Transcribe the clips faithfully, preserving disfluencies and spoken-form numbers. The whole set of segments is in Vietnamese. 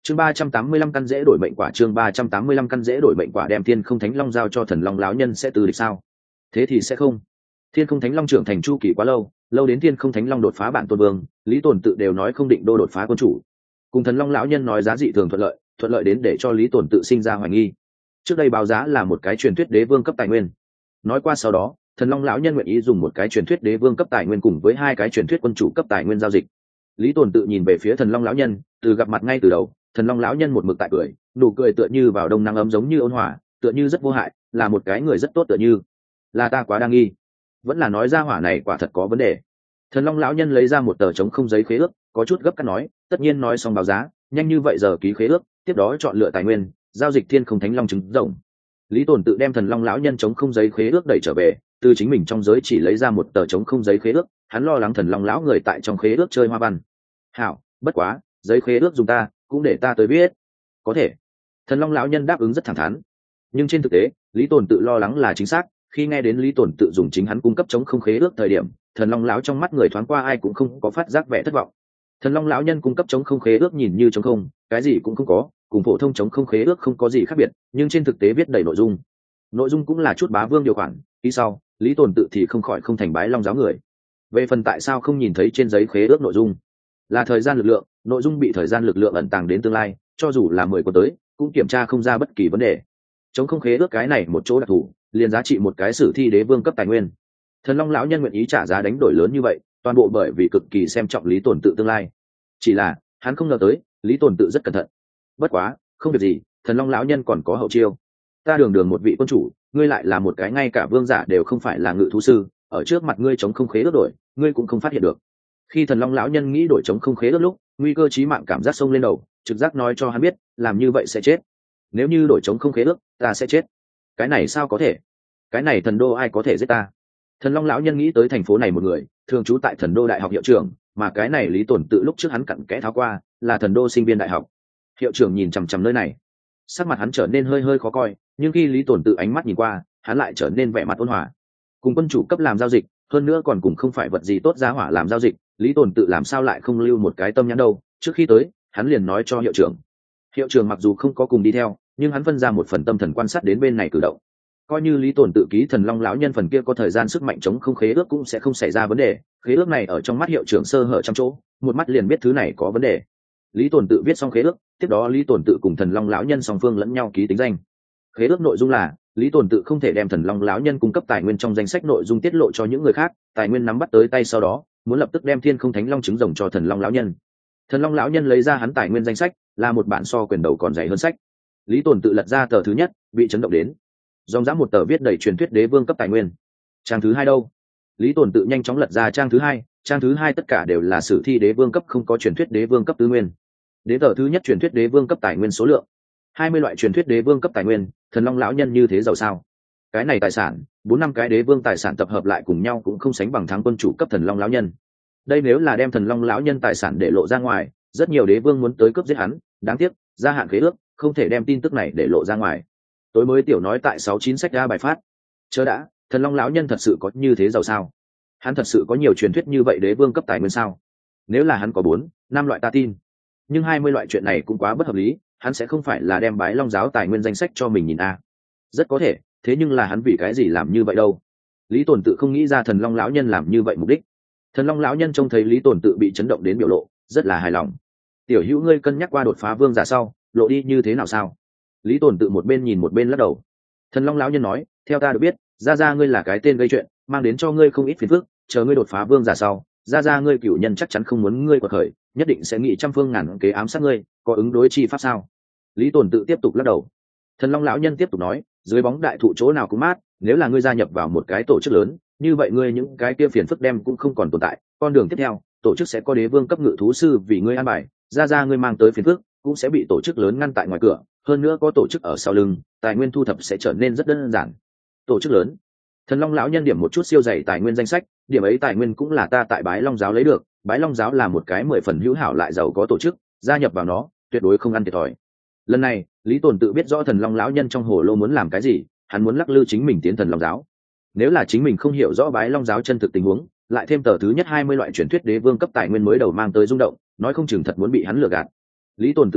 chương ba trăm tám mươi lăm căn dễ đổi mệnh quả chương ba trăm tám mươi lăm căn dễ đổi mệnh quả đem thiên không thánh long giao cho thần long lão nhân sẽ từ địch sao? Thế thì sẽ không. Thiên không thánh long trưởng thành chu kỳ quá lâu, lâu đến thiên không thánh long đột phá bản tôn vương, Lý Tồn Tự đều nói không định đô đột phá quân chủ. Cùng thần long lão nhân nói giá dị thường thuận lợi, thuận lợi đến để cho Lý Tồn Tự sinh ra hoài nghi. Trước đây báo giá là một cái truyền thuyết đế vương cấp tài nguyên. Nói qua sau đó, thần long lão nhân nguyện ý dùng một cái truyền thuyết đế vương cấp tài nguyên cùng với hai cái truyền thuyết quân chủ cấp tài nguyên giao dịch. Lý Tồn Tự nhìn về phía thần long lão nhân, từ gặp mặt ngay từ đầu, thần long lão nhân một mực tại cười, nụ cười tựa như vào đông nắng ấm giống như ôn hòa, tựa như rất vô hại, là một cái người rất tốt tựa như. Là ta quá đa nghi, vẫn là nói ra hỏa này quả thật có vấn đề. Thần long lão nhân lấy ra một tờ trống không giấy khế ước, có chút gấp cắt nói, tất nhiên nói xong báo giá, nhanh như vậy giờ ký khế ước, tiếp đó chọn lựa tài nguyên, giao dịch thiên không thánh long trứng rồng. Lý Tồn Tự đem thần long lão nhân trống không giấy khế ước đẩy trở về, từ chính mình trong giới chỉ lấy ra một tờ trống không giấy khế ước, hắn lo lắng thần long lão người tại trong khế ước chơi hoa văn. Hảo, bất quá, giấy khế ước dùng ta, cũng để ta tới biết. Có thể. Thần long lão nhân đáp ứng rất thẳng thắn. Nhưng trên thực tế, Lý Tồn Tự lo lắng là chính xác, khi nghe đến Lý Tồn Tự dùng chính hắn cung cấp trống không khế ước thời điểm, thần long lão trong mắt người thoáng qua ai cũng không có phát giác vẻ thất vọng. Thần long lão nhân cung cấp trống không khế ước nhìn như trống không, cái gì cũng không có, cùng phổ thông trống không khế ước không có gì khác biệt, nhưng trên thực tế viết đầy nội dung. Nội dung cũng là chút bá vương điều khoản, khi sau, Lý Tồn Tự thì không khỏi không thành bái long giáo người. Về phần tại sao không nhìn thấy trên giấy khế ước nội dung, là thời gian lực lượng, nội dung bị thời gian lực lượng ẩn tàng đến tương lai, cho dù là mười quân tới, cũng kiểm tra không ra bất kỳ vấn đề. Trống không khế ước cái này một chỗ đặc thù, liền giá trị một cái sử thi đế vương cấp tài nguyên. Thần long lão nhân nguyện ý trả giá đánh đổi lớn như vậy, toàn bộ bởi vì cực kỳ xem trọng Lý Tồn Tự tương lai. Chỉ là hắn không ngờ tới, Lý Tồn Tự rất cẩn thận. Bất quá, không việc gì, thần long lão nhân còn có hậu chiêu. Ta đường đường một vị quân chủ, ngươi lại là một cái ngay cả vương giả đều không phải là ngự thú sư, ở trước mặt ngươi chống không khế ước đổi, ngươi cũng không phát hiện được. Khi thần long lão nhân nghĩ đổi chống không khế ước lúc, nguy cơ chí mạng cảm giác xông lên đầu, trực giác nói cho hắn biết, làm như vậy sẽ chết. Nếu như đổi chống không khế ước, ta sẽ chết. Cái này sao có thể? Cái này thần đô ai có thể giết ta? Thần long lão nhân nghĩ tới thành phố này một người, thường trú tại thần đô đại học hiệu trưởng, mà cái này Lý Tồn Tự lúc trước hắn cặn kẽ tháo qua, là thần đô sinh viên đại học. Hiệu trưởng nhìn chằm chằm nơi này, sắc mặt hắn trở nên hơi hơi khó coi, nhưng khi Lý Tồn Tự ánh mắt nhìn qua, hắn lại trở nên vẻ mặt ôn hòa. Cùng quân chủ cấp làm giao dịch, hơn nữa còn cùng không phải vật gì tốt giá hỏa làm giao dịch, Lý Tồn Tự làm sao lại không lưu một cái tâm nhãn đâu? Trước khi tới, hắn liền nói cho hiệu trưởng. Hiệu trưởng mặc dù không có cùng đi theo, nhưng hắn phân ra một phần tâm thần quan sát đến bên này cử động. Coi như Lý Tồn Tự ký thần long lão nhân phần kia có thời gian sức mạnh chống không khế ước cũng sẽ không xảy ra vấn đề, khế ước này ở trong mắt hiệu trưởng sơ hở trăm chỗ, một mắt liền biết thứ này có vấn đề. Lý Tồn Tự viết xong khế ước, tiếp đó Lý Tồn Tự cùng thần long lão nhân song phương lẫn nhau ký tính danh. Khế ước nội dung là Lý Tồn Tự không thể đem thần long lão nhân cung cấp tài nguyên trong danh sách nội dung tiết lộ cho những người khác, tài nguyên nắm bắt tới tay sau đó, muốn lập tức đem thiên không thánh long trứng rồng cho thần long lão nhân. Thần long lão nhân lấy ra hắn tài nguyên danh sách, là một bản so quyền đầu còn dày hơn sách. Lý Tồn Tự lật ra tờ thứ nhất, bị chấn động đến. Dòng dã một tờ viết đầy truyền thuyết đế vương cấp tài nguyên. Trang thứ hai đâu? Lý Tồn Tự nhanh chóng lật ra trang thứ hai, trang thứ hai tất cả đều là sử thi đế vương cấp không có truyền thuyết đế vương cấp tư nguyên. Đến tờ thứ nhất truyền thuyết đế vương cấp tài nguyên số lượng hai mươi loại truyền thuyết đế vương cấp tài nguyên, thần long lão nhân như thế giàu sao? Cái này tài sản, bốn năm cái đế vương tài sản tập hợp lại cùng nhau cũng không sánh bằng thắng quân chủ cấp thần long lão nhân. Đây nếu là đem thần long lão nhân tài sản để lộ ra ngoài, rất nhiều đế vương muốn tới cướp giết hắn, đáng tiếc, gia hạn khế ước, không thể đem tin tức này để lộ ra ngoài. Tối mới tiểu nói tại sáu chín sách ra bài phát. Chớ đã, thần long lão nhân thật sự có như thế giàu sao? Hắn thật sự có nhiều truyền thuyết như vậy đế vương cấp tài nguyên sao? Nếu là hắn có bốn, năm loại ta tin. Nhưng hai mươi loại chuyện này cũng quá bất hợp lý, hắn sẽ không phải là đem bái long giáo tài nguyên danh sách cho mình nhìn a? À. Rất có thể, thế nhưng là hắn vì cái gì làm như vậy đâu? Lý Tồn Tự không nghĩ ra thần long lão nhân làm như vậy mục đích. Thần long lão nhân trông thấy Lý Tồn Tự bị chấn động đến biểu lộ, rất là hài lòng. Tiểu hữu ngươi cân nhắc qua đột phá vương giả sau, lộ đi như thế nào sao? Lý Tồn Tự một bên nhìn một bên lắc đầu. Thần long lão nhân nói, theo ta được biết, gia gia ngươi là cái tên gây chuyện, mang đến cho ngươi không ít phiền phức, chờ ngươi đột phá vương giả sau, gia gia ngươi cửu nhân chắc chắn không muốn ngươi quật khởi, nhất định sẽ nghĩ trăm phương ngàn kế ám sát ngươi, có ứng đối chi pháp sao? Lý Tồn Tự tiếp tục lắc đầu. Thần long lão nhân tiếp tục nói, dưới bóng đại thụ chỗ nào cũng mát, nếu là ngươi gia nhập vào một cái tổ chức lớn, như vậy ngươi những cái kia phiền phức đem cũng không còn tồn tại, con đường tiếp theo, tổ chức sẽ có đế vương cấp ngự thú sư vì ngươi an bài, gia gia ngươi mang tới phiền phức cũng sẽ bị tổ chức lớn ngăn tại ngoài cửa, hơn nữa có tổ chức ở sau lưng, tài nguyên thu thập sẽ trở nên rất đơn giản. Tổ chức lớn? Thần long lão nhân điểm một chút siêu dày tài nguyên danh sách, điểm ấy tài nguyên cũng là ta tại bái long giáo lấy được, bái long giáo là một cái mười phần hữu hảo lại giàu có tổ chức, gia nhập vào nó tuyệt đối không ăn thiệt thòi. Lần này Lý Tồn Tự biết rõ thần long lão nhân trong hồ lô muốn làm cái gì, hắn muốn lắc lư chính mình tiến thần long giáo. Nếu là chính mình không hiểu rõ bái long giáo chân thực tình huống, lại thêm tờ thứ nhất hai mươi loại truyền thuyết đế vương cấp tài nguyên mới đầu mang tới rung động, nói không chừng thật muốn bị hắn lừa gạt. Lý Tồn Tự nói,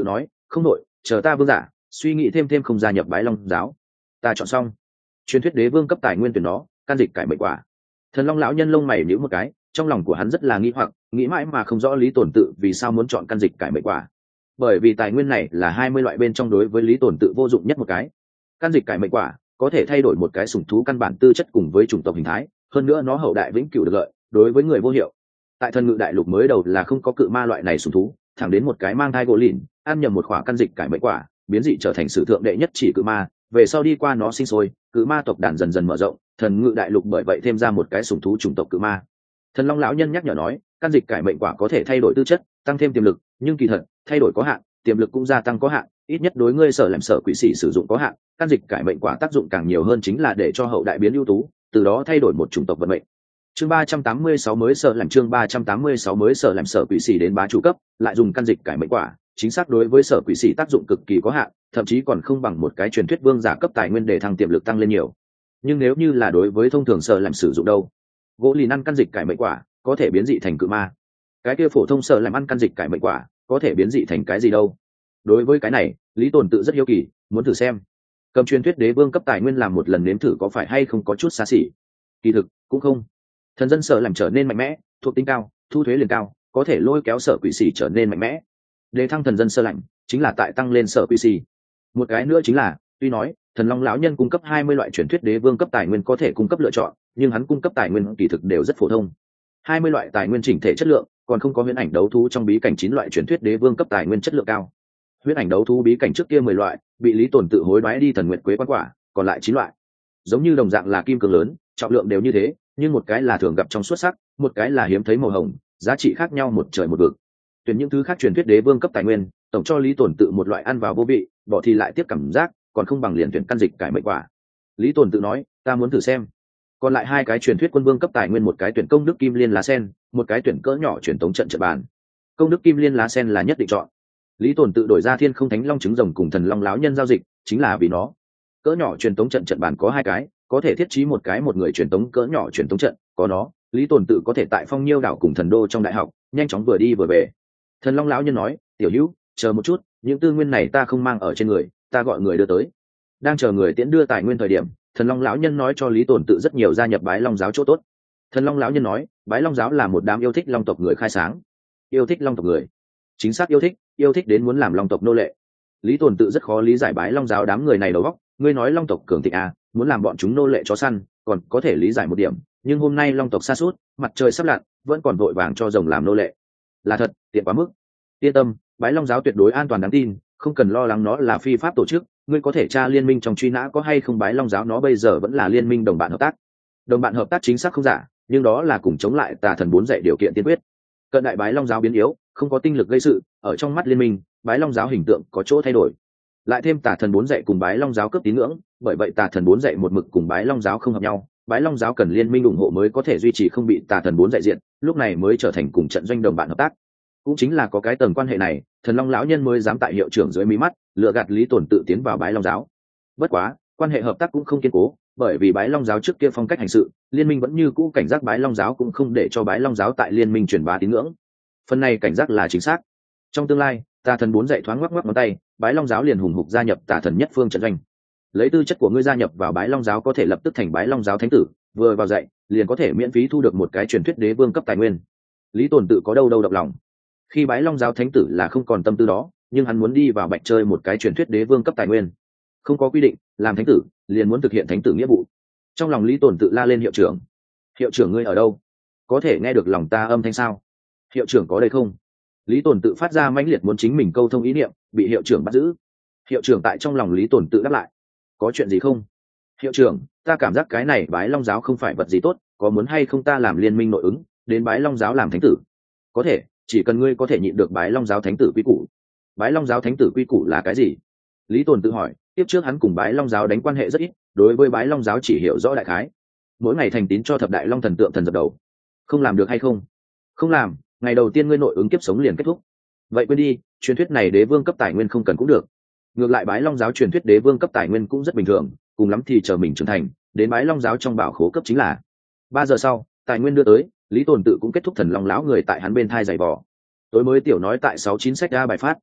không nội, chờ ta vương giả suy nghĩ thêm thêm không gia nhập bái long giáo. Ta chọn xong truyền thuyết đế vương cấp tài nguyên tuyển nó, can dịch cải mệnh quả. Thần long lão nhân lông mày nhíu một cái, trong lòng của hắn rất là nghi hoặc, nghĩ mãi mà không rõ Lý Tồn Tự vì sao muốn chọn can dịch cải mệnh quả. Bởi vì tài nguyên này là hai mươi loại bên trong đối với Lý Tồn Tự vô dụng nhất một cái. Can dịch cải mệnh quả có thể thay đổi một cái sủng thú căn bản tư chất cùng với chủng tộc hình thái, hơn nữa nó hậu đại vĩnh cửu được lợi, đối với người vô hiệu. Tại thần ngự đại lục mới đầu là không có cự ma loại này sủng thú, thẳng đến một cái mang thai gỗ lìn ăn nhầm một khỏa can dịch cải mệnh quả, biến dị trở thành sử thượng đệ nhất chỉ cự ma, về sau đi qua nó sinh sôi, cự ma tộc đàn dần dần mở rộng, thần ngự đại lục bởi vậy thêm ra một cái sủng thú chủng tộc cự ma. Thần long lão nhân nhắc nhở nói, can dịch cải mệnh quả có thể thay đổi tư chất, tăng thêm tiềm lực, nhưng kỳ thật thay đổi có hạn, tiềm lực cũng gia tăng có hạn, ít nhất đối ngươi sở làm sở quỷ sĩ sử dụng có hạn. Can dịch cải mệnh quả tác dụng càng nhiều hơn chính là để cho hậu đại biến ưu tú, từ đó thay đổi một chủng tộc vận mệnh. Chương ba trăm tám mươi sáu mới sở làm chương ba trăm tám mươi sáu mới sở làm sở quỷ sĩ đến bá chủ cấp, lại dùng can dịch cải mệnh quả, chính xác đối với sở quỷ sĩ tác dụng cực kỳ có hạn, thậm chí còn không bằng một cái truyền thuyết vương giả cấp tài nguyên để thăng tiềm lực tăng lên nhiều. Nhưng nếu như là đối với thông thường sở làm sử dụng đâu, gỗ lìn ăn can dịch cải mệnh quả có thể biến dị thành cự ma, cái kia phổ thông sở làm ăn can dịch cải mệnh quả có thể biến dị thành cái gì đâu. Đối với cái này, Lý Tồn Tự rất hiếu kỳ, muốn thử xem cầm truyền thuyết đế vương cấp tài nguyên làm một lần nếm thử có phải hay không có chút xa xỉ. Kỳ thực cũng không, thần dân sở làm trở nên mạnh mẽ, thuộc tính cao, thu thuế liền cao, có thể lôi kéo sở quỷ sĩ trở nên mạnh mẽ. Đề thăng thần dân sơ lạnh chính là tại tăng lên sở quỷ sĩ. Một cái nữa chính là, tuy nói thần long lão nhân cung cấp hai mươi loại truyền thuyết đế vương cấp tài nguyên có thể cung cấp lựa chọn, nhưng hắn cung cấp tài nguyên kỳ thực đều rất phổ thông. hai mươi loại tài nguyên chỉnh thể chất lượng, còn không có huyễn ảnh đấu thú trong bí cảnh chín loại truyền thuyết đế vương cấp tài nguyên chất lượng cao. Huyễn ảnh đấu thú bí cảnh trước kia mười loại, bị Lý Tồn Tự hối đoái đi thần nguyện quế quan quả, còn lại chín loại. Giống như đồng dạng là kim cương lớn, trọng lượng đều như thế, nhưng một cái là thường gặp trong xuất sắc, một cái là hiếm thấy màu hồng, giá trị khác nhau một trời một vực. Tuyển những thứ khác truyền thuyết đế vương cấp tài nguyên, tổng cho Lý Tồn Tự một loại ăn vào vô vị, bỏ thì lại tiếp cảm giác, còn không bằng liền tuyển căn dịch cải mệnh quả. Lý Tồn Tự nói, ta muốn thử xem. Còn lại hai cái truyền thuyết quân vương cấp tài nguyên, một cái tuyển công đức kim liên lá sen, một cái tuyển cỡ nhỏ truyền tống trận trận bàn. Công đức kim liên lá sen là nhất định chọn. Lý Tồn Tự đổi ra thiên không thánh long trứng rồng cùng thần long láo nhân giao dịch, chính là vì nó. Cỡ nhỏ truyền tống trận trận bàn có hai cái, có thể thiết trí một cái một người truyền tống cỡ nhỏ truyền tống trận, có nó, Lý Tồn Tự có thể tại Phong Nhiêu đảo cùng thần đô trong đại học nhanh chóng vừa đi vừa về. Thần long lão nhân nói, tiểu hữu, chờ một chút, những tư nguyên này ta không mang ở trên người, ta gọi người đưa tới. Đang chờ người tiễn đưa tài nguyên thời điểm, thần long lão nhân nói cho Lý Tồn Tự rất nhiều gia nhập bái long giáo chỗ tốt. Thần long lão nhân nói, bái long giáo là một đám yêu thích long tộc người khai sáng. Yêu thích long tộc người, chính xác yêu thích, yêu thích đến muốn làm long tộc nô lệ. Lý Tồn Tự rất khó lý giải bái long giáo đám người này đầu óc, ngươi nói long tộc cường thịnh à, muốn làm bọn chúng nô lệ chó săn, còn có thể lý giải một điểm, nhưng hôm nay long tộc sa sút, mặt trời sắp lặn, vẫn còn vội vàng cho rồng làm nô lệ. Là thật, tiện quá mức. Yên tâm, bái long giáo tuyệt đối an toàn đáng tin, không cần lo lắng nó là phi pháp tổ chức, ngươi có thể tra liên minh trong truy nã có hay không bái long giáo nó bây giờ vẫn là liên minh đồng bạn hợp tác. Đồng bạn hợp tác chính xác không giả, nhưng đó là cùng chống lại tà thần bốn dạy điều kiện tiên quyết. Cận đại bái long giáo biến yếu, không có tinh lực gây sự, ở trong mắt liên minh, bái long giáo hình tượng có chỗ thay đổi. Lại thêm tà thần bốn dạy cùng bái long giáo cướp tín ngưỡng, bởi vậy tà thần bốn dạy một mực cùng bái long giáo không hợp nhau, bái long giáo cần liên minh ủng hộ mới có thể duy trì không bị tà thần bốn dạy diện, lúc này mới trở thành cùng trận doanh đồng bạn hợp tác. Cũng chính là có cái tầng quan hệ này, thần long lão nhân mới dám tại hiệu trưởng dưới mí mắt lựa gạt Lý Tồn Tự tiến vào bái long giáo. Bất quá quan hệ hợp tác cũng không kiên cố, bởi vì bái long giáo trước kia phong cách hành sự, liên minh vẫn như cũ cảnh giác bái long giáo cũng không để cho bái long giáo tại liên minh truyền bá tín ngưỡng. Phần này cảnh giác là chính xác. Trong tương lai, tà thần bốn dạy thoáng ngoắc ngoắc ngón tay, bái long giáo liền hùng hục gia nhập tà thần nhất phương trận doanh. Lấy tư chất của ngươi gia nhập vào bái long giáo có thể lập tức thành bái long giáo thánh tử, vừa vào dạy liền có thể miễn phí thu được một cái truyền thuyết đế vương cấp tài nguyên. Lý Tồn Tự có đâu đâu động lòng. Khi bái long giáo thánh tử là không còn tâm tư đó, nhưng hắn muốn đi vào bạch chơi một cái truyền thuyết đế vương cấp tài nguyên. Không có quy định làm thánh tử liền muốn thực hiện thánh tử nghĩa vụ. Trong lòng Lý Tồn Tự la lên hiệu trưởng, hiệu trưởng ngươi ở đâu, có thể nghe được lòng ta âm thanh sao? Hiệu trưởng có đây không? Lý Tồn Tự phát ra mãnh liệt muốn chính mình câu thông ý niệm, bị hiệu trưởng bắt giữ. Hiệu trưởng tại trong lòng Lý Tồn Tự đáp lại, có chuyện gì không? Hiệu trưởng, ta cảm giác cái này bái long giáo không phải vật gì tốt, có muốn hay không ta làm liên minh nội ứng đến bái long giáo làm thánh tử? Có thể, chỉ cần ngươi có thể nhịn được bái long giáo thánh tử quy củ. Bái long giáo thánh tử quy củ là cái gì? Lý Tồn Tự hỏi. Tiếp trước hắn cùng bái long giáo đánh quan hệ rất ít, đối với bái long giáo chỉ hiểu rõ đại khái. Mỗi ngày thành tín cho thập đại long thần tượng thần dập đầu. Không làm được hay không? Không làm, ngày đầu tiên ngươi nội ứng kiếp sống liền kết thúc. Vậy quên đi, truyền thuyết này đế vương cấp tài nguyên không cần cũng được. Ngược lại bái long giáo truyền thuyết đế vương cấp tài nguyên cũng rất bình thường, cùng lắm thì chờ mình trưởng thành, đến bái long giáo trong bảo khố cấp chính là. Ba giờ sau, tài nguyên đưa tới, Lý Tồn Tự cũng kết thúc thần long lão người tại hắn bên thai giày vò. Tối mới tiểu nói tại sáu chín sách ra bài phát.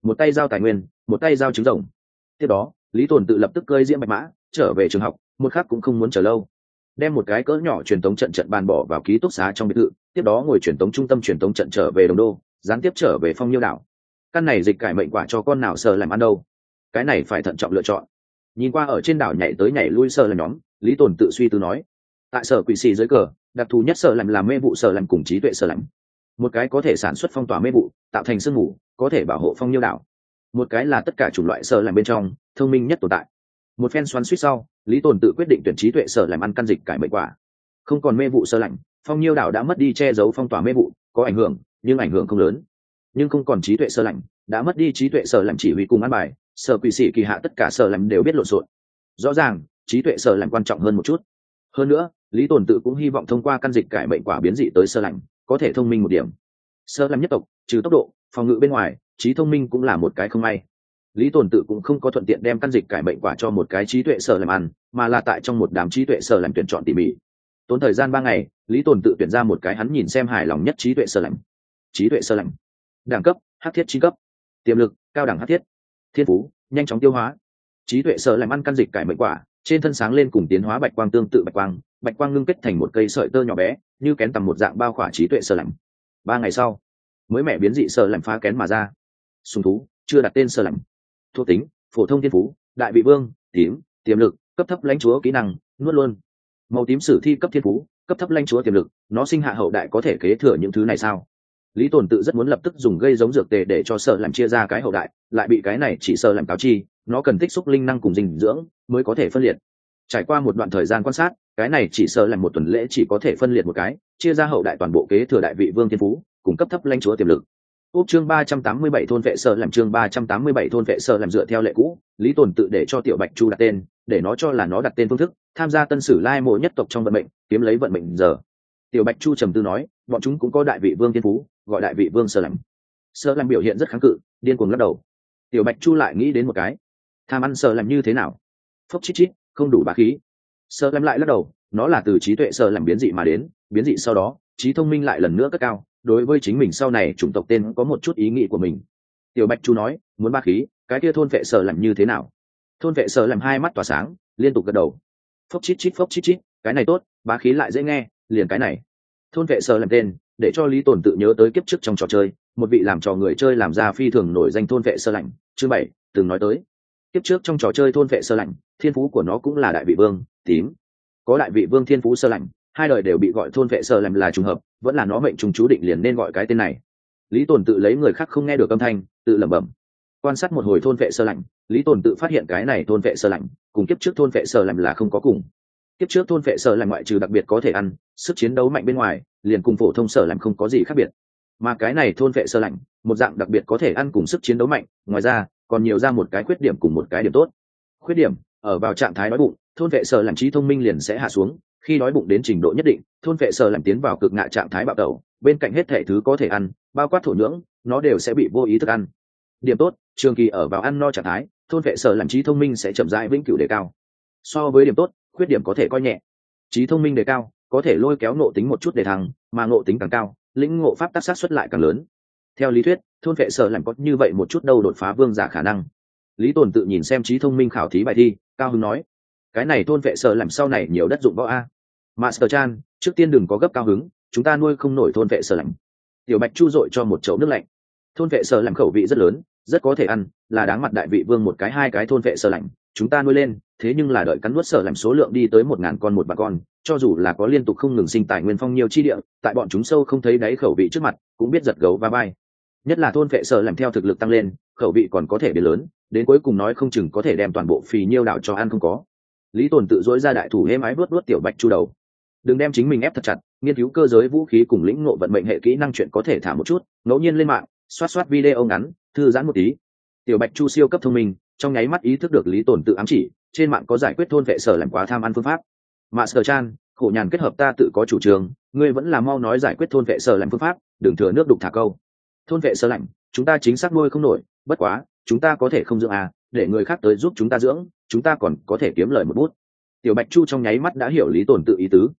một tay giao tài nguyên, một tay giao trứng rồng. Tiếp đó lý tồn tự lập tức cơi diễm bạch mã trở về trường học, một khắc cũng không muốn chờ lâu, đem một cái cỡ nhỏ truyền tống trận trận bàn bỏ vào ký túc xá trong biệt thự, tiếp đó ngồi truyền tống trung tâm truyền tống trận trở về đồng đô, gián tiếp trở về Phong Nhiêu đảo. Căn này dịch cải mệnh quả cho con nào sợ làm ăn đâu, cái này phải thận trọng lựa chọn. Nhìn qua ở trên đảo nhảy tới nhảy lui sợ làm nhóm, lý tồn tự suy tư nói, tại sở quỷ xì dưới cờ, đặc thù nhất sợ làm là mê vụ sợ làm cùng trí tuệ sợ làm. Một cái có thể sản xuất phong tỏa mê vụ tạo thành sương mù, có thể bảo hộ Phong Nhiêu đảo. Một cái là tất cả chủng loại sợ làm bên trong thông minh nhất tồn tại. Một phen xoắn suýt sau, lý tồn tự quyết định tuyển trí tuệ sợ làm ăn căn dịch cải mệnh quả. Không còn mê vụ sơ lạnh, Phong Nhiêu đảo đã mất đi che giấu phong tỏa mê vụ, có ảnh hưởng nhưng ảnh hưởng không lớn. Nhưng không còn trí tuệ sơ lạnh, đã mất đi trí tuệ sở làm chỉ huy cùng ăn bài, sở quỷ sĩ kỳ hạ tất cả sở làm đều biết lộn xộn. Rõ ràng trí tuệ sở làm quan trọng hơn một chút. Hơn nữa lý tồn tự cũng hy vọng thông qua căn dịch cải mệnh quả biến dị tới sơ lạnh có thể thông minh một điểm. Sơ làm nhất tộc trừ tốc độ phòng ngự bên ngoài, trí thông minh cũng là một cái không may. Lý tồn tự cũng không có thuận tiện đem căn dịch cải mệnh quả cho một cái trí tuệ sở làm ăn, mà là tại trong một đám trí tuệ sở làm tuyển chọn tỉ mỉ. Tốn thời gian ba ngày, lý tồn tự tuyển ra một cái hắn nhìn xem hài lòng nhất trí tuệ sở làm. Trí tuệ sở làm đẳng cấp hắc thiết chín cấp, tiềm lực cao đẳng hắc thiết, thiên phú nhanh chóng tiêu hóa. Trí tuệ sở làm ăn căn dịch cải mệnh quả, trên thân sáng lên cùng tiến hóa bạch quang tương tự bạch quang, bạch quang ngưng kết thành một cây sợi tơ nhỏ bé như kén tầm một dạng bao khỏa trí tuệ sở làm. Ba ngày sau, mới mẹ biến dị sở làm phá kén mà ra. Sùng thú chưa đặt tên sở làm. Thuộc tính phổ thông thiên phú đại vị vương tím, tiềm lực cấp thấp lãnh chúa kỹ năng nuốt luôn. Màu tím sử thi cấp thiên phú cấp thấp lãnh chúa tiềm lực, nó sinh hạ hậu đại có thể kế thừa những thứ này sao? Lý tồn tự rất muốn lập tức dùng gây giống dược tề để cho sở làm chia ra cái hậu đại, lại bị cái này chỉ sở làm cáo chi nó cần tích xúc linh năng cùng dinh dưỡng mới có thể phân liệt. Trải qua một đoạn thời gian quan sát, cái này chỉ sở làm một tuần lễ chỉ có thể phân liệt một cái, chia ra hậu đại toàn bộ kế thừa đại vị vương thiên phú cùng cấp thấp lãnh chúa tiềm lực. Úc chương ba trăm tám mươi bảy thôn vệ sở làm chương ba trăm tám mươi bảy thôn vệ sở làm dựa theo lệ cũ, Lý tồn tự để cho tiểu Bạch Chu đặt tên, để nó cho là nó đặt tên phương thức, tham gia tân sử lai mộ nhất tộc trong vận mệnh, kiếm lấy vận mệnh giờ. Tiểu Bạch Chu trầm tư nói, bọn chúng cũng có đại vị vương thiên phú, gọi đại vị vương sở làm. Sở làm biểu hiện rất kháng cự, điên cuồng lắc đầu. Tiểu Bạch Chu lại nghĩ đến một cái, tham ăn sở làm như thế nào? Phốc chít chít, không đủ bá khí. Sở làm lại lắc đầu, nó là từ trí tuệ sở làm biến dị mà đến, biến dị sau đó, trí thông minh lại lần nữa cất cao, đối với chính mình sau này chủng tộc tên có một chút ý nghĩ của mình. Tiểu Bạch Chu nói, muốn bá khí, cái kia thôn vệ sở làm như thế nào? Thôn vệ sở làm hai mắt tỏa sáng, liên tục gật đầu. Phốc chít chít phốc chít chít, cái này tốt, bá khí lại dễ nghe, liền cái này. Thôn vệ sở làm tên, để cho Lý tồn tự nhớ tới kiếp trước trong trò chơi, một vị làm trò người chơi làm ra phi thường nổi danh thôn vệ sơ lạnh, chương bảy từng nói tới. Kiếp trước trong trò chơi thôn vệ sơ lạnh, thiên phú của nó cũng là đại vị vương tím, có đại vị vương thiên phú sơ lạnh, hai đời đều bị gọi thôn vệ sơ lạnh là trùng hợp, vẫn là nó mệnh trùng chú định liền nên gọi cái tên này. Lý tồn tự lấy người khác không nghe được âm thanh, tự lẩm bẩm. Quan sát một hồi thôn vệ sơ lạnh, Lý tồn tự phát hiện cái này thôn vệ sơ lạnh cùng kiếp trước thôn vệ sơ lạnh là không có cùng. Kiếp trước thôn vệ sơ lạnh ngoại trừ đặc biệt có thể ăn, sức chiến đấu mạnh bên ngoài, liền cùng phổ thông sở lạnh không có gì khác biệt. Mà cái này thôn vệ sơ lạnh, một dạng đặc biệt có thể ăn cùng sức chiến đấu mạnh, ngoài ra còn nhiều ra một cái khuyết điểm cùng một cái điểm tốt. Khuyết điểm ở vào trạng thái đói bụng, thôn vệ sơ lạnh trí thông minh liền sẽ hạ xuống, khi đói bụng đến trình độ nhất định, thôn vệ sơ lạnh tiến vào cực ngạ trạng thái bạo tẩu, bên cạnh hết thể thứ có thể ăn, bao quát thổ nhưỡng, nó đều sẽ bị vô ý thức ăn. Điểm tốt, trường kỳ ở vào ăn no trạng thái, thôn vệ sơ lạnh trí thông minh sẽ chậm rãi vĩnh cửu đề cao. So với điểm tốt, khuyết điểm có thể coi nhẹ. Trí thông minh đề cao có thể lôi kéo ngộ tính một chút để thăng, mà ngộ tính càng cao, lĩnh ngộ pháp tác sát xuất lại càng lớn. Theo lý thuyết, thôn vệ sở làm có như vậy một chút đâu đột phá vương giả khả năng. Lý tồn tự nhìn xem trí thông minh khảo thí bài thi, cao hứng nói, cái này thôn vệ sở làm sau này nhiều đất dụng võ a. Master Chan, trước tiên đừng có gấp cao hứng, chúng ta nuôi không nổi thôn vệ sở làm. Tiểu Bạch Chu dội cho một chậu nước lạnh. Thôn vệ sở làm khẩu vị rất lớn, rất có thể ăn, là đáng mặt đại vị vương một cái hai cái thôn vệ sở lạnh, chúng ta nuôi lên, thế nhưng là đợi cắn nuốt sở làm số lượng đi tới một ngàn con một bà con, cho dù là có liên tục không ngừng sinh tài nguyên phong nhiều chi địa, tại bọn chúng sâu không thấy đáy khẩu vị trước mặt, cũng biết giật gấu và bay. Nhất là thôn vệ sở làm theo thực lực tăng lên, khẩu vị còn có thể biến lớn, đến cuối cùng nói không chừng có thể đem toàn bộ phì nhiêu đảo cho ăn không có. Lý tồn tự dối ra đại thủ êm ái vuốt vuốt tiểu Bạch Chu đầu. Đừng đem chính mình ép thật chặt, nghiên cứu cơ giới vũ khí cùng lĩnh ngộ vận mệnh hệ kỹ năng chuyện có thể thả một chút, ngẫu nhiên lên mạng, xoát xoát video ngắn, thư giãn một tí. Tiểu Bạch Chu siêu cấp thông minh, trong nháy mắt ý thức được Lý tồn tự ám chỉ, trên mạng có giải quyết thôn vệ sở làm quá tham ăn phương pháp. Master Chan, khổ nhàn kết hợp ta tự có chủ trương, ngươi vẫn là mau nói giải quyết thôn vệ sở làm phương pháp, đừng thừa nước đục thả câu. Thôn vệ sở lạnh, chúng ta chính xác nuôi không nổi, bất quá, chúng ta có thể không dưỡng à, để người khác tới giúp chúng ta dưỡng, chúng ta còn có thể kiếm lời một bút. Tiểu Bạch Chu trong nháy mắt đã hiểu Lý tồn tự ý tứ.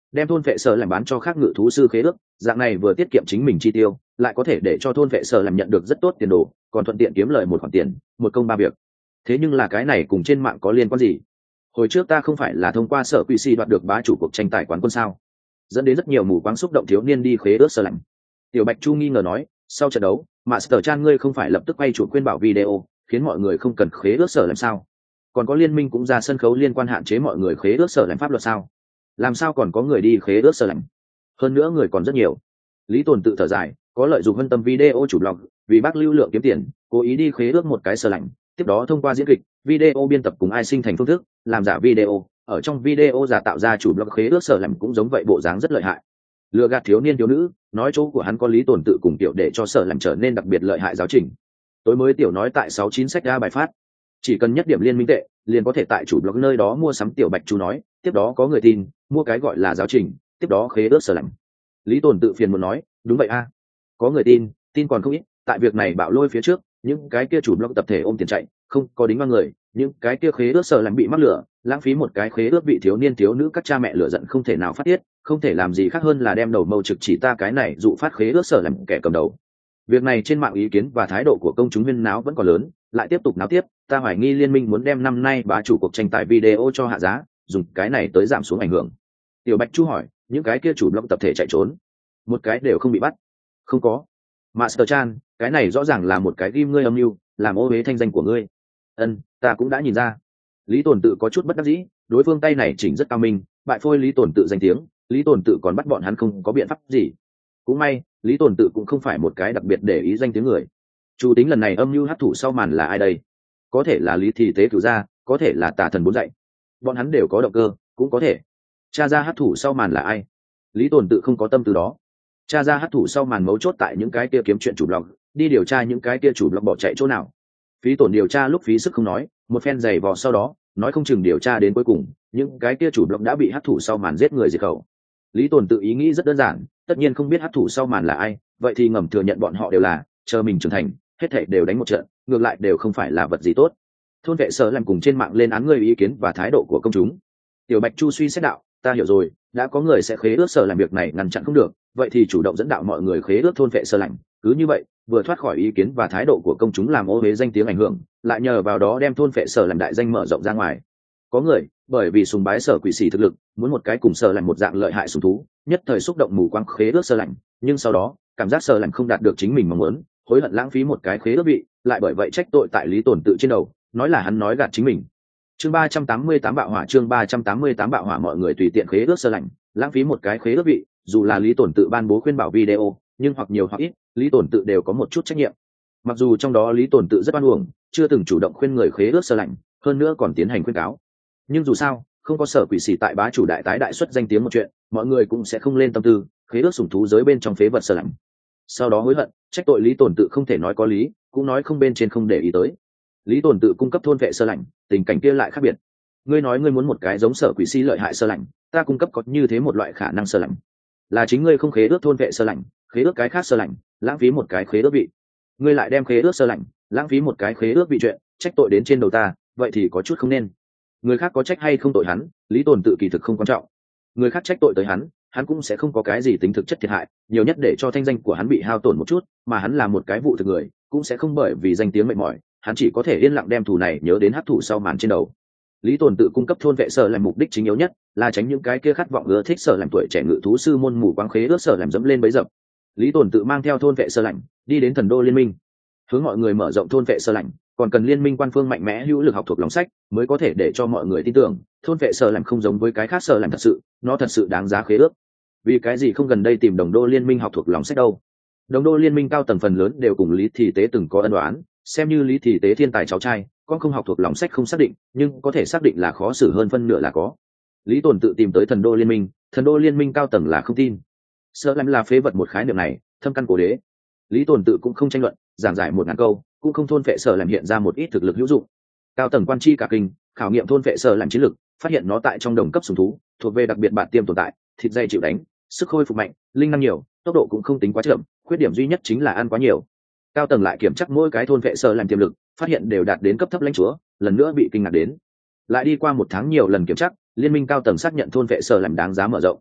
đem thôn vệ sở làm bán cho khác ngự thú sư khế ước, dạng này vừa tiết kiệm chính mình chi tiêu, lại có thể để cho thôn vệ sở làm nhận được rất tốt tiền đồ, còn thuận tiện kiếm lời một khoản tiền, một công ba việc. Thế nhưng là cái này cùng trên mạng có liên quan gì? Hồi trước ta không phải là thông qua sở quy si đoạt được bá chủ cuộc tranh tài quán quân sao, dẫn đến rất nhiều mù quáng xúc động thiếu niên đi khế ước sở lạnh. Tiểu Bạch Chu nghi ngờ nói, sau trận đấu Master Chan ngươi không phải lập tức quay chủ khuyên bảo video khiến mọi người không cần khế ước sở làm sao? Còn có liên minh cũng ra sân khấu liên quan hạn chế mọi người khế ước sở làm pháp luật sao? Làm sao còn có người đi khế ước sở làm? Hơn nữa người còn rất nhiều. Lý Tồn tự thở dài, có lợi dụng vân tâm video chủ blog vì bác lưu lượng kiếm tiền, cố ý đi khế ước một cái sở lạnh, tiếp đó thông qua diễn kịch video biên tập cùng ai sinh thành phương thức làm giả video, ở trong video giả tạo ra chủ blog khế ước sở lạnh cũng giống vậy, bộ dáng rất lợi hại, lừa gạt thiếu niên thiếu nữ, nói chỗ của hắn có Lý Tồn tự cùng tiểu để cho sở làm trở nên đặc biệt lợi hại giáo trình. Tối mới tiểu nói tại sáu chín sách ra bài phát, chỉ cần nhất điểm liên minh tệ liền có thể tại chủ blog nơi đó mua sắm. Tiểu Bạch Chu nói, tiếp đó có người tin mua cái gọi là giáo trình, tiếp đó khế ước sở lạnh. Lý Tồn tự phiền muốn nói, đúng vậy a, có người tin, tin còn không ít. Tại việc này bạo lôi phía trước, những cái kia chủ blog tập thể ôm tiền chạy, không có đính vào người, những cái kia khế ước sở làm bị mắc lửa, lãng phí một cái khế ước vị thiếu niên thiếu nữ, các cha mẹ lửa giận không thể nào phát tiết, không thể làm gì khác hơn là đem đầu mâu trực chỉ ta cái này dụ phát khế ước sở làm kẻ cầm đầu. Việc này trên mạng ý kiến và thái độ của công chúng huyên náo vẫn còn lớn, lại tiếp tục náo tiếp, ta hoài nghi liên minh muốn đem năm nay bá chủ cuộc tranh tài video cho hạ giá, dùng cái này tới giảm xuống ảnh hưởng. Tiểu Bạch Chu hỏi, những cái kia chủ blog tập thể chạy trốn, một cái đều không bị bắt? Không có. Master Chan, cái này rõ ràng là một cái ghim ngươi âm mưu, làm ô uế thanh danh của ngươi. Ân, ta cũng đã nhìn ra. Lý Tồn tự có chút bất đắc dĩ, đối phương tay này chỉnh rất cao minh, bại phôi Lý Tồn tự danh tiếng, Lý Tồn tự còn bắt bọn hắn không có biện pháp gì. Cũng may, Lý Tồn tự cũng không phải một cái đặc biệt để ý danh tiếng người. Chủ tính lần này âm mưu hấp thụ sau màn là ai đây? Có thể là Lý Thị Tế cử ra, có thể là Tà Thần bốn dạy. Bọn hắn đều có động cơ, cũng có thể. Cha ra hấp thụ sau màn là ai? Lý Tồn tự không có tâm từ đó. Cha ra hấp thụ sau màn mấu chốt tại những cái kia kiếm chuyện chủ blog, đi điều tra những cái kia chủ blog bỏ chạy chỗ nào. Phí tổn điều tra lúc phí sức không nói, một phen giày vò sau đó, nói không chừng điều tra đến cuối cùng, những cái kia chủ blog đã bị hấp thụ sau màn giết người diệt khẩu. Lý Tồn tự ý nghĩ rất đơn giản, tất nhiên không biết hấp thụ sau màn là ai, vậy thì ngầm thừa nhận bọn họ đều là chờ mình trưởng thành, hết thảy đều đánh một trận, ngược lại đều không phải là vật gì tốt. Thôn vệ sở làm cùng trên mạng lên án người ý kiến và thái độ của công chúng. Tiểu Bạch Chu suy xét đạo, ta hiểu rồi, đã có người sẽ khế ước sở làm việc này ngăn chặn không được, vậy thì chủ động dẫn đạo mọi người khế ước thôn vệ sở lạnh, cứ như vậy vừa thoát khỏi ý kiến và thái độ của công chúng làm ô uế danh tiếng ảnh hưởng, lại nhờ vào đó đem thôn vệ sở làm đại danh mở rộng ra ngoài. Có người bởi vì sùng bái sở quỷ sĩ thực lực, muốn một cái cùng sở làm một dạng lợi hại sùng thú, nhất thời xúc động mù quáng khế ước sở lạnh, nhưng sau đó cảm giác sở lạnh không đạt được chính mình mong muốn, hối hận lãng phí một cái khế ước vị, lại bởi vậy trách tội tại Lý Tồn tự trên đầu, nói là hắn nói gạt chính mình. Chương ba trăm tám mươi tám bạo hỏa, chương ba trăm tám mươi tám bạo hỏa, mọi người tùy tiện khế ước sở lạnh, lãng phí một cái khế ước vị, dù là Lý Tồn tự ban bố khuyên bảo video, nhưng hoặc nhiều hoặc ít, Lý Tồn tự đều có một chút trách nhiệm. Mặc dù trong đó Lý Tồn tự rất oan uổng, chưa từng chủ động khuyên người khế ước sở lạnh, hơn nữa còn tiến hành khuyên cáo. Nhưng dù sao, không có sở quỷ sĩ tại bá chủ đại tái đại xuất danh tiếng một chuyện, mọi người cũng sẽ không lên tâm tư khế ước sủng thú giới bên trong phế vật sở lạnh. Sau đó hối hận, trách tội Lý Tồn tự không thể nói có lý, cũng nói không bên trên không để ý tới. Lý Tồn tự cung cấp thôn vệ sơ lạnh, tình cảnh kia lại khác biệt. Ngươi nói ngươi muốn một cái giống sở quỷ sĩ lợi hại sơ lạnh, ta cung cấp có như thế một loại khả năng sơ lạnh, là chính ngươi không khế ước thôn vệ sơ lạnh, khế ước cái khác sơ lạnh, lãng phí một cái khế ước vị. Ngươi lại đem khế ước sơ lạnh, lãng phí một cái khế ước vị chuyện, trách tội đến trên đầu ta, vậy thì có chút không nên. Người khác có trách hay không tội hắn, Lý Tồn tự kỳ thực không quan trọng. Người khác trách tội tới hắn, hắn cũng sẽ không có cái gì tính thực chất thiệt hại, nhiều nhất để cho thanh danh của hắn bị hao tổn một chút, mà hắn là một cái vụ thực người, cũng sẽ không bởi vì danh tiếng mệt mỏi, hắn chỉ có thể yên lặng đem thù này nhớ đến hấp thụ sau màn trên đầu. Lý Tồn tự cung cấp thôn vệ sở làm mục đích chính yếu nhất, là tránh những cái kia khát vọng ưa thích sở làm tuổi trẻ ngự thú sư môn mù quáng khế ước sở làm dẫm lên bấy dập. Lý Tồn tự mang theo thôn vệ sở lạnh, đi đến thần đô liên minh, hướng mọi người mở rộng thôn vệ sở lạnh, còn cần liên minh quan phương mạnh mẽ hữu lực học thuộc lòng sách, mới có thể để cho mọi người tin tưởng thôn vệ sở lạnh không giống với cái khác sở lạnh thật sự, nó thật sự đáng giá khế ước. Vì cái gì không gần đây tìm đồng đô liên minh học thuộc lòng sách đâu? Đồng đô liên minh cao tầng phần lớn đều cùng Lý Thị Tế từng có ân oán, xem như Lý Thị Tế thiên tài cháu trai, con không học thuộc lòng sách không xác định, nhưng có thể xác định là khó xử hơn phân nửa là có. Lý Tồn tự tìm tới thần đô liên minh, thần đô liên minh cao tầng là không tin. Sợ lắm là phế vật một khái niệm này, thâm căn cố đế. Lý Tồn tự cũng không tranh luận, giảng giải một ngàn câu, cũng không thôn phệ sở làm hiện ra một ít thực lực hữu dụng. Cao tầng quan tri cả kinh, khảo nghiệm thôn phệ sở làm chiến lực, phát hiện nó tại trong đồng cấp sủng thú, thuộc về đặc biệt bản tiêm tồn tại, thịt dày chịu đánh, sức khôi phục mạnh, linh năng nhiều, tốc độ cũng không tính quá chậm, khuyết điểm duy nhất chính là ăn quá nhiều. Cao tầng lại kiểm tra mỗi cái thôn vệ sở làm tiềm lực, phát hiện đều đạt đến cấp thấp lãnh chúa, lần nữa bị kinh ngạc đến. Lại đi qua một tháng nhiều lần kiểm tra, liên minh cao tầng xác nhận thôn vệ sở làm đáng giá mở rộng.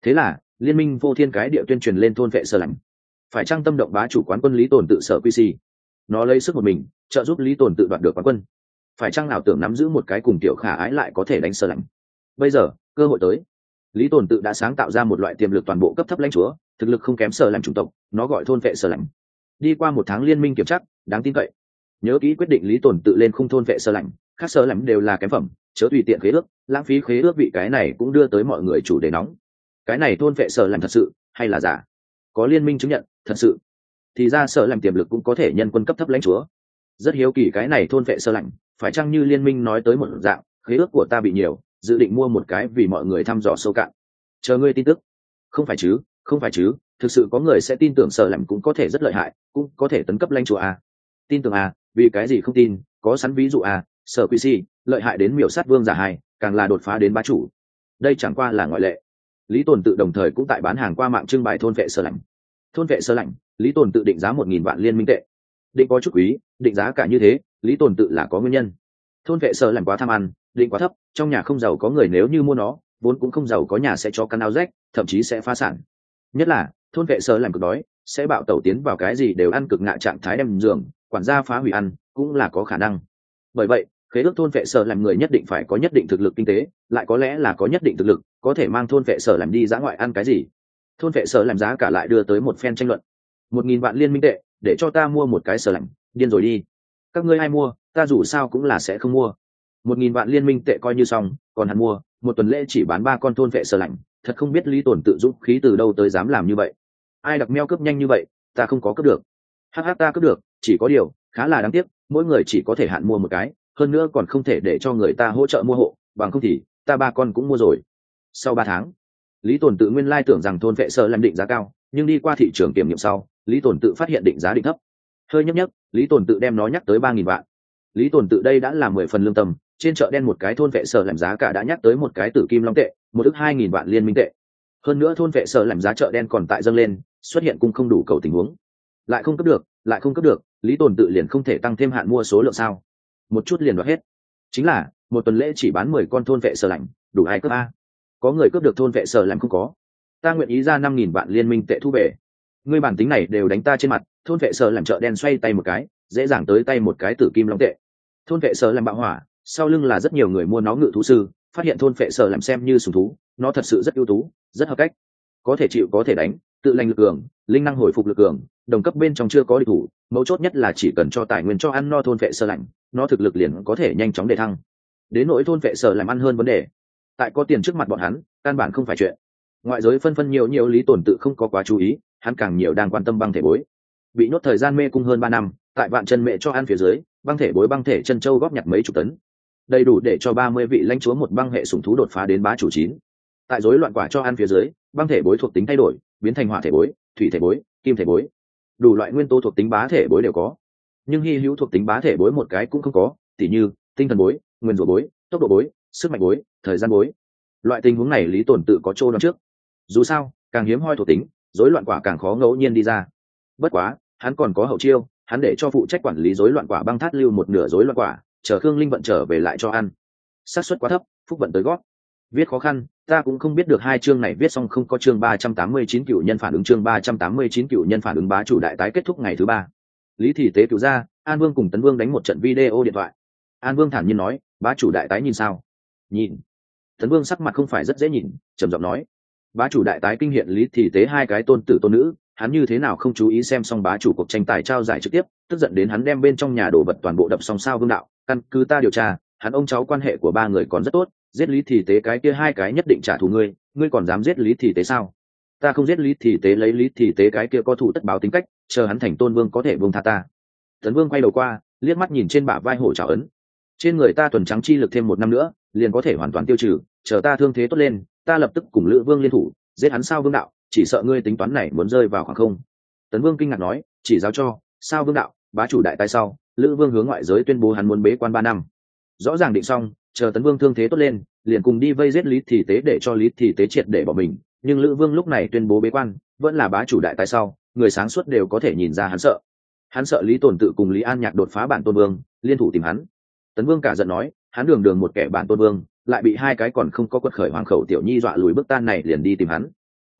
Thế là liên minh vô thiên cái địa tuyên truyền lên thôn vệ sở lạnh, phải trang tâm động bá chủ quán quân Lý Tồn tự sở quy si, nó lấy sức một mình trợ giúp Lý Tồn tự đoạt được quán quân. Phải chăng nào tưởng nắm giữ một cái cùng tiểu khả ái lại có thể đánh sở lạnh. Bây giờ cơ hội tới. Lý Tồn tự đã sáng tạo ra một loại tiềm lực toàn bộ cấp thấp lãnh chúa, thực lực không kém sở lạnh chủng tộc, nó gọi thôn vệ sở lạnh. Đi qua một tháng liên minh kiểm chắc, đáng tin cậy. Nhớ kỹ quyết định Lý Tồn tự lên khung thôn vệ sở lạnh, các sở lạnh đều là kém phẩm, chớ tùy tiện khế ước, lãng phí khế ước vị cái này cũng đưa tới mọi người chủ đề nóng. Cái này thôn vệ sở lạnh thật sự hay là giả? Có liên minh chứng nhận, thật sự. Thì ra sở lạnh tiềm lực cũng có thể nhân quân cấp thấp lãnh chúa. Rất hiếu kỳ cái này thôn vệ sở lạnh, phải chăng như liên minh nói tới một dạng, khế ước của ta bị nhiều, dự định mua một cái vì mọi người thăm dò sâu cạn. Chờ ngươi tin tức. Không phải chứ, không phải chứ, thực sự có người sẽ tin tưởng sở lạnh cũng có thể rất lợi hại, cũng có thể tấn cấp lãnh chúa à? Tin tưởng à, vì cái gì không tin, có sẵn ví dụ à, sở quy si lợi hại đến miểu sát vương giả hai, càng là đột phá đến bá chủ. Đây chẳng qua là ngoại lệ. Lý Tồn tự đồng thời cũng tại bán hàng qua mạng trưng bày thôn vệ sở lạnh. Thôn vệ sở lạnh, Lý Tồn tự định giá một nghìn vạn liên minh tệ. Định có chút quý, định giá cả như thế, Lý Tồn tự là có nguyên nhân. Thôn vệ sở lạnh quá tham ăn, định quá thấp, trong nhà không giàu có người nếu như mua nó, vốn cũng không giàu có nhà sẽ cho căn áo rách, thậm chí sẽ phá sản. Nhất là thôn vệ sở lạnh cực đói, sẽ bạo tẩu tiến vào cái gì đều ăn cực ngạ trạng thái đem giường, quản gia phá hủy ăn, cũng là có khả năng. Bởi vậy, khế ước thôn vệ sở làm người nhất định phải có nhất định thực lực kinh tế, lại có lẽ là có nhất định thực lực, có thể mang thôn vệ sở làm đi dã ngoại ăn cái gì. Thôn vệ sở làm giá cả lại đưa tới một phen tranh luận. Một nghìn vạn liên minh tệ, để cho ta mua một cái sở lạnh, điên rồi đi. Các ngươi ai mua, ta dù sao cũng là sẽ không mua. Một nghìn vạn liên minh tệ coi như xong, còn hắn mua, một tuần lễ chỉ bán ba con thôn vệ sở lạnh, thật không biết Lý Tồn tự dũng khí từ đâu tới dám làm như vậy. Ai đặc meo cướp nhanh như vậy, ta không có cướp được. Hắc hắc ta cướp được, chỉ có điều, khá là đáng tiếc, mỗi người chỉ có thể hạn mua một cái, hơn nữa còn không thể để cho người ta hỗ trợ mua hộ, bằng không thì ta ba con cũng mua rồi. Sau ba tháng, Lý Tồn tự nguyên lai tưởng rằng thôn vệ sở làm định giá cao, nhưng đi qua thị trường kiểm nghiệm sau, Lý Tồn tự phát hiện định giá định thấp. Hơi nhấp nhấp, Lý Tồn tự đem nó nhắc tới ba nghìn vạn. Lý Tồn tự đây đã là mười phần lương tâm, trên chợ đen một cái thôn vệ sở làm giá cả đã nhắc tới một cái tử kim long tệ, một ức hai nghìn vạn liên minh tệ. Hơn nữa thôn vệ sở làm giá chợ đen còn tại dâng lên, xuất hiện cung không đủ cầu tình huống. Lại không cấp được, lại không cấp được, Lý Tồn tự liền không thể tăng thêm hạn mua số lượng sao? Một chút liền đoạt hết. Chính là một tuần lễ chỉ bán mười con thôn vệ sở lạnh, đủ ai cướp a? Có người cướp được thôn vệ sở làm không có? Ta nguyện ý ra năm nghìn vạn liên minh tệ thu về. Ngươi bản tính này đều đánh ta trên mặt, thôn vệ sở làm chợ đen xoay tay một cái, dễ dàng tới tay một cái tử kim long tệ. Thôn vệ sở làm bạo hỏa, sau lưng là rất nhiều người mua nó ngự thú sư, phát hiện thôn vệ sở làm xem như sủng thú, nó thật sự rất ưu tú, rất hợp cách, có thể chịu có thể đánh, tự lành lực cường, linh năng hồi phục lực cường, đồng cấp bên trong chưa có địch thủ, mấu chốt nhất là chỉ cần cho tài nguyên cho ăn no thôn vệ sở lạnh, nó thực lực liền có thể nhanh chóng đề thăng. Đến nỗi thôn vệ sở làm ăn hơn vấn đề, tại có tiền trước mặt bọn hắn, căn bản không phải chuyện. Ngoại giới phân phân nhiều nhiều Lý Tồn tự không có quá chú ý, hắn càng nhiều đang quan tâm băng thể bối. Bị nhốt thời gian mê cung hơn ba năm, tại vạn chân mẹ cho ăn phía dưới, băng thể bối băng thể chân châu góp nhặt mấy chục tấn, đầy đủ để cho ba mươi vị lãnh chúa một băng hệ sủng thú đột phá đến bá chủ chín. Tại rối loạn quả cho ăn phía dưới, băng thể bối thuộc tính thay đổi, biến thành hỏa thể bối, thủy thể bối, kim thể bối, đủ loại nguyên tố thuộc tính bá thể bối đều có. Nhưng hy hữu thuộc tính bá thể bối một cái cũng không có, tỉ như tinh thần bối, nguyên rủa bối, tốc độ bối, sức mạnh bối, thời gian bối. Loại tình huống này Lý Tồn tự có chỗ đoán trước. Dù sao, càng hiếm hoi thuộc tính, rối loạn quả càng khó ngẫu nhiên đi ra. Bất quá, hắn còn có hậu chiêu, hắn để cho phụ trách quản lý rối loạn quả băng thát lưu một nửa rối loạn quả, chờ Khương Linh vận trở về lại cho ăn. Xác suất quá thấp, phúc vận tới gót. Viết khó khăn, ta cũng không biết được hai chương này viết xong không có chương ba trăm tám mươi chín cựu nhân phản ứng chương ba trăm tám mươi chín cựu nhân phản ứng bá chủ đại tái kết thúc ngày thứ ba. Lý Thị Tế cứu ra, An Vương cùng Tấn Vương đánh một trận video điện thoại. An Vương thản nhiên nói, bá chủ đại tái nhìn sao? Nhìn. Tấn Vương sắc mặt không phải rất dễ nhìn, trầm giọng nói, bá chủ đại tái kinh hiện Lý Thị Tế hai cái tôn tử tôn nữ, hắn như thế nào không chú ý xem xong bá chủ cuộc tranh tài trao giải trực tiếp, tức giận đến hắn đem bên trong nhà đồ vật toàn bộ đập xong sao Vương đạo, căn cứ ta điều tra, hắn ông cháu quan hệ của ba người còn rất tốt, giết Lý Thị Tế cái kia hai cái nhất định trả thù ngươi, ngươi còn dám giết Lý Thị Tế sao? Ta không giết Lý Thị Tế lấy Lý Thị Tế cái kia có thủ tất báo tính cách, chờ hắn thành tôn vương có thể buông tha ta. Tấn Vương quay đầu qua, liếc mắt nhìn trên bả vai hổ trảo ấn, trên người ta tuần trắng chi lực thêm một năm nữa, liền có thể hoàn toàn tiêu trừ, chờ ta thương thế tốt lên, ta lập tức cùng Lữ Vương liên thủ, giết hắn sao Vương đạo, chỉ sợ ngươi tính toán này muốn rơi vào khoảng không. Tấn Vương kinh ngạc nói, chỉ giáo cho, sao Vương đạo, bá chủ đại tái sau, Lữ Vương hướng ngoại giới tuyên bố hắn muốn bế quan ba năm. Rõ ràng định xong, chờ Tấn Vương thương thế tốt lên, liền cùng đi vây giết Lý Thị Tế để cho Lý Thị Tế triệt để bỏ mình, nhưng Lữ Vương lúc này tuyên bố bế quan, vẫn là bá chủ đại tái sau, người sáng suốt đều có thể nhìn ra hắn sợ. Hắn sợ Lý Tồn tự cùng Lý An Nhạc đột phá bản tôn vương, liên thủ tìm hắn. Tấn Vương cả giận nói, hắn đường đường một kẻ bản tôn vương, lại bị hai cái còn không có quật khởi hoàng khẩu tiểu nhi dọa lùi bước tan này liền đi tìm hắn.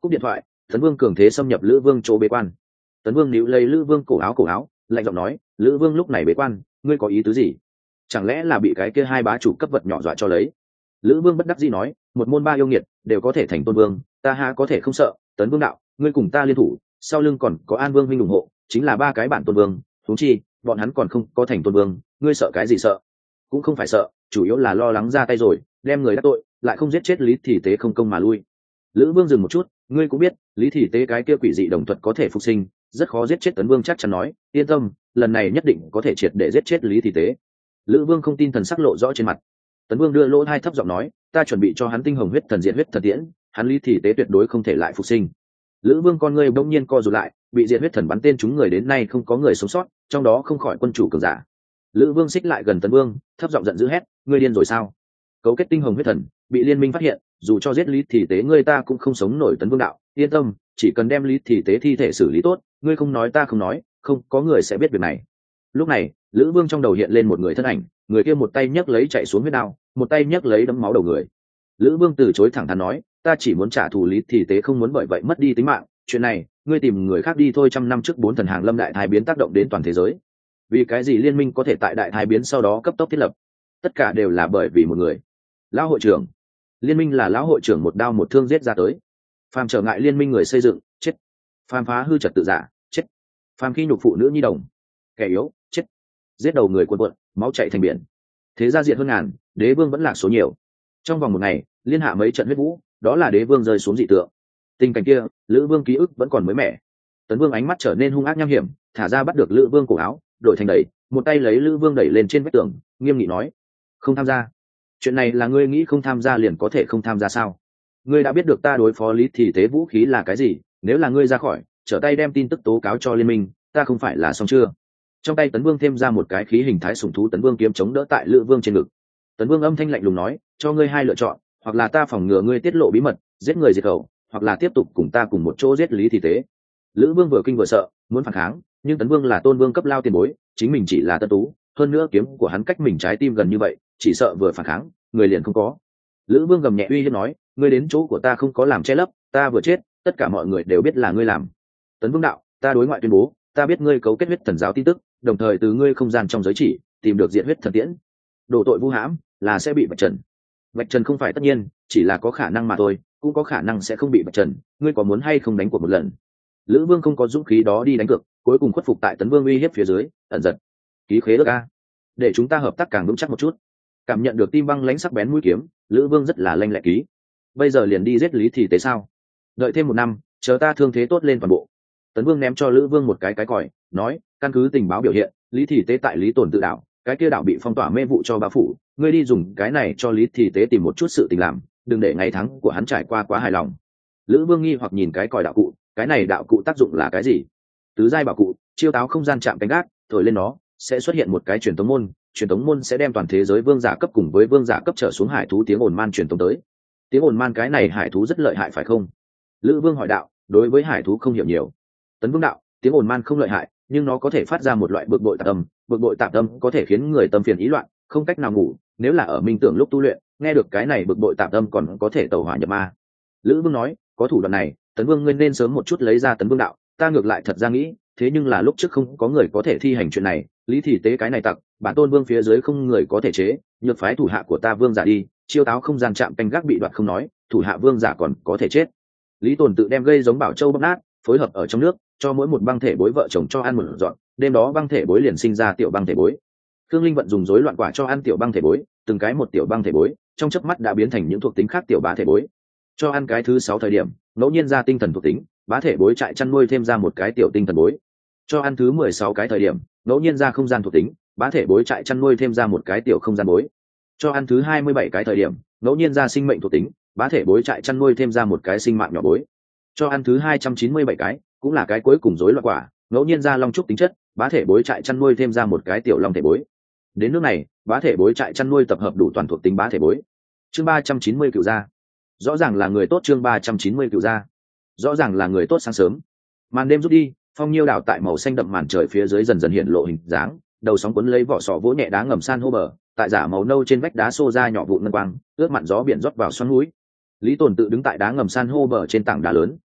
Cúp điện thoại, Tấn Vương cường thế xâm nhập Lữ Vương chỗ bế quan. Tấn Vương níu lấy Lữ Vương cổ áo cổ áo, lạnh giọng nói, Lữ Vương lúc này bế quan, ngươi có ý tứ gì? Chẳng lẽ là bị cái kia hai bá chủ cấp vật nhỏ dọa cho lấy? Lữ Vương bất đắc dĩ nói, một môn ba yêu nghiệt đều có thể thành tôn vương, ta ha có thể không sợ. Tấn Vương đạo, ngươi cùng ta liên thủ, sau lưng còn có An Vương huynh ủng hộ, chính là ba cái bản tôn vương, huống chi bọn hắn còn không có thành tôn vương, ngươi sợ cái gì sợ? Cũng không phải sợ, chủ yếu là lo lắng ra tay rồi đem người đắc tội, lại không giết chết Lý Thị Tế không công mà lui. Lữ Vương dừng một chút, ngươi cũng biết Lý Thị Tế cái kia quỷ dị đồng thuật có thể phục sinh, rất khó giết chết. Tấn Vương chắc chắn nói, yên tâm, lần này nhất định có thể triệt để giết chết Lý Thị Tế. Lữ Vương không tin, thần sắc lộ rõ trên mặt. Tấn Vương đưa lỗ hai thấp giọng nói, ta chuẩn bị cho hắn tinh hồng huyết thần diện huyết thần tiễn, hắn Lý Thị Tế tuyệt đối không thể lại phục sinh. Lữ Vương con ngươi bỗng nhiên co rụt lại, bị diệt huyết thần bắn tên chúng người đến nay không có người sống sót, trong đó không khỏi quân chủ cường giả. Lữ Vương xích lại gần Tấn Vương, thấp giọng giận dữ hét, ngươi điên rồi sao? Cấu kết tinh hồng huyết thần, bị liên minh phát hiện, dù cho giết Lý Thị Tế ngươi ta cũng không sống nổi. Tấn Vương đạo, yên tâm, chỉ cần đem Lý Thị Tế thi thể xử lý tốt, ngươi không nói ta không nói, không có người sẽ biết việc này. Lúc này, Lữ Vương trong đầu hiện lên một người thân ảnh, người kia một tay nhấc lấy chạy xuống huyết đao, một tay nhấc lấy đấm máu đầu người. Lữ Vương từ chối thẳng thắn nói, ta chỉ muốn trả thù Lý Thị Tế, không muốn bởi vậy mất đi tính mạng, chuyện này ngươi tìm người khác đi thôi. Trăm năm trước bốn thần hàng lâm đại thái biến tác động đến toàn thế giới, vì cái gì liên minh có thể tại đại thái biến sau đó cấp tốc thiết lập? Tất cả đều là bởi vì một người, lão hội trưởng. Liên minh là lão hội trưởng một đao một thương giết ra tới. Phàm trở ngại liên minh người xây dựng, chết. Phàm phá hư trật tự giả, chết. Phàm khi nhục phụ nữ nhi đồng, kẻ yếu, chết. Giết đầu người cuồn cuộn, máu chảy thành biển. Thế gia diệt hơn ngàn, đế vương vẫn lạc số nhiều. Trong vòng một ngày, liên hạ mấy trận huyết vũ, đó là đế vương rơi xuống dị tượng. Tình cảnh kia, Lữ Vương ký ức vẫn còn mới mẻ. Tấn Vương ánh mắt trở nên hung ác nham hiểm, thả ra bắt được Lữ Vương cổ áo, đổi thành đẩy, một tay lấy Lữ Vương đẩy lên trên vách tường, nghiêm nghị nói, không tham gia. Chuyện này là ngươi nghĩ không tham gia liền có thể không tham gia sao? Ngươi đã biết được ta đối phó Lý Thị Tế vũ khí là cái gì, nếu là ngươi ra khỏi, trở tay đem tin tức tố cáo cho liên minh, ta không phải là xong chưa? Trong tay Tấn Vương thêm ra một cái khí hình thái sủng thú Tấn Vương kiếm chống đỡ tại Lữ Vương trên ngực. Tấn Vương âm thanh lạnh lùng nói, cho ngươi hai lựa chọn, hoặc là ta phòng ngừa ngươi tiết lộ bí mật, giết người diệt khẩu, hoặc là tiếp tục cùng ta cùng một chỗ giết Lý Thị Tế. Lữ Vương vừa kinh vừa sợ, muốn phản kháng, nhưng Tấn Vương là tôn vương cấp lao tiền bối, chính mình chỉ là tân tú, hơn nữa kiếm của hắn cách mình trái tim gần như vậy, chỉ sợ vừa phản kháng, người liền không có. Lữ Vương gầm nhẹ uy hiếp nói, ngươi đến chỗ của ta không có làm che lấp, ta vừa chết, tất cả mọi người đều biết là ngươi làm. Tấn Vương đạo, ta đối ngoại tuyên bố, ta biết ngươi cấu kết huyết thần giáo tin tức, đồng thời từ ngươi không gian trong giới chỉ tìm được diện huyết thần tiễn, đổ tội vu hãm là sẽ bị vạch trần. Vạch trần không phải tất nhiên, chỉ là có khả năng mà thôi, cũng có khả năng sẽ không bị vạch trần, ngươi có muốn hay không đánh cuộc một lần? Lữ Vương không có dũng khí đó đi đánh cược, cuối cùng khuất phục tại Tấn Vương uy hiếp phía dưới, ẩn giật ký khế ước a, để chúng ta hợp tác càng vững chắc một chút. Cảm nhận được tim băng lãnh sắc bén mũi kiếm, Lữ Vương rất là lanh lẹ ký. Bây giờ liền đi giết Lý Thị Tế sao? Đợi thêm một năm, chờ ta thương thế tốt lên toàn bộ. Tấn Vương ném cho Lữ Vương một cái cái còi, nói, căn cứ tình báo biểu hiện, Lý Thị Tế tại Lý Tồn tự đảo, cái kia đảo bị phong tỏa mê vụ cho bá phủ, ngươi đi dùng cái này cho Lý Thị Tế tìm một chút sự tình làm, đừng để ngày tháng của hắn trải qua quá hài lòng. Lữ Vương nghi hoặc nhìn cái còi đạo cụ, cái này đạo cụ tác dụng là cái gì? Tứ giai bảo cụ, chiêu táo không gian chạm cánh gác, thổi lên nó sẽ xuất hiện một cái truyền tống môn, truyền tống môn sẽ đem toàn thế giới vương giả cấp cùng với vương giả cấp trở xuống hải thú tiếng ồn man truyền tống tới. Tiếng ồn man cái này hải thú rất lợi hại phải không? Lữ Vương hỏi đạo, đối với hải thú không hiểu nhiều. Tấn Vương đạo, tiếng ồn man không lợi hại, nhưng nó có thể phát ra một loại bực bội tạp âm, bực bội tạp âm có thể khiến người tâm phiền ý loạn, không cách nào ngủ, nếu là ở minh tưởng lúc tu luyện, nghe được cái này bực bội tạp âm còn có thể tẩu hỏa nhập ma. Lữ Vương nói, có thủ đoạn này, Tấn Vương ngươi nên sớm một chút lấy ra. Tấn Vương đạo, ta ngược lại thật ra nghĩ, thế nhưng là lúc trước không có người có thể thi hành chuyện này, Lý Thị Tế cái này tặc, bản tôn vương phía dưới không người có thể chế, nhược phái thủ hạ của ta vương giả đi, chiêu táo không gian chạm canh gác bị đoạt không nói, thủ hạ vương giả còn có thể chết. Lý Tồn tự đem gây giống bảo châu bóc nát, phối hợp ở trong nước, cho mỗi một băng thể bối vợ chồng cho ăn một dọn, đêm đó băng thể bối liền sinh ra tiểu băng thể bối. Khương Linh vận dùng rối loạn quả cho ăn tiểu băng thể bối, từng cái một tiểu băng thể bối, trong chớp mắt đã biến thành những thuộc tính khác tiểu bá thể bối. Cho ăn cái thứ sáu thời điểm, ngẫu nhiên ra tinh thần thuộc tính, bá thể bối trại chăn nuôi thêm ra một cái tiểu tinh thần bối. Cho ăn thứ mười sáu cái thời điểm, ngẫu nhiên ra không gian thuộc tính, bá thể bối trại chăn nuôi thêm ra một cái tiểu không gian bối. Cho ăn thứ hai mươi bảy cái thời điểm, ngẫu nhiên ra sinh mệnh thuộc tính, bá thể bối trại chăn nuôi thêm ra một cái sinh mạng nhỏ bối. Cho ăn thứ hai trăm chín mươi bảy cái, cũng là cái cuối cùng rối loạn quả, ngẫu nhiên ra long trúc tính chất, bá thể bối trại chăn nuôi thêm ra một cái tiểu long thể bối. Đến nước này, bá thể bối trại chăn nuôi tập hợp đủ toàn thuộc tính bá thể bối. Chương ba trăm chín mươi cựu gia. Rõ ràng là người tốt. Chương ba trăm chín mươi cựu gia. Rõ ràng là người tốt. Sáng sớm, màn đêm rút đi, phong nhiêu đảo tại màu xanh đậm màn trời phía dưới dần dần hiện lộ hình dáng, đầu sóng cuốn lấy vỏ sò vỗ nhẹ đá ngầm san hô bờ, tại giả màu nâu trên vách đá xô ra nhỏ vụn ngân quang, ướt mặn gió biển rót vào xoắn núi. Lý Tồn tự đứng tại đá ngầm san hô bờ trên tảng đá lớn,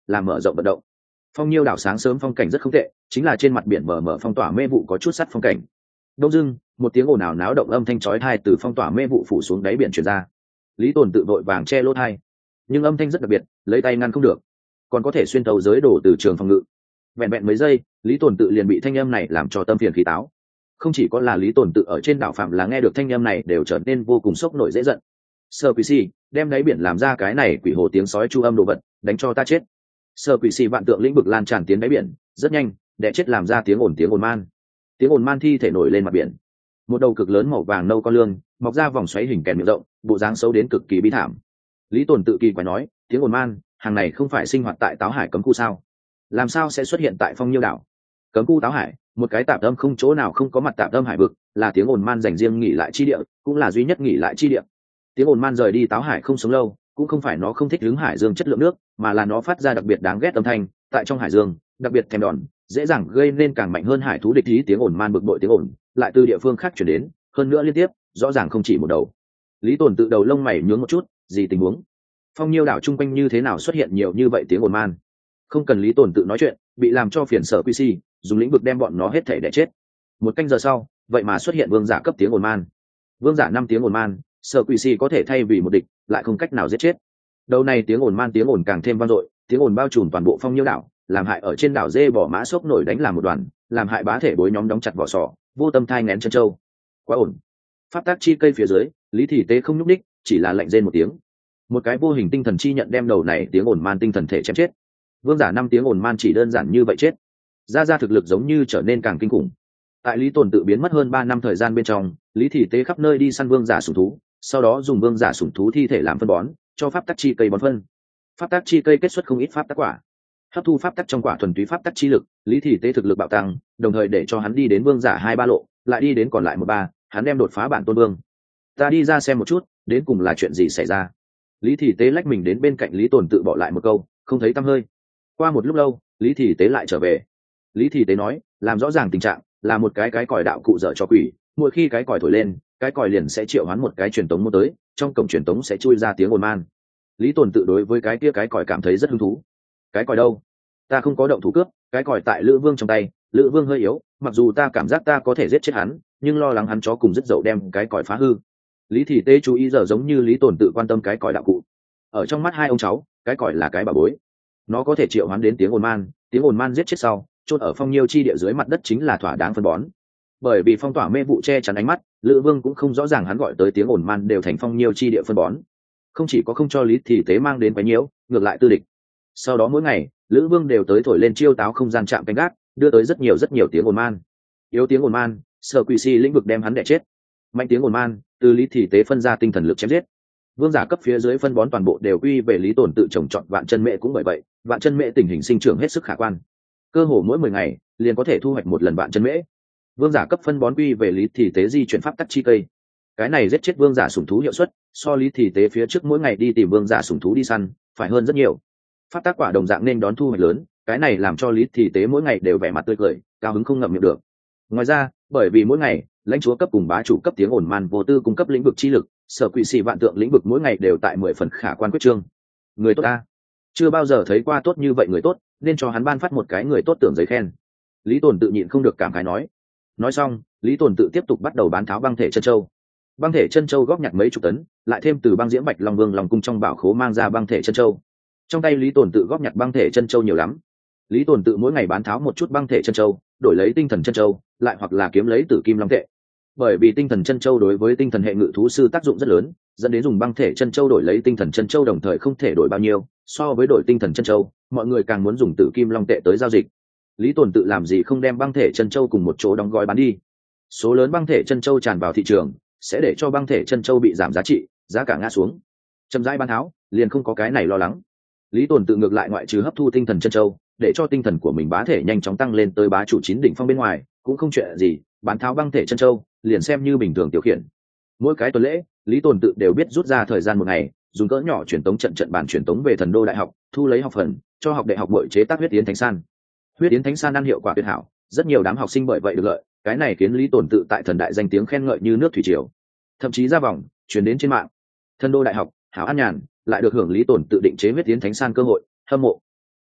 làm mở rộng vận động. Phong Nhiêu đảo sáng sớm phong cảnh rất không tệ, chính là trên mặt biển mờ mờ phong tỏa mê vụ có chút sắt phong cảnh. Đông dưng, một tiếng ồn ào náo động âm thanh chói tai từ phong tỏa mê vụ phủ xuống đáy biển truyền ra. Lý Tồn tự vội vàng che lỗ tai, nhưng âm thanh rất đặc biệt, lấy tay ngăn không được, còn có thể xuyên tấu giới đổ từ trường phòng ngự. Vẹn vẹn mấy giây, Lý Tồn tự liền bị thanh âm này làm cho tâm phiền khí táo. Không chỉ có là Lý Tồn tự ở trên đảo phạm là nghe được thanh âm này đều trở nên vô cùng sốc nổi dễ giận. Sở Quỷ Sĩ, đem đáy biển làm ra cái này quỷ hồ tiếng sói chu âm đồ vật, đánh cho ta chết. Sở Quỷ Sĩ vạn tượng lĩnh vực lan tràn tiến đáy biển, rất nhanh, đè chết làm ra tiếng ồn tiếng ồn man. Tiếng ồn man thi thể nổi lên mặt biển. Một đầu cực lớn màu vàng nâu con lươn, mọc ra vòng xoáy hình kèn miệng rộng, bộ dáng xấu đến cực kỳ bi thảm. Lý Tồn tự kỳ quái nói, tiếng ồn man, hàng này không phải sinh hoạt tại Táo Hải cấm khu sao? Làm sao sẽ xuất hiện tại Phong Nhiêu đảo? Cấm khu Táo Hải, một cái tạp âm không chỗ nào không có mặt tạp âm hải vực, là tiếng ồn man dành riêng nghỉ lại chi địa, cũng là duy nhất nghỉ lại chi địa. Tiếng ồn man rời đi Táo Hải không sống lâu, cũng không phải nó không thích hứng hải dương chất lượng nước, mà là nó phát ra đặc biệt đáng ghét âm thanh, tại trong hải dương, đặc biệt thèm đòn, dễ dàng gây nên càng mạnh hơn hải thú địch ý. Tiếng ồn man bực bội tiếng ồn, lại từ địa phương khác chuyển đến, hơn nữa liên tiếp, rõ ràng không chỉ một đầu. Lý Tồn tự đầu lông mày nhướng một chút, gì tình huống? Phong Nhiêu đảo chung quanh như thế nào xuất hiện nhiều như vậy tiếng ồn man? Không cần Lý Tồn tự nói chuyện, bị làm cho phiền Sở Quy Si, dùng lĩnh vực đem bọn nó hết thể để chết. Một canh giờ sau, vậy mà xuất hiện vương giả cấp tiếng ồn man. Vương giả năm tiếng ồn man, Sở Quy Si có thể thay vì một địch, lại không cách nào giết chết. Đầu này tiếng ồn man tiếng ồn càng thêm vang dội, tiếng ồn bao trùm toàn bộ Phong Nhiêu đảo, làm hại ở trên đảo dê bỏ mã sốc nổi đánh làm một đoàn, làm hại bá thể bối nhóm đóng chặt vỏ sò, vô tâm thai nghén chân châu. Quá ổn. Pháp tác chi cây phía dưới, Lý Thị Tế không nhúc đích, chỉ là lạnh rên một tiếng. Một cái vô hình tinh thần chi nhận đem đầu này tiếng ồn man tinh thần thể chém chết. Vương giả năm tiếng ồn man chỉ đơn giản như vậy chết. Ra ra thực lực giống như trở nên càng kinh khủng. Tại Lý Tồn tự biến mất hơn ba năm thời gian bên trong, Lý Thị Tế khắp nơi đi săn vương giả sủng thú, sau đó dùng vương giả sủng thú thi thể làm phân bón, cho pháp tắc chi cây bón phân. Pháp tắc chi cây kết xuất không ít pháp tắc quả. Hấp thu pháp tắc trong quả thuần túy pháp tắc chi lực, Lý Thị Tế thực lực bạo tăng, đồng thời để cho hắn đi đến vương giả hai ba lộ, lại đi đến còn lại một ba, hắn đem đột phá bản tôn vương. Ta đi ra xem một chút, đến cùng là chuyện gì xảy ra. Lý Thị Tế lách mình đến bên cạnh Lý Tồn tự bỏ lại một câu, không thấy tăm hơi. Qua một lúc lâu, Lý Thị Tế lại trở về. Lý Thị Tế nói, làm rõ ràng tình trạng, là một cái cái còi đạo cụ dở cho quỷ, mỗi khi cái còi thổi lên, cái còi liền sẽ triệu hoán một cái truyền tống môn tới, trong cổng truyền tống sẽ chui ra tiếng ồn man. Lý Tồn tự đối với cái kia cái còi cảm thấy rất hứng thú. Cái còi đâu? Ta không có động thủ cướp, cái còi tại Lữ Vương trong tay, Lữ Vương hơi yếu, mặc dù ta cảm giác ta có thể giết chết hắn, nhưng lo lắng hắn chó cùng rất dậu đem cái còi phá hư. Lý Thị Tế chú ý giờ giống như Lý Tồn tự quan tâm cái còi đạo cụ. Ở trong mắt hai ông cháu, cái còi là cái bảo bối. Nó có thể triệu hoán đến tiếng ồn man, tiếng ồn man giết chết sau, chôn ở Phong Nhiêu chi địa dưới mặt đất chính là thỏa đáng phân bón. Bởi vì phong tỏa mê vụ che chắn ánh mắt, Lữ Vương cũng không rõ ràng hắn gọi tới tiếng ồn man đều thành Phong Nhiêu chi địa phân bón. Không chỉ có không cho Lý Thị Tế mang đến quái nhiễu, ngược lại tư địch. Sau đó mỗi ngày, Lữ Vương đều tới thổi lên chiêu táo không gian chạm canh gác, đưa tới rất nhiều rất nhiều tiếng ồn man. Yếu tiếng ồn man, Sở Quỷ Si lĩnh vực đem hắn đè chết. Mạnh tiếng ồn man, từ Lý Thị Tế phân ra tinh thần lực chém giết. Vương giả cấp phía dưới phân bón toàn bộ đều quy về Lý Tồn tự trồng trọt vạn chân mễ cũng bởi vậy, vạn chân mễ tình hình sinh trưởng hết sức khả quan. Cơ hồ mỗi mười ngày, liền có thể thu hoạch một lần vạn chân mễ. Vương giả cấp phân bón quy về Lý Thị Tế di chuyển pháp tắc chi cây. Cái này giết chết vương giả sủng thú hiệu suất, so Lý Thị Tế phía trước mỗi ngày đi tìm vương giả sủng thú đi săn, phải hơn rất nhiều. Pháp tắc quả đồng dạng nên đón thu hoạch lớn, cái này làm cho Lý Thị Tế mỗi ngày đều vẻ mặt tươi cười, cao hứng không ngậm miệng được. Ngoài ra, bởi vì mỗi ngày, lãnh chúa cấp cùng bá chủ cấp tiếng ồn man vô tư cung cấp lĩnh vực chi lực, Sở Quỷ Si vạn tượng lĩnh vực mỗi ngày đều tại mười phần khả quan quyết trương. Người tốt ta, chưa bao giờ thấy qua tốt như vậy người tốt, nên cho hắn ban phát một cái người tốt tưởng giấy khen. Lý Tồn tự nhịn không được cảm khái nói. Nói xong, Lý Tồn tự tiếp tục bắt đầu bán tháo băng thể chân châu. Băng thể chân châu góp nhặt mấy chục tấn, lại thêm từ băng diễm bạch long vương lòng cung trong bảo khố mang ra băng thể chân châu. Trong tay Lý Tồn tự góp nhặt băng thể chân châu nhiều lắm. Lý Tồn tự mỗi ngày bán tháo một chút băng thể chân châu, đổi lấy tinh thần chân châu, lại hoặc là kiếm lấy tử kim long tệ. Bởi vì tinh thần chân châu đối với tinh thần hệ ngự thú sư tác dụng rất lớn, dẫn đến dùng băng thể chân châu đổi lấy tinh thần chân châu đồng thời không thể đổi bao nhiêu, so với đổi tinh thần chân châu, mọi người càng muốn dùng tử kim long tệ tới giao dịch. Lý Tồn tự làm gì không đem băng thể chân châu cùng một chỗ đóng gói bán đi. Số lớn băng thể chân châu tràn vào thị trường, sẽ để cho băng thể chân châu bị giảm giá trị, giá cả ngã xuống. Chậm rãi bán tháo, liền không có cái này lo lắng. Lý Tồn tự ngược lại ngoại trừ hấp thu tinh thần chân châu, để cho tinh thần của mình bá thể nhanh chóng tăng lên tới bá chủ chín đỉnh phong bên ngoài, cũng không chuyện gì, bán tháo băng thể chân châu, liền xem như bình thường tiểu khiển. Mỗi cái tuần lễ, Lý Tồn tự đều biết rút ra thời gian một ngày, dùng cỡ nhỏ truyền tống trận trận bản truyền tống về Thần Đô đại học, thu lấy học phần, cho học đại học bội chế tác huyết yến thánh san. Huyết yến thánh san ăn hiệu quả tuyệt hảo, rất nhiều đám học sinh bởi vậy được lợi, cái này khiến Lý Tồn tự tại Thần đại danh tiếng khen ngợi như nước thủy triều. Thậm chí ra vòng, truyền đến trên mạng. Thần Đô đại học, hảo an nhàn, lại được hưởng Lý Tồn tự định chế huyết yến thánh san cơ hội, hâm mộ.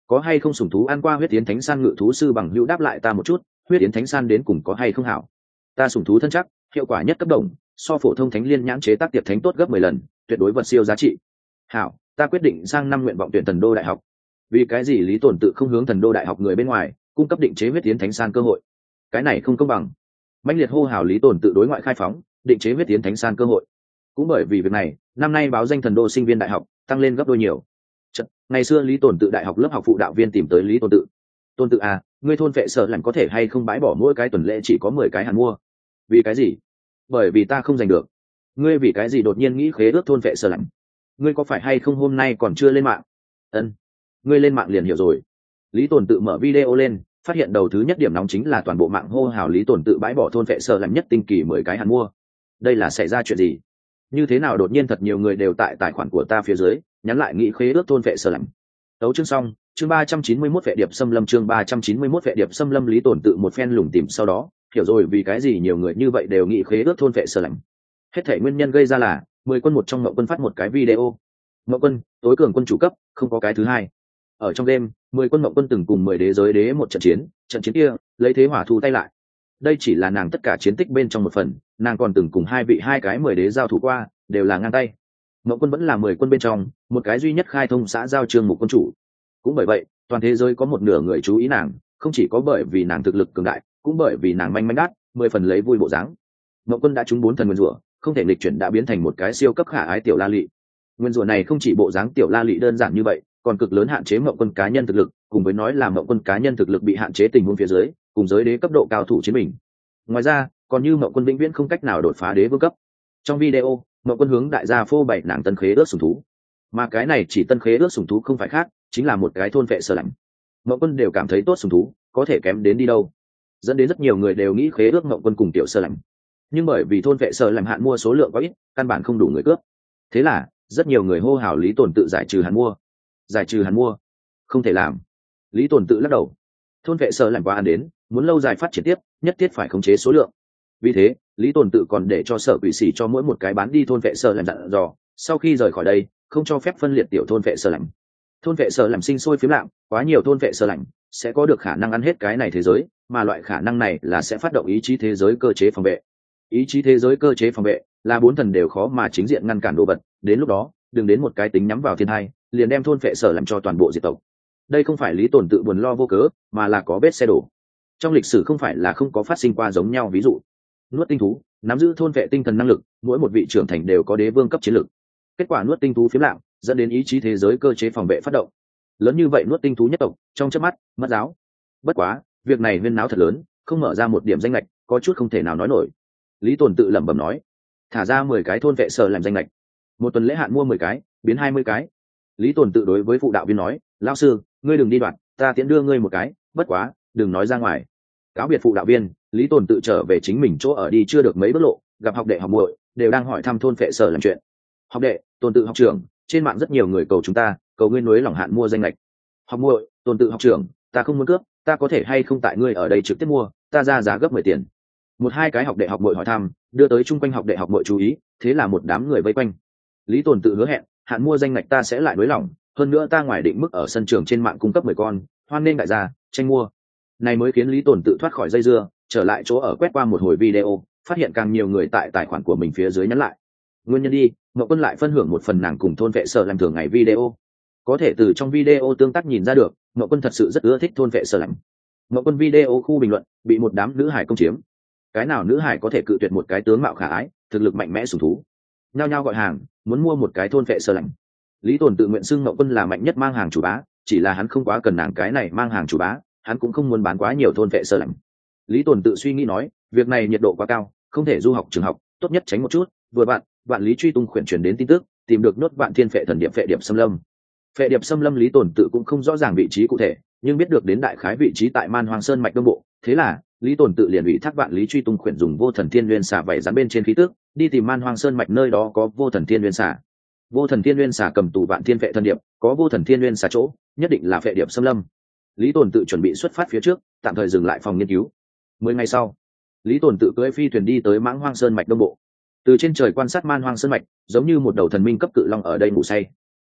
có hay không sủng thú ăn qua huyết tiến thánh san ngự thú sư bằng hữu đáp lại ta một chút, huyết tiến thánh san đến cùng có hay không hảo. Ta sủng thú thân chắc, hiệu quả nhất cấp đồng, so phổ thông thánh liên nhãn chế tác tiệp thánh tốt gấp mười lần, tuyệt đối vật siêu giá trị. Hảo, ta quyết định sang năm nguyện vọng tuyển thần đô đại học. Vì cái gì Lý Tồn Tự không hướng thần đô đại học người bên ngoài cung cấp định chế huyết tiến thánh san cơ hội? Cái này không công bằng. Mãnh liệt hô hào Lý Tồn Tự đối ngoại khai phóng định chế huyết tiến thánh san cơ hội. Cũng bởi vì việc này, năm nay báo danh thần đô sinh viên đại học tăng lên gấp đôi nhiều. Chật, ngày xưa Lý Tồn Tự đại học lớp học phụ đạo viên tìm tới Lý Tồn Tự. Tôn Tự à, ngươi thôn vệ sở làm có thể hay không bãi bỏ mỗi cái tuần lễ chỉ có mười cái hàn mua? Vì cái gì? Bởi vì ta không giành được. Ngươi vì cái gì đột nhiên nghĩ khế ước thôn vệ sở làm? Ngươi có phải hay không hôm nay còn chưa lên mạng? Ân, ngươi lên mạng liền hiểu rồi. Lý Tồn Tự mở video lên, phát hiện đầu thứ nhất điểm nóng chính là toàn bộ mạng hô hào Lý Tồn Tự bãi bỏ thôn vệ sở làm nhất tinh kỳ mười cái hàn mua. Đây là xảy ra chuyện gì? Như thế nào đột nhiên thật nhiều người đều tại tài khoản của ta phía dưới nhắn lại nghĩ khế ước thôn vệ sở làm? Tấu chương xong, chương ba trăm chín mươi mốt vệ điệp xâm lâm chương ba trăm chín mươi mốt vệ điệp xâm lâm Lý Tồn Tự một phen lùng tìm sau đó, hiểu rồi vì cái gì nhiều người như vậy đều nghĩ khế ước thôn vệ sở làm. Hết thảy nguyên nhân gây ra là mười quân một trong Mậu Quân phát một cái video. Mậu Quân, tối cường quân chủ cấp, không có cái thứ hai. Ở trong đêm, mười quân Mậu Quân từng cùng mười đế giới đế một trận chiến, trận chiến kia, lấy thế hỏa thu tay lại. Đây chỉ là nàng tất cả chiến tích bên trong một phần, nàng còn từng cùng hai vị hai cái mười đế giao thủ qua, đều là ngang tay. Mậu Quân vẫn là mười quân bên trong, một cái duy nhất khai thông xã giao trường một quân chủ. Cũng bởi vậy, toàn thế giới có một nửa người chú ý nàng, không chỉ có bởi vì nàng thực lực cường đại, cũng bởi vì nàng manh manh đát, mười phần lấy vui bộ dáng. Mậu Quân đã trúng bốn thần nguyên rủa, không thể nghịch chuyển đã biến thành một cái siêu cấp khả ái tiểu la lị. Nguyên rủa này không chỉ bộ dáng tiểu la lị đơn giản như vậy, còn cực lớn hạn chế Mậu Quân cá nhân thực lực, cùng với nói là Mậu Quân cá nhân thực lực bị hạn chế tình huống phía dưới, cùng giới đế cấp độ cao thủ chiến mình. Ngoài ra, còn như Mậu Quân vĩnh viễn không cách nào đột phá đế vương cấp. Trong video, Mậu Quân hướng đại gia phô bày nàng tân khế ước sủng thú, mà cái này chỉ tân khế ước sủng thú không phải khác, chính là một cái thôn vệ sở lạnh. Mậu Quân đều cảm thấy tốt sủng thú, có thể kém đến đi đâu, dẫn đến rất nhiều người đều nghĩ khế ước Mậu Quân cùng tiểu sở lạnh. Nhưng bởi vì thôn vệ sở làm hạn mua số lượng quá ít, căn bản không đủ người cướp. Thế là rất nhiều người hô hào Lý Tồn Tự giải trừ hạn mua. Giải trừ hạn mua không thể làm. Lý Tồn Tự lắc đầu. Thôn vệ sở làm quá ăn đến, muốn lâu dài phát triển tiếp, nhất thiết phải khống chế số lượng. Vì thế, Lý Tồn Tự còn để cho sở quỷ sĩ cho mỗi một cái bán đi thôn vệ sở làm dặn dò, sau khi rời khỏi đây, không cho phép phân liệt tiểu thôn vệ sở làm. Thôn vệ sở làm sinh sôi phiếm lạm, quá nhiều thôn vệ sở lạnh sẽ có được khả năng ăn hết cái này thế giới, mà loại khả năng này là sẽ phát động ý chí thế giới cơ chế phòng vệ. Ý chí thế giới cơ chế phòng vệ là bốn thần đều khó mà chính diện ngăn cản đồ vật, đến lúc đó đừng đến một cái tính nhắm vào thiên hai liền đem thôn vệ sở làm cho toàn bộ diệt tộc. Đây không phải Lý Tồn Tự buồn lo vô cớ, mà là có vết xe đổ. Trong lịch sử không phải là không có phát sinh qua giống nhau ví dụ. Nuốt tinh thú nắm giữ thôn vệ tinh thần năng lực, mỗi một vị trưởng thành đều có đế vương cấp chiến lực. Kết quả nuốt tinh thú phiếm lạm dẫn đến ý chí thế giới cơ chế phòng vệ phát động. Lớn như vậy nuốt tinh thú nhất tộc trong chớp mắt mất giáo. Bất quá việc này huyên náo thật lớn, không mở ra một điểm danh lệch, có chút không thể nào nói nổi. Lý Tồn Tự lẩm bẩm nói, thả ra mười cái thôn vệ sở làm danh lệch, một tuần lễ hạn mua mười cái, biến hai mươi cái. Lý Tồn Tự đối với phụ đạo viên nói, lão sư, ngươi đừng đi đoạn, ta tiễn đưa ngươi một cái, bất quá đừng nói ra ngoài. Cáo biệt phụ đạo viên, Lý Tồn Tự trở về chính mình chỗ ở đi chưa được mấy bước lộ, gặp học đệ học muội đều đang hỏi thăm thôn vệ sở làm chuyện. Học đệ, Tồn Tự học trưởng, trên mạng rất nhiều người cầu chúng ta, cầu ngươi nối lòng hạn mua danh lệch. Học muội, Tồn Tự học trưởng, ta không muốn cướp, ta có thể hay không tại ngươi ở đây trực tiếp mua, ta ra giá gấp mười tiền. Một hai cái học đệ học muội hỏi thăm, đưa tới chung quanh học đệ học muội chú ý, thế là một đám người vây quanh. Lý Tồn Tự hứa hẹn, hạn mua danh ngạch ta sẽ lại nới lỏng, hơn nữa ta ngoài định mức ở sân trường trên mạng cung cấp mười con, hoan nên đại gia tranh mua. Này mới khiến Lý Tồn Tự thoát khỏi dây dưa, trở lại chỗ ở quét qua một hồi video, phát hiện càng nhiều người tại tài khoản của mình phía dưới nhắn lại. Nguyên nhân đi, Mậu Quân lại phân hưởng một phần nàng cùng thôn vệ sở làm thường ngày video. Có thể từ trong video tương tác nhìn ra được, Mậu Quân thật sự rất ưa thích thôn vệ sở làm. Mậu Quân video khu bình luận bị một đám nữ hải công chiếm. Cái nào nữ hải có thể cự tuyệt một cái tướng mạo khả ái, thực lực mạnh mẽ sủng thú? Nhao nhao gọi hàng, muốn mua một cái thôn vệ sở làm. Lý Tồn Tự nguyện xưng Mậu Quân là mạnh nhất mang hàng chủ bá, chỉ là hắn không quá cần nàng cái này mang hàng chủ bá, hắn cũng không muốn bán quá nhiều thôn vệ sở làm. Lý Tồn Tự suy nghĩ nói, việc này nhiệt độ quá cao, không thể du học trường học, tốt nhất tránh một chút. Vừa bạn, Vạn Lý Truy Tung khuyển truyền đến tin tức, tìm được nốt Vạn Thiên Phệ Thần Điệp Phệ Điệp Xâm Lâm. Phệ Điệp Xâm Lâm Lý Tồn Tự cũng không rõ ràng vị trí cụ thể, nhưng biết được đến đại khái vị trí tại Man Hoang Sơn mạch đông bộ, thế là Lý Tồn Tự liền ủy thác Vạn Lý Truy Tung khuyển dùng Vô Thần Thiên Nguyên xà vảy dán bên trên khí tức, đi tìm Man Hoang Sơn mạch nơi đó có Vô Thần Thiên Nguyên xà. Vô Thần Thiên Nguyên xà cầm tù Vạn Thiên Phệ Thần Điệp, có Vô Thần Thiên Nguyên xà chỗ, nhất định là Phệ Điệp Xâm Lâm. Lý Tồn Tự chuẩn bị xuất phát phía trước, tạm thời dừng lại phòng nghiên cứu. Mười ngày sau, Lý Tồn Tự cưỡi phi thuyền đi tới Mãng Hoang Sơn mạch đông bộ. Từ trên trời quan sát Man Hoang Sơn mạch, giống như một đầu thần minh cấp cự long ở đây ngủ say.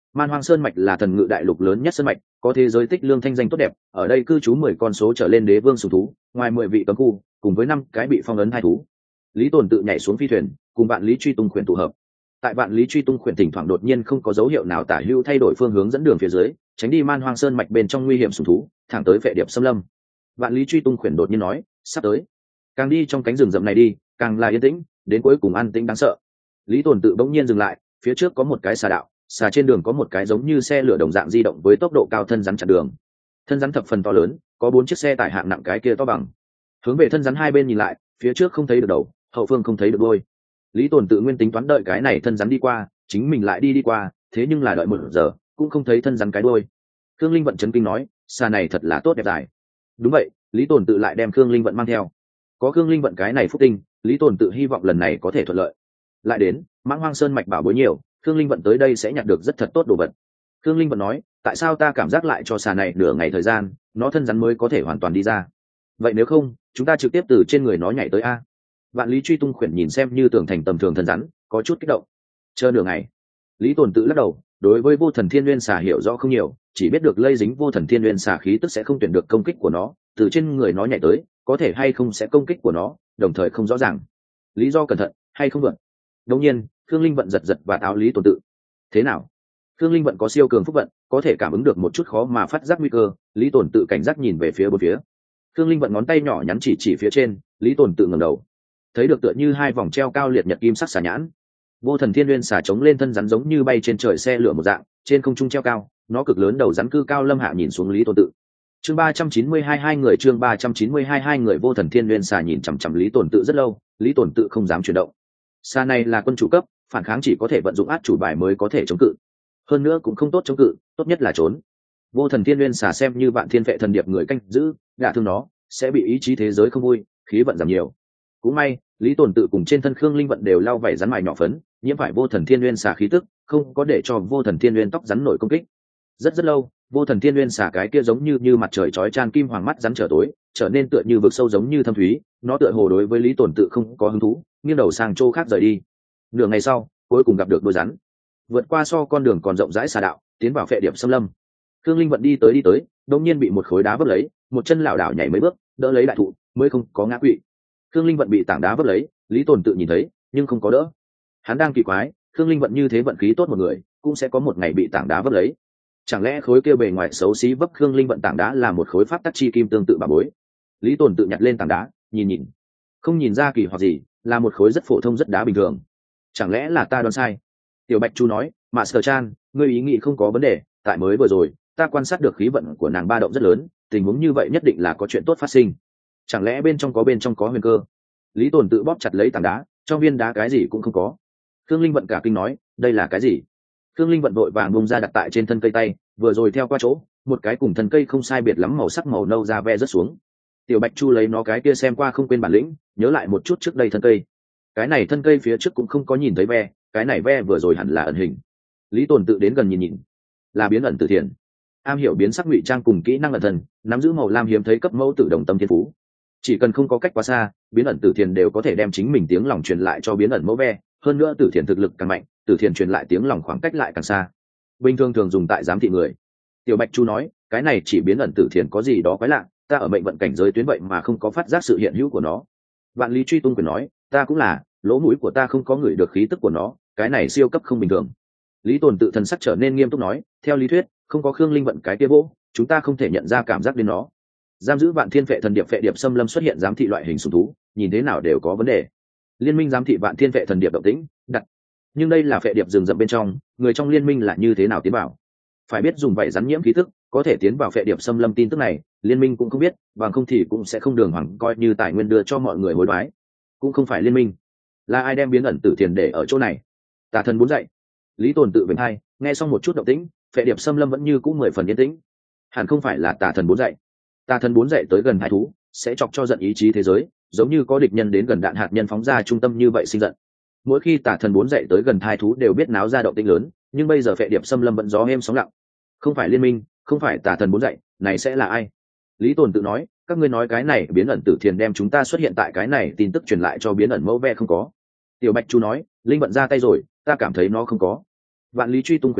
Man Hoang Sơn mạch là thần ngự đại lục lớn nhất sơn mạch, có thế giới tích lương thanh danh tốt đẹp, ở đây cư trú mười con số trở lên đế vương sùng thú, ngoài mười vị cấm khu, cùng với năm cái bị phong ấn hai thú. Lý Tồn tự nhảy xuống phi thuyền, cùng bạn Lý Truy Tung khuyển tụ hợp. Tại bạn Lý Truy Tung khuyển thỉnh thoảng đột nhiên không có dấu hiệu nào tả hữu thay đổi phương hướng dẫn đường phía dưới, tránh đi Man Hoang Sơn mạch bên trong nguy hiểm sùng thú, thẳng tới Phệ Điệp Xâm Lâm. Bạn Lý Truy Tung khuyển đột nhiên nói, sắp tới. Càng đi trong cánh rừng rậm này đi, càng là yên tĩnh, đến cuối cùng an tĩnh đáng sợ. Lý Tồn tự bỗng nhiên dừng lại, phía trước có một cái xà đạo, xà trên đường có một cái giống như xe lửa đồng dạng di động với tốc độ cao thân rắn chặn đường. Thân rắn thập phần to lớn, có bốn chiếc xe tải hạng nặng cái kia to bằng. Hướng về thân rắn hai bên nhìn lại, phía trước không thấy được đầu, hậu phương không thấy được đuôi. Lý Tồn tự nguyên tính toán đợi cái này thân rắn đi qua, chính mình lại đi đi qua, thế nhưng là đợi một giờ, cũng không thấy thân rắn cái đuôi. Khương Linh Vận chấn kinh nói, xà này thật là tốt đẹp dài. Đúng vậy, Lý Tồn tự lại đem Khương Linh Vận mang theo. Có Khương Linh Vận cái này phúc tinh, Lý Tồn tự hy vọng lần này có thể thuận lợi. Lại đến, Mãng Hoang Sơn mạch bảo bối nhiều, Khương Linh Vận tới đây sẽ nhặt được rất thật tốt đồ vật. Khương Linh Vận nói, tại sao ta cảm giác lại cho xà này nửa ngày thời gian, nó thân rắn mới có thể hoàn toàn đi ra. Vậy nếu không, chúng ta trực tiếp từ trên người nó nhảy tới a. Vạn Lý Truy Tung khuyển nhìn xem như tưởng thành tầm thường thân rắn, có chút kích động. Chờ nửa ngày. Lý Tồn tự lắc đầu, đối với Vô Thần Thiên Nguyên xà hiểu rõ không nhiều, chỉ biết được lây dính Vô Thần Thiên Nguyên xà khí tức sẽ không tuyển được công kích của nó, từ trên người nó nhảy tới, có thể hay không sẽ công kích của nó, đồng thời không rõ ràng. Lý do cẩn thận, hay không vượt. Đương nhiên, Khương Linh Vận giật giật và áo Lý Tồn tự. Thế nào? Khương Linh Vận có siêu cường phúc vận, có thể cảm ứng được một chút khó mà phát giác nguy cơ, Lý Tồn tự cảnh giác nhìn về phía bốn phía. Khương Linh Vận ngón tay nhỏ nhắn chỉ chỉ phía trên, Lý Tồn tự ngẩng đầu. Thấy được tựa như hai vòng treo cao liệt nhật kim sắc xà nhãn. Vô Thần Thiên Nguyên xà chống lên thân rắn giống như bay trên trời xe lửa một dạng, trên không trung treo cao, nó cực lớn đầu rắn cư cao lâm hạ nhìn xuống Lý Tồn tự. Chương ba trăm chín mươi hai hai người chương ba trăm chín mươi hai hai người Vô Thần Thiên Nguyên xà nhìn chằm chằm Lý Tồn tự rất lâu, Lý Tồn tự không dám chuyển động. Xà này là quân chủ cấp, phản kháng chỉ có thể vận dụng át chủ bài mới có thể chống cự. Hơn nữa cũng không tốt chống cự, tốt nhất là trốn. Vô Thần Thiên Nguyên xà xem như Vạn Thiên Phệ thần điệp người canh giữ, đả thương nó sẽ bị ý chí thế giới không vui, khí vận giảm nhiều. Cũng may, Lý Tồn tự cùng trên thân Khương Linh Vận đều lau vảy rắn mài nhỏ phấn, nhiễm phải Vô Thần Thiên Nguyên xà khí tức, không có để cho Vô Thần Thiên Nguyên tóc rắn nổi công kích. Rất rất lâu, Vô Thần Thiên Nguyên xà cái kia giống như như mặt trời chói chan kim hoàng mắt rắn trở tối, trở nên tựa như vực sâu giống như thâm thúy, nó tựa hồ đối với Lý Tồn tự không có hứng thú, nghiêng đầu sang chỗ khác rời đi. Nửa ngày sau, cuối cùng gặp được đôi rắn. Vượt qua so con đường còn rộng rãi xà đạo, tiến vào Phệ Điệp Xâm Lâm. Khương Linh Vận đi tới đi tới, đột nhiên bị một khối đá vấp lấy, một chân lảo đảo nhảy mấy bước, đỡ lấy đại thụ, mới không có ngã quỵ. Khương Linh Vận bị tảng đá vấp lấy, Lý Tồn tự nhìn thấy, nhưng không có đỡ. Hắn đang kỳ quái, Khương Linh Vận như thế vận khí tốt một người, cũng sẽ có một ngày bị tảng đá vấp lấy. Chẳng lẽ khối kia bề ngoài xấu xí vấp Khương Linh Vận tảng đá là một khối pháp tắc chi kim tương tự bà bối? Lý Tồn tự nhặt lên tảng đá, nhìn nhìn, không nhìn ra kỳ hoặc gì, là một khối rất phổ thông rất đá bình thường. Chẳng lẽ là ta đoán sai? Tiểu Bạch Chu nói, Master Chan, ngươi ý nghĩ không có vấn đề, tại mới vừa rồi, ta quan sát được khí vận của nàng ba động rất lớn, tình huống như vậy nhất định là có chuyện tốt phát sinh. Chẳng lẽ bên trong có bên trong có huyền cơ? Lý Tồn tự bóp chặt lấy tảng đá, trong viên đá cái gì cũng không có. Khương Linh Vận cả kinh nói, đây là cái gì? Khương Linh Vận vội vàng bung ra đặt tại trên thân cây tay, vừa rồi theo qua chỗ, một cái cùng thân cây không sai biệt lắm màu sắc màu nâu ra ve rớt xuống. Tiểu Bạch Chu lấy nó cái kia xem qua không quên bản lĩnh, nhớ lại một chút trước đây thân cây. Cái này thân cây phía trước cũng không có nhìn thấy ve, cái này ve vừa rồi hẳn là ẩn hình. Lý Tồn tự đến gần nhìn nhìn, là biến ẩn từ thiền. Am hiểu biến sắc ngụy trang cùng kỹ năng ẩn thần, nắm giữ màu lam hiếm thấy cấp mẫu tự đồng tâm thiên phú. Chỉ cần không có cách quá xa, biến ẩn tử thiền đều có thể đem chính mình tiếng lòng truyền lại cho biến ẩn mẫu ve, hơn nữa tử thiền thực lực càng mạnh, tử thiền truyền lại tiếng lòng khoảng cách lại càng xa. Bình thường thường dùng tại giám thị người. Tiểu Bạch Chu nói, cái này chỉ biến ẩn tử thiền có gì đó quái lạ, ta ở mệnh vận cảnh giới tuyến vậy mà không có phát giác sự hiện hữu của nó. Vạn Lý Truy Tung quyền nói, ta cũng là, lỗ mũi của ta không có ngửi được khí tức của nó, cái này siêu cấp không bình thường. Lý Tồn tự thần sắc trở nên nghiêm túc nói, theo lý thuyết, không có Khương Linh Vận cái kia vỗ, chúng ta không thể nhận ra cảm giác đến nó. Giam giữ Vạn Thiên Phệ thần điệp Phệ Điệp Xâm Lâm xuất hiện giám thị loại hình sùng thú, nhìn thế nào đều có vấn đề. Liên minh giám thị Vạn Thiên Phệ thần điệp động tĩnh, đặt. Nhưng đây là Phệ Điệp rừng rậm bên trong, người trong liên minh là như thế nào tiến vào? Phải biết dùng vậy rắn nhiễm khí tức, có thể tiến vào Phệ Điệp Xâm Lâm tin tức này, liên minh cũng không biết, bằng không thì cũng sẽ không đường hoàng coi như tài nguyên đưa cho mọi người hối đoái. Cũng không phải liên minh, là ai đem biến ẩn tử tiền để ở chỗ này? Tà thần bốn dậy. Lý Tồn tự vểnh hai, nghe xong một chút động tĩnh, Phệ Điệp Xâm Lâm vẫn như cũ mười phần yên tĩnh. Hẳn không phải là tà thần bốn dậy. Tà thần bốn dậy tới gần hai thú, sẽ chọc cho giận ý chí thế giới, giống như có địch nhân đến gần đạn hạt nhân phóng ra trung tâm như vậy sinh giận. Mỗi khi tà thần bốn dậy tới gần hai thú đều biết náo ra động tĩnh lớn, nhưng bây giờ Phệ Điệp Xâm Lâm vẫn gió êm sóng lặng. Không phải liên minh, không phải tà thần bốn dậy, này sẽ là ai? Lý Tồn tự nói, các ngươi nói cái này biến ẩn tử thiền đem chúng ta xuất hiện tại cái này tin tức truyền lại cho biến ẩn mẫu ve không có. Tiểu Bạch Chu nói, linh vận ra tay rồi, ta cảm thấy nó không có. Vạn Lý Truy Tung quyền nói,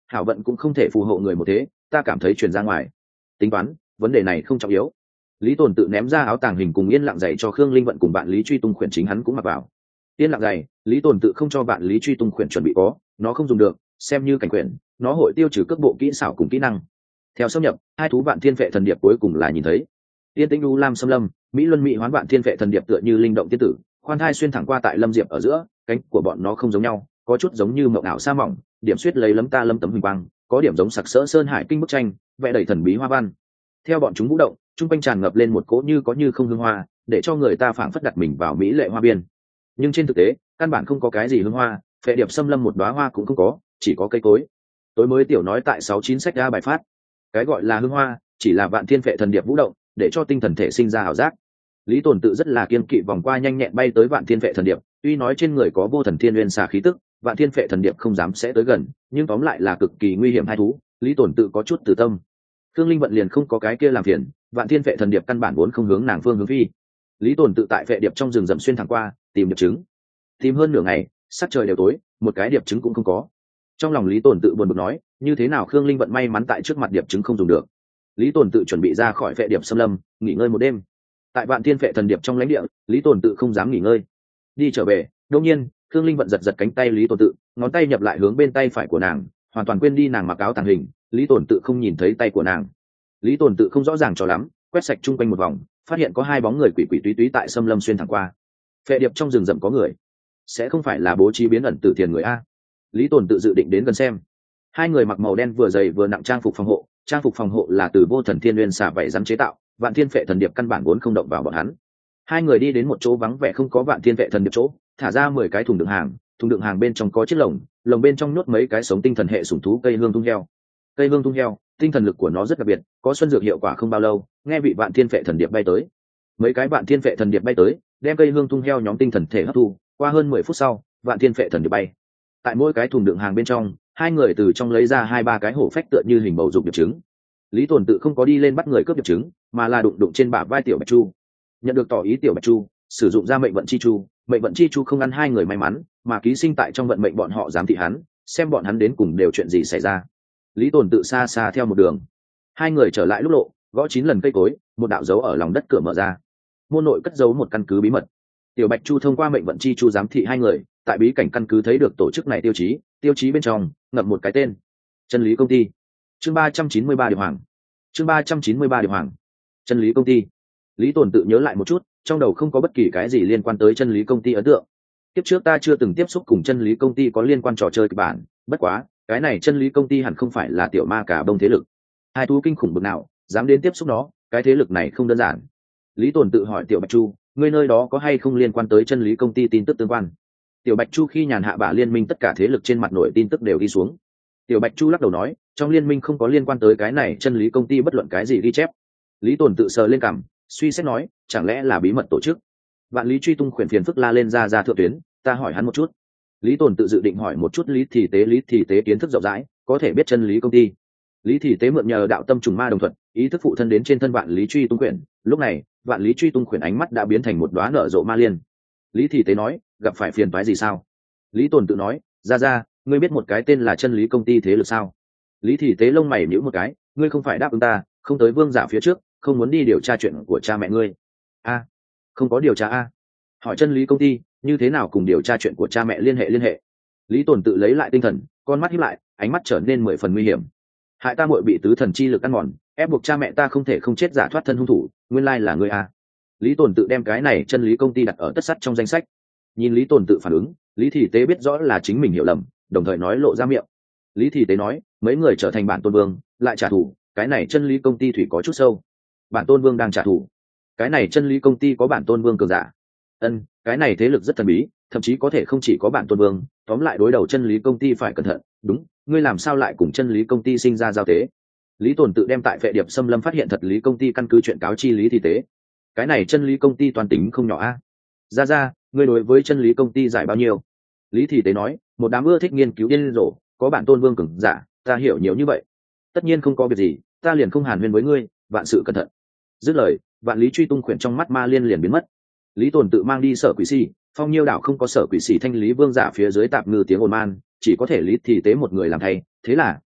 hảo vận cũng không thể phù hộ người một thế, ta cảm thấy truyền ra ngoài tính toán vấn đề này không trọng yếu. Lý Tồn tự ném ra áo tàng hình cùng yên lặng giày cho Khương Linh Vận cùng bạn Lý Truy Tung khuyển chính hắn cũng mặc vào. Yên lặng giày, Lý Tồn tự không cho bạn Lý Truy Tung khuyển chuẩn bị có, nó không dùng được, xem như cảnh quyển, nó hội tiêu trừ cước bộ kỹ xảo cùng kỹ năng. Theo xâm nhập, hai thú vạn thiên vệ thần điệp cuối cùng là nhìn thấy. Tiên tĩnh u lam xâm lâm, mỹ luân mỹ hoán vạn thiên vệ thần điệp tựa như linh động tiên tử, khoan thai xuyên thẳng qua tại lâm diệp ở giữa, cánh của bọn nó không giống nhau, có chút giống như mộng ảo sa mỏng, điểm xuyết lấy lấm ta lâm tấm huỳnh quang, có điểm giống sặc sỡ sơn hải kinh bức tranh, vẽ đầy thần bí hoa văn. Theo bọn chúng vũ động, trung quanh tràn ngập lên một cỗ như có như không hương hoa, để cho người ta phảng phất đặt mình vào mỹ lệ hoa biên. Nhưng trên thực tế, căn bản không có cái gì hương hoa, phệ điệp xâm lâm một đóa hoa cũng không có, chỉ có cây cối. Tối mới tiểu nói tại sáu chín sách ra bài phát. Cái gọi là hương hoa, chỉ là vạn thiên phệ thần điệp vũ động, để cho tinh thần thể sinh ra ảo giác. Lý Tồn tự rất là kiên kỵ vòng qua nhanh nhẹn bay tới vạn thiên phệ thần điệp, tuy nói trên người có vô thần thiên nguyên xà khí tức, vạn thiên phệ thần điệp không dám sẽ tới gần, nhưng tóm lại là cực kỳ nguy hiểm hai thú, Lý Tồn tự có chút tử tâm. Khương Linh Vận liền không có cái kia làm phiền, vạn thiên phệ thần điệp căn bản vốn không hướng nàng phương hướng phi. Lý Tồn tự tại phệ điệp trong rừng rậm xuyên thẳng qua, tìm điệp trứng. Tìm hơn nửa ngày, sắc trời đều tối, một cái điệp trứng cũng không có. Trong lòng Lý Tồn tự buồn bực nói, như thế nào Khương Linh Vận may mắn tại trước mặt điệp trứng không dùng được. Lý Tồn tự chuẩn bị ra khỏi phệ điệp xâm lâm, nghỉ ngơi một đêm. Tại vạn thiên phệ thần điệp trong lãnh địa, Lý Tồn tự không dám nghỉ ngơi. Đi trở về, đương nhiên, Khương Linh Vận giật giật cánh tay Lý Tồn tự, ngón tay nhập lại hướng bên tay phải của nàng, hoàn toàn quên đi nàng mặc áo tàng hình, Lý Tồn tự không nhìn thấy tay của nàng. Lý Tồn tự không rõ ràng cho lắm, quét sạch chung quanh một vòng, phát hiện có hai bóng người quỷ quỷ túy túy tại xâm lâm xuyên thẳng qua. Phệ điệp trong rừng rậm có người, sẽ không phải là bố trí biến ẩn tử tiền người a? Lý Tồn tự dự định đến gần xem. Hai người mặc màu đen vừa dày vừa nặng trang phục phòng hộ, trang phục phòng hộ là từ vô thần thiên nguyên xà vảy rắn chế tạo, vạn thiên phệ thần điệp căn bản vốn không động vào bọn hắn. Hai người đi đến một chỗ vắng vẻ không có vạn thiên phệ thần điệp chỗ, thả ra mười cái thùng đựng hàng, thùng đựng hàng bên trong có chiếc lồng, lồng bên trong nhốt mấy cái sống tinh thần hệ sủng thú cây hương tung heo. Cây hương tung heo, tinh thần lực của nó rất đặc biệt, có xuân dược hiệu quả không bao lâu, nghe vị vạn thiên phệ thần điệp bay tới. Mấy cái vạn thiên phệ thần điệp bay tới, đem cây hương tung heo nhóm tinh thần thể hấp thu, qua hơn mười phút sau, vạn thiên phệ thần điệp bay. Tại mỗi cái thùng đựng hàng bên trong, hai người từ trong lấy ra hai ba cái hổ phách tựa như hình bầu dục điệp trứng. Lý Tồn tự không có đi lên bắt người cướp điệp trứng, mà là đụng đụng trên bả vai tiểu Bạch Chu. Nhận được tỏ ý tiểu Bạch Chu, sử dụng ra mệnh vận chi chu, mệnh vận chi chu không ăn hai người may mắn, mà ký sinh tại trong vận mệnh bọn họ giám thị hắn, xem bọn hắn đến cùng đều chuyện gì xảy ra. Lý Tồn tự xa xa theo một đường. Hai người trở lại lúc lộ, gõ chín lần cây cối, một đạo dấu ở lòng đất cửa mở ra. Môn nội cất giấu một căn cứ bí mật. Tiểu Bạch Chu thông qua mệnh vận chi chu giám thị hai người, tại bí cảnh căn cứ thấy được tổ chức này tiêu chí, tiêu chí bên trong ngậm một cái tên: Chân lý công ty. Chương ba trăm chín mươi ba Điệp Hoàng. Chương ba trăm chín mươi ba Điệp Hoàng. Chân lý công ty. Lý Tồn tự nhớ lại một chút, trong đầu không có bất kỳ cái gì liên quan tới chân lý công ty ấn tượng. Tiếp trước ta chưa từng tiếp xúc cùng chân lý công ty có liên quan trò chơi kịch bản, bất quá, cái này chân lý công ty hẳn không phải là tiểu ma cả bông thế lực. Hai thú kinh khủng bực nào, dám đến tiếp xúc nó, cái thế lực này không đơn giản. Lý Tồn tự hỏi tiểu Bạch Chu, ngươi nơi đó có hay không liên quan tới chân lý công ty tin tức tương quan? Tiểu Bạch Chu khi nhàn hạ bả liên minh tất cả thế lực trên mặt nổi tin tức đều đi xuống. Tiểu Bạch Chu lắc đầu nói, trong liên minh không có liên quan tới cái này chân lý công ty bất luận cái gì ghi chép. Lý Tồn tự sờ lên cằm, suy xét nói, chẳng lẽ là bí mật tổ chức? Vạn Lý Truy Tung khuyển phiền phức la lên ra ra thượng tuyến, ta hỏi hắn một chút. Lý Tồn tự dự định hỏi một chút Lý Thị Tế, Lý Thị Tế kiến thức rộng rãi, có thể biết chân lý công ty. Lý Thị Tế mượn nhờ đạo tâm trùng ma đồng thuận, ý thức phụ thân đến trên thân Vạn Lý Truy Tung khuyển. Lúc này, Vạn Lý Truy Tung khuyển ánh mắt đã biến thành một đóa nở rộ ma liên. Lý Thị Tế nói, gặp phải phiền toái gì sao? Lý Tồn tự nói, ra ra, ngươi biết một cái tên là chân lý công ty thế lực sao? Lý Thị Tế lông mày nhíu một cái, ngươi không phải đáp ứng ta, không tới vương giả phía trước, không muốn đi điều tra chuyện của cha mẹ ngươi. A, không có điều tra a? Hỏi chân lý công ty, như thế nào cùng điều tra chuyện của cha mẹ liên hệ liên hệ? Lý Tồn tự lấy lại tinh thần, con mắt híp lại, ánh mắt trở nên mười phần nguy hiểm. Hại ta muội bị tứ thần chi lực ăn mòn, ép buộc cha mẹ ta không thể không chết giả thoát thân hung thủ, nguyên lai là ngươi a. Lý Tồn tự đem cái này chân lý công ty đặt ở tất sắt trong danh sách. Nhìn Lý Tồn tự phản ứng, Lý Thị Tế biết rõ là chính mình hiểu lầm, đồng thời nói lộ ra miệng. Lý Thị Tế nói, mấy người trở thành bản tôn vương, lại trả thù, cái này chân lý công ty thủy có chút sâu. Bản tôn vương đang trả thù. Cái này chân lý công ty có bản tôn vương cường giả. Ân, cái này thế lực rất thần bí, thậm chí có thể không chỉ có bản tôn vương, tóm lại đối đầu chân lý công ty phải cẩn thận. Đúng, ngươi làm sao lại cùng chân lý công ty sinh ra giao tế? Lý Tồn tự đem tại Vệ Điệp Xâm Lâm phát hiện thật lý công ty căn cứ chuyện cáo chi Lý Thị Tế. Cái này chân lý công ty toàn tính không nhỏ a. Ra ra, ngươi đối với chân lý công ty giải bao nhiêu? Lý Thị Tế nói, một đám ưa thích nghiên cứu điên rồ, có bản tôn vương cường giả, ta hiểu nhiều như vậy. Tất nhiên không có việc gì, ta liền không hàn huyên với ngươi, vạn sự cẩn thận. Dứt lời, Vạn Lý Truy Tung khuyển trong mắt ma liên liền biến mất. Lý Tồn tự mang đi Sở Quỷ Sĩ, Phong Nhiêu đảo không có Sở Quỷ Sĩ thanh lý vương giả phía dưới tạp ngư tiếng ồn man, chỉ có thể Lý Thị Tế một người làm thay, thế là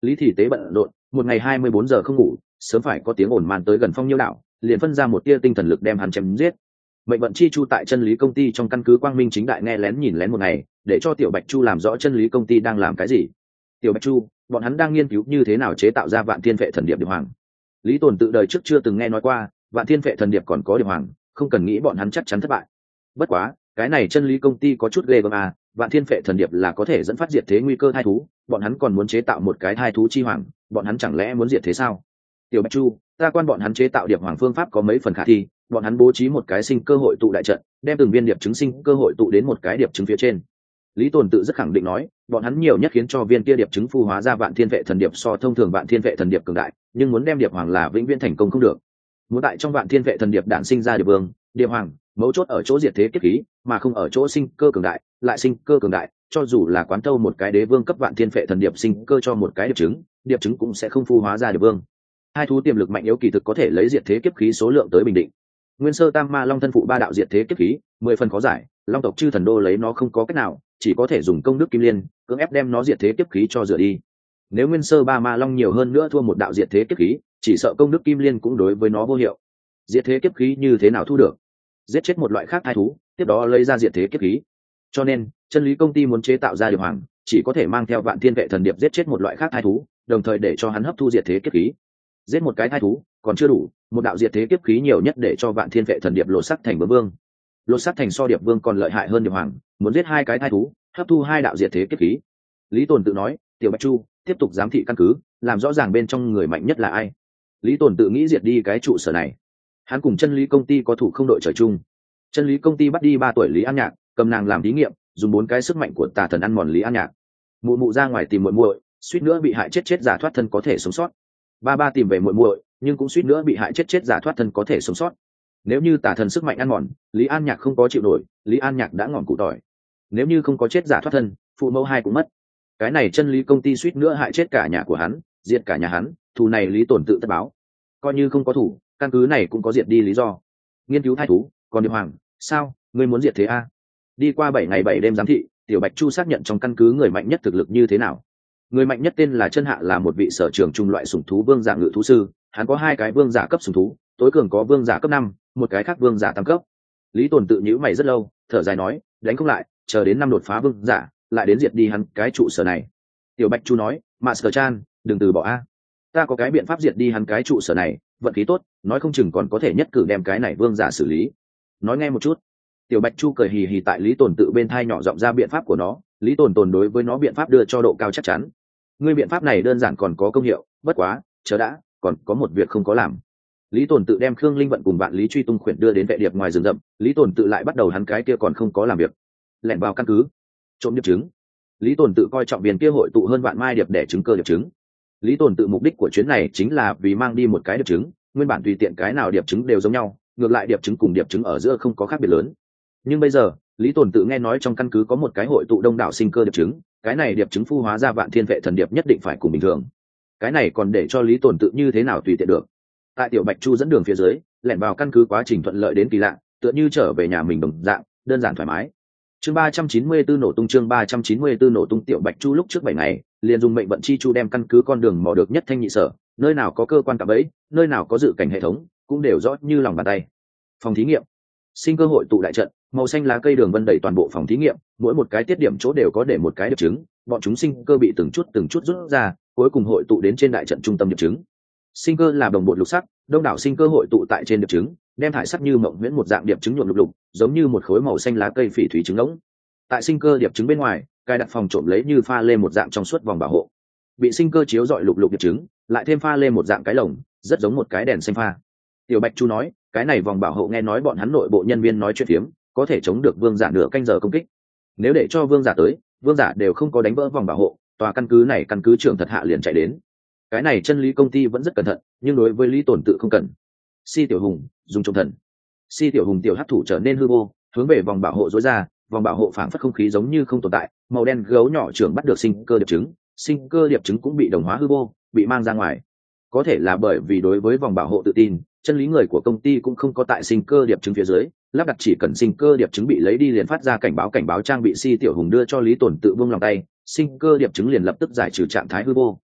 Lý thì tế bận rộn, một ngày hai mươi bốn giờ không ngủ, sớm phải có tiếng ồn man tới gần Phong Nhiêu đạo, liền phân ra một tia tinh thần lực đem hắn chém giết. Mệnh vận chi chu tại chân lý công ty trong căn cứ quang minh chính đại nghe lén nhìn lén một ngày, để cho tiểu Bạch Chu làm rõ chân lý công ty đang làm cái gì. Tiểu Bạch Chu, bọn hắn đang nghiên cứu như thế nào chế tạo ra Vạn Thiên Vệ Thần Điệp Điệp Hoàng. Lý Tồn tự đời trước chưa từng nghe nói qua, Vạn Thiên Vệ Thần Điệp còn có Điệp Hoàng, không cần nghĩ bọn hắn chắc chắn thất bại. Bất quá, cái này chân lý công ty có chút ghê gớm à, Vạn Thiên Vệ Thần Điệp là có thể dẫn phát diệt thế nguy cơ thai thú, bọn hắn còn muốn chế tạo một cái thai thú chi hoàng, bọn hắn chẳng lẽ muốn diệt thế sao? Tiểu Bạch Chu, ta quan bọn hắn chế tạo điệp hoàng phương pháp có mấy phần khả thi, bọn hắn bố trí một cái sinh cơ hội tụ đại trận, đem từng viên điệp trứng sinh cơ hội tụ đến một cái điệp trứng phía trên. Lý Tồn tự rất khẳng định nói, bọn hắn nhiều nhất khiến cho viên kia điệp trứng phu hóa ra Vạn Thiên Vệ Thần Điệp so thông thường Vạn Thiên Vệ Thần Điệp cường đại, nhưng muốn đem điệp hoàng là vĩnh viễn thành công không được. Muốn tại trong Vạn Thiên Vệ Thần Điệp đản sinh ra điệp vương, điệp hoàng, mấu chốt ở chỗ diệt thế kiếp khí, mà không ở chỗ sinh cơ cường đại, lại sinh cơ cường đại, cho dù là quán thâu một cái đế vương cấp Vạn Thiên Vệ Thần Điệp sinh cơ cho một cái điệp trứng, điệp trứng cũng sẽ không phu hóa ra điệp vương. Hai thú tiềm lực mạnh yếu kỳ thực có thể lấy diệt thế kiếp khí số lượng tới bình định. Nguyên sơ tam ma long thân phụ ba đạo diệt thế kiếp khí, mười phần khó giải, long tộc chư thần đô lấy nó không có cách nào, chỉ có thể dùng công đức kim liên cưỡng ép đem nó diệt thế kiếp khí cho rửa đi. Nếu nguyên sơ ba ma long nhiều hơn nữa thua một đạo diệt thế kiếp khí, chỉ sợ công đức kim liên cũng đối với nó vô hiệu. Diệt thế kiếp khí như thế nào thu được? Giết chết một loại khác thai thú, tiếp đó lấy ra diệt thế kiếp khí. Cho nên, chân lý công ty muốn chế tạo ra điệp hoàng, chỉ có thể mang theo Vạn Thiên Vệ Thần Điệp giết chết một loại khác thai thú, đồng thời để cho hắn hấp thu diệt thế kiếp khí. Giết một cái thai thú còn chưa đủ, một đạo diệt thế kiếp khí nhiều nhất để cho Vạn Thiên Vệ Thần Điệp lột sắc thành bướm vương. Lột sắc thành so điệp vương còn lợi hại hơn điệp hoàng, muốn giết hai cái thai thú, hấp thu hai đạo diệt thế kiếp khí. Lý Tồn tự nói, tiểu Bạch Chu, tiếp tục giám thị căn cứ, làm rõ ràng bên trong người mạnh nhất là ai. Lý Tồn tự nghĩ diệt đi cái trụ sở này. Hắn cùng chân lý công ty có thủ không đội trời chung. Chân lý công ty bắt đi ba tuổi Lý An Nhạc, cầm nàng làm thí nghiệm, dùng bốn cái sức mạnh của tà thần ăn mòn Lý An Nhạc. Mụ mụ ra ngoài tìm muội muội, suýt nữa bị hại chết chết giả thoát thân có thể sống sót. Ba ba tìm về muội muội, nhưng cũng suýt nữa bị hại chết chết giả thoát thân có thể sống sót. Nếu như tà thần sức mạnh ăn mòn, Lý An Nhạc không có chịu nổi, Lý An Nhạc đã ngỏm cụ tỏi. Nếu như không có chết giả thoát thân, phụ mẫu hai cũng mất. Cái này chân lý công ty suýt nữa hại chết cả nhà của hắn, diệt cả nhà hắn, thù này Lý Tồn tự tất báo. Coi như không có thủ, căn cứ này cũng có diệt đi lý do. Nghiên cứu thai thú, còn điệp hoàng, sao, ngươi muốn diệt thế a? Đi qua bảy ngày bảy đêm giám thị, tiểu Bạch Chu xác nhận trong căn cứ người mạnh nhất thực lực như thế nào. Người mạnh nhất tên là Chân Hạ, là một vị sở trường trung loại sủng thú vương giả ngự thú sư, hắn có hai cái vương giả cấp sủng thú, tối cường có vương giả cấp năm, một cái khác vương giả tam cấp. Lý Tồn tự nhíu mày rất lâu, thở dài nói, đánh không lại, chờ đến năm đột phá vương giả, lại đến diệt đi hắn cái trụ sở này. Tiểu Bạch Chu nói, Master Chan, đừng từ bỏ a, ta có cái biện pháp diệt đi hắn cái trụ sở này, vận khí tốt, nói không chừng còn có thể nhất cử đem cái này vương giả xử lý. Nói nghe một chút. Tiểu Bạch Chu cười hì hì tại Lý Tồn tự bên thai nhỏ giọng ra biện pháp của nó. Lý Tồn Tồn đối với nó biện pháp đưa cho độ cao chắc chắn. Ngươi biện pháp này đơn giản còn có công hiệu, bất quá, chờ đã, còn có một việc không có làm. Lý Tồn tự đem Khương Linh Vận cùng bạn Lý Truy Tung khuyển đưa đến vệ điệp ngoài rừng rậm, Lý Tồn tự lại bắt đầu hắn cái kia còn không có làm việc. Lẻn vào căn cứ, trộm điệp trứng. Lý Tồn tự coi trọng viên kia hội tụ hơn vạn mai điệp để trứng cơ điệp trứng. Lý Tồn tự mục đích của chuyến này chính là vì mang đi một cái điệp trứng, nguyên bản tùy tiện cái nào điệp trứng đều giống nhau, ngược lại điệp trứng cùng điệp trứng ở giữa không có khác biệt lớn. Nhưng bây giờ, Lý Tồn tự nghe nói trong căn cứ có một cái hội tụ đông đảo sinh cơ điệp trứng, cái này điệp trứng phu hóa ra Vạn Thiên Vệ Thần Điệp nhất định phải cùng bình thường. Cái này còn để cho Lý Tồn tự như thế nào tùy tiện được. Tại tiểu Bạch Chu dẫn đường phía dưới, lẻn vào căn cứ quá trình thuận lợi đến kỳ lạ, tựa như trở về nhà mình đồng dạng, đơn giản thoải mái. Chương ba trăm chín mươi tư nổ tung chương ba trăm chín mươi tư nổ tung tiểu Bạch Chu lúc trước bảy ngày, liền dùng mệnh vận chi chu đem căn cứ con đường mò được nhất thanh nhị sở, nơi nào có cơ quan cạm bẫy, nơi nào có dự cảnh hệ thống, cũng đều rõ như lòng bàn tay. Phòng thí nghiệm, sinh cơ hội tụ đại trận, màu xanh lá cây đường vân đầy toàn bộ phòng thí nghiệm, mỗi một cái tiết điểm chỗ đều có để một cái điệp trứng, bọn chúng sinh cơ bị từng chút từng chút rút ra, cuối cùng hội tụ đến trên đại trận trung tâm điệp trứng. Sinh cơ là đồng bộ lục sắc, đông đảo sinh cơ hội tụ tại trên điệp trứng, đem thải sắc như mộng huyễn một dạng điệp trứng nhuộm lục lục, giống như một khối màu xanh lá cây phỉ thúy trứng ngỗng. Tại sinh cơ điệp trứng bên ngoài, cài đặt phòng trộm lấy như pha lên một dạng trong suốt vòng bảo hộ, bị sinh cơ chiếu dọi lục lục điệp trứng, lại thêm pha lên một dạng cái lồng, rất giống một cái đèn xanh pha. Tiểu Bạch Chu nói, cái này vòng bảo hộ nghe nói bọn hắn nội bộ nhân viên nói chuyện phiếm, có thể chống được vương giả nửa canh giờ công kích. Nếu để cho vương giả tới, vương giả đều không có đánh vỡ vòng bảo hộ, tòa căn cứ này căn cứ trưởng thật hạ liền chạy đến. Cái này chân lý công ty vẫn rất cẩn thận, nhưng đối với Lý Tồn tự không cần. Si Tiểu Hùng dùng trông thần. Si Tiểu Hùng tiểu hắc thủ trở nên hư vô, hướng về vòng bảo hộ dối ra, vòng bảo hộ phảng phất không khí giống như không tồn tại, màu đen gấu nhỏ trưởng bắt được sinh cơ điệp trứng, sinh cơ điệp trứng cũng bị đồng hóa hư vô, bị mang ra ngoài. Có thể là bởi vì đối với vòng bảo hộ tự tin, chân lý người của công ty cũng không có tại sinh cơ điệp trứng phía dưới lắp đặt chỉ cần sinh cơ điệp trứng bị lấy đi liền phát ra cảnh báo cảnh báo trang bị Si Tiểu Hùng đưa cho Lý Tồn tự buông lòng tay, sinh cơ điệp trứng liền lập tức giải trừ trạng thái hư vô.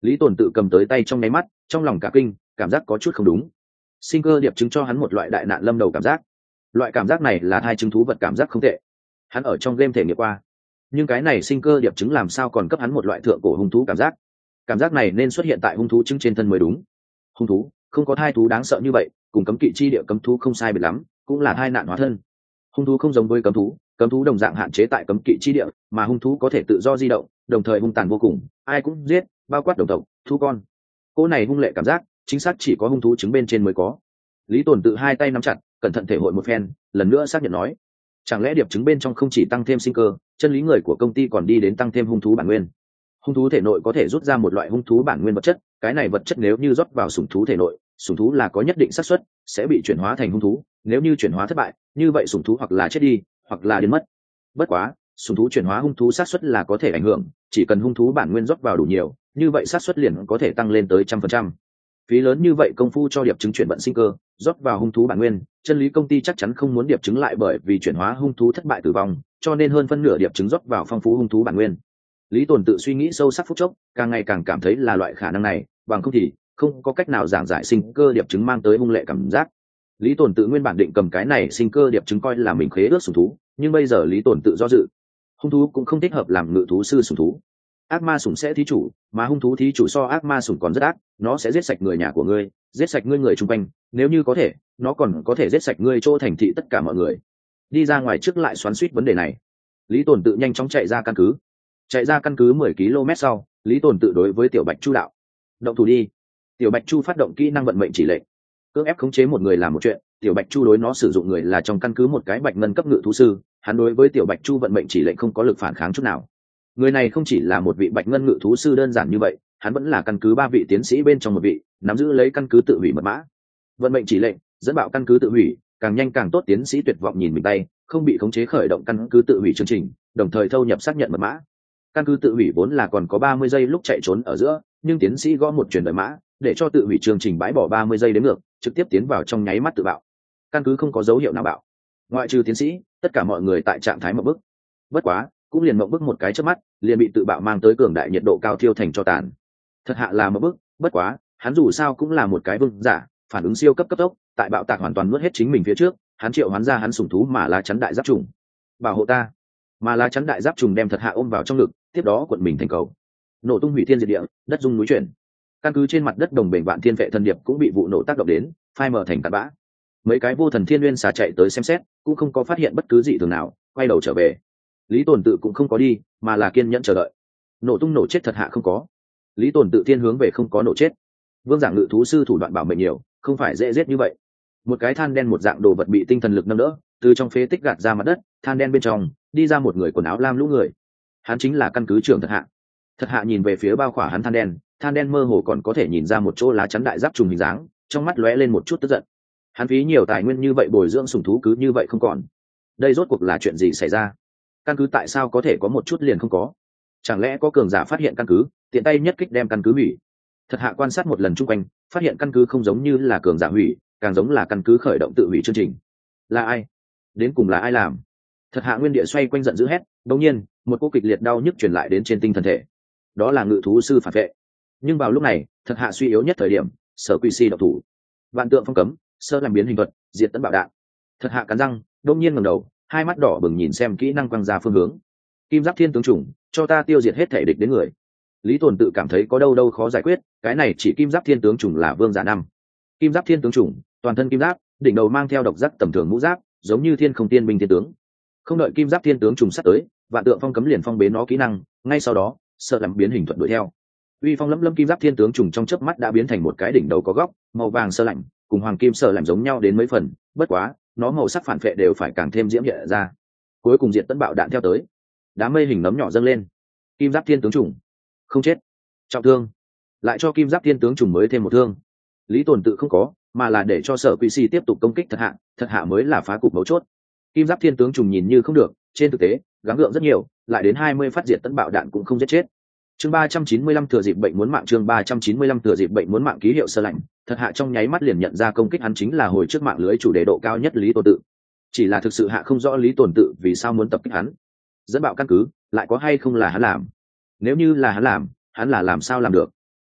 Lý Tồn Tự cầm tới tay trong nháy mắt, trong lòng cả kinh, cảm giác có chút không đúng. Sinh cơ điệp chứng cho hắn một loại đại nạn lâm đầu cảm giác. Loại cảm giác này là thai chứng thú vật cảm giác không tệ. Hắn ở trong game thể nghiệm qua, nhưng cái này sinh cơ điệp chứng làm sao còn cấp hắn một loại thượng cổ hung thú cảm giác. Cảm giác này nên xuất hiện tại hung thú chứng trên thân mới đúng. Hung thú không có thai thú đáng sợ như vậy, cùng cấm kỵ chi địa cấm thú không sai biệt lắm, cũng là hai nạn hóa thân. Hung thú không giống với cấm thú, cấm thú đồng dạng hạn chế tại cấm kỵ chi địa, mà hung thú có thể tự do di động, đồng thời hung tàn vô cùng, ai cũng giết, bao quát đồng tộc, thú con. Cô này hung lệ cảm giác, chính xác chỉ có hung thú chứng bên trên mới có. Lý Tồn Tự hai tay nắm chặt, cẩn thận thể hội một phen, lần nữa xác nhận nói: chẳng lẽ điệp chứng bên trong không chỉ tăng thêm sinh cơ, chân lý người của công ty còn đi đến tăng thêm hung thú bản nguyên? Hung thú thể nội có thể rút ra một loại hung thú bản nguyên vật chất, cái này vật chất nếu như rót vào sủng thú thể nội, sủng thú là có nhất định xác suất sẽ bị chuyển hóa thành hung thú, nếu như chuyển hóa thất bại, như vậy sủng thú hoặc là chết đi, hoặc là biến mất. Bất quá, sủng thú chuyển hóa hung thú xác suất là có thể ảnh hưởng, chỉ cần hung thú bản nguyên rót vào đủ nhiều, như vậy xác suất liền có thể tăng lên tới trăm phần trăm. Phí lớn như vậy công phu cho điệp chứng chuyển vận sinh cơ, rót vào hung thú bản nguyên, chân lý công ty chắc chắn không muốn điệp chứng lại bởi vì chuyển hóa hung thú thất bại tử vong, cho nên hơn phân nửa điệp chứng rót vào phong phú hung thú bản nguyên. Lý Tồn Tự suy nghĩ sâu sắc phút chốc, càng ngày càng cảm thấy là loại khả năng này, bằng không thì không có cách nào giảng giải sinh cơ điệp chứng mang tới hung lệ cảm giác. Lý Tồn Tự nguyên bản định cầm cái này sinh cơ điệp chứng coi là mình khế ước sủng thú, nhưng bây giờ Lý Tồn Tự do dự. Hung thú cũng không thích hợp làm ngự thú sư sủng thú. Ác ma sủng sẽ thí chủ, mà hung thú thí chủ so ác ma sủng còn rất ác, nó sẽ giết sạch người nhà của ngươi, giết sạch ngươi người xung quanh, nếu như có thể, nó còn có thể giết sạch ngươi chỗ thành thị tất cả mọi người. Đi ra ngoài trước lại xoắn xuýt vấn đề này. Lý Tồn Tự nhanh chóng chạy ra căn cứ. Chạy ra căn cứ mười ki lô mét sau, Lý Tồn Tự đối với Tiểu Bạch Chu đạo: động thủ đi. Tiểu Bạch Chu phát động kỹ năng vận mệnh chỉ lệnh, cưỡng ép khống chế một người làm một chuyện. Tiểu Bạch Chu đối nó sử dụng người là trong căn cứ một cái bạch ngân cấp ngự thú sư, hắn đối với Tiểu Bạch Chu vận mệnh chỉ lệnh không có lực phản kháng chút nào. Người này không chỉ là một vị bạch ngân ngự thú sư đơn giản như vậy, hắn vẫn là căn cứ ba vị tiến sĩ bên trong một vị, nắm giữ lấy căn cứ tự hủy mật mã. Vận mệnh chỉ lệnh dẫn bạo căn cứ tự hủy, càng nhanh càng tốt. Tiến sĩ tuyệt vọng nhìn mình tay, không bị khống chế khởi động căn cứ tự hủy chương trình, đồng thời thâu nhập xác nhận mật mã. Căn cứ tự hủy vốn là còn có ba mươi giây lúc chạy trốn ở giữa, nhưng tiến sĩ gõ một truyền đời mã, để cho tự hủy chương trình bãi bỏ ba mươi giây đến ngược, trực tiếp tiến vào trong nháy mắt tự bạo. Căn cứ không có dấu hiệu nào bạo, ngoại trừ tiến sĩ, tất cả mọi người tại trạng thái mộng bức. Bất quá, cũng liền mộng bức một cái chớp mắt, liền bị tự bạo mang tới cường đại nhiệt độ cao thiêu thành cho tàn. Thật hạ là mộng bức, bất quá, hắn dù sao cũng là một cái vương giả, phản ứng siêu cấp cấp tốc, tại bạo tạc hoàn toàn nuốt hết chính mình phía trước, hắn triệu hoán ra hắn sủng thú mà lá chắn đại giáp trùng. Bảo hộ ta. Mà lá chắn đại giáp trùng đem thật hạ ôm vào trong ngực, tiếp đó cuộn mình thành cầu, nổ tung hủy thiên diệt địa, đất rung núi chuyển. Căn cứ trên mặt đất đồng bền vạn thiên vệ thần điệp cũng bị vụ nổ tác động đến, phai mờ thành tạt bã. Mấy cái vô thần thiên nguyên xà chạy tới xem xét, cũng không có phát hiện bất cứ gì thường nào, quay đầu trở về. Lý Tồn Tự cũng không có đi, mà là kiên nhẫn chờ đợi. Nổ tung nổ chết thật hạ không có. Lý Tồn Tự thiên hướng về không có nổ chết. Vương giả ngự thú sư thủ đoạn bảo mệnh nhiều, không phải dễ giết như vậy. Một cái than đen một dạng đồ vật bị tinh thần lực nâng đỡ, từ trong phế tích gạt ra mặt đất, than đen bên trong đi ra một người quần áo lam lũ người. Hắn chính là căn cứ trưởng thật hạ. Thật hạ nhìn về phía bao khỏa hắn than đen, than đen mơ hồ còn có thể nhìn ra một chỗ lá chắn đại giáp trùng hình dáng, trong mắt lóe lên một chút tức giận. Hắn phí nhiều tài nguyên như vậy bồi dưỡng sủng thú cứ như vậy không còn. Đây rốt cuộc là chuyện gì xảy ra? Căn cứ tại sao có thể có một chút liền không có? Chẳng lẽ có cường giả phát hiện căn cứ, tiện tay nhất kích đem căn cứ hủy? Thật hạ quan sát một lần chung quanh, phát hiện căn cứ không giống như là cường giả hủy, càng giống là căn cứ khởi động tự hủy chương trình. Là ai? Đến cùng là ai làm? Thật hạ nguyên địa xoay quanh giận dữ hét, đột nhiên, một cú kịch liệt đau nhức truyền lại đến trên tinh thần thể. Đó là ngự thú sư phản vệ. Nhưng vào lúc này, thật hạ suy yếu nhất thời điểm, Sở Quy Si độc thủ. Vạn tượng phong cấm, sơ làm biến hình thuật, diệt tấn bạo đạn. Thật hạ cắn răng, đột nhiên ngẩng đầu, hai mắt đỏ bừng nhìn xem kỹ năng quăng ra phương hướng. Kim giáp thiên tướng chủng, cho ta tiêu diệt hết thể địch đến người. Lý Tồn Tự cảm thấy có đâu đâu khó giải quyết, cái này chỉ kim giáp thiên tướng chủng là vương giả năm. Kim giáp thiên tướng chủng, toàn thân kim giáp, đỉnh đầu mang theo độc giác tầm thường mũ giáp, giống như thiên không tiên binh thiên tướng. Không đợi kim giáp thiên tướng trùng sát tới, vạn tượng phong cấm liền phong bế nó kỹ năng, ngay sau đó, sợ làm biến hình thuật đuổi theo. Uy phong lẫm lẫm kim giáp thiên tướng trùng trong chớp mắt đã biến thành một cái đỉnh đầu có góc, màu vàng sơ lạnh, cùng hoàng kim sơ lạnh giống nhau đến mấy phần, bất quá, nó màu sắc phản phệ đều phải càng thêm diễm hiện ra. Cuối cùng diệt tấn bạo đạn theo tới. Đám mây hình nấm nhỏ dâng lên. Kim giáp thiên tướng trùng, không chết, trọng thương. Lại cho kim giáp thiên tướng trùng mới thêm một thương. Lý Tồn Tự không có, mà là để cho Sở Quỷ Si tiếp tục công kích thật hạ, thật hạ mới là phá cục mấu chốt. Kim giáp thiên tướng trùng nhìn như không được, trên thực tế gắng gượng rất nhiều, lại đến hai mươi phát diệt tấn bạo đạn cũng không giết chết. Chương ba trăm chín mươi lăm thừa dịp bệnh muốn mạng chương ba trăm chín mươi lăm thừa dịp bệnh muốn mạng ký hiệu sơ lạnh, thật hạ trong nháy mắt liền nhận ra công kích hắn chính là hồi trước mạng lưới chủ đề độ cao nhất Lý Tồn Tự. Chỉ là thực sự hạ không rõ Lý Tồn Tự vì sao muốn tập kích hắn. Dẫn bạo căn cứ, lại có hay không là hắn làm? Nếu như là hắn làm, hắn là làm sao làm được?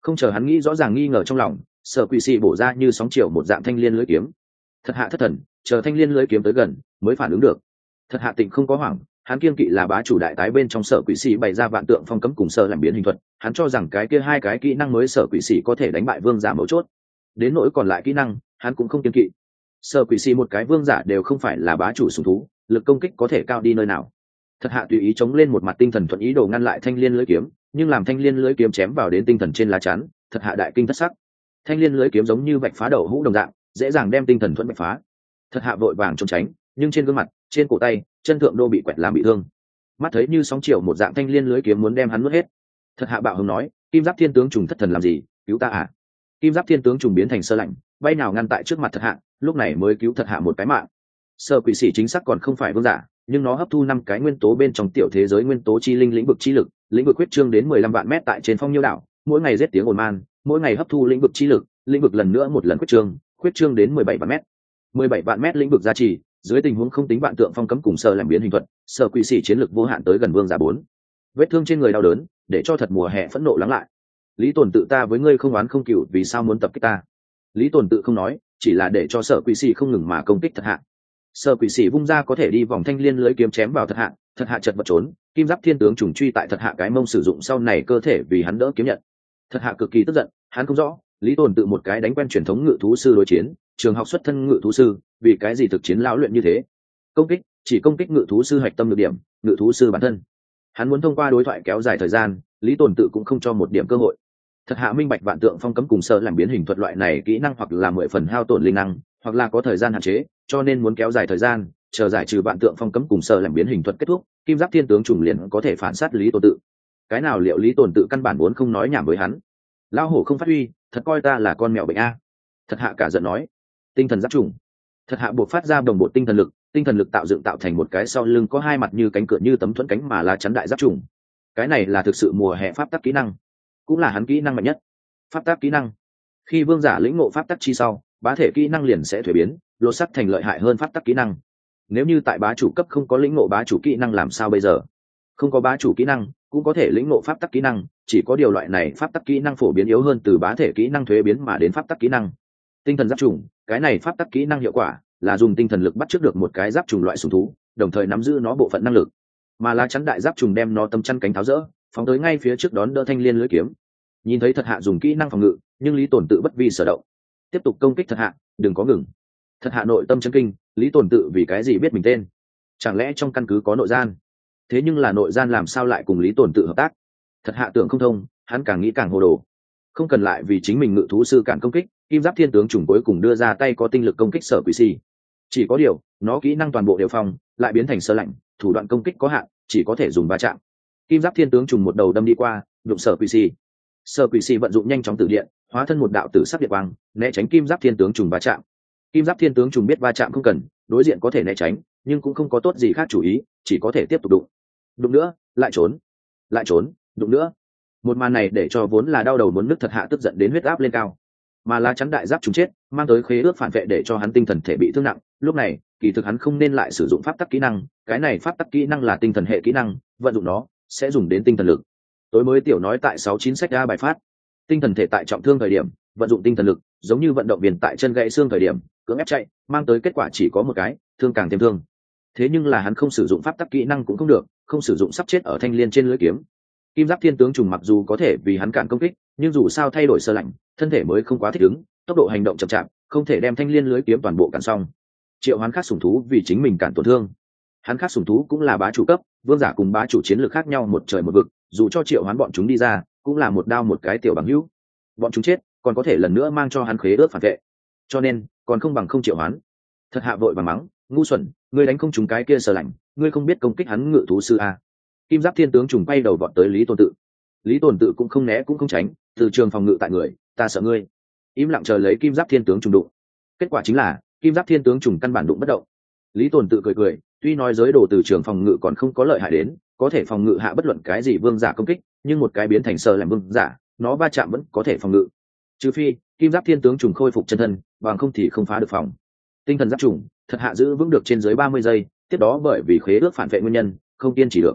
Không chờ hắn nghĩ rõ ràng nghi ngờ trong lòng, sở quỷ xì bổ ra như sóng chiều một dạng thanh liên lưỡi kiếm. Thật hạ thất thần, chờ thanh liên lưỡi kiếm tới gần mới phản ứng được. Thật hạ tịnh không có hoảng, hắn kiên kỵ là bá chủ đại tái bên trong sở quỷ xì bày ra vạn tượng phong cấm cùng sơ làm biến hình thuật, hắn cho rằng cái kia hai cái kỹ năng mới sở quỷ xì có thể đánh bại vương giả mấu chốt. Đến nỗi còn lại kỹ năng hắn cũng không kiên kỵ. Sở quỷ xì một cái vương giả đều không phải là bá chủ sủng thú, lực công kích có thể cao đi nơi nào. Thật hạ tùy ý chống lên một mặt tinh thần thuận ý đồ ngăn lại thanh liên lưỡi kiếm, nhưng làm thanh liên lưỡi kiếm chém vào đến tinh thần trên lá chắn, thật hạ đại kinh thất sắc. Thanh liên lưỡi kiếm giống như vạch phá đầu hũ đồng dạng, dễ dàng đem tinh thần thuận bạch phá. Thật hạ vội vàng trốn tránh, nhưng trên gương mặt, trên cổ tay, chân thượng đô bị quẹt làm bị thương. Mắt thấy như sóng chiều một dạng thanh liên lưỡi kiếm muốn đem hắn nuốt hết. Thật hạ bạo hùng nói, kim giáp thiên tướng trùng thất thần làm gì, cứu ta à? Kim giáp thiên tướng trùng biến thành sơ lạnh, bay nào ngăn tại trước mặt thật hạ, lúc này mới cứu thật hạ một cái mạng. Sơ quỷ sĩ chính xác còn không phải vương giả, nhưng nó hấp thu năm cái nguyên tố bên trong tiểu thế giới nguyên tố chi linh lĩnh vực chi lực, lĩnh vực huyết trương đến mười lăm vạn mét tại trên phong nhiêu đảo, mỗi ngày giết tiếng ồn man, mỗi ngày hấp thu lĩnh vực chi lực, lĩnh vực lần nữa một lần huyết trương, huyết trương đến mười bảy vạn mét. mười bảy vạn mét lĩnh vực gia trì, dưới tình huống không tính vạn tượng phong cấm cùng sơ làm biến hình thuật, sở quỷ sĩ chiến lực vô hạn tới gần vương giả bốn. Vết thương trên người đau đớn, để cho thật mùa hè phẫn nộ lắng lại. Lý Tồn Tự ta với ngươi không oán không cừu, vì sao muốn tập kích ta? Lý Tồn Tự không nói, chỉ là để cho sở quỷ sĩ không ngừng mà công kích thật hạ. Sở quỷ sĩ vung ra có thể đi vòng thanh liên lưới kiếm chém vào thật hạ, thật hạ chật vật trốn, kim giáp thiên tướng trùng truy tại thật hạ cái mông sử dụng sau này cơ thể vì hắn đỡ kiếm nhận. Thật hạ cực kỳ tức giận, hắn không rõ, Lý Tồn Tự một cái đánh quen truyền thống ngự thú sư đối chiến, trường học xuất thân ngự thú sư, vì cái gì thực chiến lão luyện như thế? Công kích, chỉ công kích ngự thú sư hạch tâm được điểm, ngự thú sư bản thân. Hắn muốn thông qua đối thoại kéo dài thời gian, Lý Tồn Tự cũng không cho một điểm cơ hội. Thật hạ minh bạch vạn tượng phong cấm cùng sơ làm biến hình thuật loại này kỹ năng hoặc là mười phần hao tổn linh năng, hoặc là có thời gian hạn chế, cho nên muốn kéo dài thời gian, chờ giải trừ vạn tượng phong cấm cùng sơ làm biến hình thuật kết thúc, kim giáp thiên tướng trùng liền có thể phản sát Lý Tồn Tự. Cái nào liệu Lý Tồn Tự căn bản vốn không nói nhảm với hắn. Lão hổ không phát huy, thật coi ta là con mèo bệnh a. Thật hạ cả giận nói. Tinh thần giáp trùng. Thật hạ buộc phát ra đồng bộ tinh thần lực, tinh thần lực tạo dựng tạo thành một cái sau lưng có hai mặt như cánh cửa như tấm thuẫn cánh mà lá chắn đại giáp trùng. Cái này là thực sự mùa hè pháp tắc kỹ năng, cũng là hắn kỹ năng mạnh nhất. Pháp tắc kỹ năng. Khi vương giả lĩnh ngộ pháp tắc chi sau, bá thể kỹ năng liền sẽ thuế biến, lột sắc thành lợi hại hơn pháp tắc kỹ năng. Nếu như tại bá chủ cấp không có lĩnh ngộ bá chủ kỹ năng làm sao bây giờ? Không có bá chủ kỹ năng, cũng có thể lĩnh ngộ pháp tắc kỹ năng, chỉ có điều loại này pháp tắc kỹ năng phổ biến yếu hơn từ bá thể kỹ năng thuế biến mà đến pháp tắc kỹ năng. Tinh thần giáp trùng, cái này pháp tắc kỹ năng hiệu quả là dùng tinh thần lực bắt chước được một cái giáp trùng loại sủng thú, đồng thời nắm giữ nó bộ phận năng lực, mà lá chắn đại giáp trùng đem nó tâm chăn cánh tháo rỡ, phóng tới ngay phía trước đón đỡ thanh liên lưỡi kiếm. Nhìn thấy thật hạ dùng kỹ năng phòng ngự, nhưng Lý Tồn Tự bất vi sở động, tiếp tục công kích thật hạ, đừng có ngừng. Thật hạ nội tâm chấn kinh, Lý Tồn Tự vì cái gì biết mình tên? Chẳng lẽ trong căn cứ có nội gian? Thế nhưng là nội gian làm sao lại cùng Lý Tồn Tự hợp tác? Thật hạ tưởng không thông, hắn càng nghĩ càng hồ đồ. Không cần lại vì chính mình ngự thú sư cản công kích, kim giáp thiên tướng trùng cuối cùng đưa ra tay có tinh lực công kích sở quỷ xì. Chỉ có điều, nó kỹ năng toàn bộ đều phòng, lại biến thành sơ lạnh, thủ đoạn công kích có hạn, chỉ có thể dùng va chạm. Kim giáp thiên tướng trùng một đầu đâm đi qua, đụng sở quỷ xì. Sở quỷ xì vận dụng nhanh chóng tử điện, hóa thân một đạo tử sắc điện quang, né tránh kim giáp thiên tướng trùng va chạm. Kim giáp thiên tướng trùng biết va chạm không cần, đối diện có thể né tránh, nhưng cũng không có tốt gì khác chủ ý, chỉ có thể tiếp tục đụng. Đụng nữa, lại trốn, lại trốn, đụng nữa. Một màn này để cho vốn là đau đầu muốn nứt thật hạ tức giận đến huyết áp lên cao, mà lá chắn đại giáp trùng chết, mang tới khế ước phản vệ để cho hắn tinh thần thể bị thương nặng. Lúc này, kỳ thực hắn không nên lại sử dụng pháp tắc kỹ năng, cái này pháp tắc kỹ năng là tinh thần hệ kỹ năng, vận dụng nó sẽ dùng đến tinh thần lực. Tối mới tiểu nói tại sáu chín sách ra bài phát, tinh thần thể tại trọng thương thời điểm, vận dụng tinh thần lực, giống như vận động viên tại chân gãy xương thời điểm, cưỡng ép chạy, mang tới kết quả chỉ có một cái, thương càng thêm thương. Thế nhưng là hắn không sử dụng pháp tắc kỹ năng cũng không được, không sử dụng sắp chết ở thanh liên trên lưỡi kiếm. Kim giáp thiên tướng trùng mặc dù có thể vì hắn cản công kích, nhưng dù sao thay đổi sơ lạnh, thân thể mới không quá thích ứng, tốc độ hành động chậm chạp, không thể đem thanh liên lưới kiếm toàn bộ cản xong. Triệu Hoán khác sủng thú vì chính mình cản tổn thương. Hắn khác sủng thú cũng là bá chủ cấp, vương giả cùng bá chủ chiến lược khác nhau một trời một vực, dù cho Triệu Hoán bọn chúng đi ra, cũng là một đao một cái tiểu bằng hữu. Bọn chúng chết, còn có thể lần nữa mang cho hắn khế ước phản vệ. Cho nên, còn không bằng không Triệu Hoán. Thật hạ vội vàng mắng, ngu xuẩn, ngươi đánh không trúng cái kia sơ lạnh, ngươi không biết công kích hắn ngự thú sư a. Kim giáp thiên tướng trùng bay đầu vọt tới Lý Tồn Tự. Lý Tồn Tự cũng không né cũng không tránh, từ trường phòng ngự tại người, ta sợ ngươi. Im lặng chờ lấy kim giáp thiên tướng trùng đụng. Kết quả chính là kim giáp thiên tướng trùng căn bản đụng bất động. Lý Tồn Tự cười cười, tuy nói giới đồ từ trường phòng ngự còn không có lợi hại đến, có thể phòng ngự hạ bất luận cái gì vương giả công kích, nhưng một cái biến thành sơ làm vương giả, nó va chạm vẫn có thể phòng ngự. Trừ phi kim giáp thiên tướng trùng khôi phục chân thân, bằng không thì không phá được phòng. Tinh thần giáp trùng, thật hạ giữ vững được trên dưới ba mươi giây, tiếp đó bởi vì khế ước phản vệ nguyên nhân, không kiên trì được.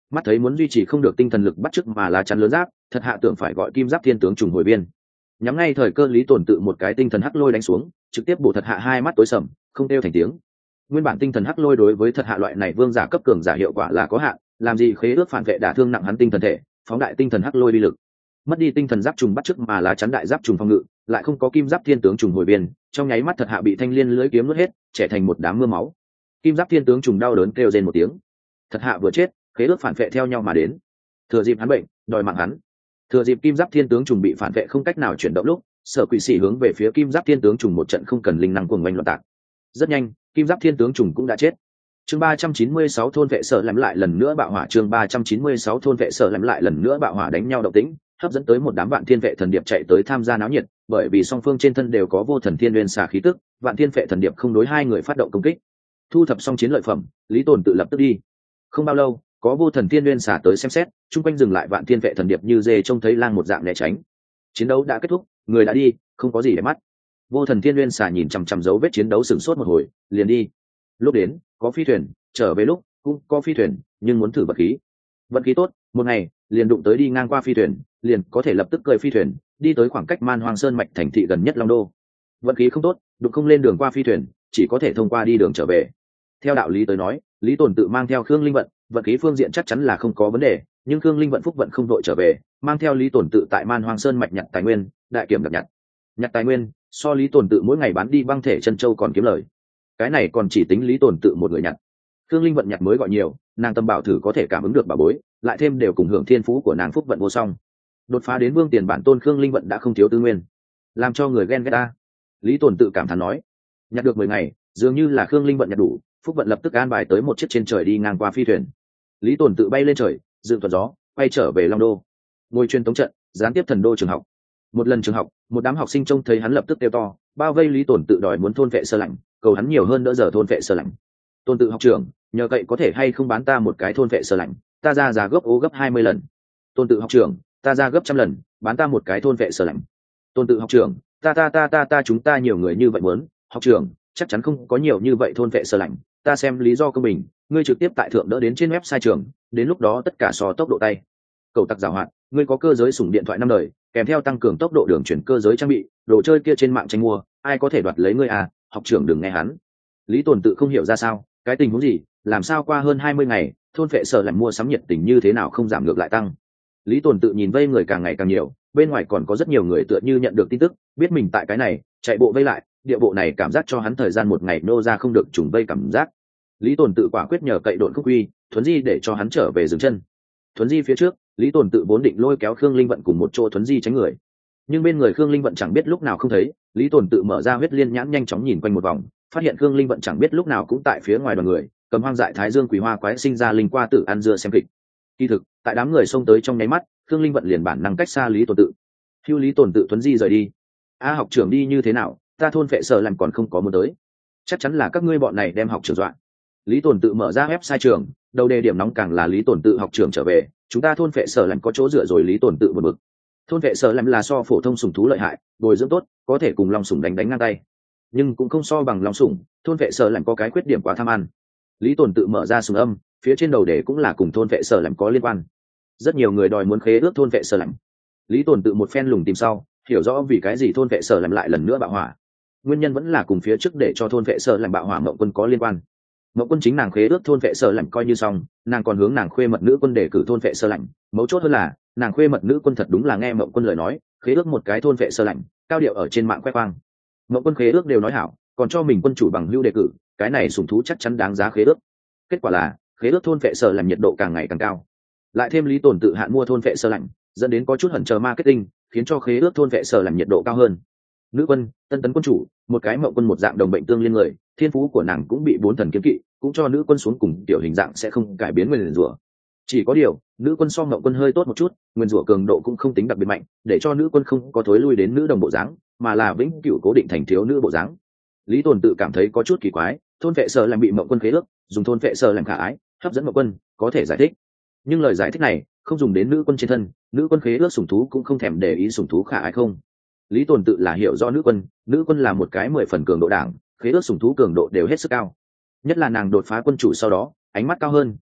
mắt thấy muốn duy trì không được tinh thần lực bắt chước mà lá chắn lớn giáp, thật hạ tưởng phải gọi kim giáp thiên tướng trùng hồi biên. Nhắm ngay thời cơ Lý Tồn tự một cái tinh thần hắc lôi đánh xuống, trực tiếp bổ thật hạ hai mắt tối sầm, không kêu thành tiếng. Nguyên bản tinh thần hắc lôi đối với thật hạ loại này vương giả cấp cường giả hiệu quả là có hạn, làm gì khế ước phản vệ đả thương nặng hắn tinh thần thể, phóng đại tinh thần hắc lôi uy lực. Mất đi tinh thần giáp trùng bắt chước mà lá chắn đại giáp trùng phòng ngự, lại không có kim giáp thiên tướng trùng hồi biên, trong nháy mắt thật hạ bị thanh liên lưỡi kiếm nuốt hết, trẻ thành một đám mưa máu. Kim giáp thiên tướng trùng đau đớn kêu rên một tiếng. Thật hạ vừa chết, khế ước phản vệ theo nhau mà đến. Thừa dịp hắn bệnh, đòi mạng hắn. Thừa dịp kim giáp thiên tướng trùng bị phản vệ không cách nào chuyển động lúc, Sở Quỷ Sĩ hướng về phía kim giáp thiên tướng trùng một trận không cần linh năng cuồng oanh loạn tạc. Rất nhanh, kim giáp thiên tướng trùng cũng đã chết. Chương ba trăm chín mươi sáu thôn vệ Sở làm lại lần nữa bạo hỏa, chương ba trăm chín mươi sáu thôn vệ Sở làm lại lần nữa bạo hỏa đánh nhau động tĩnh, hấp dẫn tới một đám vạn thiên vệ thần điệp chạy tới tham gia náo nhiệt, bởi vì song phương trên thân đều có vô thần thiên nguyên xà khí tức, vạn thiên vệ thần điệp không đối hai người phát động công kích. Thu thập xong chiến lợi phẩm, Lý Tồn tự lập tức đi. Không bao lâu, có vô thần thiên nguyên xà tới xem xét, chung quanh dừng lại vạn thiên vệ thần điệp như dê trông thấy lang một dạng né tránh. Chiến đấu đã kết thúc, người đã đi, không có gì để mắt. Vô thần thiên nguyên xà nhìn chằm chằm dấu vết chiến đấu sửng sốt một hồi, liền đi. Lúc đến, có phi thuyền, trở về lúc cũng có phi thuyền, nhưng muốn thử vật khí. Vận khí tốt, một ngày liền đụng tới đi ngang qua phi thuyền, liền có thể lập tức cơi phi thuyền, đi tới khoảng cách Man Hoang Sơn mạch thành thị gần nhất Long Đô. Vận khí không tốt, đụng không lên đường qua phi thuyền, chỉ có thể thông qua đi đường trở về. Theo đạo lý tới nói, Lý Tồn tự mang theo Khương Linh vận, vận khí phương diện chắc chắn là không có vấn đề, nhưng Khương Linh vận phúc vận không đội trở về, mang theo Lý Tồn tự tại Man Hoang Sơn mạch nhặt tài nguyên, đại kiểm đặc nhặt. Nhặt tài nguyên, so Lý Tồn tự mỗi ngày bán đi băng thể chân châu còn kiếm lời. Cái này còn chỉ tính Lý Tồn tự một người nhặt. Khương Linh vận nhặt mới gọi nhiều, nàng tâm bảo thử có thể cảm ứng được bảo bối, lại thêm đều cùng hưởng thiên phú của nàng phúc vận vô song. Đột phá đến vương tiền bản tôn Khương Linh vận đã không thiếu tư nguyên, làm cho người ghen ghét ta. Lý Tồn tự cảm thán nói, nhặt được mười ngày, dường như là Khương Linh vận nhặt đủ, phúc vận lập tức an bài tới một chiếc trên trời đi ngang qua phi thuyền. Lý Tồn tự bay lên trời, dựng thuận gió, bay trở về Long Đô. Ngôi truyền tống trận, gián tiếp thần đô trường học. Một lần trường học, một đám học sinh trông thấy hắn lập tức kêu to, bao vây Lý Tồn tự đòi muốn thôn vệ Sơ Lạnh, cầu hắn nhiều hơn đỡ giờ thôn vệ Sơ Lạnh. Tôn tự học trưởng, nhờ cậy có thể hay không bán ta một cái thôn vệ Sơ Lạnh, ta ra giá gấp ố gấp hai mươi lần. Tôn tự học trưởng, ta ra gấp trăm lần, bán ta một cái thôn vệ Sơ Lạnh. Tôn tự học trưởng, ta ta ta ta ta chúng ta nhiều người như vậy muốn, học trưởng, chắc chắn không có nhiều như vậy thôn vệ Sơ Lạnh, ta xem lý do công bình, ngươi trực tiếp tại thượng đỡ đến trên website trường, đến lúc đó tất cả so tốc độ tay. Cầu tặc giàu hạn, ngươi có cơ giới sủng điện thoại năm đời, kèm theo tăng cường tốc độ đường chuyển cơ giới trang bị, đồ chơi kia trên mạng tranh mua, ai có thể đoạt lấy ngươi à, học trưởng đừng nghe hắn. Lý Tồn tự không hiểu ra sao, cái tình huống gì, làm sao qua hơn hai mươi ngày, thôn vệ Sở lại mua sắm nhiệt tình như thế nào không giảm ngược lại tăng. Lý Tồn tự nhìn vây người càng ngày càng nhiều, bên ngoài còn có rất nhiều người tựa như nhận được tin tức, biết mình tại cái này, chạy bộ vây lại, địa bộ này cảm giác cho hắn thời gian một ngày nô ra không được trùng vây cảm giác. Lý Tồn tự quả quyết nhờ cậy độn khúc quy, thuấn di để cho hắn trở về dừng chân. Thuấn di phía trước, Lý Tồn tự vốn định lôi kéo Khương Linh vận cùng một chỗ thuấn di tránh người, nhưng bên người Khương Linh vận chẳng biết lúc nào không thấy. Lý Tồn tự mở ra huyết liên nhãn nhanh chóng nhìn quanh một vòng, phát hiện Khương Linh vận chẳng biết lúc nào cũng tại phía ngoài đoàn người, cầm hoang dại thái dương quỷ hoa quái sinh ra linh qua tử ăn dưa xem kịch. Kỳ thực, tại đám người xông tới trong nháy mắt, Khương Linh vận liền bản năng cách xa Lý Tồn tự. Hưu Lý Tồn tự thuấn di rời đi. A học trưởng đi như thế nào, ta thôn vệ Sở làm còn không có muốn tới. Chắc chắn là các ngươi bọn này đem học trưởng dọa. Lý Tồn tự mở ra website trường, đầu đề điểm nóng càng là Lý Tồn tự học trưởng trở về, chúng ta thôn vệ Sở làm có chỗ dựa rồi. Lý Tồn tự một bực. Thôn vệ Sở làm là so phổ thông sủng thú lợi hại, bồi dưỡng tốt, có thể cùng long sủng đánh đánh ngang tay, nhưng cũng không so bằng long sủng. Thôn vệ Sở làm có cái khuyết điểm quá tham ăn. Lý Tồn tự mở ra sùng âm, phía trên đầu đề cũng là cùng thôn vệ Sở làm có liên quan. Rất nhiều người đòi muốn khế ước thôn vệ Sở làm. Lý Tồn tự một phen lùng tìm sau, hiểu rõ vì cái gì thôn vệ Sở làm lại lần nữa bạo hỏa. Nguyên nhân vẫn là cùng phía trước để cho thôn vệ Sở làm bạo hỏa Mộng Quân có liên quan. Mộng Quân chính nàng khế ước thôn vệ Sở làm coi như xong, nàng còn hướng nàng khuê mật nữ quân để cử thôn vệ Sở lạnh. Mấu chốt hơn là nàng khuê mật nữ quân thật đúng là nghe Mộng Quân lời nói, khế ước một cái thôn vệ Sở lạnh, cao điệu ở trên mạng khoe khoang. Mộng Quân khế ước đều nói hảo, còn cho mình quân chủ bằng hữu đề cử, cái này sủng thú chắc chắn đáng giá khế ước. Kết quả là khế ước thôn vệ Sở làm nhiệt độ càng ngày càng cao, lại thêm Lý Tồn tự hạn mua thôn vệ Sở lạnh, dẫn đến có chút hẩn chờ marketing, khiến cho khế ước thôn vệ Sở làm nhiệt độ cao hơn. Nữ quân, tân tấn quân chủ, một cái Mộng Quân một dạng đồng bệnh tương liên người, thiên phú của nàng cũng bị bốn thần kiếm kỵ, cũng cho nữ quân xuống cùng tiểu hình dạng sẽ không cải biến nguyên rủa. Chỉ có điều, nữ quân so Mộng Quân hơi tốt một chút, nguyên rủa cường độ cũng không tính đặc biệt mạnh, để cho nữ quân không có thối lui đến nữ đồng bộ dáng, mà là vĩnh cửu cố định thành thiếu nữ bộ dáng. Lý Tồn tự cảm thấy có chút kỳ quái, thôn vệ Sở làm bị Mộng Quân khế ước, dùng thôn vệ Sở làm khả ái, hấp dẫn Mộng Quân, có thể giải thích. Nhưng lời giải thích này không dùng đến nữ quân trên thân, nữ quân khế ước sủng thú cũng không thèm để ý sủng thú khả ái không. Lý Tồn tự là hiểu rõ nữ quân, nữ quân là một cái mười phần cường độ đảng, khế ước sủng thú cường độ đều hết sức cao. Nhất là nàng đột phá quân chủ sau đó, ánh mắt cao hơn,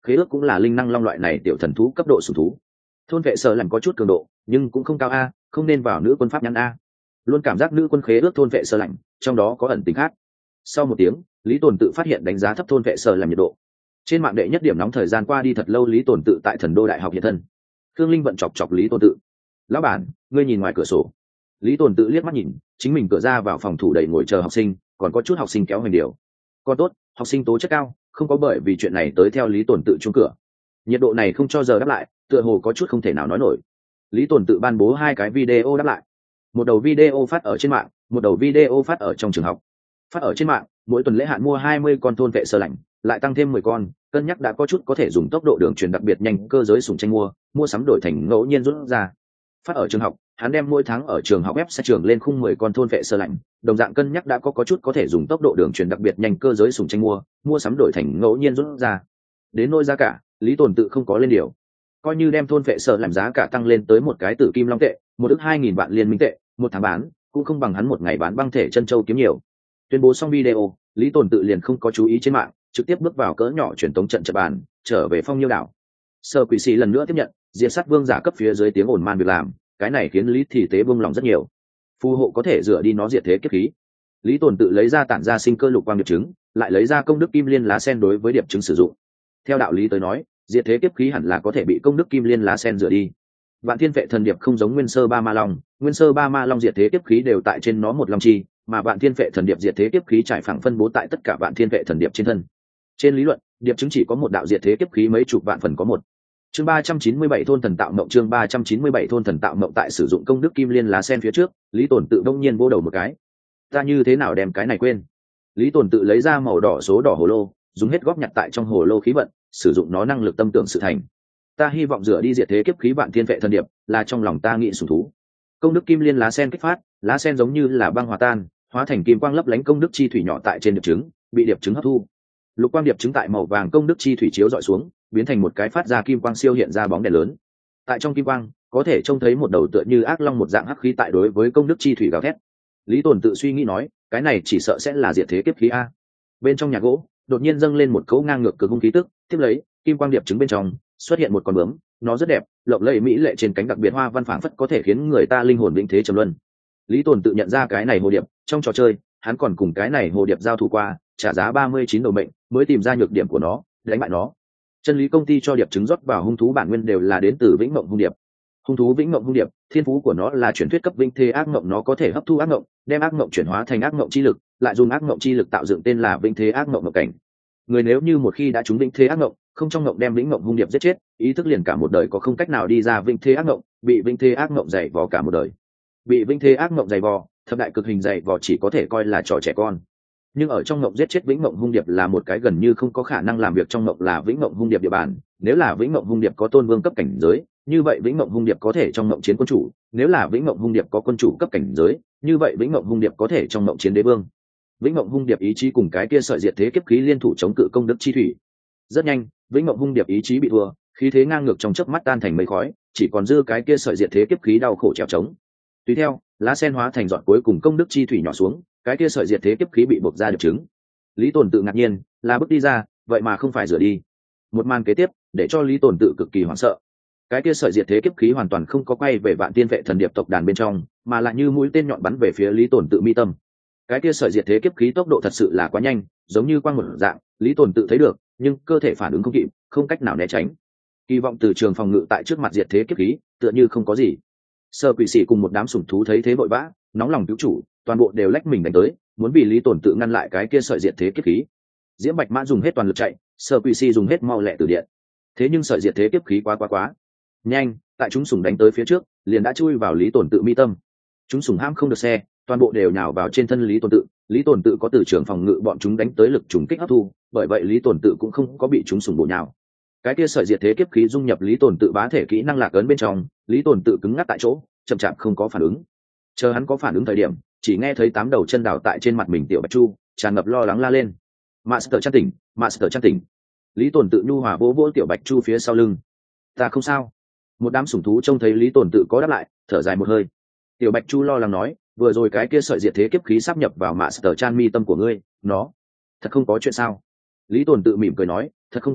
khế ước cũng là linh năng long loại này tiểu thần thú cấp độ sủng thú. Thôn vệ sợ lạnh có chút cường độ nhưng cũng không cao a, không nên vào nữ quân pháp nhãn a. Luôn cảm giác nữ quân khế ước thôn vệ sợ lạnh trong đó có ẩn tính khác. Sau một tiếng, Lý Tồn tự phát hiện đánh giá thấp thôn vệ sợ lạnh nhiệt độ. Trên mạng đệ nhất điểm nóng thời gian qua đi thật lâu, Lý Tồn tự tại Thần Đô đại học hiện thân. Khương Linh vận chọc chọc Lý Tồn tự. Lão bản, ngươi nhìn ngoài cửa sổ. Lý Tồn tự liếc mắt nhìn, chính mình cửa ra vào phòng thủ đầy ngồi chờ học sinh, còn có chút học sinh kéo hành điều. Còn tốt, học sinh tố chất cao, không có bởi vì chuyện này tới theo Lý Tồn tự chung cửa. Nhiệt độ này không cho giờ đáp lại, tựa hồ có chút không thể nào nói nổi. Lý Tồn tự ban bố hai cái video đáp lại. Một đầu video phát ở trên mạng, một đầu video phát ở trong trường học. Phát ở trên mạng, mỗi tuần lễ hạn mua hai mươi con thôn vệ sơ lạnh, lại tăng thêm mười con, cân nhắc đã có chút có thể dùng tốc độ đường truyền đặc biệt nhanh cơ giới sủng tranh mua, mua sắm đổi thành ngẫu nhiên rút ra. Phát ở trường học, hắn đem mỗi tháng ở trường học ép sẽ trường lên khung mười con thôn vệ sơ lạnh, đồng dạng cân nhắc đã có có chút có thể dùng tốc độ đường truyền đặc biệt nhanh cơ giới sủng tranh mua, mua sắm đổi thành ngẫu nhiên rút ra. Đến nỗi giá cả, Lý Tồn tự không có lên điều. Coi như đem thôn vệ sơ làm giá cả tăng lên tới một cái tử kim long tệ, một ức hai nghìn vạn liên minh tệ, một tháng bán, cũng không bằng hắn một ngày bán băng thể chân châu kiếm nhiều. Tuyên bố xong video, Lý Tồn tự liền không có chú ý trên mạng, trực tiếp bước vào cỡ nhỏ truyền tống trận trận bàn, trở về Phong Nhiêu đảo. Sở Quỷ Sĩ lần nữa tiếp nhận diệt sát vương giả cấp phía dưới tiếng ồn man việc làm, cái này khiến Lý Thị Tế buông lòng rất nhiều. Phù hộ có thể dựa đi nó diệt thế kiếp khí. Lý Tồn tự lấy ra tản ra sinh cơ lục quang điệp chứng, lại lấy ra công đức kim liên lá sen đối với điệp chứng sử dụng. Theo đạo lý tới nói, diệt thế kiếp khí hẳn là có thể bị công đức kim liên lá sen dựa đi. Vạn Thiên Vệ thần điệp không giống Nguyên Sơ Ba Ma Long, Nguyên Sơ Ba Ma Long diệt thế kiếp khí đều tại trên nó một long chi, mà Vạn Thiên Vệ thần điệp diệt thế kiếp khí trải phẳng phân bố tại tất cả Vạn Thiên Vệ thần điệp trên thân. Trên lý luận, điệp chứng chỉ có một đạo diệt thế kiếp khí mấy chục vạn phần có một. Chương ba trăm chín mươi bảy thôn thần tạo mộng chương ba trăm chín mươi bảy thôn thần tạo mộng tại sử dụng công đức kim liên lá sen phía trước, Lý Tồn tự đông nhiên vô đầu một cái. Ta như thế nào đem cái này quên? Lý Tồn tự lấy ra màu đỏ số đỏ hồ lô, dùng hết góp nhặt tại trong hồ lô khí vận, sử dụng nó năng lực tâm tưởng sự thành. Ta hy vọng rửa đi diệt thế kiếp khí Vạn Thiên Vệ thần điệp, là trong lòng ta nghĩ sủng thú. Công đức kim liên lá sen kích phát, lá sen giống như là băng hòa tan, hóa thành kim quang lấp lánh công đức chi thủy nhỏ tại trên điệp trứng, bị điệp trứng hấp thu. Lục quang điệp trứng tại màu vàng công đức chi thủy chiếu dọi xuống, biến thành một cái phát ra kim quang siêu hiện ra bóng đèn lớn. Tại trong kim quang, có thể trông thấy một đầu tựa như ác long một dạng hắc khí tại đối với công đức chi thủy gào thét. Lý Tồn tự suy nghĩ nói, cái này chỉ sợ sẽ là diệt thế kiếp khí a. Bên trong nhà gỗ, đột nhiên dâng lên một cỗ ngang ngược cực hung khí tức, tiếp lấy, kim quang điệp trứng bên trong xuất hiện một con bướm, nó rất đẹp, lộng lẫy mỹ lệ trên cánh đặc biệt hoa văn phảng phất có thể khiến người ta linh hồn vĩnh thế trầm luân. Lý Tồn tự nhận ra cái này hồ điệp, trong trò chơi, hắn còn cùng cái này hồ điệp giao thủ qua, trả giá ba mươi chín đầu mệnh mới tìm ra nhược điểm của nó, đánh bại nó. Chân lý công ty cho điệp trứng rót vào hung thú bản nguyên đều là đến từ vĩnh mộng hung điệp. Hung thú vĩnh mộng hung điệp, thiên phú của nó là truyền thuyết cấp vĩnh thế ác mộng, nó có thể hấp thu ác mộng, đem ác mộng chuyển hóa thành ác mộng chi lực, lại dùng ác mộng chi lực tạo dựng tên là vĩnh thế ác mộng mộng cảnh. Người nếu như một khi đã trúng vĩnh thế ác mộng, không trong mộng đem vĩnh mộng hung điệp giết chết, ý thức liền cả một đời có không cách nào đi ra vĩnh thế ác mộng, bị vĩnh thế ác mộng dày vò cả một đời. Bị vĩnh thế ác mộng dày vò, thập đại cực hình dày vò chỉ có thể coi là trò trẻ con. Nhưng ở trong mộng giết chết vĩnh mộng hung điệp là một cái gần như không có khả năng làm việc, trong mộng là vĩnh mộng hung điệp địa bàn, nếu là vĩnh mộng hung điệp có tôn vương cấp cảnh giới, như vậy vĩnh mộng hung điệp có thể trong mộng chiến quân chủ, nếu là vĩnh mộng hung điệp có quân chủ cấp cảnh giới, như vậy vĩnh mộng hung điệp có thể trong mộng chiến đế vương. Vĩnh mộng hung điệp ý chí cùng cái kia sợi diệt thế kiếp khí liên thủ chống cự công đức chi thủy. Rất nhanh, vĩnh mộng hung điệp ý chí bị thua, khí thế ngang ngược trong chớp mắt tan thành mây khói, chỉ còn dư cái kia sợi diệt thế kiếp khí đau khổ trèo trống. Tùy theo, lá sen hóa thành giọt cuối cùng công đức chi thủy nhỏ xuống, cái kia sợi diệt thế kiếp khí bị bộc ra được trứng. Lý Tồn tự ngạc nhiên, là bước đi ra, vậy mà không phải rửa đi. Một màn kế tiếp, để cho Lý Tồn tự cực kỳ hoảng sợ. Cái kia sợi diệt thế kiếp khí hoàn toàn không có quay về Vạn Tiên Vệ thần điệp tộc đàn bên trong, mà lại như mũi tên nhọn bắn về phía Lý Tồn tự mi tâm. Cái kia sợi diệt thế kiếp khí tốc độ thật sự là quá nhanh, giống như quang một dạng, Lý Tồn tự thấy được, nhưng cơ thể phản ứng không kịp, không cách nào né tránh. Kỳ vọng từ trường phòng ngự tại trước mặt diệt thế kiếp khí, tựa như không có gì. Sở Quỷ Sĩ cùng một đám sủng thú thấy thế vội vã, nóng lòng cứu chủ, toàn bộ đều lách mình đánh tới, muốn vì Lý Tồn tự ngăn lại cái kia sợi diệt thế kiếp khí. Diễm Bạch Mã dùng hết toàn lực chạy, Sở Quỷ Sĩ dùng hết mau lẹ từ điện. Thế nhưng sợi diệt thế kiếp khí quá quá quá nhanh, tại chúng sủng đánh tới phía trước, liền đã chui vào Lý Tồn tự mi tâm. Chúng sủng ham không được xe, toàn bộ đều nhào vào trên thân Lý Tồn tự. Lý Tồn tự có từ trường phòng ngự bọn chúng đánh tới lực trùng kích hấp thu, bởi vậy Lý Tồn tự cũng không có bị chúng sủng bổ nhào. Cái kia sợi diệt thế kiếp khí dung nhập Lý Tồn tự bá thể kỹ năng lạc ấn bên trong, Lý Tồn tự cứng ngắc tại chỗ, chậm chạp không có phản ứng. Chờ hắn có phản ứng thời điểm, chỉ nghe thấy tám đầu chân đào tại trên mặt mình tiểu Bạch Chu, tràn ngập lo lắng la lên: "Master Chan tỉnh, Master Chan tỉnh." Lý Tồn tự nhu hòa vỗ vỗ tiểu Bạch Chu phía sau lưng: "Ta không sao." Một đám sủng thú trông thấy Lý Tồn tự có đáp lại, thở dài một hơi. Tiểu Bạch Chu lo lắng nói: "Vừa rồi cái kia sợi diệt thế kiếp khí sắp nhập vào Master Chan mi tâm của ngươi, nó thật không có chuyện sao?" Lý Tồn tự mỉm cười nói: "Thật không có chuyện,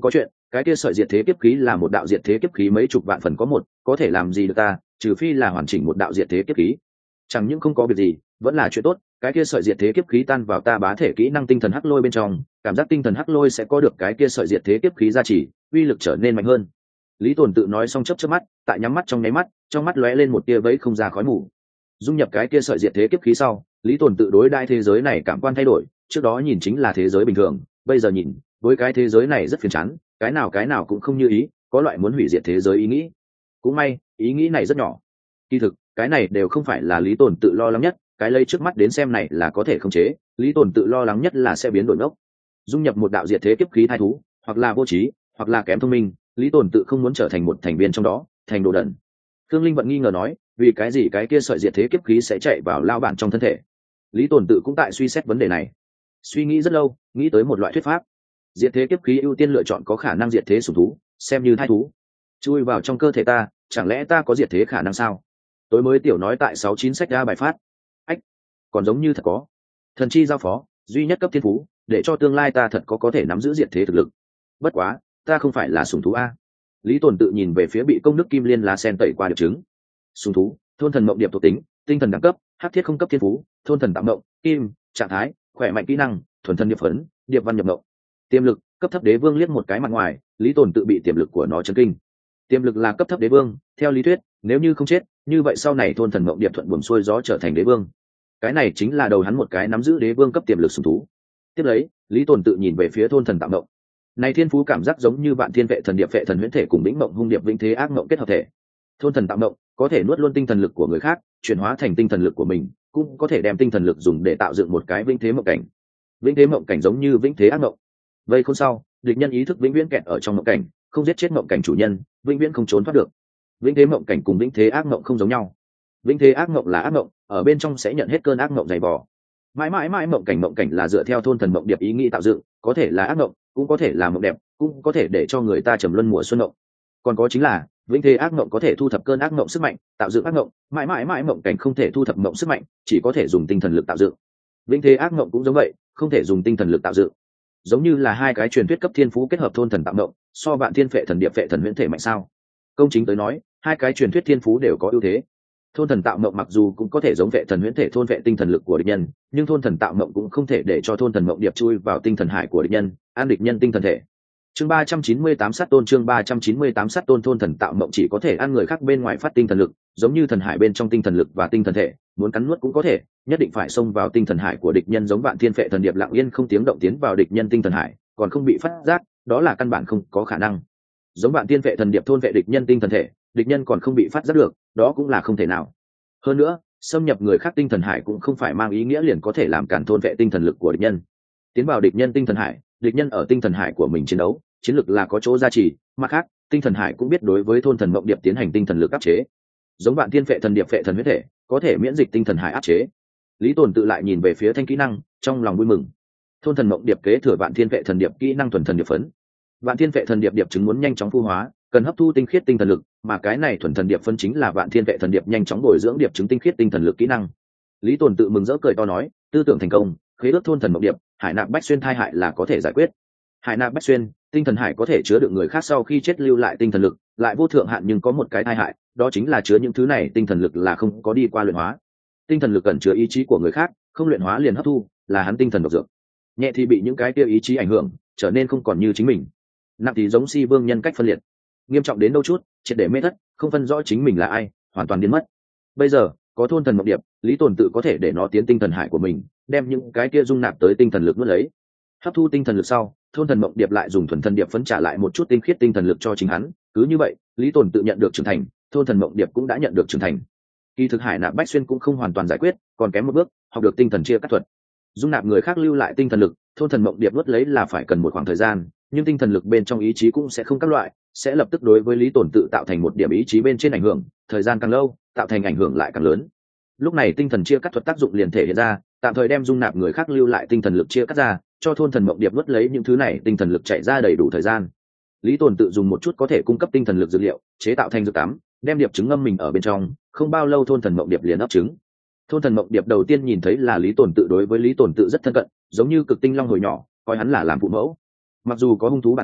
cái kia sợi diệt thế kiếp khí là một đạo diệt thế kiếp khí mấy chục vạn phần có một, có thể làm gì được ta, trừ phi là hoàn chỉnh một đạo diệt thế kiếp khí. Chẳng những không có việc gì, vẫn là chuyện tốt, cái kia sợi diệt thế kiếp khí tan vào ta bá thể kỹ năng tinh thần hắc lôi bên trong, cảm giác tinh thần hắc lôi sẽ có được cái kia sợi diệt thế kiếp khí gia trì, uy lực trở nên mạnh hơn. Lý Tồn tự nói xong chớp chớp mắt, tại nhắm mắt trong nháy mắt, trong mắt lóe lên một tia vẫy không ra khói mù. Dung nhập cái kia sợi diệt thế kiếp khí sau, Lý Tồn tự đối đãi thế giới này cảm quan thay đổi, trước đó nhìn chính là thế giới bình thường, bây giờ nhìn, với cái thế giới này rất phiền chán, cái nào cái nào cũng không như ý, có loại muốn hủy diệt thế giới ý nghĩ. Cũng may, ý nghĩ này rất nhỏ. Kỳ thực, cái này đều không phải là Lý Tồn tự lo lắng nhất, cái lấy trước mắt đến xem này là có thể khống chế, Lý Tồn tự lo lắng nhất là sẽ biến đổi ngốc. Dung nhập một đạo diệt thế kiếp khí thai thú, hoặc là vô trí, hoặc là kém thông minh, Lý Tồn tự không muốn trở thành một thành viên trong đó, thành đồ đần. Thương Linh vận nghi ngờ nói, vì cái gì cái kia sợi diệt thế kiếp khí sẽ chạy vào lao bản trong thân thể? Lý Tồn tự cũng tại suy xét vấn đề này. Suy nghĩ rất lâu, nghĩ tới một loại thuyết pháp. Diệt thế kiếp khí ưu tiên lựa chọn có khả năng diệt thế sủng thú, xem như thai thú. Chui vào trong cơ thể ta, chẳng lẽ ta có diệt thế khả năng sao? Tối mới tiểu nói tại sáu chín sách ra bài phát. Ách, còn giống như thật có. Thần chi giao phó, duy nhất cấp thiên phú, để cho tương lai ta thật có có thể nắm giữ diệt thế thực lực. Bất quá, ta không phải là sủng thú a. Lý Tồn tự nhìn về phía bị công đức kim liên lá sen tẩy qua điệp trứng. Sủng thú, thôn thần mộng điệp thuộc tính, tinh thần đẳng cấp, hắc thiết không cấp thiên phú, thôn thần tạm mộng, kim, trạng thái, khỏe mạnh kỹ năng, thuần thân điệp phấn, điệp văn nhập mộng. Tiềm lực, cấp thấp đế vương liếc một cái mặt ngoài, Lý Tồn tự bị tiềm lực của nó chấn kinh. Tiềm lực là cấp thấp đế vương, theo lý thuyết, nếu như không chết, như vậy sau này thôn thần mộng điệp thuận buồm xuôi gió trở thành đế vương. Cái này chính là đầu hắn một cái nắm giữ đế vương cấp tiềm lực sủng thú. Tiếp lấy, Lý Tồn tự nhìn về phía thôn thần tạm mộng. Này thiên phú cảm giác giống như vạn thiên vệ thần điệp vệ thần huyễn thể cùng lĩnh mộng hung điệp vĩnh thế ác mộng kết hợp thể. Thôn thần tạm mộng có thể nuốt luôn tinh thần lực của người khác, chuyển hóa thành tinh thần lực của mình, cũng có thể đem tinh thần lực dùng để tạo dựng một cái vĩnh thế mộng cảnh. Vĩnh thế mộng cảnh giống như vĩnh thế ác mộng. Vây khôn sau, địch nhân ý thức vĩnh viễn kẹt ở trong mộng cảnh, không giết chết mộng cảnh chủ nhân, vĩnh viễn không trốn thoát được. Vĩnh thế mộng cảnh cùng vĩnh thế ác mộng không giống nhau. Vĩnh thế ác mộng là ác mộng, ở bên trong sẽ nhận hết cơn ác mộng dày vò. Mãi mãi mãi mộng cảnh mộng cảnh là dựa theo thôn thần mộng điệp ý nghĩ tạo dựng, có thể là ác mộng, cũng có thể là mộng đẹp, cũng có thể để cho người ta trầm luân mùa xuân mộng. Còn có chính là vĩnh thế ác mộng có thể thu thập cơn ác mộng sức mạnh, tạo dựng ác mộng, mãi mãi mãi mộng cảnh không thể thu thập mộng sức mạnh, chỉ có thể dùng tinh thần lực tạo dựng. Vĩnh thế ác mộng cũng giống vậy, không thể dùng tinh thần lực tạo dựng. Giống như là hai cái truyền thuyết cấp thiên phú kết hợp thôn thần tạo mộng, so vạn thiên phệ thần điệp phệ thần huyễn thể mạnh sao? Công chính tới nói, hai cái truyền thuyết thiên phú đều có ưu thế. Thôn thần tạo mộng mặc dù cũng có thể giống vệ thần huyễn thể thôn vệ tinh thần lực của địch nhân, nhưng thôn thần tạo mộng cũng không thể để cho thôn thần mộng điệp chui vào tinh thần hải của địch nhân, an địch nhân tinh thần thể. Chương ba trăm chín mươi tám sát tôn chương ba trăm chín mươi tám sát tôn thôn thần tạo mộng chỉ có thể ăn người khác bên ngoài phát tinh thần lực, giống như thần hải bên trong tinh thần lực và tinh thần thể, muốn cắn nuốt cũng có thể, nhất định phải xông vào tinh thần hải của địch nhân giống vạn thiên phệ thần điệp lặng yên không tiếng động tiến vào địch nhân tinh thần hải, còn không bị phát giác, đó là căn bản không có khả năng. Giống vạn thiên phệ thần điệp thôn vệ địch nhân tinh thần thể, địch nhân còn không bị phát giác được, đó cũng là không thể nào. Hơn nữa, xâm nhập người khác tinh thần hải cũng không phải mang ý nghĩa liền có thể làm cản thôn vệ tinh thần lực của địch nhân. Tiến vào địch nhân tinh thần hải, địch nhân ở tinh thần hải của mình chiến đấu, chiến lực là có chỗ gia trì, mặt khác, tinh thần hải cũng biết đối với thôn thần mộng điệp tiến hành tinh thần lực áp chế. Giống vạn thiên phệ thần điệp phệ thần huyết thể, có thể miễn dịch tinh thần hải áp chế. Lý Tồn tự lại nhìn về phía thanh kỹ năng, trong lòng vui mừng. Thôn thần mộng điệp kế thừa vạn thiên phệ thần điệp kỹ năng thuần thần điệp phấn. Vạn thiên phệ thần điệp điệp chứng muốn nhanh chóng phu hóa, cần hấp thu tinh khiết tinh thần lực, mà cái này thuần thần điệp phân chính là vạn thiên vệ thần điệp nhanh chóng bồi dưỡng điệp chứng tinh khiết tinh thần lực kỹ năng. Lý Tồn tự mừng rỡ cười to nói, tư tưởng thành công, khế ước thôn thần mộng điệp, hải nạp bách xuyên thai hại là có thể giải quyết. Hải nạp bách xuyên, tinh thần hải có thể chứa đựng người khác sau khi chết lưu lại tinh thần lực, lại vô thượng hạn nhưng có một cái thai hại, đó chính là chứa những thứ này tinh thần lực là không có đi qua luyện hóa. Tinh thần lực cần chứa ý chí của người khác, không luyện hóa liền hấp thu, là hắn tinh thần độc dược. Nhẹ thì bị những cái kia ý chí ảnh hưởng, trở nên không còn như chính mình. Nặng thì giống si vương nhân cách phân liệt. Nghiêm trọng đến đâu chút, triệt để mê thất, không phân rõ chính mình là ai, hoàn toàn biến mất. Bây giờ có thôn thần mộng điệp, Lý Tồn tự có thể để nó tiến tinh thần hải của mình, đem những cái kia dung nạp tới tinh thần lực nuốt lấy. Hấp thu tinh thần lực sau, thôn thần mộng điệp lại dùng thuần thần điệp phấn trả lại một chút tinh khiết tinh thần lực cho chính hắn. Cứ như vậy, Lý Tồn tự nhận được trưởng thành, thôn thần mộng điệp cũng đã nhận được trưởng thành. Kỳ thực hải nạp bách xuyên cũng không hoàn toàn giải quyết, còn kém một bước, học được tinh thần chia cắt thuật. Dung nạp người khác lưu lại tinh thần lực, thôn thần mộng điệp nuốt lấy là phải cần một khoảng thời gian, nhưng tinh thần lực bên trong ý chí cũng sẽ không các loại, sẽ lập tức đối với Lý Tồn tự tạo thành một điểm ý chí bên trên ảnh hưởng, thời gian càng lâu, tạo thành ảnh hưởng lại càng lớn. Lúc này tinh thần chia cắt thuật tác dụng liền thể hiện ra, tạm thời đem dung nạp người khác lưu lại tinh thần lực chia cắt ra, cho thôn thần mộng điệp nuốt lấy những thứ này tinh thần lực chạy ra đầy đủ thời gian. Lý Tồn tự dùng một chút có thể cung cấp tinh thần lực dược liệu, chế tạo thành dược tắm, đem điệp trứng ngâm mình ở bên trong, không bao lâu thôn thần mộng điệp liền ấp trứng. Thôn thần mộng điệp đầu tiên nhìn thấy là Lý Tồn tự đối với Lý Tồn tự rất thân cận, giống như cực tinh long hồi nhỏ, coi hắn là làm phụ mẫu. Mặc dù có hung thú bản nguyên,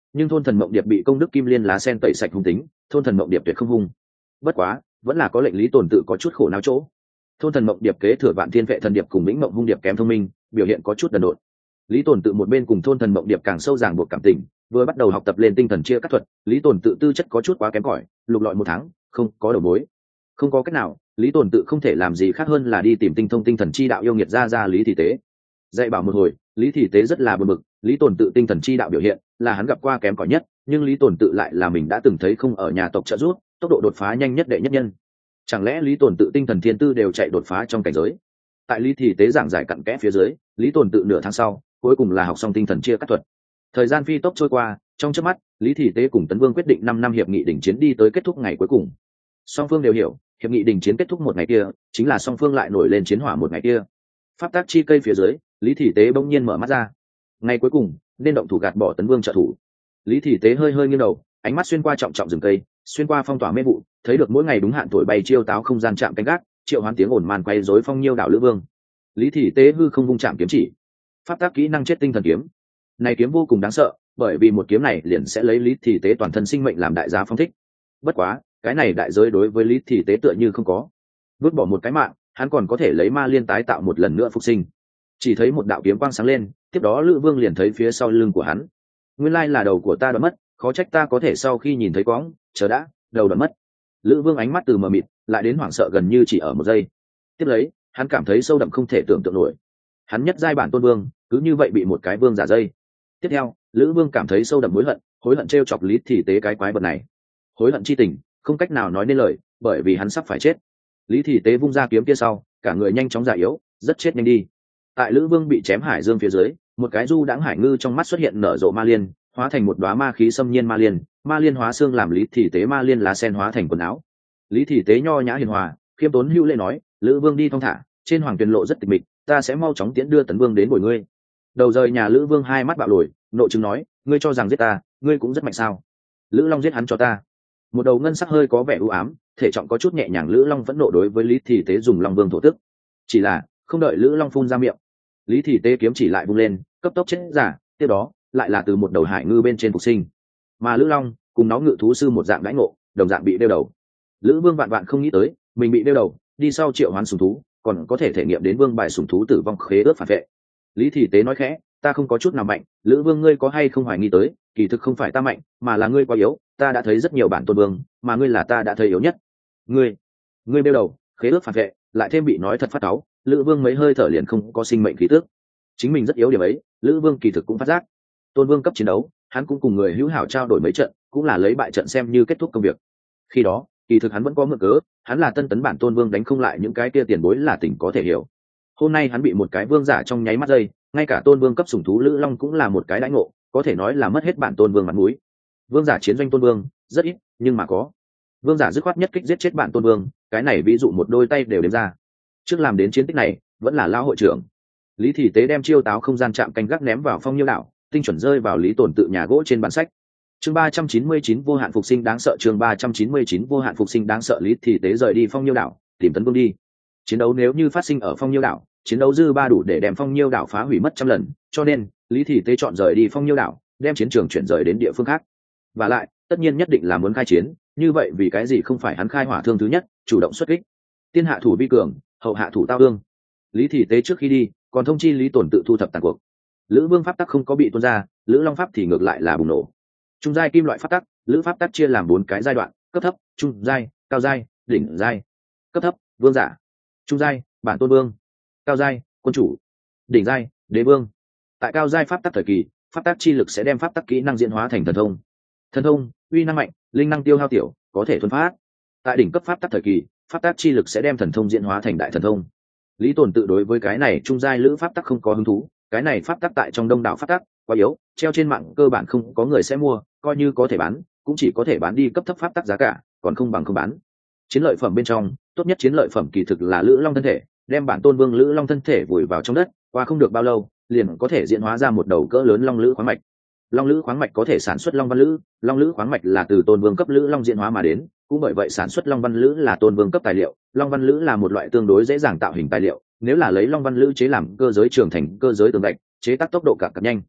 nhưng thôn thần mộng điệp bị công đức kim liên lá sen tẩy sạch hung tính, thôn thần mộng điệp tuyệt không hung. Bất quá vẫn là có lệnh Lý Tồn Tự có chút khổ não chỗ. Thôn thần mộng điệp kế thừa vạn thiên vệ thần điệp cùng lĩnh mộng hung điệp kém thông minh, biểu hiện có chút đần độn. Lý Tồn Tự một bên cùng thôn thần mộng điệp càng sâu ràng buộc cảm tình, vừa bắt đầu học tập lên tinh thần chia cắt thuật. Lý Tồn Tự tư chất có chút quá kém cỏi, lục lọi một tháng không có đầu mối. Không có cách nào, Lý Tồn Tự không thể làm gì khác hơn là đi tìm tinh thông tinh thần chi đạo yêu nghiệt ra ra Lý Thị Tế. Dạy bảo một hồi, Lý Thị Tế rất là bực bực. Lý Tồn Tự tinh thần chi đạo biểu hiện là hắn gặp qua kém cỏi nhất, nhưng Lý Tồn Tự lại là mình đã từng thấy không ở nhà tộc trợ giúp, tốc độ đột phá nhanh nhất đệ nhất nhân. Chẳng lẽ Lý Tồn Tự tinh thần thiên tư đều chạy đột phá trong cảnh giới? Tại Lý Thị Tế giảng giải cặn kẽ phía dưới, Lý Tồn Tự nửa tháng sau cuối cùng là học xong tinh thần chia cắt thuật. Thời gian phi tốc trôi qua, trong chớp mắt Lý Thị Tế cùng Tấn Vương quyết định năm năm hiệp nghị đình chiến đi tới kết thúc ngày cuối cùng. Song phương đều hiểu, hiệp nghị đình chiến kết thúc một ngày kia chính là song phương lại nổi lên chiến hỏa một ngày kia. Pháp tác chi cây phía dưới, Lý Thị Tế bỗng nhiên mở mắt ra. Ngày cuối cùng nên động thủ gạt bỏ Tấn Vương trợ thủ. Lý Thị Tế hơi hơi nghiêng đầu, ánh mắt xuyên qua trọng trọng rừng cây, xuyên qua phong tỏa mê vụ, thấy được mỗi ngày đúng hạn thổi bay chiêu táo không gian chạm canh gác, triệu hoán tiếng ồn màn quay rối phong nhiêu đảo lữ vương. Lý Thị Tế hư không vung chạm kiếm chỉ, pháp tác kỹ năng chết tinh thần kiếm. Này kiếm vô cùng đáng sợ, bởi vì một kiếm này liền sẽ lấy Lý Thị Tế toàn thân sinh mệnh làm đại giá phong thích. Bất quá cái này đại giới đối với Lý Thị Tế tựa như không có. Vứt bỏ một cái mạng, hắn còn có thể lấy ma liên tái tạo một lần nữa phục sinh. Chỉ thấy một đạo kiếm quang sáng lên, tiếp đó Lữ Vương liền thấy phía sau lưng của hắn. Nguyên lai là đầu của ta đã mất, khó trách ta có thể sau khi nhìn thấy quáng, chờ đã, đầu đã mất. Lữ Vương ánh mắt từ mờ mịt lại đến hoảng sợ gần như chỉ ở một giây. Tiếp lấy, hắn cảm thấy sâu đậm không thể tưởng tượng nổi. Hắn nhất giai bản tôn vương, cứ như vậy bị một cái vương giả dây. Tiếp theo, Lữ Vương cảm thấy sâu đậm hối hận, hối hận trêu chọc Lý Thị Tế cái quái vật này. Hối hận chi tình, không cách nào nói nên lời, bởi vì hắn sắp phải chết. Lý Thị Tế vung ra kiếm kia sau, cả người nhanh chóng già yếu, rất chết nhanh đi. Tại Lữ Vương bị chém hải dương phía dưới, một cái du đãng hải ngư trong mắt xuất hiện nở rộ ma liên, hóa thành một đóa ma khí xâm nhiên ma liên, ma liên hóa xương làm Lý Thị Tế ma liên lá sen hóa thành quần áo. Lý Thị Tế nho nhã hiền hòa, khiêm tốn hữu lễ nói, Lữ Vương đi thong thả, trên hoàng tuyền lộ rất tịch mịch, ta sẽ mau chóng tiễn đưa Tấn Vương đến bồi ngươi. Đầu rời nhà Lữ Vương hai mắt bạo lồi, nộ chứng nói, ngươi cho rằng giết ta, ngươi cũng rất mạnh sao? Lữ Long giết hắn cho ta. Một đầu ngân sắc hơi có vẻ u ám, thể trọng có chút nhẹ nhàng Lữ Long vẫn nộ đối với Lý Thị Tế dùng Long Vương thổ tức. Chỉ là không đợi Lữ Long phun ra miệng, Lý Thị Tế kiếm chỉ lại vung lên, cấp tốc chết giả, tiếp đó lại là từ một đầu hải ngư bên trên phục sinh. Mà Lữ Long cùng nó ngự thú sư một dạng đãi ngộ, đồng dạng bị đeo đầu. Lữ Vương vạn vạn không nghĩ tới, mình bị đeo đầu, đi sau triệu hoán sủng thú, còn có thể thể nghiệm đến vương bài sủng thú tử vong khế ước phản vệ. Lý Thị Tế nói khẽ, ta không có chút nào mạnh, Lữ Vương ngươi có hay không hoài nghi tới, kỳ thực không phải ta mạnh, mà là ngươi quá yếu, ta đã thấy rất nhiều bản tôn vương, mà ngươi là ta đã thấy yếu nhất. Ngươi, ngươi đeo đầu, khế ước phản vệ, lại thêm bị nói thật phát cáu, Lữ Vương mấy hơi thở liền không có sinh mệnh khí tước. Chính mình rất yếu điểm ấy, Lữ Vương kỳ thực cũng phát giác. Tôn Vương cấp chiến đấu, hắn cũng cùng người hữu hảo trao đổi mấy trận, cũng là lấy bại trận xem như kết thúc công việc. Khi đó, kỳ thực hắn vẫn có mượn cớ, hắn là tân tấn bản Tôn Vương đánh không lại những cái kia tiền bối là tình có thể hiểu. Hôm nay hắn bị một cái vương giả trong nháy mắt dây, ngay cả Tôn Vương cấp sủng thú Lữ Long cũng là một cái đãi ngộ, có thể nói là mất hết bản Tôn Vương mặt mũi. Vương giả chiến doanh Tôn Vương, rất ít, nhưng mà có. Vương giả dứt khoát nhất kích giết chết bản Tôn Vương, cái này ví dụ một đôi tay đều đếm ra. Trước làm đến chiến tích này, vẫn là lão hội trưởng. Lý Thị Tế đem chiêu táo không gian chạm canh gác ném vào phong nhiêu đảo, tinh chuẩn rơi vào Lý Tồn Tự nhà gỗ trên bản sách. Chương ba trăm chín mươi chín vô hạn phục sinh đáng sợ, chương ba trăm chín mươi chín vô hạn phục sinh đáng sợ. Lý Thị Tế rời đi phong nhiêu đảo, tìm Tấn Vương đi. Chiến đấu nếu như phát sinh ở phong nhiêu đảo, chiến đấu dư ba đủ để đem phong nhiêu đảo phá hủy mất trăm lần, cho nên Lý Thị Tế chọn rời đi phong nhiêu đảo, đem chiến trường chuyển rời đến địa phương khác. Và lại, tất nhiên nhất định là muốn khai chiến, như vậy vì cái gì không phải hắn khai hỏa thương thứ nhất, chủ động xuất kích. Tiên hạ thủ vi cường, hậu hạ thủ tao ương. Lý Thị Tế trước khi đi, còn thông chi Lý Tồn Tự thu thập tàn cuộc. Lữ Vương pháp tắc không có bị tuôn ra, Lữ Long pháp thì ngược lại là bùng nổ. Trung giai kim loại pháp tắc, Lữ pháp tắc chia làm bốn cái giai đoạn: cấp thấp, trung giai, cao giai, đỉnh giai. Cấp thấp, vương giả; trung giai, bản tôn vương; cao giai, quân chủ; đỉnh giai, đế vương. Tại cao giai pháp tắc thời kỳ, pháp tắc chi lực sẽ đem pháp tắc kỹ năng diễn hóa thành thần thông. Thần thông, uy năng mạnh, linh năng tiêu hao tiểu, có thể thuần phát. Tại đỉnh cấp pháp tắc thời kỳ, pháp tắc chi lực sẽ đem thần thông diễn hóa thành đại thần thông. Lý Tồn Tự đối với cái này trung giai lữ pháp tắc không có hứng thú, cái này pháp tắc tại trong đông đảo pháp tắc quá yếu, treo trên mạng cơ bản không có người sẽ mua, coi như có thể bán cũng chỉ có thể bán đi cấp thấp pháp tắc giá cả, còn không bằng không bán. Chiến lợi phẩm bên trong, tốt nhất chiến lợi phẩm kỳ thực là Lữ Long thân thể, đem bản tôn vương Lữ Long thân thể vùi vào trong đất, qua không được bao lâu, liền có thể diễn hóa ra một đầu cỡ lớn long lữ khoáng mạch. Long lữ khoáng mạch có thể sản xuất long văn lữ, long lữ khoáng mạch là từ tôn vương cấp Lữ Long diễn hóa mà đến, cũng bởi vậy sản xuất long văn lữ là tôn vương cấp tài liệu. Long văn lữ là một loại tương đối dễ dàng tạo hình tài liệu, nếu là lấy long văn lữ chế làm cơ giới trường thành cơ giới tường gạch, chế tác tốc độ cặp cặp nhanh.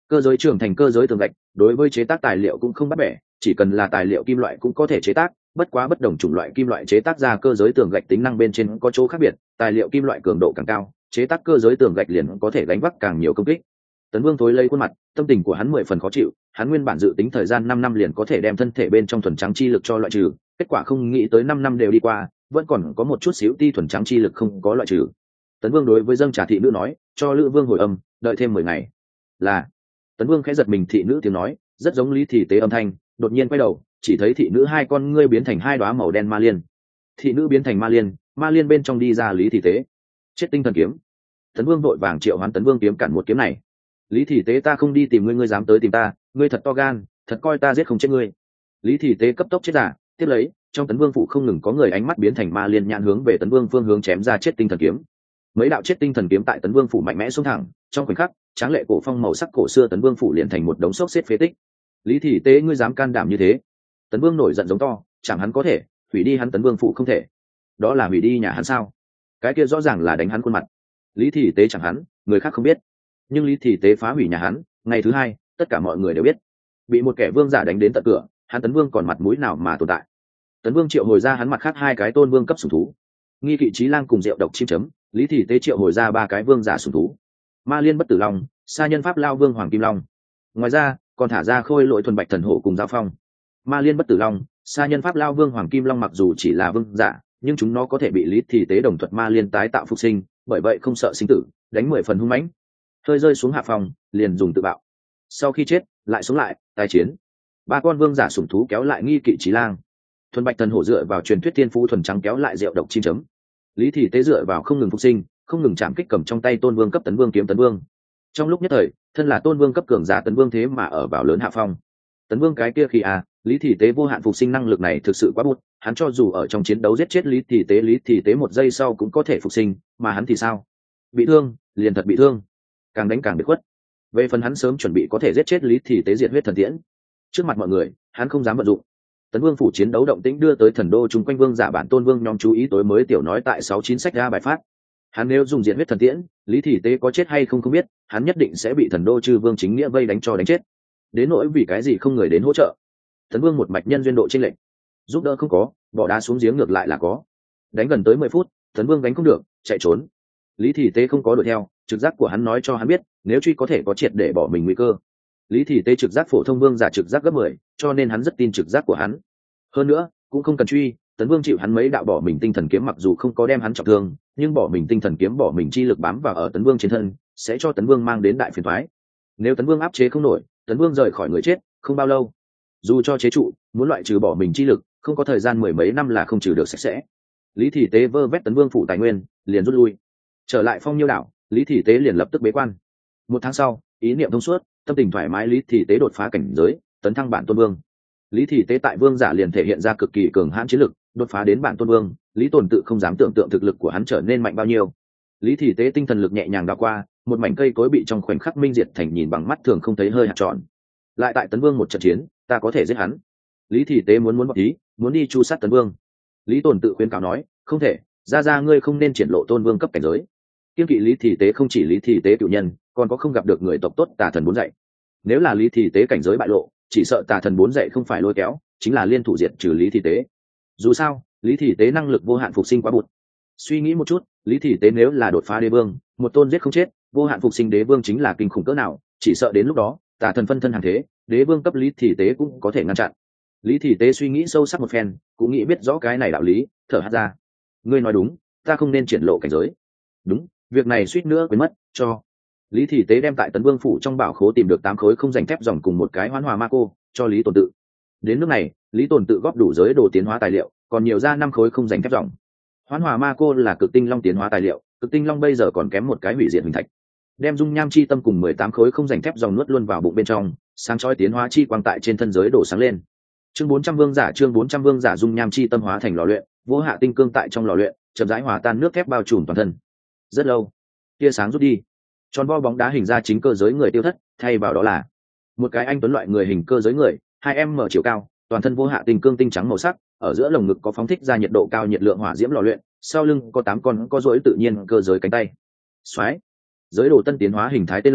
Cơ giới trưởng thành cơ giới tường gạch đối với chế tác tài liệu cũng không bắt bẻ, chỉ cần là tài liệu kim loại cũng có thể chế tác, bất quá bất đồng chủng loại kim loại chế tác ra cơ giới tường gạch tính năng bên trên có chỗ khác biệt, tài liệu kim loại cường độ càng cao, chế tác cơ giới tường gạch liền có thể gánh vác càng nhiều công kích. Tấn Vương thối lấy khuôn mặt, tâm tình của hắn mười phần khó chịu, hắn nguyên bản dự tính thời gian năm năm liền có thể đem thân thể bên trong thuần trắng chi lực cho loại trừ, kết quả không nghĩ tới năm năm đều đi qua, vẫn còn có một chút xíu ti thuần trắng chi lực không có loại trừ. Tấn Vương đối với dâng trà thị nữ nói, cho Lữ Vương hồi âm, đợi thêm mười ngày. Là. Tấn Vương khẽ giật mình, thị nữ tiếng nói rất giống Lý Thị Tế âm thanh, đột nhiên quay đầu, chỉ thấy thị nữ hai con ngươi biến thành hai đóa màu đen ma liên. Thị nữ biến thành ma liên, ma liên bên trong đi ra Lý Thị Tế. Chết tinh thần kiếm. Tấn Vương vội vàng triệu hoán Tấn Vương kiếm cản một kiếm này. Lý Thị Tế, ta không đi tìm ngươi, ngươi dám tới tìm ta, ngươi thật to gan, thật coi ta giết không chết ngươi. Lý Thị Tế cấp tốc chết giả, tiếp lấy, trong Tấn Vương phủ không ngừng có người ánh mắt biến thành ma liên nhãn hướng về Tấn Vương phương hướng chém ra chết tinh thần kiếm. Mấy đạo chết tinh thần kiếm tại Tấn Vương phủ mạnh mẽ xông thẳng, trong khoảnh khắc, tráng lệ cổ phong màu sắc cổ xưa Tấn Vương phủ liền thành một đống xốc xếp phế tích. Lý Thị Tế, ngươi dám can đảm như thế? Tấn Vương nổi giận giống to, chẳng hắn có thể, hủy đi hắn Tấn Vương phủ không thể. Đó là hủy đi nhà hắn sao? Cái kia rõ ràng là đánh hắn khuôn mặt. Lý Thị Tế chẳng hắn, người khác không biết, nhưng Lý Thị Tế phá hủy nhà hắn, ngày thứ hai, tất cả mọi người đều biết. Bị một kẻ vương giả đánh đến tận cửa, hắn Tấn Vương còn mặt mũi nào mà tồn tại? Tấn Vương triệu hồi ra hắn mặt khác hai cái tôn vương cấp sủng thú, Nghi Kỵ Chí Lang cùng Diệu Độc Chim Chấm. Lý Thị Tế triệu hồi ra ba cái vương giả sủng thú, Ma Liên Bất Tử Long, Sa Nhân Pháp Lao Vương Hoàng Kim Long. Ngoài ra, còn thả ra Khôi Lỗi Thuần Bạch Thần Hổ cùng Giao Phong. Ma Liên Bất Tử Long, Sa Nhân Pháp Lao Vương Hoàng Kim Long mặc dù chỉ là vương giả, nhưng chúng nó có thể bị Lý Thị Tế đồng thuật Ma Liên tái tạo phục sinh, bởi vậy không sợ sinh tử, đánh mười phần hung mãnh. Hơi rơi xuống hạ phòng, liền dùng tự bạo. Sau khi chết, lại sống lại, tái chiến. Ba con vương giả sủng thú kéo lại Nghi Kỵ Chí Lang. Thuần Bạch Thần Hổ dựa vào truyền thuyết tiên phú thuần trắng kéo lại Diệu Độc Chim Chấm. Lý Thị Tế dựa vào không ngừng phục sinh, không ngừng chạm kích cầm trong tay tôn vương cấp Tấn Vương kiếm Tấn Vương. Trong lúc nhất thời, thân là tôn vương cấp cường giả Tấn Vương thế mà ở vào lớn hạ phong. Tấn Vương cái kia khi à, Lý Thị Tế vô hạn phục sinh năng lực này thực sự quá bụt, hắn cho dù ở trong chiến đấu giết chết Lý Thị Tế, Lý Thị Tế một giây sau cũng có thể phục sinh, mà hắn thì sao? Bị thương, liền thật bị thương, càng đánh càng bị khuất. Về phần hắn sớm chuẩn bị có thể giết chết Lý Thị Tế diệt huyết thần tiễn, trước mặt mọi người, hắn không dám vận dụng. Tấn Vương phủ chiến đấu động tĩnh đưa tới thần đô chung quanh vương giả bản tôn vương nhóm chú ý, tối mới tiểu nói tại sáu chín sách ra bài phát. Hắn nếu dùng diệt huyết thần tiễn, Lý Thị Tế có chết hay không không biết, hắn nhất định sẽ bị thần đô chư vương chính nghĩa vây đánh cho đánh chết. Đến nỗi vì cái gì không người đến hỗ trợ. Tấn Vương một mạch nhân duyên độ chênh lệch, giúp đỡ không có, bỏ đá xuống giếng ngược lại là có. Đánh gần tới mười phút, Tấn Vương đánh không được, chạy trốn. Lý Thị Tế không có đuổi theo, trực giác của hắn nói cho hắn biết, nếu truy có thể có triệt để bỏ mình nguy cơ. Lý Thị Tế trực giác phổ thông vương giả trực giác gấp mười, cho nên hắn rất tin trực giác của hắn. Hơn nữa, cũng không cần truy, Tấn Vương chịu hắn mấy đạo bỏ mình tinh thần kiếm mặc dù không có đem hắn trọng thương, nhưng bỏ mình tinh thần kiếm bỏ mình chi lực bám vào ở Tấn Vương trên thân, sẽ cho Tấn Vương mang đến đại phiền toái. Nếu Tấn Vương áp chế không nổi, Tấn Vương rời khỏi người chết, không bao lâu, dù cho chế trụ, muốn loại trừ bỏ mình chi lực, không có thời gian mười mấy năm là không trừ được sạch sẽ. Lý Thị Tế vơ vét Tấn Vương phủ tài nguyên, liền rút lui. Trở lại Phong Nhiêu đảo, Lý Thị Tế liền lập tức bế quan. Một tháng sau, ý niệm thông suốt, tâm tình thoải mái, Lý Thị Tế đột phá cảnh giới, tấn thăng bản tôn vương. Lý Thị Tế tại vương giả liền thể hiện ra cực kỳ cường hãn chiến lực, đột phá đến bản tôn vương, Lý Tồn tự không dám tưởng tượng thực lực của hắn trở nên mạnh bao nhiêu. Lý Thị Tế tinh thần lực nhẹ nhàng đảo qua, một mảnh cây cối bị trong khoảnh khắc minh diệt thành nhìn bằng mắt thường không thấy hơi hạt tròn. Lại tại Tấn Vương một trận chiến, ta có thể giết hắn. Lý Thị Tế muốn muốn bọc ý, muốn đi chu sát Tấn Vương. Lý Tồn tự khuyên cáo nói, không thể, ra ra ngươi không nên triển lộ tôn vương cấp cảnh giới. Kiên kỵ Lý Thị Tế không chỉ Lý Thị Tế cựu nhân, còn có không gặp được người tộc tốt tà thần bốn dạy. Nếu là Lý Thị Tế cảnh giới bại lộ, chỉ sợ tà thần bốn dạy không phải lôi kéo, chính là liên thủ diệt trừ Lý Thị Tế. Dù sao, Lý Thị Tế năng lực vô hạn phục sinh quá bụt. Suy nghĩ một chút, Lý Thị Tế nếu là đột phá đế vương, một tôn giết không chết, vô hạn phục sinh đế vương chính là kinh khủng cỡ nào, chỉ sợ đến lúc đó, tà thần phân thân hàng thế, đế vương cấp Lý Thị Tế cũng có thể ngăn chặn. Lý Thị Tế suy nghĩ sâu sắc một phen, cũng nghĩ biết rõ cái này đạo lý, thở hắt ra. Ngươi nói đúng, ta không nên triển lộ cảnh giới. Đúng, việc này suýt nữa quên mất, cho. Lý Thị Tế đem tại Tấn Vương phủ trong bảo khố tìm được tám khối không dành thép dòng cùng một cái hoán hòa ma cô, cho Lý Tồn tự. Đến nước này, Lý Tồn tự góp đủ giới đồ tiến hóa tài liệu, còn nhiều ra năm khối không dành thép dòng. Hoán hòa ma cô là cực tinh long tiến hóa tài liệu, cực tinh long bây giờ còn kém một cái hủy diệt hình thạch. Đem dung nham chi tâm cùng mười tám khối không dành thép dòng nuốt luôn vào bụng bên trong, sáng chói tiến hóa chi quang tại trên thân giới đổ sáng lên. Chương bốn trăm vương giả, chương bốn trăm vương giả dung nham chi tâm hóa thành lò luyện, vô hạ tinh cương tại trong lò luyện, chậm rãi hòa tan nước thép bao trùm toàn thân. Rất lâu, tia sáng rút đi, tròn vo bóng đá hình ra chính cơ giới người tiêu thất, thay vào đó là một cái anh tuấn loại người hình cơ giới người, hai em mở chiều cao, toàn thân vô hạ tinh cương tinh trắng màu sắc, ở giữa lồng ngực có phóng thích ra nhiệt độ cao nhiệt lượng hỏa diễm lò luyện, sau lưng có tám con có rỗi tự nhiên cơ giới cánh tay. Xoáy, giới đồ tân tiến hóa hình thái tên là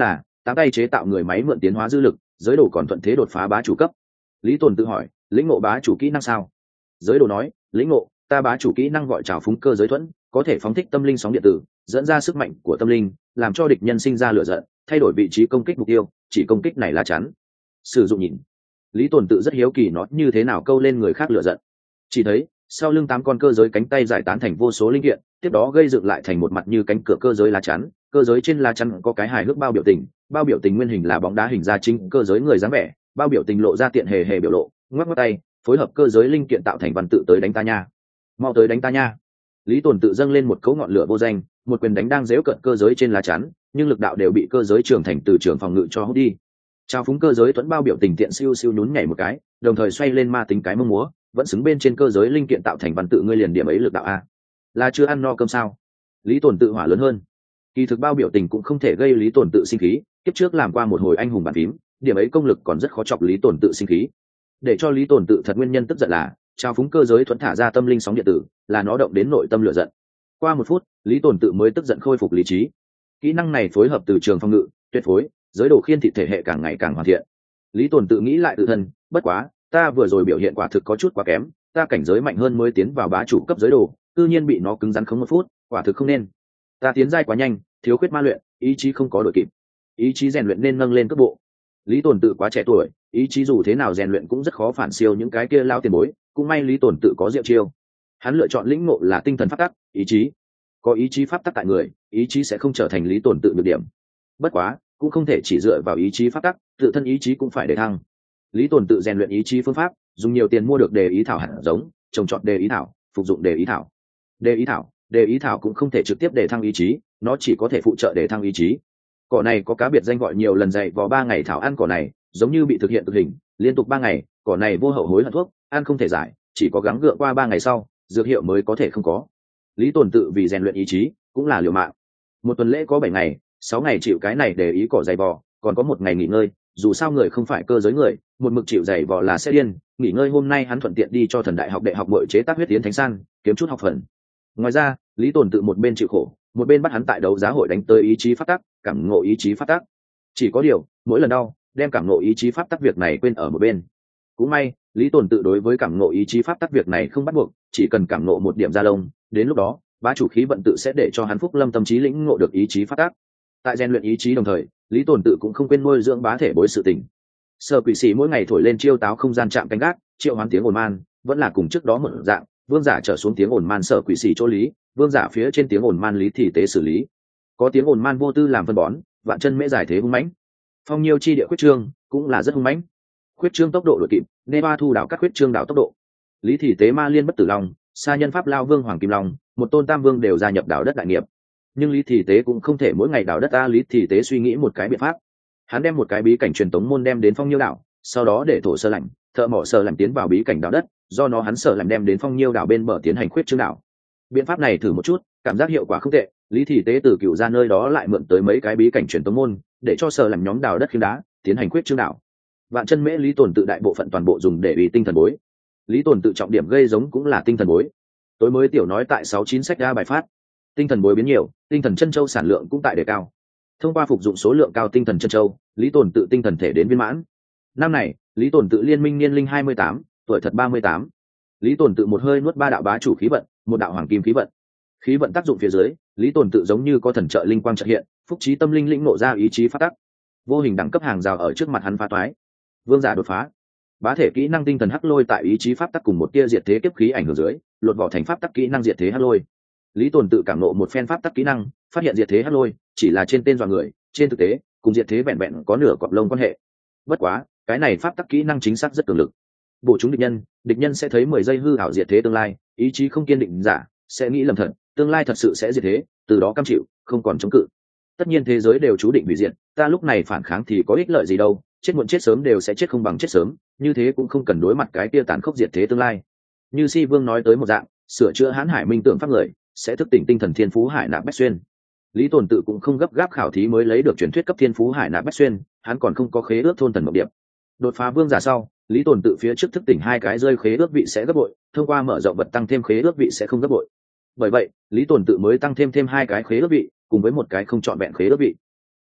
tám tay chế tạo người máy mượn tiến hóa dư lực, giới đồ còn thuận thế đột phá bá chủ cấp. Lý Tồn tự hỏi, lĩnh ngộ bá chủ kỹ năng sao? Giới đồ nói, lĩnh ngộ, ta bá chủ kỹ năng gọi trào phúng cơ giới thuẫn, có thể phóng thích tâm linh sóng điện tử, dẫn ra sức mạnh của tâm linh, làm cho địch nhân sinh ra lửa giận, thay đổi vị trí công kích mục tiêu, chỉ công kích này lá chắn. Sử dụng nhìn. Lý Tồn tự rất hiếu kỳ nó như thế nào câu lên người khác lửa giận. Chỉ thấy sau lưng tám con cơ giới cánh tay giải tán thành vô số linh kiện, tiếp đó gây dựng lại thành một mặt như cánh cửa cơ giới lá chắn. Cơ giới trên lá chắn có cái hài hước bao biểu tình, bao biểu tình nguyên hình là bóng đá hình ra chính cơ giới người dáng vẻ, bao biểu tình lộ ra tiện hề hề biểu lộ, ngoắc ngoắc tay, phối hợp cơ giới linh kiện tạo thành văn tự tới đánh ta nha, mau tới đánh ta nha. Lý Tồn tự dâng lên một cấu ngọn lửa vô danh, một quyền đánh đang giễu cận cơ giới trên lá chắn, nhưng lực đạo đều bị cơ giới trưởng thành từ trường phòng ngự cho hút đi. Trao phúng cơ giới thuẫn bao biểu tình tiện siêu siêu nhún nhảy một cái, đồng thời xoay lên ma tính cái mông múa, vẫn xứng bên trên cơ giới linh kiện tạo thành văn tự ngươi liền điểm ấy lực đạo a, là chưa ăn no cơm sao? Lý Tồn tự hỏa lớn hơn. Kỳ thực bao biểu tình cũng không thể gây Lý Tồn tự sinh khí, kiếp trước làm qua một hồi anh hùng bàn phím, điểm ấy công lực còn rất khó chọc Lý Tồn tự sinh khí. Để cho Lý Tồn tự thật nguyên nhân tức giận là trao phúng cơ giới thuẫn thả ra tâm linh sóng điện tử, là nó động đến nội tâm lửa giận. Qua một phút, Lý Tồn tự mới tức giận khôi phục lý trí. Kỹ năng này phối hợp từ trường phòng ngự, tuyệt phối, giới đồ khiên thị thể hệ càng ngày càng hoàn thiện. Lý Tồn tự nghĩ lại tự thân, bất quá, ta vừa rồi biểu hiện quả thực có chút quá kém, ta cảnh giới mạnh hơn mới tiến vào bá chủ cấp giới đồ, tự nhiên bị nó cứng rắn không một phút, quả thực không nên. Ta tiến giai quá nhanh, thiếu khuyết ma luyện, ý chí không có đội kịp. Ý chí rèn luyện nên nâng lên cấp bộ. Lý Tồn tự quá trẻ tuổi, ý chí dù thế nào rèn luyện cũng rất khó phản siêu những cái kia lao tiền bối, cũng may Lý Tồn tự có diệu chiêu. Hắn lựa chọn lĩnh ngộ là tinh thần pháp tắc, ý chí. Có ý chí pháp tắc tại người, ý chí sẽ không trở thành Lý Tồn tự nhược điểm. Bất quá, cũng không thể chỉ dựa vào ý chí pháp tắc, tự thân ý chí cũng phải để thăng. Lý Tồn tự rèn luyện ý chí phương pháp, dùng nhiều tiền mua được đề ý thảo hạt giống, trồng trọt đề ý thảo, phục dụng đề ý thảo. Đề ý thảo, đề ý thảo cũng không thể trực tiếp để thăng ý chí, nó chỉ có thể phụ trợ để thăng ý chí. Cỏ này có cá biệt danh gọi nhiều lần dày vò ba ngày thảo ăn cỏ này, giống như bị thực hiện cực hình, liên tục ba ngày, cỏ này vô hậu hối hận thuốc, ăn không thể giải, chỉ có gắng gượng qua ba ngày sau, dược hiệu mới có thể không có. Lý Tồn tự vì rèn luyện ý chí, cũng là liều mạng. Một tuần lễ có bảy ngày, sáu ngày chịu cái này để ý cỏ dày vò, còn có một ngày nghỉ ngơi, dù sao người không phải cơ giới người, một mực chịu dày vò là sẽ điên, nghỉ ngơi hôm nay hắn thuận tiện đi cho Thần Đại học đệ học bội chế tác huyết tiến thánh san, kiếm chút học phần. Ngoài ra, Lý Tồn tự một bên chịu khổ, một bên bắt hắn tại đấu giá hội đánh tới ý chí pháp tắc, cảm ngộ ý chí pháp tắc. Chỉ có điều, mỗi lần đau, đem cảm ngộ ý chí pháp tắc việc này quên ở một bên. Cũng may, Lý Tồn tự đối với cảm ngộ ý chí pháp tắc việc này không bắt buộc, chỉ cần cảm ngộ một điểm ra lông, đến lúc đó, bá chủ khí vận tự sẽ để cho hắn phúc lâm tâm trí lĩnh ngộ được ý chí pháp tắc. Tại rèn luyện ý chí đồng thời, Lý Tồn tự cũng không quên nuôi dưỡng bá thể bối sự tình. Sở quỷ sĩ mỗi ngày thổi lên chiêu táo không gian chạm canh gác, triệu hoán tiếng ồn man, vẫn là cùng trước đó một dạng, vương giả trở xuống tiếng ồn man sở quỷ sĩ chỗ lý, vương giả phía trên tiếng ồn man lý thì tế xử lý. Có tiếng ồn man vô tư làm phân bón, vạn chân mễ giải thế hung mãnh. Phong nhiêu chi địa khuyết trương cũng là rất hung mãnh. Khuyết trương tốc độ đội kịp, nê ba thu đảo các khuyết trương đảo tốc độ. Lý thì tế ma liên bất tử long, sa nhân pháp lao vương hoàng kim long, một tôn tam vương đều gia nhập đảo đất đại nghiệp. Nhưng Lý thì tế cũng không thể mỗi ngày đảo đất ta. Lý thì tế suy nghĩ một cái biện pháp. Hắn đem một cái bí cảnh truyền tống môn đem đến phong nhiêu đảo, sau đó để thổ sơ lạnh, thợ mỏ sơ lạnh tiến vào bí cảnh đảo đất, do nó hắn sở làm đem đến phong nhiêu đảo bên bờ tiến hành khuyết trương đảo. Biện pháp này thử một chút, cảm giác hiệu quả không tệ. Lý thì tế từ cựu ra nơi đó lại mượn tới mấy cái bí cảnh truyền tống môn, để cho sở làm nhóm đào đất khiêm đá tiến hành khuyết trương đảo. Vạn chân mễ Lý Tồn tự đại bộ phận toàn bộ dùng để ủy tinh thần bối. Lý Tồn tự trọng điểm gây giống cũng là tinh thần bối. Tối mới tiểu nói tại sáu chín sách ra bài phát, tinh thần bối biến nhiều, tinh thần chân châu sản lượng cũng tại đề cao. Thông qua phục dụng số lượng cao tinh thần chân châu, Lý Tồn tự tinh thần thể đến viên mãn. Năm này, Lý Tồn tự liên minh niên linh hai mươi tám, tuổi thật ba mươi tám. Lý Tồn tự một hơi nuốt ba đạo bá chủ khí vận, một đạo hoàng kim khí vận. Khí vận tác dụng phía dưới, Lý Tồn tự giống như có thần trợ linh quang trợ hiện, phúc trí tâm linh lĩnh nộ ra ý chí phát tắc. Vô hình đẳng cấp hàng rào ở trước mặt hắn phá toái. Vương giả đột phá. Bá thể kỹ năng tinh thần hắc lôi tại ý chí pháp tắc cùng một tia diệt thế kiếp khí ảnh hưởng dưới, lột vỏ thành pháp tắc kỹ năng diệt thế hắc lôi. Lý Tồn tự cảm nộ một phen pháp tắc kỹ năng, phát hiện diệt thế hắc lôi chỉ là trên tên dọa người, trên thực tế cùng diệt thế vẹn vẹn có nửa cọp lông quan hệ. Bất quá, cái này pháp tắc kỹ năng chính xác rất cường lực. Bổ chúng địch nhân, địch nhân sẽ thấy mười giây hư ảo diệt thế tương lai, ý chí không kiên định giả, sẽ nghĩ lầm thật, tương lai thật sự sẽ diệt thế, từ đó cam chịu, không còn chống cự. Tất nhiên thế giới đều chú định hủy diệt, ta lúc này phản kháng thì có ích lợi gì đâu, chết muộn chết sớm đều sẽ chết không bằng chết sớm, như thế cũng không cần đối mặt cái kia tàn khốc diệt thế tương lai. Như Si Vương nói tới một dạng, sửa chữa Hán Hải Minh tưởng pháp người, sẽ thức tỉnh tinh thần thiên phú Hải Nạp Bách Xuyên. Lý Tồn tự cũng không gấp gáp khảo thí mới lấy được truyền thuyết cấp thiên phú Hải Nạp Bách Xuyên, hắn còn không có khế ước thôn thần mộng điệp. Đột phá vương giả sau, Lý Tồn tự phía trước thức tỉnh hai cái rơi khế ước vị sẽ gấp bội, thông qua mở rộng vật tăng thêm khế ước vị sẽ không gấp bội. Bởi vậy, Lý Tồn tự mới tăng thêm thêm hai cái khế ước vị, cùng với một cái không chọn vẹn khế ước vị. Kỳ thực,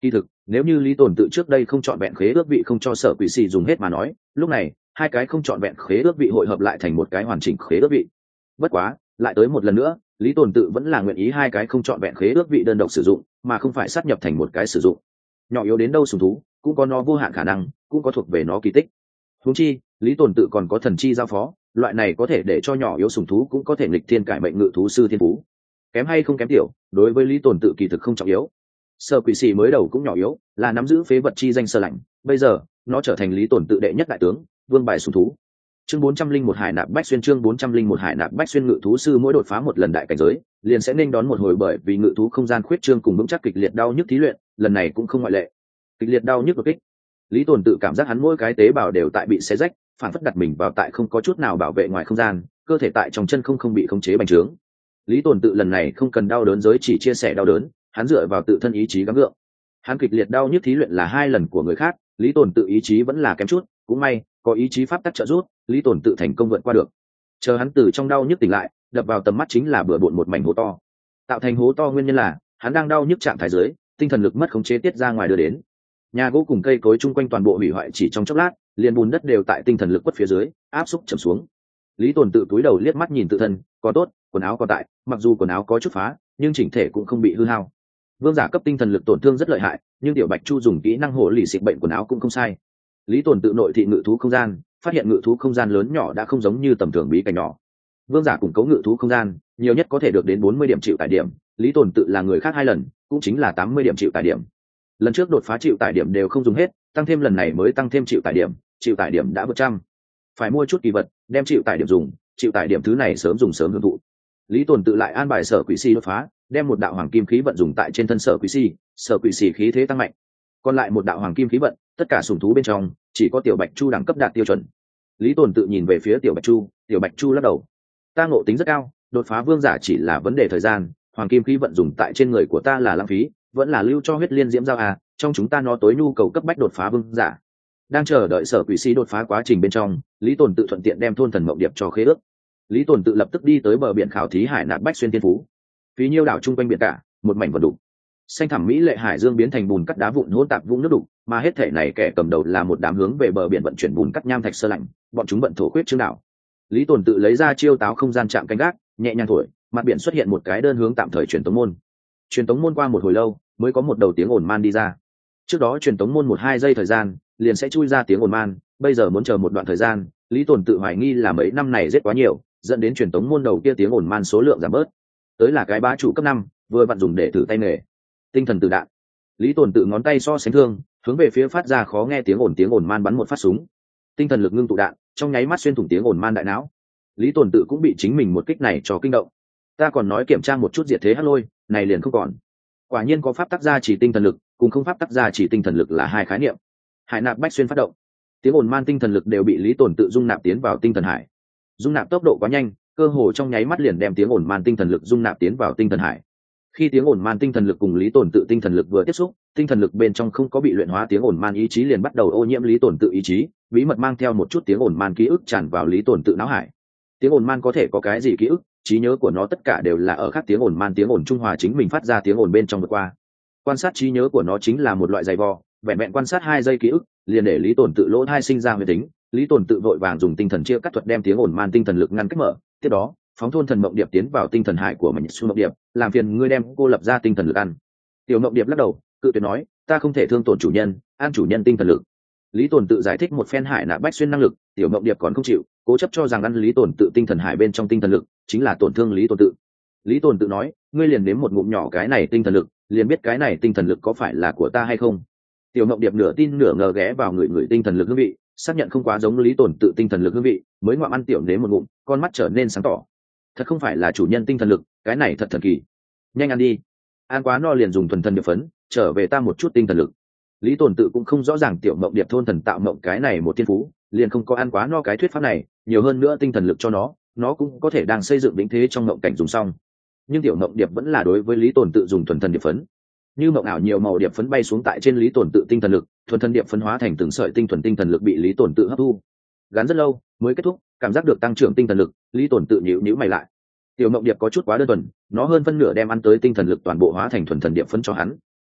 Nếu như lý tồn tự trước đây không chọn vẹn khế ước vị không cho sở quỷ xì dùng hết mà nói, lúc này hai cái không chọn vẹn khế ước vị hội hợp lại thành một cái hoàn chỉnh khế ước vị. Bất quá lại tới một lần nữa, lý tồn tự vẫn là nguyện ý hai cái không chọn vẹn khế ước vị đơn độc sử dụng, mà không phải sát nhập thành một cái sử dụng. Nhỏ yếu đến đâu sùng thú cũng có nó vô hạn khả năng, cũng có thuộc về nó kỳ tích. Huống chi lý tồn tự còn có thần chi giao phó, loại này có thể để cho nhỏ yếu sùng thú cũng có thể nghịch thiên cải mệnh ngự thú sư thiên phú. Kém hay không kém tiểu, đối với lý tồn tự kỳ thực không trọng yếu. Sở quỷ xì mới đầu cũng nhỏ yếu, là nắm giữ phế vật chi danh sơ lạnh, bây giờ nó trở thành lý tồn tự đệ nhất đại tướng, vương bài sùng thú. Chương bốn trăm linh một Hải Nạp Bách Xuyên chương bốn trăm linh một Hải Nạp Bách Xuyên ngự thú sư mỗi đột phá một lần đại cảnh giới, liền sẽ nên đón một hồi bởi vì ngự thú không gian khuyết trương cùng vững chắc kịch liệt đau nhức thí luyện, lần này cũng không ngoại lệ. Kịch liệt đau nhức đột kích. Lý Tồn tự cảm giác hắn mỗi cái tế bào đều tại bị xé rách, phản phất đặt mình vào tại không có chút nào bảo vệ ngoài không gian, cơ thể tại trong chân không không bị khống chế bành trướng. Lý Tồn tự lần này không cần đau đớn giới chỉ chia sẻ đau đớn, hắn dựa vào tự thân ý chí gắng gượng. Hắn kịch liệt đau nhức thí luyện là hai lần của người khác, Lý Tồn tự ý chí vẫn là kém chút, cũng may có ý chí pháp tắc trợ giúp, Lý Tồn tự thành công vượt qua được. Chờ hắn từ trong đau nhức tỉnh lại, đập vào tầm mắt chính là bừa bộn một mảnh hố to. Tạo thành hố to nguyên nhân là hắn đang đau nhức trạng thái dưới, tinh thần lực mất khống chế tiết ra ngoài đưa đến. Nhà gỗ cùng cây cối chung quanh toàn bộ hủy hoại chỉ trong chốc lát, liền bùn đất đều tại tinh thần lực quất phía dưới áp xúc chầm xuống. Lý Tồn tự túi đầu liếc mắt nhìn tự thân, có tốt, quần áo có tại, mặc dù quần áo có chút phá, nhưng chỉnh thể cũng không bị hư hao. Vương giả cấp tinh thần lực tổn thương rất lợi hại, nhưng tiểu bạch chu dùng kỹ năng hộ lì xịt bệnh quần áo cũng không sai. Lý Tồn tự nội thị ngự thú không gian, phát hiện ngự thú không gian lớn nhỏ đã không giống như tầm thường bí cảnh nhỏ. Vương giả củng cố ngự thú không gian, nhiều nhất có thể được đến bốn mươi điểm chịu tải điểm, Lý Tồn tự là người khác hai lần, cũng chính là tám mươi điểm chịu tải điểm. Lần trước đột phá chịu tải điểm đều không dùng hết, tăng thêm lần này mới tăng thêm chịu tải điểm, chịu tải điểm đã vượt trăm. Phải mua chút kỳ vật, đem chịu tải điểm dùng, chịu tải điểm thứ này sớm dùng sớm hưởng thụ. Lý Tồn tự lại an bài sở quỷ si đột phá, đem một đạo hoàng kim khí vận dùng tại trên thân sở quỷ si, sở quỷ si khí thế tăng mạnh. Còn lại một đạo hoàng kim khí vận, tất cả sủng thú bên trong chỉ có tiểu bạch chu đẳng cấp đạt tiêu chuẩn. Lý Tồn tự nhìn về phía tiểu bạch chu, tiểu bạch chu lắc đầu. Ta ngộ tính rất cao, đột phá vương giả chỉ là vấn đề thời gian, hoàng kim khí vận dùng tại trên người của ta là lãng phí, vẫn là lưu cho huyết liên diễm giao à, trong chúng ta nó tối nhu cầu cấp bách đột phá vương giả. Đang chờ đợi sở quỷ sĩ đột phá quá trình bên trong, Lý Tồn tự thuận tiện đem thôn thần mộng điệp cho khế ước. Lý Tồn tự lập tức đi tới bờ biển khảo thí Hải Nạp Bách Xuyên tiên phú. Phí nhiêu đảo chung quanh biển cả, một mảnh vần đục, xanh thẳm mỹ lệ hải dương biến thành bùn cắt đá vụn hỗn tạp vũng nước đục, mà hết thể này kẻ cầm đầu là một đám hướng về bờ biển vận chuyển bùn cắt nham thạch sơ lạnh, bọn chúng vận thổ quyết chương đảo. Lý Tồn tự lấy ra chiêu táo không gian chạm canh gác, nhẹ nhàng thổi, mặt biển xuất hiện một cái đơn hướng tạm thời truyền tống môn. Truyền tống môn qua một hồi lâu, mới có một đầu tiếng ồn man đi ra. Trước đó truyền tống môn một hai giây thời gian, liền sẽ chui ra tiếng ồn man, bây giờ muốn chờ một đoạn thời gian, Lý Tồn tự hoài nghi là mấy năm này giết quá nhiều, dẫn đến truyền tống môn đầu kia tiếng ồn man số lượng giảm bớt. Tới là cái bá chủ cấp năm, vừa vặn dùng để thử tay nghề. Tinh thần tự đạn. Lý Tồn tự ngón tay so sánh thương, hướng về phía phát ra khó nghe tiếng ồn tiếng ồn man bắn một phát súng. Tinh thần lực ngưng tụ đạn, trong nháy mắt xuyên thủng tiếng ồn man đại não. Lý Tồn tự cũng bị chính mình một kích này cho kinh động. Ta còn nói kiểm tra một chút diệt thế hắc lôi, này liền không còn. Quả nhiên có pháp tác gia chỉ tinh thần lực, cùng không pháp tác gia chỉ tinh thần lực là hai khái niệm. Hải Nạp Bách Xuyên phát động, tiếng ồn man tinh thần lực đều bị Lý Tồn tự dung nạp tiến vào tinh thần hải. Dung nạp tốc độ quá nhanh, cơ hồ trong nháy mắt liền đem tiếng ồn man tinh thần lực dung nạp tiến vào tinh thần hải. Khi tiếng ồn man tinh thần lực cùng Lý Tồn tự tinh thần lực vừa tiếp xúc, tinh thần lực bên trong không có bị luyện hóa tiếng ồn man ý chí liền bắt đầu ô nhiễm Lý Tồn tự ý chí, bí mật mang theo một chút tiếng ồn man ký ức tràn vào Lý Tồn tự não hải. Tiếng ồn man có thể có cái gì ký ức, trí nhớ của nó tất cả đều là ở khác tiếng ồn man tiếng ồn trung hòa chính mình phát ra tiếng ồn bên trong vượt qua. Quan sát trí nhớ của nó chính là một loại dày vò, vẹn vẹn quan sát hai giây ký ức, liền để Lý Tồn tự lỗ hai sinh ra huyễn tính. Lý Tồn tự vội vàng dùng tinh thần chia cắt thuật đem tiếng ồn man tinh thần lực ngăn cách mở, tiếp đó phóng thôn thần mộng điệp tiến vào tinh thần hải của mình xu mộng điệp, làm phiền ngươi đem cô lập ra tinh thần lực ăn. Tiểu mộng điệp lắc đầu, cự tuyệt nói, ta không thể thương tổn chủ nhân, ăn chủ nhân tinh thần lực. Lý Tồn tự giải thích một phen Hải Nạp Bách Xuyên năng lực, tiểu mộng điệp còn không chịu, cố chấp cho rằng ăn Lý Tồn tự tinh thần hải bên trong tinh thần lực chính là tổn thương Lý Tồn tự. Lý Tồn tự nói, ngươi liền nếm một ngụm nhỏ cái này tinh thần lực, liền biết cái này tinh thần lực có phải là của ta hay không. Tiểu mộng điệp nửa tin nửa ngờ ghé vào người người tinh thần lực hương vị, xác nhận không quá giống Lý Tồn tự tinh thần lực hương vị, mới ngoạm ăn tiểu nếm một ngụm, con mắt trở nên sáng tỏ. Thật không phải là chủ nhân tinh thần lực, cái này thật thần kỳ. Nhanh ăn đi, ăn quá no liền dùng thuần thần điệp phấn trở về ta một chút tinh thần lực. Lý Tồn tự cũng không rõ ràng tiểu mộng điệp thôn thần tạo mộng cái này một thiên phú, liền không có ăn quá no cái thuyết pháp này, nhiều hơn nữa tinh thần lực cho nó, nó cũng có thể đang xây dựng đỉnh thế trong mộng cảnh dùng xong. Nhưng tiểu mộng điệp vẫn là đối với Lý Tồn tự dùng thuần thần điệp phấn. Như mộng ảo nhiều màu điệp phấn bay xuống tại trên Lý Tồn tự tinh thần lực, thuần thần điệp phấn hóa thành từng sợi tinh thuần tinh thần lực bị Lý Tồn tự hấp thu. Gắn rất lâu mới kết thúc, cảm giác được tăng trưởng tinh thần lực, Lý Tồn tự nhíu nhíu mày lại. Tiểu mộng điệp có chút quá đơn thuần, nó hơn phân nửa đem ăn tới tinh thần lực toàn bộ hóa thành thuần thần điệp phấn cho hắn.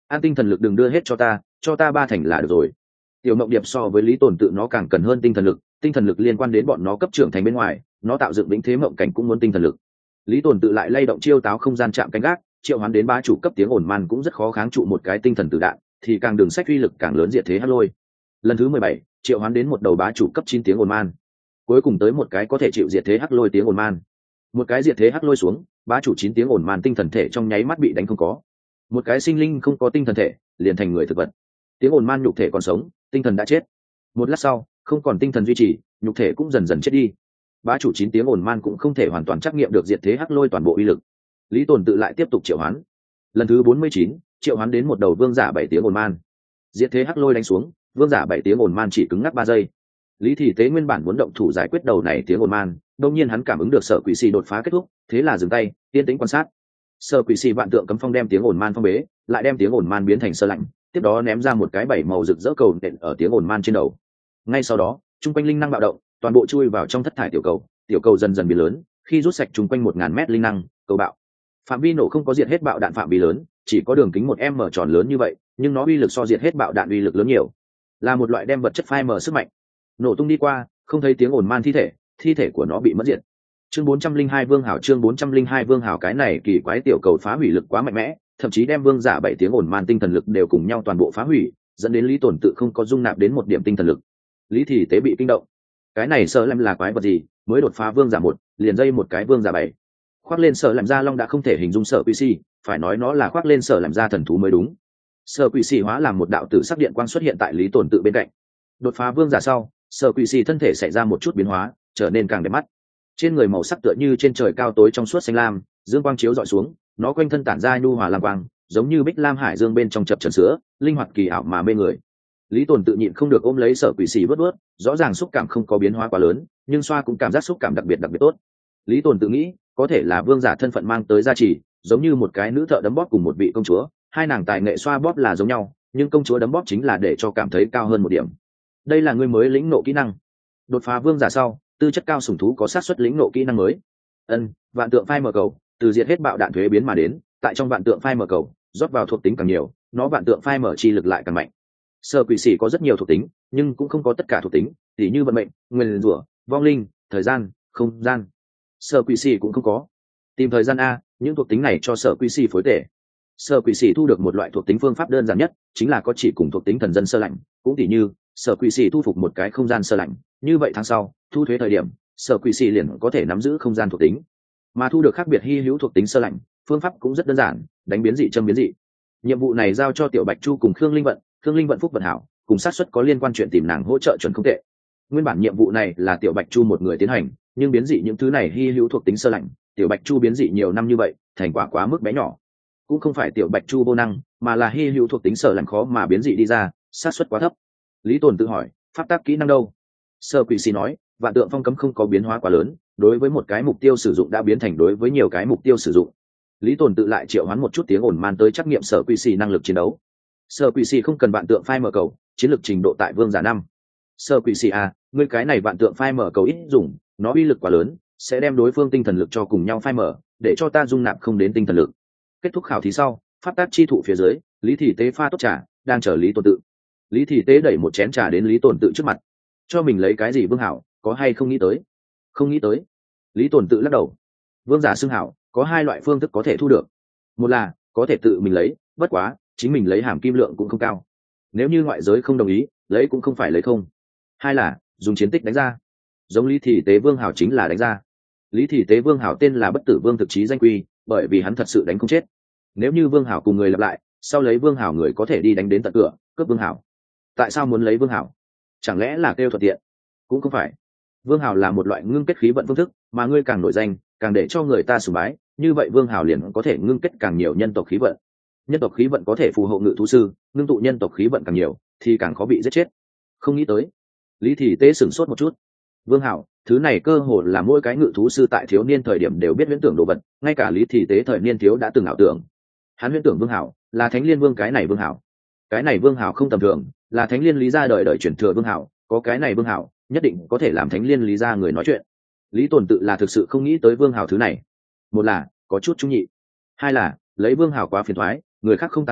an tinh thần lực đừng đưa hết cho ta, cho ta ba thành là được rồi. Tiểu Mộng Điệp so với Lý Tồn Tự nó càng cần hơn tinh thần lực, tinh thần lực liên quan đến bọn nó cấp trưởng thành bên ngoài, nó tạo dựng vĩnh thế mộng cảnh cũng muốn tinh thần lực. Lý Tồn Tự lại lay động chiêu táo không gian chạm canh gác, triệu hoán đến ba chủ cấp tiếng ồn man cũng rất khó kháng trụ một cái tinh thần tử đạn, thì càng đường sách uy lực càng lớn, diệt thế hắc lôi. Lần thứ mười bảy, triệu hoán đến một đầu bá chủ cấp chín tiếng ồn man, cuối cùng tới một cái có thể chịu diệt thế hắc lôi tiếng ồn man. Một cái diệt thế hắc lôi xuống, bá chủ chín tiếng ồn man tinh thần thể trong nháy mắt bị đánh không có. Một cái sinh linh không có tinh thần thể, liền thành người thực vật. Tiếng ồn man nhục thể còn sống, tinh thần đã chết. Một lát sau, không còn tinh thần duy trì, nhục thể cũng dần dần chết đi. Bá chủ chín tiếng ồn man cũng không thể hoàn toàn trắc nghiệm được diệt thế hắc lôi toàn bộ uy lực. Lý Tồn Tự lại tiếp tục triệu hoán. Lần thứ bốn mươi chín, triệu hoán đến một đầu vương giả bảy tiếng ồn man. Diệt thế hắc lôi đánh xuống, vương giả bảy tiếng ồn man chỉ cứng ngắc ba giây. Lý Thị Tế nguyên bản muốn động thủ giải quyết đầu này tiếng ồn man, đột nhiên hắn cảm ứng được Sở Quỷ Xì đột phá kết thúc, thế là dừng tay, yên tĩnh quan sát. Sở Quỷ Xì vạn tượng cấm phong đem tiếng ồn man phong bế, lại đem tiếng ồn man biến thành sơ lạnh, tiếp đó ném ra một cái bảy màu rực rỡ cầu nện ở tiếng ồn man trên đầu. Ngay sau đó, trung quanh linh năng bạo động, toàn bộ chui vào trong thất thải tiểu cầu, tiểu cầu dần dần biến lớn, khi rút sạch trung quanh một ngàn mét linh năng, cầu bạo. Phạm vi nổ không có diệt hết bạo đạn phạm vi lớn, chỉ có đường kính một em mở tròn lớn như vậy, nhưng nó uy lực so diệt hết bạo đạn uy lực lớn nhiều, là một loại đem vật chất phai mờ sức mạnh. Nổ tung đi qua, không thấy tiếng ồn man thi thể, thi thể của nó bị mất diệt. Chương bốn trăm linh hai Vương Hảo, chương bốn trăm linh hai Vương Hảo, cái này kỳ quái tiểu cầu phá hủy lực quá mạnh mẽ, thậm chí đem vương giả bảy tiếng ồn man tinh thần lực đều cùng nhau toàn bộ phá hủy, dẫn đến Lý Tồn Tự không có dung nạp đến một điểm tinh thần lực. Lý Thị Tế bị kinh động. Cái này sợ lem là quái vật gì, mới đột phá vương giả một, liền dây một cái vương giả bảy. Khoác lên sợ làm ra long đã không thể hình dung Sở Quỷ Xì, phải nói nó là khoác lên sợ làm ra thần thú mới đúng. Sở Quỷ Xì hóa làm một đạo tử sắc điện quang xuất hiện tại Lý Tồn Tự bên cạnh. Đột phá vương giả sau, Sở Quỷ Xì thân thể xảy ra một chút biến hóa, trở nên càng đẹp mắt. Trên người màu sắc tựa như trên trời cao tối trong suốt xanh lam, dương quang chiếu dọi xuống, nó quanh thân tản ra nhu hòa lam quang, giống như bích lam hải dương bên trong chập chờn sữa, linh hoạt kỳ ảo mà mê người. Lý Tồn Tự nhịn không được ôm lấy Sở Quỷ Xì vớt vớt, rõ ràng xúc cảm không có biến hóa quá lớn, nhưng xoa cũng cảm giác xúc cảm đặc biệt đặc biệt tốt. Lý Tồn Tự nghĩ, có thể là vương giả thân phận mang tới gia trì, giống như một cái nữ thợ đấm bóp cùng một vị công chúa, hai nàng tài nghệ xoa bóp là giống nhau, nhưng công chúa đấm bóp chính là để cho cảm thấy cao hơn một điểm. Đây là người mới lĩnh nộ kỹ năng. Đột phá vương giả sau, tư chất cao sủng thú có xác suất lĩnh nộ kỹ năng mới. Ân, vạn tượng phai mở cầu, từ diệt hết bạo đạn thuế biến mà đến, tại trong vạn tượng phai mở cầu, rót vào thuộc tính càng nhiều, nó vạn tượng phai mở chi lực lại càng mạnh. Sở Quỷ Xì có rất nhiều thuộc tính, nhưng cũng không có tất cả thuộc tính, tỉ như vận mệnh, nguyên rủa, vong linh, thời gian, không gian. Sở Quỷ Xì cũng không có. Tìm thời gian a, những thuộc tính này cho Sở Quỷ Xì phối tể. Sở Quỷ Xì thu được một loại thuộc tính phương pháp đơn giản nhất, chính là có chỉ cùng thuộc tính thần dân sơ lạnh, cũng tỉ như Sở Quỷ Xì thu phục một cái không gian sơ lạnh, như vậy tháng sau, thu thuế thời điểm, Sở Quỷ Xì liền có thể nắm giữ không gian thuộc tính. Mà thu được khác biệt hy hữu thuộc tính sơ lạnh, phương pháp cũng rất đơn giản, đánh biến dị châm biến dị. Nhiệm vụ này giao cho Tiểu Bạch Chu cùng Khương Linh Vận, Khương Linh Vận phúc vận hảo, cùng sát suất có liên quan chuyện tìm nàng hỗ trợ chuẩn không tệ. Nguyên bản nhiệm vụ này là Tiểu Bạch Chu một người tiến hành, nhưng biến dị những thứ này hy hữu thuộc tính sơ lạnh, Tiểu Bạch Chu biến dị nhiều năm như vậy, thành quả quá mức bé nhỏ. Cũng không phải Tiểu Bạch Chu vô năng, mà là hy hữu thuộc tính sơ lạnh khó mà biến dị đi ra, sát suất quá thấp. Lý Tồn tự hỏi, pháp tác kỹ năng đâu? Sở Quỷ Xì nói, vạn tượng phong cấm không có biến hóa quá lớn, đối với một cái mục tiêu sử dụng đã biến thành đối với nhiều cái mục tiêu sử dụng. Lý Tồn tự lại triệu hoán một chút tiếng ồn man tới trắc nghiệm Sở Quỷ Xì năng lực chiến đấu. Sở Quỷ Xì không cần vạn tượng phai mở cầu, chiến lược trình độ tại vương giả năm. Sở Quỷ Xì à, ngươi cái này vạn tượng phai mở cầu ít dùng, nó uy lực quá lớn, sẽ đem đối phương tinh thần lực cho cùng nhau phai mở, để cho ta dung nạp không đến tinh thần lực. Kết thúc khảo thí sau, pháp tác chi thụ phía dưới, Lý Thị Tế pha tốt trà, đang chờ Lý Tồn tự. Lý Thị Tế đẩy một chén trà đến Lý Tồn tự trước mặt, cho mình lấy cái gì vương hảo, có hay không nghĩ tới? Không nghĩ tới. Lý Tồn tự lắc đầu. Vương giả xưng hảo, có hai loại phương thức có thể thu được. Một là có thể tự mình lấy, bất quá chính mình lấy hàm kim lượng cũng không cao. Nếu như ngoại giới không đồng ý, lấy cũng không phải lấy không. Hai là dùng chiến tích đánh ra. Giống Lý Thị Tế vương hảo chính là đánh ra. Lý Thị Tế vương hảo tên là bất tử vương thực chí danh quy, bởi vì hắn thật sự đánh không chết. Nếu như vương hảo cùng người lặp lại, sau lấy vương hảo người có thể đi đánh đến tận cửa, cướp vương hảo. Tại sao muốn lấy vương hảo? Chẳng lẽ là kêu thuận tiện? Cũng không phải. Vương hảo là một loại ngưng kết khí vận phương thức, mà ngươi càng nổi danh, càng để cho người ta sùng bái, như vậy vương hảo liền có thể ngưng kết càng nhiều nhân tộc khí vận. Nhân tộc khí vận có thể phù hộ ngự thú sư, ngưng tụ nhân tộc khí vận càng nhiều, thì càng khó bị giết chết. Không nghĩ tới. Lý Thị Tế sửng sốt một chút. Vương hảo, thứ này cơ hồ là mỗi cái ngự thú sư tại thiếu niên thời điểm đều biết huyễn tưởng đồ vật, ngay cả Lý Thị Tế thời niên thiếu đã từng ảo tưởng. Hắn huyễn tưởng vương hảo là Thánh Liên Vương, cái này vương hảo. Cái này vương hảo không tầm thường, là Thánh Liên Lý gia đời đời truyền thừa vương hảo, có cái này vương hảo, nhất định có thể làm Thánh Liên Lý gia người nói chuyện. Lý Tồn tự là thực sự không nghĩ tới vương hảo thứ này. Một là có chút trung nhị, hai là lấy vương hảo quá phiền toái, người khác không tán đồng,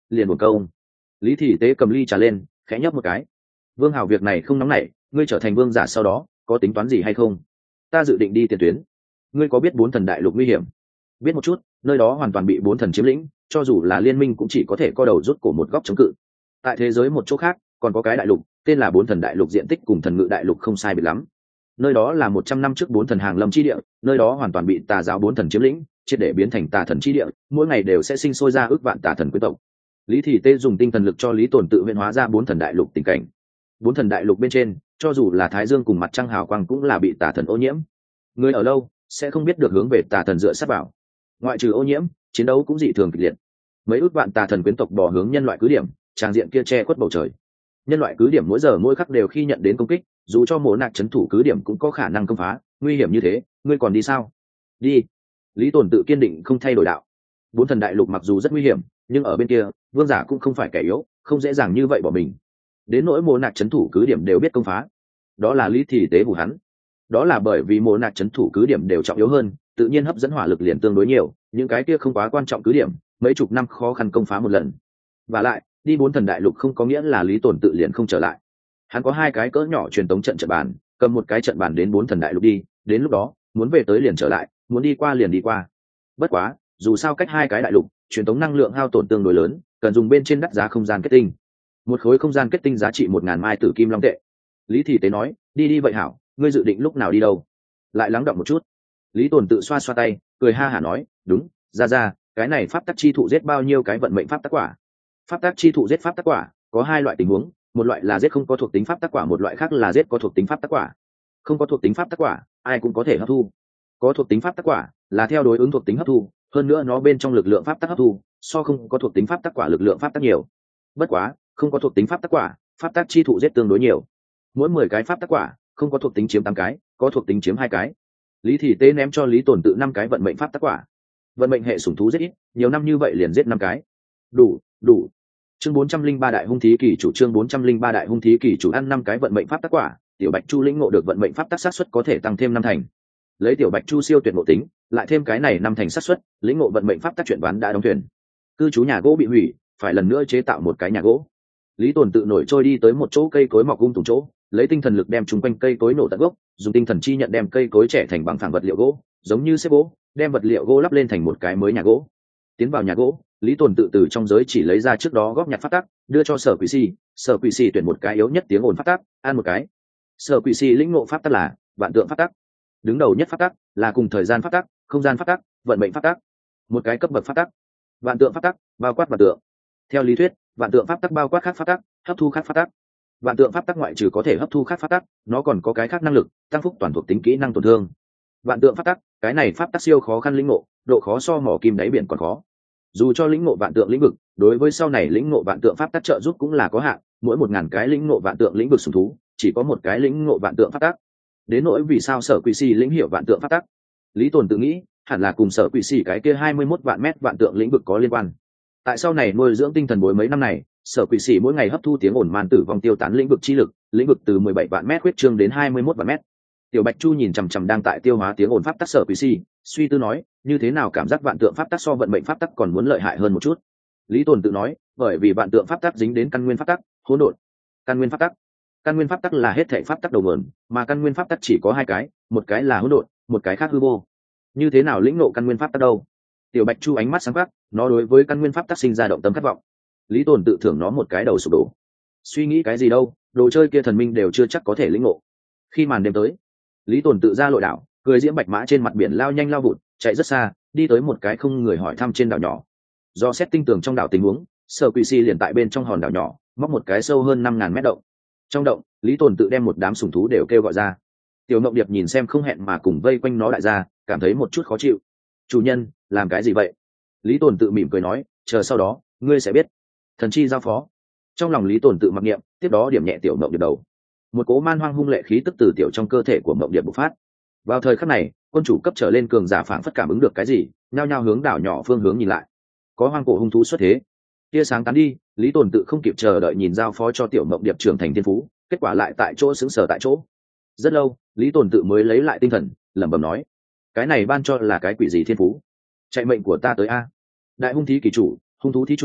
liền buồn câu. Lý Thị Tế cầm ly trà lên, khẽ nhấp một cái. Vương Hào, việc này không nóng nảy, ngươi trở thành vương giả sau đó có tính toán gì hay không? Ta dự định đi tiền tuyến. Ngươi có biết bốn thần đại lục nguy hiểm? Biết một chút, nơi đó hoàn toàn bị bốn thần chiếm lĩnh, cho dù là liên minh cũng chỉ có thể co đầu rút cổ một góc chống cự. Tại thế giới một chỗ khác còn có cái đại lục tên là bốn thần đại lục, diện tích cùng thần ngự đại lục không sai biệt lắm. Nơi đó là một trăm năm trước bốn thần hàng lâm chi địa, nơi đó hoàn toàn bị tà giáo bốn thần chiếm lĩnh, triệt để biến thành tà thần chi địa, mỗi ngày đều sẽ sinh sôi ra ước vạn tà thần quý tộc. Lý Thị Tê dùng tinh thần lực cho Lý Tồn tự huyễn hóa ra bốn thần đại lục tình cảnh. Bốn thần đại lục bên trên, cho dù là Thái Dương cùng mặt trăng hào quang cũng là bị tà thần ô nhiễm. Người ở lâu sẽ không biết được hướng về tà thần dựa sát vào. Ngoại trừ ô nhiễm, chiến đấu cũng dị thường kịch liệt. Mấy ước vạn tà thần quyến tộc bò hướng nhân loại cứ điểm, tràng diện kia che khuất bầu trời. Nhân loại cứ điểm mỗi giờ mỗi khắc đều khi nhận đến công kích, dù cho mộ nạc trấn thủ cứ điểm cũng có khả năng công phá. Nguy hiểm như thế, ngươi còn đi sao? Đi. Lý Tồn tự kiên định không thay đổi đạo. Bốn thần đại lục mặc dù rất nguy hiểm, nhưng ở bên kia vương giả cũng không phải kẻ yếu, không dễ dàng như vậy bỏ mình. Đến nỗi mộ nạc trấn thủ cứ điểm đều biết công phá, đó là Lý Thị Tế hủ hắn. Đó là bởi vì mộ nạc trấn thủ cứ điểm đều trọng yếu hơn, tự nhiên hấp dẫn hỏa lực liền tương đối nhiều, những cái kia không quá quan trọng cứ điểm mấy chục năm khó khăn công phá một lần. Và lại đi bốn thần đại lục không có nghĩa là Lý Tồn tự liền không trở lại. Hắn có hai cái cỡ nhỏ truyền tống trận trận bàn, cầm một cái trận bàn đến bốn thần đại lục đi, đến lúc đó muốn về tới liền trở lại, muốn đi qua liền đi qua. Bất quá dù sao cách hai cái đại lục, truyền tống năng lượng hao tổn tương đối lớn, cần dùng bên trên đắt giá không gian kết tinh. Một khối không gian kết tinh giá trị một ngàn mai tử kim long tệ. Lý Thị Tế nói, đi đi vậy hảo, ngươi dự định lúc nào đi đâu? Lại lắng động một chút. Lý Tồn tự xoa xoa tay, cười ha hả nói, đúng, ra ra, cái này pháp tắc chi thụ giết bao nhiêu cái vận mệnh pháp tắc quả? Pháp tắc chi thụ giết pháp tắc quả có hai loại tình huống, một loại là giết không có thuộc tính pháp tắc quả, một loại khác là giết có thuộc tính pháp tắc quả. Không có thuộc tính pháp tắc quả, ai cũng có thể hấp thu. Có thuộc tính pháp tắc quả là theo đối ứng thuộc tính hấp thu, hơn nữa nó bên trong lực lượng pháp tắc hấp thu so không có thuộc tính pháp tắc quả lực lượng pháp tắc nhiều. Bất quá không có thuộc tính pháp tắc quả, pháp tắc chi thụ giết tương đối nhiều. Mỗi mười cái pháp tắc quả, không có thuộc tính chiếm tám cái, có thuộc tính chiếm hai cái. Lý Thị Tế ném cho Lý Tồn tự năm cái vận mệnh pháp tắc quả. Vận mệnh hệ sủng thú rất ít, nhiều năm như vậy liền giết năm cái. Đủ, đủ. Chương bốn trăm linh ba đại hung thí kỳ chủ, chương bốn trăm linh ba đại hung thí kỳ chủ ăn năm cái vận mệnh pháp tắc quả, tiểu Bạch Chu lĩnh ngộ được vận mệnh pháp tắc xác suất có thể tăng thêm năm thành. Lấy tiểu Bạch Chu siêu tuyệt ngộ tính, lại thêm cái này năm thành xác suất, lĩnh ngộ vận mệnh pháp tắc chuyện bán đã đóng thuyền. Cư trú nhà gỗ bị hủy, phải lần nữa chế tạo một cái nhà gỗ. Lý Tồn tự nổi trôi đi tới một chỗ cây cối mọc um tùm chỗ, lấy tinh thần lực đem chung quanh cây cối nổ tận gốc, dùng tinh thần chi nhận đem cây cối trẻ thành bằng phẳng vật liệu gỗ, giống như xếp gỗ, đem vật liệu gỗ lắp lên thành một cái mới nhà gỗ. Tiến vào nhà gỗ, Lý Tồn tự từ trong giới chỉ lấy ra trước đó góp nhặt pháp tắc, đưa cho Sở Quỷ Si, Sở Quỷ Si tuyển một cái yếu nhất tiếng ồn pháp tắc, ăn một cái. Sở Quỷ Si lĩnh ngộ pháp tắc là vạn tượng pháp tắc. Đứng đầu nhất pháp tắc là cùng thời gian pháp tắc, không gian pháp tắc, vận mệnh pháp tắc. Một cái cấp bậc pháp tắc. Vạn tượng pháp tắc bao quát vạn tượng. Theo lý thuyết, vạn tượng pháp tắc bao quát khác pháp tắc, hấp thu khác pháp tắc. Vạn tượng pháp tắc ngoại trừ có thể hấp thu khác pháp tắc, nó còn có cái khác năng lực, tăng phúc toàn thuộc tính kỹ năng tổn thương. Vạn tượng pháp tắc, cái này pháp tắc siêu khó khăn lĩnh ngộ, độ khó so mỏ kim đáy biển còn khó. Dù cho lĩnh ngộ vạn tượng lĩnh vực, đối với sau này lĩnh ngộ vạn tượng pháp tắc trợ giúp cũng là có hạn, mỗi một ngàn cái lĩnh ngộ vạn tượng lĩnh vực sủng thú, chỉ có một cái lĩnh ngộ vạn tượng pháp tắc. Đến nỗi vì sao Sở Quỷ Si lĩnh hiểu vạn tượng pháp tắc, Lý Tồn tự nghĩ, hẳn là cùng Sở Quỷ Si cái kia hai mươi mốt vạn mét vạn tượng lĩnh vực có liên quan. Tại sau này nuôi dưỡng tinh thần bối mấy năm này, Sở Quỷ Si mỗi ngày hấp thu tiếng ồn man tử vong tiêu tán lĩnh vực chi lực, lĩnh vực từ mười bảy vạn mét huyết trương đến hai mươi mốt vạn mét. Tiểu Bạch Chu nhìn chằm chằm đang tại tiêu hóa tiếng ồn pháp tắc Sở Quỷ Si, suy tư nói, như thế nào cảm giác vạn tượng pháp tắc so vận mệnh pháp tắc còn muốn lợi hại hơn một chút. Lý Tồn tự nói, bởi vì vạn tượng pháp tắc dính đến căn nguyên pháp tắc, hỗn độn. Căn nguyên pháp tắc, căn nguyên pháp tắc là hết thảy pháp tắc đầu nguồn, mà căn nguyên pháp tắc chỉ có hai cái, một cái là hỗn độn, một cái khác hư vô. Như thế nào lĩnh ngộ căn nguyên pháp tắc đâu? Tiểu Bạch Chu ánh mắt sáng quắc, nó đối với căn nguyên pháp tắc sinh ra động tâm khát vọng. Lý Tồn tự thưởng nó một cái đầu sụp đổ. Suy nghĩ cái gì đâu, đồ chơi kia thần minh đều chưa chắc có thể lĩnh ngộ. Khi màn đêm tới, Lý Tồn tự ra lội đảo, cười diễm bạch mã trên mặt biển lao nhanh lao vụt, chạy rất xa, đi tới một cái không người hỏi thăm trên đảo nhỏ. Do xét tinh tường trong đảo tình huống, Sở Quỷ Si liền tại bên trong hòn đảo nhỏ, móc một cái sâu hơn năm ngàn mét động. Trong động, Lý Tồn tự đem một đám sủng thú đều kêu gọi ra. Tiểu Ngọc Điệp nhìn xem không hẹn mà cùng vây quanh nó đại gia, cảm thấy một chút khó chịu. Chủ nhân, làm cái gì vậy? Lý Tồn tự mỉm cười nói, chờ sau đó, ngươi sẽ biết. Thần chi giao phó. Trong lòng Lý Tồn tự mặc niệm, tiếp đó điểm nhẹ Tiểu Ngọc Điệp đầu. Một cố man hoang hung lệ khí tức từ tiểu trong cơ thể của Ngọc Điệp bộc phát. Vào thời khắc này, quân chủ cấp trở lên cường giả phảng phất cảm ứng được cái gì, nhao nhao hướng đảo nhỏ phương hướng nhìn lại. Có hoang cổ hung thú xuất thế. Tia sáng tán đi, Lý Tồn tự không kịp chờ đợi nhìn giao phó cho tiểu Ngọc Điệp trưởng thành thiên phú, kết quả lại tại chỗ sững sờ tại chỗ. Rất lâu, Lý Tồn tự mới lấy lại tinh thần, lẩm bẩm nói: cái này ban cho là cái quỷ gì thiên phú? Chạy mệnh của ta tới a. Đại hung thí kỳ chủ, hung thú thí chủ,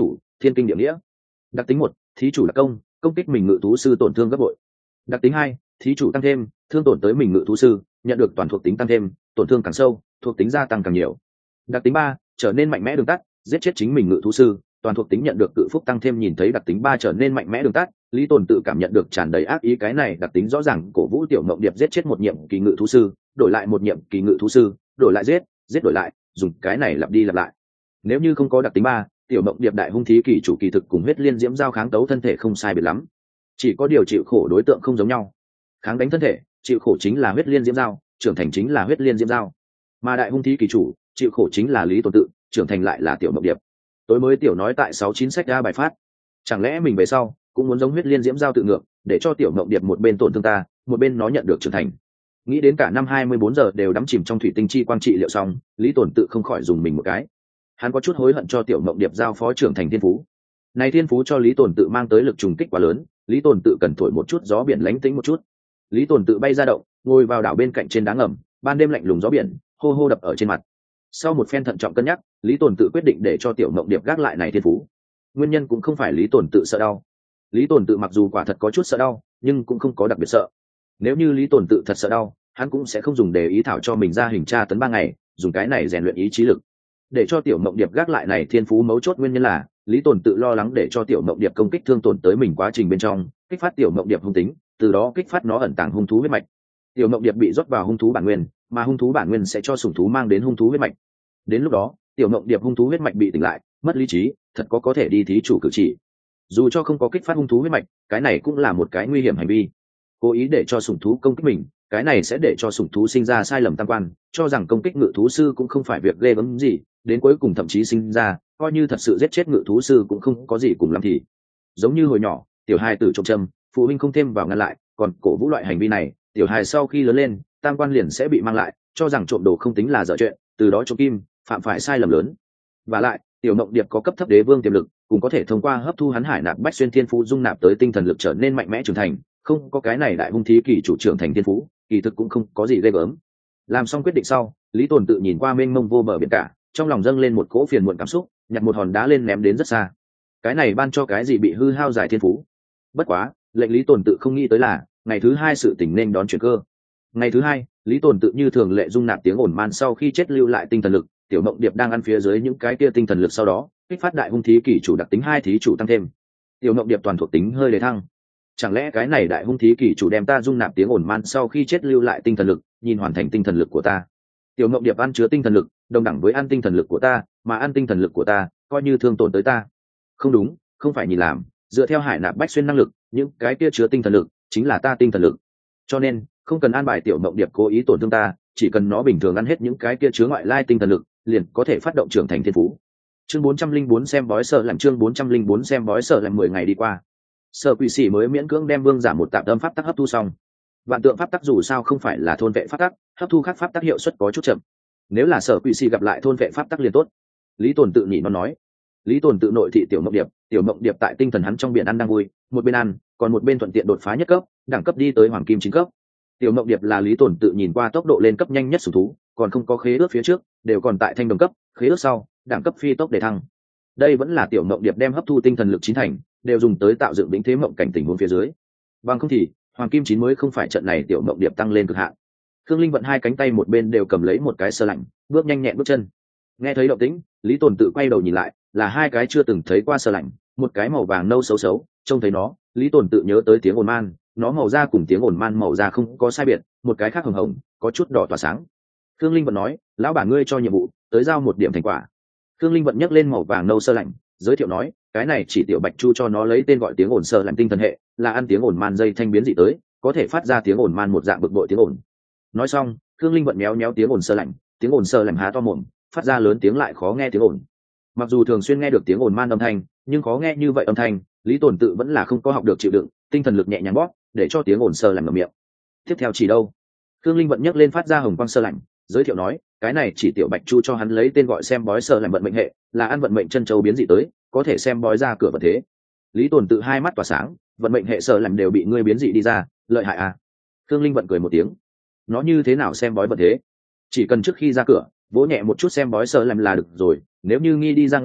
thiên kinh địa nghĩa. Đặc tính một, thí chủ đặc công, công kích mình ngự thú sư tổn thương gấp bội. Đặc tính hai, thí chủ tăng thêm, thương tổn tới mình ngự thú sư, nhận được toàn thuộc tính tăng thêm, tổn thương càng sâu, thuộc tính gia tăng càng nhiều. Đặc tính ba, trở nên mạnh mẽ đường tắt, giết chết chính mình ngự thú sư, toàn thuộc tính nhận được cự phúc tăng thêm. Nhìn thấy đặc tính ba trở nên mạnh mẽ đường tắt, Lý Tồn tự cảm nhận được tràn đầy ác ý. Cái này đặc tính rõ ràng cổ vũ Tiểu Mộng Điệp giết chết một nhiệm kỳ ngự thú sư, đổi lại một nhiệm kỳ ngự thú sư, đổi lại giết, giết đổi lại, dùng cái này lặp đi lặp lại. Nếu như không có đặc tính ba, Tiểu Mộng Điệp đại hung thí kỳ chủ kỳ thực cùng huyết liên diễm giao kháng tấu thân thể không sai biệt lắm, chỉ có điều chịu khổ đối tượng không giống nhau. Kháng đánh thân thể, chịu khổ chính là huyết liên diễm giao, trưởng thành chính là huyết liên diễm giao, mà đại hung thí kỳ chủ chịu khổ chính là Lý Tồn tự, trưởng thành lại là Tiểu Mộng Điệp. Tối mới tiểu nói tại sáu chín sách ra bài phát, chẳng lẽ mình về sau cũng muốn giống huyết liên diễm giao tự ngược, để cho Tiểu Mộng Điệp một bên tổn thương ta, một bên nó nhận được trưởng thành. Nghĩ đến cả năm hai mươi bốn giờ đều đắm chìm trong thủy tinh chi quang trị liệu xong, Lý Tồn tự không khỏi dùng mình một cái. Hắn có chút hối hận cho Tiểu Mộng Điệp giao phó trưởng thành thiên phú. Này thiên phú cho Lý Tồn tự mang tới lực trùng kích quá lớn, Lý Tồn tự cần thổi một chút gió biển lánh tĩnh một chút. Lý Tồn tự bay ra động, ngồi vào đảo bên cạnh trên đá ngầm, ban đêm lạnh lùng gió biển hô hô đập ở trên mặt. Sau một phen thận trọng cân nhắc, Lý Tồn tự quyết định để cho Tiểu Mộng Điệp gác lại này thiên phú. Nguyên nhân cũng không phải Lý Tồn tự sợ đau. Lý Tồn tự mặc dù quả thật có chút sợ đau, nhưng cũng không có đặc biệt sợ. Nếu như Lý Tồn tự thật sợ đau, hắn cũng sẽ không dùng để ý thảo cho mình ra hình tra tấn ba ngày, dùng cái này rèn luyện ý chí lực. Để cho Tiểu Mộng Điệp gác lại này thiên phú mấu chốt nguyên nhân là Lý Tồn tự lo lắng để cho Tiểu Mộng Điệp công kích thương tổn tới mình quá trình bên trong, kích phát Tiểu Mộng Điệp hung tính, từ đó kích phát nó ẩn tàng hung thú huyết mạch. Tiểu Mộng Điệp bị rót vào hung thú bản nguyên, mà hung thú bản nguyên sẽ cho sủng thú mang đến hung thú huyết mạch. Đến lúc đó, Tiểu Mộng Điệp hung thú huyết mạch bị tỉnh lại, mất lý trí, thật có có thể đi thí chủ cử chỉ. Dù cho không có kích phát hung thú huyết mạch, cái này cũng là một cái nguy hiểm hành vi. Cố ý để cho sủng thú công kích mình, cái này sẽ để cho sủng thú sinh ra sai lầm tam quan, cho rằng công kích ngự thú sư cũng không phải việc ghê gớm gì, đến cuối cùng thậm chí sinh ra coi như thật sự giết chết ngự thú sư cũng không có gì cùng lắm thì. Giống như hồi nhỏ, tiểu hài tử trộm châm, phụ huynh không thêm vào ngăn lại, còn cổ vũ loại hành vi này, tiểu hài sau khi lớn lên, tam quan liền sẽ bị mang lại, cho rằng trộm đồ không tính là dở chuyện, từ đó trộm kim, phạm phải sai lầm lớn. Và lại, Tiểu Mộng Điệp có cấp thấp đế vương tiềm lực, cũng có thể thông qua hấp thu hắn hải nạp bách xuyên thiên phú dung nạp tới tinh thần lực trở nên mạnh mẽ trưởng thành, không có cái này đại hung thí kỳ chủ trưởng thành thiên phú, kỳ thực cũng không có gì ghê gớm. Làm xong quyết định sau, Lý Tồn tự nhìn qua mênh mông vô bờ biển cả, trong lòng dâng lên một cỗ phiền muộn cảm xúc, nhặt một hòn đá lên ném đến rất xa. Cái này ban cho cái gì bị hư hao giải thiên phú. Bất quá, lệnh Lý Tồn tự không nghĩ tới là, ngày thứ hai sự tình nên đón chuyển cơ. Ngày thứ hai, Lý Tồn tự như thường lệ dung nạp tiếng ồn man sau khi chết lưu lại tinh thần lực, Tiểu Mộng Điệp đang ăn phía dưới những cái kia tinh thần lực sau đó, kích phát đại hung thí kỳ chủ đặc tính hai thí chủ tăng thêm. Tiểu Mộng Điệp toàn thuộc tính hơi đề thăng. Chẳng lẽ cái này đại hung thí kỳ chủ đem ta dung nạp tiếng ồn man sau khi chết lưu lại tinh thần lực, nhìn hoàn thành tinh thần lực của ta. Tiểu Mộng Điệp ăn chứa tinh thần lực, đồng đẳng với ăn tinh thần lực của ta, mà ăn tinh thần lực của ta, coi như thương tổn tới ta. Không đúng, không phải nhìn làm, dựa theo hải nạp bách xuyên năng lực, những cái kia chứa tinh thần lực chính là ta tinh thần lực. Cho nên, không cần an bài Tiểu Mộng Điệp cố ý tổn thương ta, chỉ cần nó bình thường ăn hết những cái kia chứa ngoại lai tinh thần lực, liền có thể phát động trưởng thành thiên phú. Chương bốn trăm linh bốn xem bói sợ làm chương bốn trăm linh bốn xem bói sợ làm mười ngày đi qua. Sở Quỷ Sĩ mới miễn cưỡng đem vương giả một tạm âm pháp tắc hấp thu xong. Vạn tượng pháp tắc dù sao không phải là thôn vệ pháp tắc, hấp thu khác pháp tắc hiệu suất có chút chậm. Nếu là Sở Quỷ Sĩ gặp lại thôn vệ pháp tắc liền tốt. Lý Tồn tự nhị nó nói. Lý Tồn tự nội thị Tiểu Mộng Điệp, Tiểu Mộng Điệp tại tinh thần hắn trong biển ăn đang vui, một bên ăn, còn một bên thuận tiện đột phá nhất cấp, đẳng cấp đi tới hoàng kim chín cấp. Tiểu Mộng Điệp là Lý Tồn tự nhìn qua tốc độ lên cấp nhanh nhất sủng thú, còn không có khế ước phía trước, đều còn tại thanh đồng cấp, khế ước sau, đẳng cấp phi tốc để thăng. Đây vẫn là Tiểu Mộng Điệp đem hấp thu tinh thần lực chín thành, đều dùng tới tạo dựng đỉnh thế mộng cảnh tình huống phía dưới. Bằng không thì, hoàng kim chín mới không phải trận này Tiểu Mộng Điệp tăng lên cực hạn. Khương Linh vận hai cánh tay một bên đều cầm lấy một cái sơ lạnh, bước nhanh nhẹn bước chân. Nghe thấy động tĩnh, Lý Tồn tự quay đầu nhìn lại, là hai cái chưa từng thấy qua sơ lạnh, một cái màu vàng nâu xấu xấu, trông thấy nó, Lý Tồn tự nhớ tới tiếng ồn man, nó màu da cùng tiếng ồn man màu da không có sai biệt, một cái khác hồng hồng, có chút đỏ tỏa sáng. Khương Linh vận nói, lão bản ngươi cho nhiệm vụ, tới giao một điểm thành quả. Khương Linh vận nhấc lên màu vàng nâu sơ lạnh, giới thiệu nói, cái này chỉ Tiểu Bạch Chu cho nó lấy tên gọi tiếng ồn sơ lạnh tinh thần hệ, là ăn tiếng ồn man dây thanh biến dị tới, có thể phát ra tiếng ồn man một dạng bực bội tiếng ồn. Nói xong, Khương Linh vận méo méo tiếng ồn sơ lạnh, tiếng ồn sơ lạnh há to mồm, phát ra lớn tiếng lại khó nghe tiếng ồn. Mặc dù thường xuyên nghe được tiếng ồn man âm thanh, nhưng khó nghe như vậy âm thanh, Lý Tồn tự vẫn là không có học được chịu đựng, tinh thần lực nhẹ nhàng bóp, để cho tiếng ồn sơ lạnh ngậm miệng. Tiếp theo chỉ đâu? Khương Linh vận nhấc lên phát ra hồng quang sơ lạnh, giới thiệu nói, cái này chỉ Tiểu Bạch Chu cho hắn lấy tên gọi xem bói sơ lạnh vận mệnh hệ, là ăn vận mệnh chân châu biến dị tới, có thể xem bói ra cửa vận thế. Lý Tồn tự hai mắt tỏa sáng, vận mệnh hệ sơ lạnh đều bị ngươi biến dị đi ra, lợi hại à? Khương Linh vận cười một tiếng, nó như thế nào xem bói vận thế? Chỉ cần trước khi ra cửa, vỗ nhẹ một chút xem bói sơ lạnh là được rồi, nếu như nghi đi ra ngoài,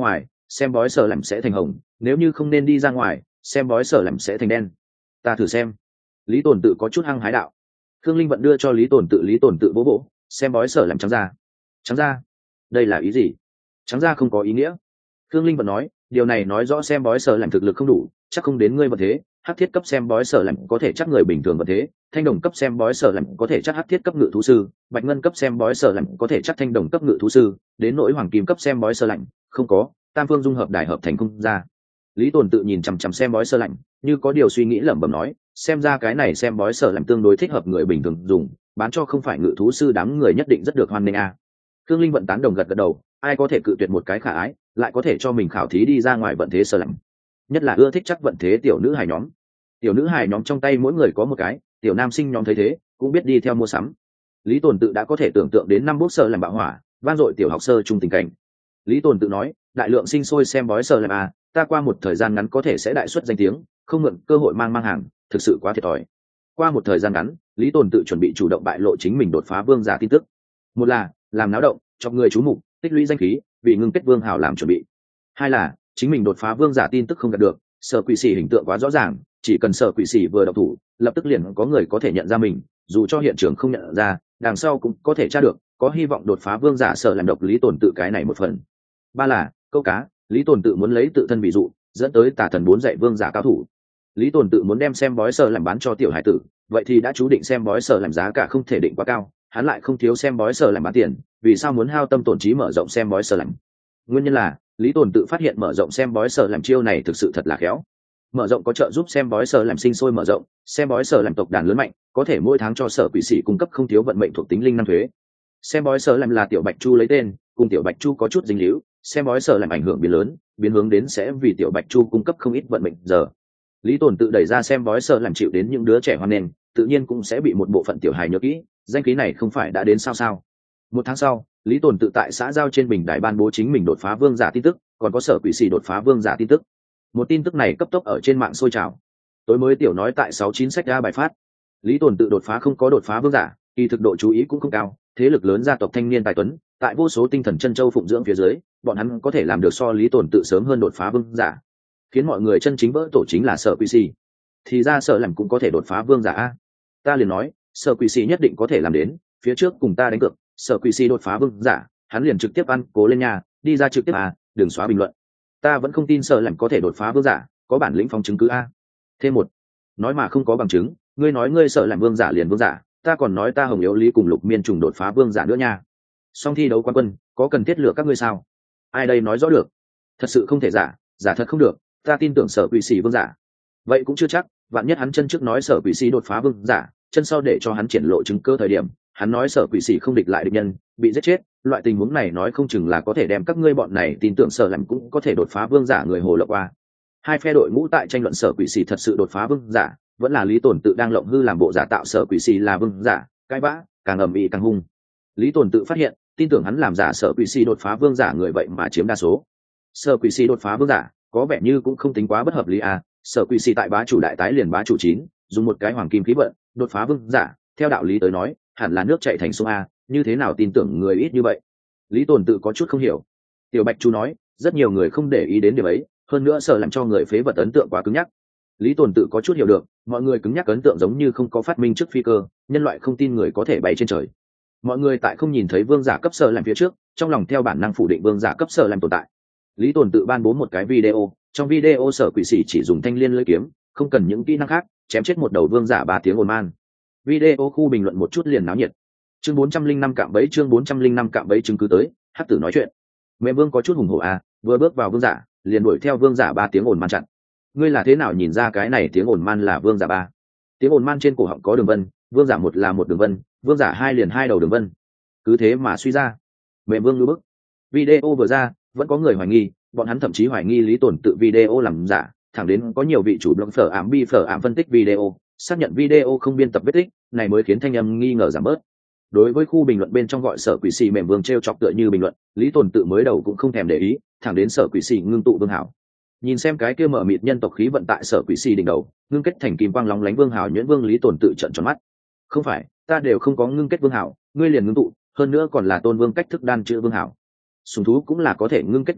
xem bói sở làm sẽ thành hồng, nếu như không nên đi ra ngoài, xem bói sở làm sẽ thành đen. Ta thử xem. Lý Tồn Tự có chút hăng hái đạo. Khương Linh Vận đưa cho Lý Tồn Tự, Lý Tồn Tự vỗ vỗ, xem bói sở làm trắng ra. Trắng ra? Đây là ý gì? Trắng ra không có ý nghĩa. Khương Linh Vận nói, điều này nói rõ xem bói sở làm thực lực không đủ, chắc không đến ngươi vận thế. Hắc thiết cấp xem bói sở làm có thể chắc người bình thường vận thế, thanh đồng cấp xem bói sở làm có thể chắc hắc thiết cấp ngự thú sư, bạch ngân cấp xem bói sở làm có thể chắc thanh đồng cấp ngự thú sư, đến nỗi hoàng kim cấp xem bói sở lạnh không có, tam phương dung hợp đại hợp thành không ra. Lý Tồn Tự nhìn chằm chằm xem bói sở lạnh, như có điều suy nghĩ lẩm bẩm nói, xem ra cái này xem bói sở làm tương đối thích hợp người bình thường dùng, bán cho không phải ngự thú sư đám người nhất định rất được hoan nghênh a. À. Khương Linh Vận tán đồng gật gật đầu, ai có thể cự tuyệt một cái khả ái, lại có thể cho mình khảo thí đi ra ngoài vận thế sở lạnh, nhất là ưa thích chắc vận thế tiểu nữ hài nhóm. Tiểu nữ hài nhóm trong tay mỗi người có một cái, tiểu nam sinh nhóm thấy thế cũng biết đi theo mua sắm. Lý Tồn Tự đã có thể tưởng tượng đến năm bốc sơ làm bạo hỏa vang dội tiểu học sơ trung tình cảnh. Lý Tồn Tự nói, đại lượng sinh sôi xem bói sơ làm à, ta qua một thời gian ngắn có thể sẽ đại xuất danh tiếng, không mượn cơ hội mang mang hàng, thực sự quá thiệt thòi. Qua một thời gian ngắn, Lý Tồn Tự chuẩn bị chủ động bại lộ chính mình đột phá vương giả tin tức. Một là làm náo động, chọc người chú mục, tích lũy danh khí, vì ngưng kết vương hào làm chuẩn bị. Hai là chính mình đột phá vương giả tin tức không đạt được, Sở Quỷ Sĩ hình tượng quá rõ ràng, chỉ cần Sở Quỷ Sĩ vừa độc thủ, lập tức liền có người có thể nhận ra mình, dù cho hiện trường không nhận ra, đằng sau cũng có thể tra được, có hy vọng đột phá vương giả Sở làm độc Lý Tồn Tự cái này một phần. Ba là câu cá, Lý Tồn Tự muốn lấy tự thân ví dụ, dẫn tới Tà Thần bốn dạy vương giả cao thủ. Lý Tồn Tự muốn đem xem bói Sở làm bán cho tiểu hải tử, vậy thì đã chú định xem bói Sở làm giá cả không thể định quá cao, hắn lại không thiếu xem bói Sở làm bán tiền, vì sao muốn hao tâm tổn trí mở rộng xem bói Sở làm? Nguyên nhân là Lý Tồn Tự phát hiện mở rộng xem bói Sở làm chiêu này thực sự thật là khéo. Mở rộng có trợ giúp xem bói Sở làm sinh sôi mở rộng, xem bói Sở làm tộc đàn lớn mạnh, có thể mỗi tháng cho Sở Quỷ Sĩ cung cấp không thiếu vận mệnh thuộc tính linh năng thuế. Xem bói Sở làm là tiểu Bạch Chu lấy tên, cùng tiểu Bạch Chu có chút dính líu, xem bói Sở làm ảnh hưởng biến lớn, biến hướng đến sẽ vì tiểu Bạch Chu cung cấp không ít vận mệnh giờ. Lý Tồn Tự đẩy ra xem bói Sở làm chịu đến những đứa trẻ hoan nghênh, tự nhiên cũng sẽ bị một bộ phận tiểu hài nhớ kỹ, danh khí này không phải đã đến sao sao. Một tháng sau, Lý Tồn Tự tại xã giao trên bình đài ban bố chính mình đột phá vương giả tin tức, còn có Sở Quỷ Sĩ đột phá vương giả tin tức. Một tin tức này cấp tốc ở trên mạng sôi trào. Tối mới tiểu nói tại sáu chín sách ra bài phát. Lý Tồn Tự đột phá không có đột phá vương giả, kỳ thực độ chú ý cũng không cao, thế lực lớn gia tộc thanh niên tài tuấn, tại vô số tinh thần chân châu phụng dưỡng phía dưới, bọn hắn có thể làm được so Lý Tồn Tự sớm hơn đột phá vương giả. Khiến mọi người chân chính vỡ tổ chính là Sở Quỷ Sĩ. Thì ra Sở làm cũng có thể đột phá vương giả a. Ta liền nói, Sở Quỷ Sĩ nhất định có thể làm đến, phía trước cùng ta đánh cược, Sở Quỷ Sĩ đột phá vương giả, hắn liền trực tiếp ăn cố lên nhà, đi ra trực tiếp à, đừng xóa bình luận. Ta vẫn không tin Sở làm có thể đột phá vương giả, có bản lĩnh phóng chứng cứ a. Thêm một, nói mà không có bằng chứng, ngươi nói ngươi Sở làm vương giả liền vương giả, ta còn nói ta Hồng Yếu Lý cùng Lục Miên trùng đột phá vương giả nữa nha. Song thi đấu quán quân, có cần thiết lựa các ngươi sao? Ai đây nói rõ được? Thật sự không thể giả, giả thật không được, ta tin tưởng Sở Quỷ Sĩ vương giả. Vậy cũng chưa chắc, vạn nhất hắn chân trước nói Sở Quỷ Sĩ đột phá vương giả, chân sau để cho hắn triển lộ chứng cơ thời điểm, hắn nói Sở Quỷ Sĩ không địch lại địch nhân, bị giết chết, loại tình huống này nói không chừng là có thể đem các ngươi bọn này tin tưởng Sở làm cũng có thể đột phá vương giả người hồ lộng qua. Hai phe đội ngũ tại tranh luận Sở Quỷ Sĩ thật sự đột phá vương giả, vẫn là Lý Tồn Tự đang lộng hư làm bộ giả tạo Sở Quỷ Sĩ là vương giả, cãi vã càng ầm ĩ càng hung. Lý Tồn Tự phát hiện, tin tưởng hắn làm giả Sở Quỷ Sĩ đột phá vương giả người vậy mà chiếm đa số. Sở Quỷ Sĩ đột phá vương giả, có vẻ như cũng không tính quá bất hợp lý à, Sở Quỷ Sĩ tại bá chủ đại tái liền bá chủ chín, dùng một cái hoàng kim khí vận, đột phá vương giả, theo đạo lý tới nói, hẳn là nước chảy thành sông a, như thế nào tin tưởng người ít như vậy? Lý Tồn Tự có chút không hiểu. Tiểu Bạch Chu nói, rất nhiều người không để ý đến điểm ấy, hơn nữa Sở làm cho người phế vật ấn tượng quá cứng nhắc. Lý Tồn Tự có chút hiểu được, mọi người cứng nhắc ấn tượng giống như không có phát minh trước phi cơ, nhân loại không tin người có thể bay trên trời. Mọi người tại không nhìn thấy vương giả cấp Sở làm phía trước, trong lòng theo bản năng phủ định vương giả cấp Sở làm tồn tại. Lý Tồn Tự ban bố một cái video, trong video Sở Quỷ Sĩ chỉ dùng thanh liên lưỡi kiếm, không cần những kỹ năng khác, chém chết một đầu vương giả ba tiếng ồn man. Video khu bình luận một chút liền náo nhiệt. Chương bốn trăm linh năm cạm bẫy, chương bốn trăm linh năm cạm bẫy chứng cứ tới, Hắc Tử nói chuyện. Mẹ Vương có chút hùng hổ à, vừa bước vào vương giả, liền đuổi theo vương giả ba tiếng ồn man chặn. Ngươi là thế nào nhìn ra cái này tiếng ồn man là vương giả ba? Tiếng ồn man trên cổ họng có đường vân, vương giả một là một đường vân, vương giả hai liền hai đầu đường vân. Cứ thế mà suy ra. Mẹ Vương lưu bức. Video vừa ra, vẫn có người hoài nghi, bọn hắn thậm chí hoài nghi Lý Tồn Tự video làm giả, thẳng đến có nhiều vị chủ blog phở ảm bi phở ảm phân tích video, xác nhận video không biên tập vết tích, này mới khiến thanh âm nghi ngờ giảm bớt. Đối với khu bình luận bên trong gọi Sở Quỷ Sĩ mềm vương treo chọc tựa như bình luận, Lý Tồn Tự mới đầu cũng không thèm để ý, thẳng đến Sở Quỷ Sĩ ngưng tụ vương hảo. Nhìn xem cái kia mở mịt nhân tộc khí vận tại Sở Quỷ Sĩ đỉnh đầu, ngưng kết thành kim quang lóng lánh vương hảo nhuyễn vương Lý Tồn Tự trợn tròn mắt. Không phải, ta đều không có ngưng kết vương hảo, ngươi liền ngưng tụ, hơn nữa còn là tôn vương cách thức đan chữ vương hảo. Sùng thú cũng là có thể ngưng kết vương hảo,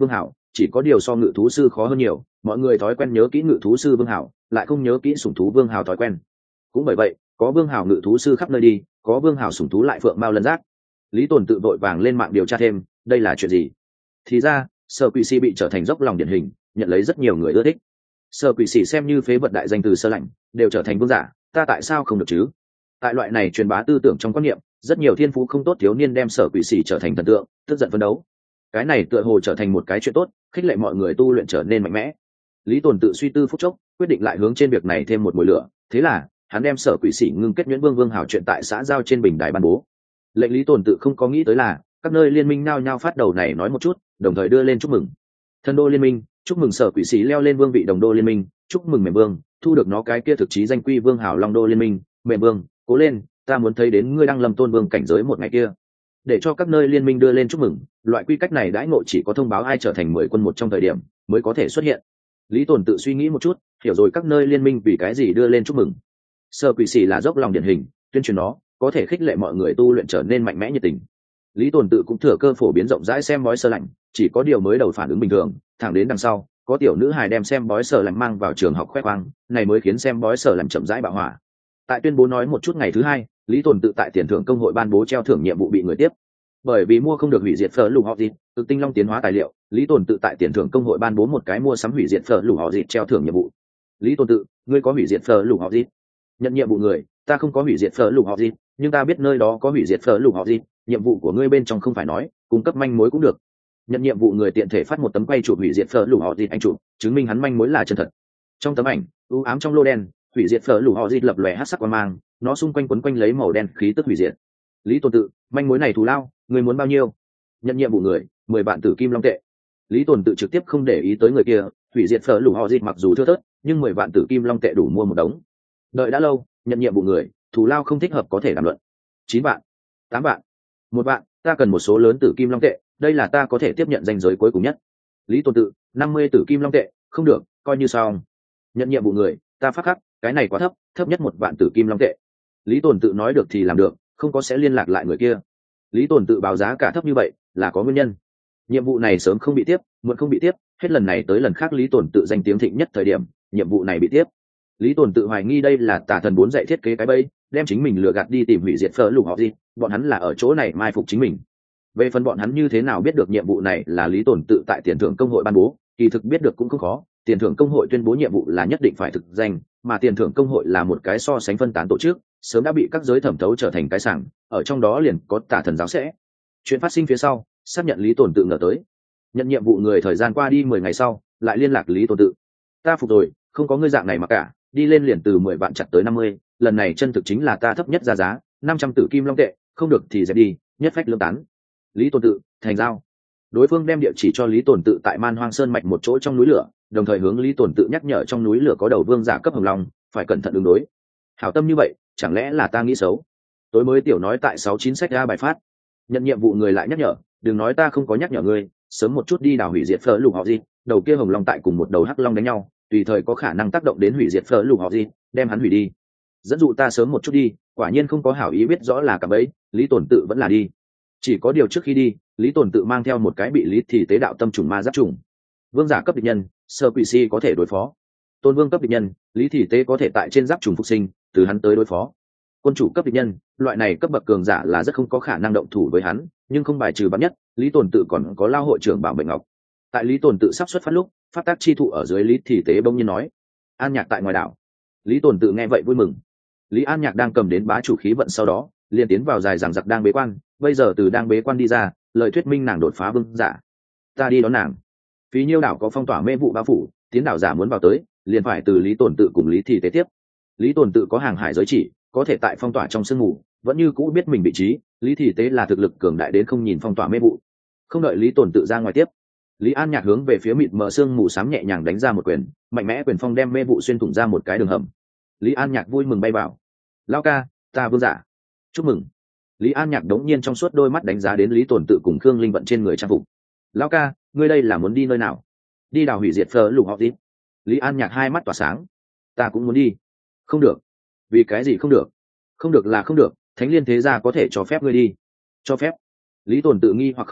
chỉ có điều so ngự thú sư khó hơn nhiều, mọi người thói quen nhớ kỹ ngự thú sư vương hảo, lại không nhớ kỹ sủng thú vương hảo thói quen. Cũng bởi vậy, có vương hảo ngự thú sư khắp nơi đi, có vương hảo sủng thú lại phượng mao lân giác. Lý Tồn tự vội vàng lên mạng điều tra thêm, đây là chuyện gì? Thì ra, Sở Quỷ Sĩ bị trở thành dốc lòng điển hình, nhận lấy rất nhiều người ưa thích. Sở Quỷ Sĩ xem như phế vật đại danh từ sơ lạnh, đều trở thành vương giả, ta tại sao không được chứ? Tại loại này truyền bá tư tưởng trong quan niệm, rất nhiều thiên phú không tốt thiếu niên đem Sở Quỷ Sĩ trở thành thần tượng, tức giận phấn đấu. Cái này tựa hồ trở thành một cái chuyện tốt, khích lệ mọi người tu luyện trở nên mạnh mẽ. Lý Tồn tự suy tư phút chốc, quyết định lại hướng trên việc này thêm một mùi lửa, thế là hắn đem Sở Quỷ Sĩ ngưng kết nhuyễn vương vương hảo chuyện tại xã giao trên bình đài ban bố. Lệnh Lý Tồn tự không có nghĩ tới là các nơi liên minh nao nhao phát đầu này nói một chút, đồng thời đưa lên chúc mừng. Thần đô liên minh chúc mừng Sở Quỷ Sĩ leo lên vương vị đồng đô liên minh, chúc mừng mềm vương thu được nó cái kia thực chí danh quy vương hảo long đô liên minh, mềm vương cố lên, ta muốn thấy đến ngươi đăng lâm tôn vương cảnh giới một ngày kia. Để cho các nơi liên minh đưa lên chúc mừng, loại quy cách này đãi ngộ chỉ có thông báo ai trở thành mười quân một trong thời điểm mới có thể xuất hiện. Lý Tồn tự suy nghĩ một chút, hiểu rồi các nơi liên minh vì cái gì đưa lên chúc mừng. Sở Quỷ Sĩ là dốc lòng điển hình, tuyên truyền nó có thể khích lệ mọi người tu luyện trở nên mạnh mẽ nhiệt tình. Lý Tồn tự cũng thừa cơ phổ biến rộng rãi xem bói sơ lạnh, chỉ có điều mới đầu phản ứng bình thường, thẳng đến đằng sau có tiểu nữ hài đem xem bói sơ lạnh mang vào trường học khoe khoang, này mới khiến xem bói sơ lạnh chậm rãi bạo hỏa. Tại tuyên bố nói một chút ngày thứ hai, Lý Tồn tự tại tiền thưởng công hội ban bố treo thưởng nhiệm vụ bị người tiếp. Bởi vì mua không được hủy diệt phở lù họ dịt, tự tinh long tiến hóa tài liệu, Lý Tồn tự tại tiền thưởng công hội ban bố một cái mua sắm hủy diệt phở lù họ dịt treo thưởng nhiệm vụ. Lý Tồn tự, ngươi có hủy diệt phở lù họ dịt? Nhận nhiệm vụ người, ta không có hủy diệt phở lù họ dịt, nhưng ta biết nơi đó có hủy diệt phở lù họ dịt, nhiệm vụ của ngươi bên trong không phải nói cung cấp manh mối cũng được. Nhận nhiệm vụ người tiện thể phát một tấm quay chụp hủy diệt phở lù họ dịt anh chụp, chứng minh hắn manh mối là chân thật. Trong tấm ảnh, u ám trong lô đen, hủy diệt phở lù họ dịt lập lòe hắc sắc quang mang, nó xung quanh quấn quanh lấy màu đen khí tức hủy diệt. Lý Tồn tự, manh mối này thù lao, ngươi muốn bao nhiêu? Nhận nhiệm vụ người, mười vạn tử kim long tệ. Lý Tồn tự trực tiếp không để ý tới người kia, hủy diệt phở lù họ dịt mặc dù thưa thớt, nhưng mười vạn tử kim long tệ đủ mua một đống. Đợi đã lâu, nhận nhiệm vụ người, thù lao không thích hợp có thể đàm luận. Chín vạn, tám vạn, một vạn, ta cần một số lớn tử kim long tệ, đây là ta có thể tiếp nhận danh giới cuối cùng nhất. Lý Tồn tự, năm mươi tử kim long tệ, không được, coi như xong. Nhận nhiệm vụ người, ta phát khắc, cái này quá thấp, thấp nhất một vạn tử kim long tệ. Lý Tồn tự nói được thì làm được, không có sẽ liên lạc lại người kia. Lý Tồn tự báo giá cả thấp như vậy là có nguyên nhân. Nhiệm vụ này sớm không bị tiếp, muộn không bị tiếp, hết lần này tới lần khác Lý Tồn tự danh tiếng thịnh nhất thời điểm, nhiệm vụ này bị tiếp. Lý Tồn tự hoài nghi đây là tà thần bốn dạy thiết kế cái bẫy, đem chính mình lừa gạt đi tìm hủy diệt phở lù họ gì, bọn hắn là ở chỗ này mai phục chính mình. Về phần bọn hắn như thế nào biết được nhiệm vụ này là Lý Tồn tự tại tiền thưởng công hội ban bố, kỳ thực biết được cũng không khó, tiền thưởng công hội tuyên bố nhiệm vụ là nhất định phải thực danh, mà tiền thưởng công hội là một cái so sánh phân tán tổ chức, sớm đã bị các giới thẩm thấu trở thành cái sảng, ở trong đó liền có tà thần giáo sẽ. Chuyện phát sinh phía sau, xác nhận Lý Tồn tự ngờ tới. Nhận nhiệm vụ người thời gian qua đi mười ngày sau, lại liên lạc Lý Tồn tự. Ta phục rồi, không có ngươi dạng này mà cả, đi lên liền từ mười vạn chặt tới năm mươi, lần này chân thực chính là ta thấp nhất ra giá, năm trăm tử kim long tệ, không được thì dẹp đi, nhất phách lương tán. Lý Tồn tự, thành giao. Đối phương đem địa chỉ cho Lý Tồn tự tại Man Hoang Sơn mạch một chỗ trong núi lửa, đồng thời hướng Lý Tồn tự nhắc nhở trong núi lửa có đầu vương giả cấp hồng long, phải cẩn thận ứng đối. Hảo tâm như vậy, chẳng lẽ là ta nghĩ xấu? Tối mới tiểu nói tại sáu chín sách ra bài phát. Nhận nhiệm vụ người lại nhắc nhở, đừng nói ta không có nhắc nhở ngươi, sớm một chút đi đào hủy diệt phở lù họ gì, đầu kia hồng long tại cùng một đầu hắc long đánh nhau, tùy thời có khả năng tác động đến hủy diệt phở lù họ gì, đem hắn hủy đi. Dẫn dụ ta sớm một chút đi, quả nhiên không có hảo ý biết rõ là cả bấy, Lý Tồn tự vẫn là đi. Chỉ có điều trước khi đi, Lý Tồn tự mang theo một cái bị Lý thì tế đạo tâm trùng ma giáp trùng. Vương giả cấp địch nhân, Sơ Quỷ Si có thể đối phó. Tôn vương cấp địch nhân, Lý thì tế có thể tại trên giáp trùng phục sinh, từ hắn tới đối phó. Quân chủ cấp địch nhân, loại này cấp bậc cường giả là rất không có khả năng động thủ với hắn, nhưng không bài trừ bắn nhất, Lý Tồn tự còn có lao hội trưởng Bảo Mệnh Ngọc. Tại Lý Tồn tự sắp xuất phát lúc, phát tác chi thụ ở dưới Lý thì tế bỗng nhiên nói: An Nhạc tại ngoài đảo. Lý Tồn tự nghe vậy vui mừng. Lý An Nhạc đang cầm đến bá chủ khí vận sau đó, liền tiến vào dài rằng giặc đang bế quan, bây giờ từ đang bế quan đi ra, lời thuyết minh nàng đột phá vương giả. Ta đi đón nàng. Phí Nhiêu đảo có phong tỏa mê vụ bao phủ, tiến đảo giả muốn vào tới, liền phải từ Lý Tồn tự cùng Lý thì tế tiếp. Lý Tồn tự có hàng hải giới chỉ, có thể tại phong tỏa trong sương mù, vẫn như cũ biết mình vị trí. Lý thì tế là thực lực cường đại đến không nhìn phong tỏa mê vụ. Không đợi Lý Tồn tự ra ngoài tiếp, Lý An Nhạc hướng về phía mịt mờ sương mù xám nhẹ nhàng đánh ra một quyền, mạnh mẽ quyền phong đem mê vụ xuyên thủng ra một cái đường hầm. Lý An Nhạc vui mừng bay vào: Lao ca, ta vương giả. Chúc mừng. Lý An Nhạc đống nhiên trong suốt đôi mắt đánh giá đến Lý Tồn tự cùng Khương Linh vận trên người trang phục. Lao ca, ngươi đây là muốn đi nơi nào? Đi đào hủy diệt phở lù họ đi. Lý An Nhạc hai mắt tỏa sáng. Ta cũng muốn đi. Không được. Vì cái gì không được? Không được là không được, Thánh Liên thế gia có thể cho phép ngươi đi. Cho phép? Lý Tồn tự nghi hoặc không hiểu,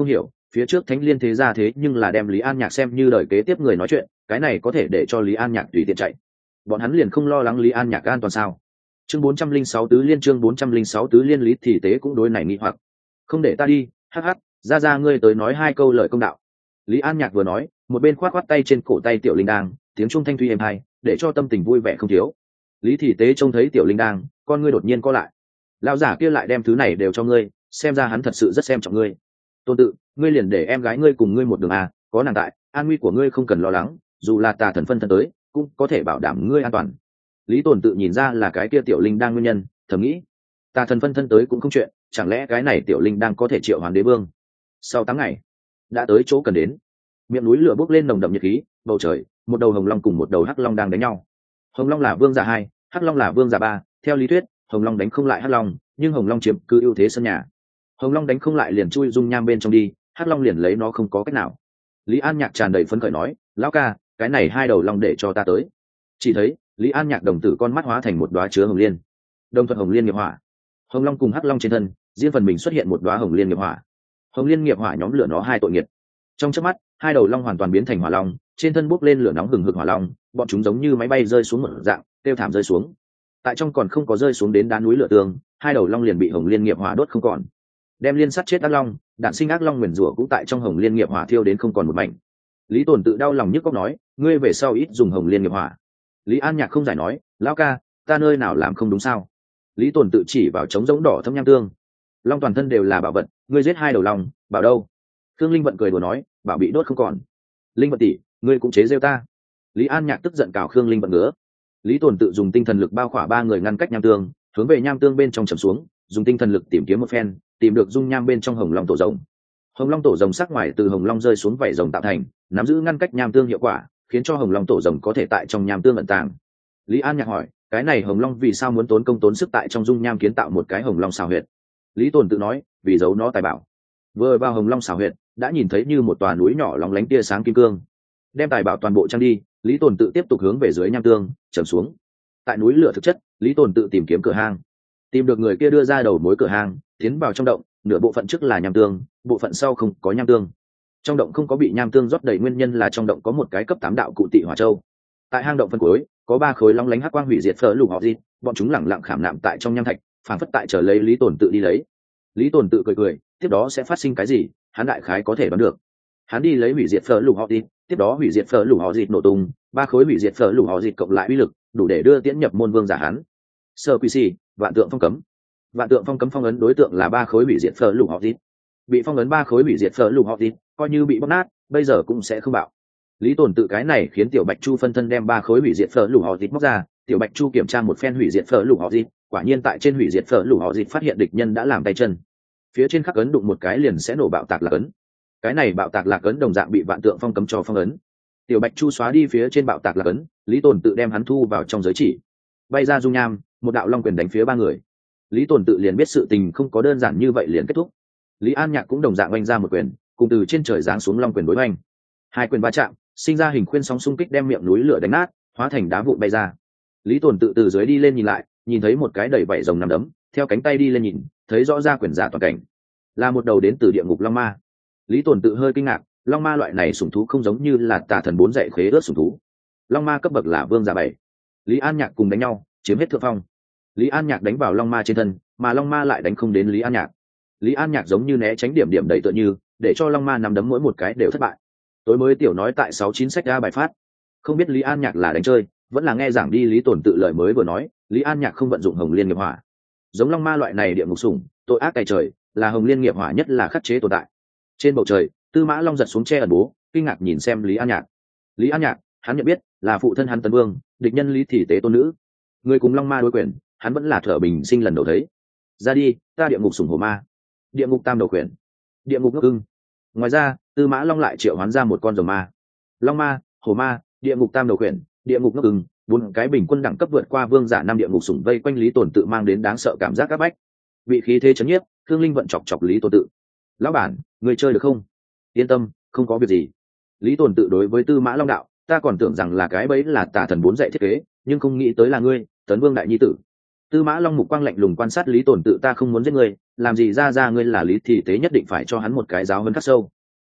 phía trước thánh liên thế ra thế nhưng là đem Lý An Nhạc xem như đời kế tiếp người nói chuyện, cái này có thể để cho Lý An Nhạc tùy tiện chạy, bọn hắn liền không lo lắng Lý An Nhạc an toàn sao? Chương bốn trăm linh sáu tứ liên chương bốn trăm linh sáu tứ liên Lý Thị Tế cũng đối này nghi hoặc. Không để ta đi, hắc hắc, ra ra ngươi tới nói hai câu lời công đạo. Lý An Nhạc vừa nói, một bên khoát khoát tay trên cổ tay Tiểu Linh Đang, tiếng trung thanh thuy êm hay, để cho tâm tình vui vẻ không thiếu. Lý Thị Tế trông thấy Tiểu Linh Đang, con ngươi đột nhiên co lại. Lão giả kia lại đem thứ này đều cho ngươi, xem ra hắn thật sự rất xem trọng ngươi. Tôn Tự, ngươi liền để em gái ngươi cùng ngươi một đường à, có nàng tại, an nguy của ngươi không cần lo lắng, dù là tà thần phân thân tới, cũng có thể bảo đảm ngươi an toàn. Lý Tồn Tự nhìn ra là cái kia Tiểu Linh Đang nguyên nhân, thầm nghĩ, tà thần phân thân tới cũng không chuyện, chẳng lẽ cái này Tiểu Linh Đang có thể triệu hoán đế vương? Sau tám ngày, đã tới chỗ cần đến. Miệng núi lửa bốc lên nồng đậm nhiệt khí, bầu trời, một đầu hồng long cùng một đầu hắc long đang đánh nhau. Hồng long là vương giả hai, hắc long là vương giả ba. Theo lý thuyết, hồng long đánh không lại hắc long, nhưng hồng long chiếm cứ ưu thế sân nhà. Hồng long đánh không lại liền chui dung nham bên trong đi, hắc long liền lấy nó không có cách nào. Lý An Nhạc tràn đầy phấn khởi nói, lão ca, cái này hai đầu long để cho ta tới. Chỉ thấy Lý An Nhạc đồng tử con mắt hóa thành một đóa chứa hồng liên, đồng thuận hồng liên nghiệp hỏa. Hồng long cùng hắc long trên thân, riêng phần mình xuất hiện một đóa hồng liên nghiệp hỏa. Hồng liên nghiệp hỏa nhóm lửa nó hai tội nghiệt. Trong chớp mắt, hai đầu long hoàn toàn biến thành hỏa long, trên thân bốc lên lửa nóng hừng hực hỏa long, bọn chúng giống như máy bay rơi xuống một dạng, tiêu thảm rơi xuống. Tại trong còn không có rơi xuống đến đá núi lửa tường, hai đầu long liền bị hồng liên nghiệp hỏa đốt không còn. Đem liên sát chết ác long, đạn sinh ác long nguyền rủa cũng tại trong hồng liên nghiệp hỏa thiêu đến không còn một mảnh. Lý Tồn Tự đau lòng nhức cóc nói, ngươi về sau ít dùng hồng liên nghiệp hỏa. Lý An Nhạc không giải nói, lão ca, ta nơi nào làm không đúng sao? Lý Tồn Tự chỉ vào trống rỗng đỏ thâm nham tương. Long toàn thân đều là bảo vật, ngươi giết hai đầu long, bảo đâu? Khương Linh Vận cười đùa nói, bảo bị đốt không còn. Linh Vận tỷ, ngươi cũng chế giễu ta. Lý An Nhạc tức giận cào Khương Linh Vận ngứa. Lý Tồn Tự dùng tinh thần lực bao khỏa ba người ngăn cách nham tương, hướng về nham tương bên trong trầm xuống, dùng tinh thần lực tìm kiếm một phen, tìm được dung nham bên trong hồng long tổ rồng. Hồng long tổ rồng sắc ngoài từ hồng long rơi xuống vảy rồng tạo thành, nắm giữ ngăn cách nham tương hiệu quả, khiến cho hồng long tổ rồng có thể tại trong nham tương ẩn tàng. Lý An Nhạc hỏi, cái này hồng long vì sao muốn tốn công tốn sức tại trong dung nham kiến tạo một cái hồng long xào huyệt? Lý Tồn Tự nói, vì giấu nó tài bảo. Vừa vào hồng long xào huyệt, đã nhìn thấy như một tòa núi nhỏ lóng lánh tia sáng kim cương. Đem tài bảo toàn bộ trang đi, Lý Tồn Tự tiếp tục hướng về dưới nham tương trầm xuống. Tại núi lửa thực chất, Lý Tồn Tự tìm kiếm cửa hang, tìm được người kia đưa ra đầu mối cửa hang, tiến vào trong động, nửa bộ phận trước là nham tương, bộ phận sau không có nham tương. Trong động không có bị nham tương rót đầy nguyên nhân là trong động có một cái cấp tám đạo cụ tị hỏa châu. Tại hang động phân cuối, có ba khối long lánh hắc quang hủy diệt phở lục họ gì, bọn chúng lẳng lặng khảm nạm tại trong nham thạch, phảng phất tại chờ lấy Lý Tồn Tự đi lấy. Lý Tồn Tự cười cười, tiếp đó sẽ phát sinh cái gì, hắn đại khái có thể đoán được. Hắn đi lấy hủy diệt phở lục họ gì, tiếp đó hủy diệt phở lục họ gì nổ tung, ba khối hủy diệt phở lục họ gì cộng lại uy lực, đủ để đưa tiễn nhập môn vương giả hắn. Sơ quy xì, vạn tượng phong cấm. Vạn tượng phong cấm phong ấn đối tượng là ba khối hủy diệt phở lục họ gì. Bị phong ấn ba khối hủy diệt phở lục họ gì, coi như bị bóc nát, bây giờ cũng sẽ không bạo. Lý Tồn Tự cái này khiến Tiểu Bạch Chu phân thân đem ba khối hủy diệt phở lục họ gì móc ra, Tiểu Bạch Chu kiểm tra một phen hủy diệt phở lục họ gì, quả nhiên tại trên hủy diệt phở lục họ gì phát hiện địch nhân đã làm tay chân. Phía trên khắc ấn đụng một cái liền sẽ nổ bạo tạc lạc ấn. Cái này bạo tạc lạc ấn đồng dạng bị vạn tượng phong cấm cho phong ấn. Tiểu Bạch Chu xóa đi phía trên bạo tạc lạc ấn, Lý Tồn Tự đem hắn thu vào trong giới chỉ. Bay ra dung nham, một đạo long quyền đánh phía ba người. Lý Tồn Tự liền biết sự tình không có đơn giản như vậy liền kết thúc. Lý An Nhạc cũng đồng dạng oanh ra một quyền, cùng từ trên trời giáng xuống long quyền đối oanh. Hai quyền va chạm, sinh ra hình khuyên sóng xung kích đem miệng núi lửa đánh nát, hóa thành đá vụn bay ra. Lý Tồn Tự từ dưới đi lên nhìn lại, nhìn thấy một cái đầy vảy rồng nằm đấm, theo cánh tay đi lên nhìn, thấy rõ ra quyền giả toàn cảnh, là một đầu đến từ địa ngục long ma. Lý Tồn Tự hơi kinh ngạc, long ma loại này sủng thú không giống như là tà thần bốn dạy khế ước sủng thú. Long ma cấp bậc là vương giả bảy. Lý An Nhạc cùng đánh nhau, chiếm hết thượng phong. Lý An Nhạc đánh vào long ma trên thân, mà long ma lại đánh không đến Lý An Nhạc. Lý An Nhạc giống như né tránh điểm điểm đầy tựa như, để cho long ma nằm đấm mỗi một cái đều thất bại. Tối mới tiểu nói tại sáu chín sách ra bài phát. Không biết Lý An Nhạc là đánh chơi, vẫn là nghe giảng đi Lý Tồn Tự lời mới vừa nói, Lý An Nhạc không vận dụng hồng liên nghiệp hỏa. Giống long ma loại này địa ngục sủng, tội ác tày trời, là hồng liên nghiệp hỏa nhất là khắc chế tồn tại. Trên bầu trời, Tư Mã Long giật xuống che ẩn bố, kinh ngạc nhìn xem Lý An Nhạc. Lý An Nhạc, hắn nhận biết, là phụ thân hắn Tấn Vương, địch nhân Lý Thị Tế tôn nữ. Người cùng long ma đối quyền, hắn vẫn là thở bình sinh lần đầu thấy. Ra đi, ta địa ngục sủng hổ ma, địa ngục tam đầu quyền, địa ngục ngốc ưng. Ngoài ra, Tư Mã Long lại triệu hoán ra một con rồng ma. Long ma, hổ ma, địa ngục tam đầu quyền, địa ngục ngốc ưng, bốn cái bình quân đẳng cấp vượt qua vương giả năm địa ngục sủng vây quanh Lý Tồn Tự mang đến đáng sợ cảm giác áp bách. Vị khí thế chấn nhiếp, Thương Linh vận chọc chọc Lý Tồn Tự. Lão bản, người chơi được không? Yên tâm, không có việc gì. Lý Tồn Tự đối với Tư Mã Long đạo, ta còn tưởng rằng là cái bẫy là tà thần bốn dạy thiết kế, nhưng không nghĩ tới là ngươi, Tấn Vương đại nhi tử. Tư Mã Long mục quang lạnh lùng quan sát Lý Tồn Tự, ta không muốn giết ngươi, làm gì ra ra ngươi là Lý Thị Tế nhất định phải cho hắn một cái giáo huấn khắc sâu.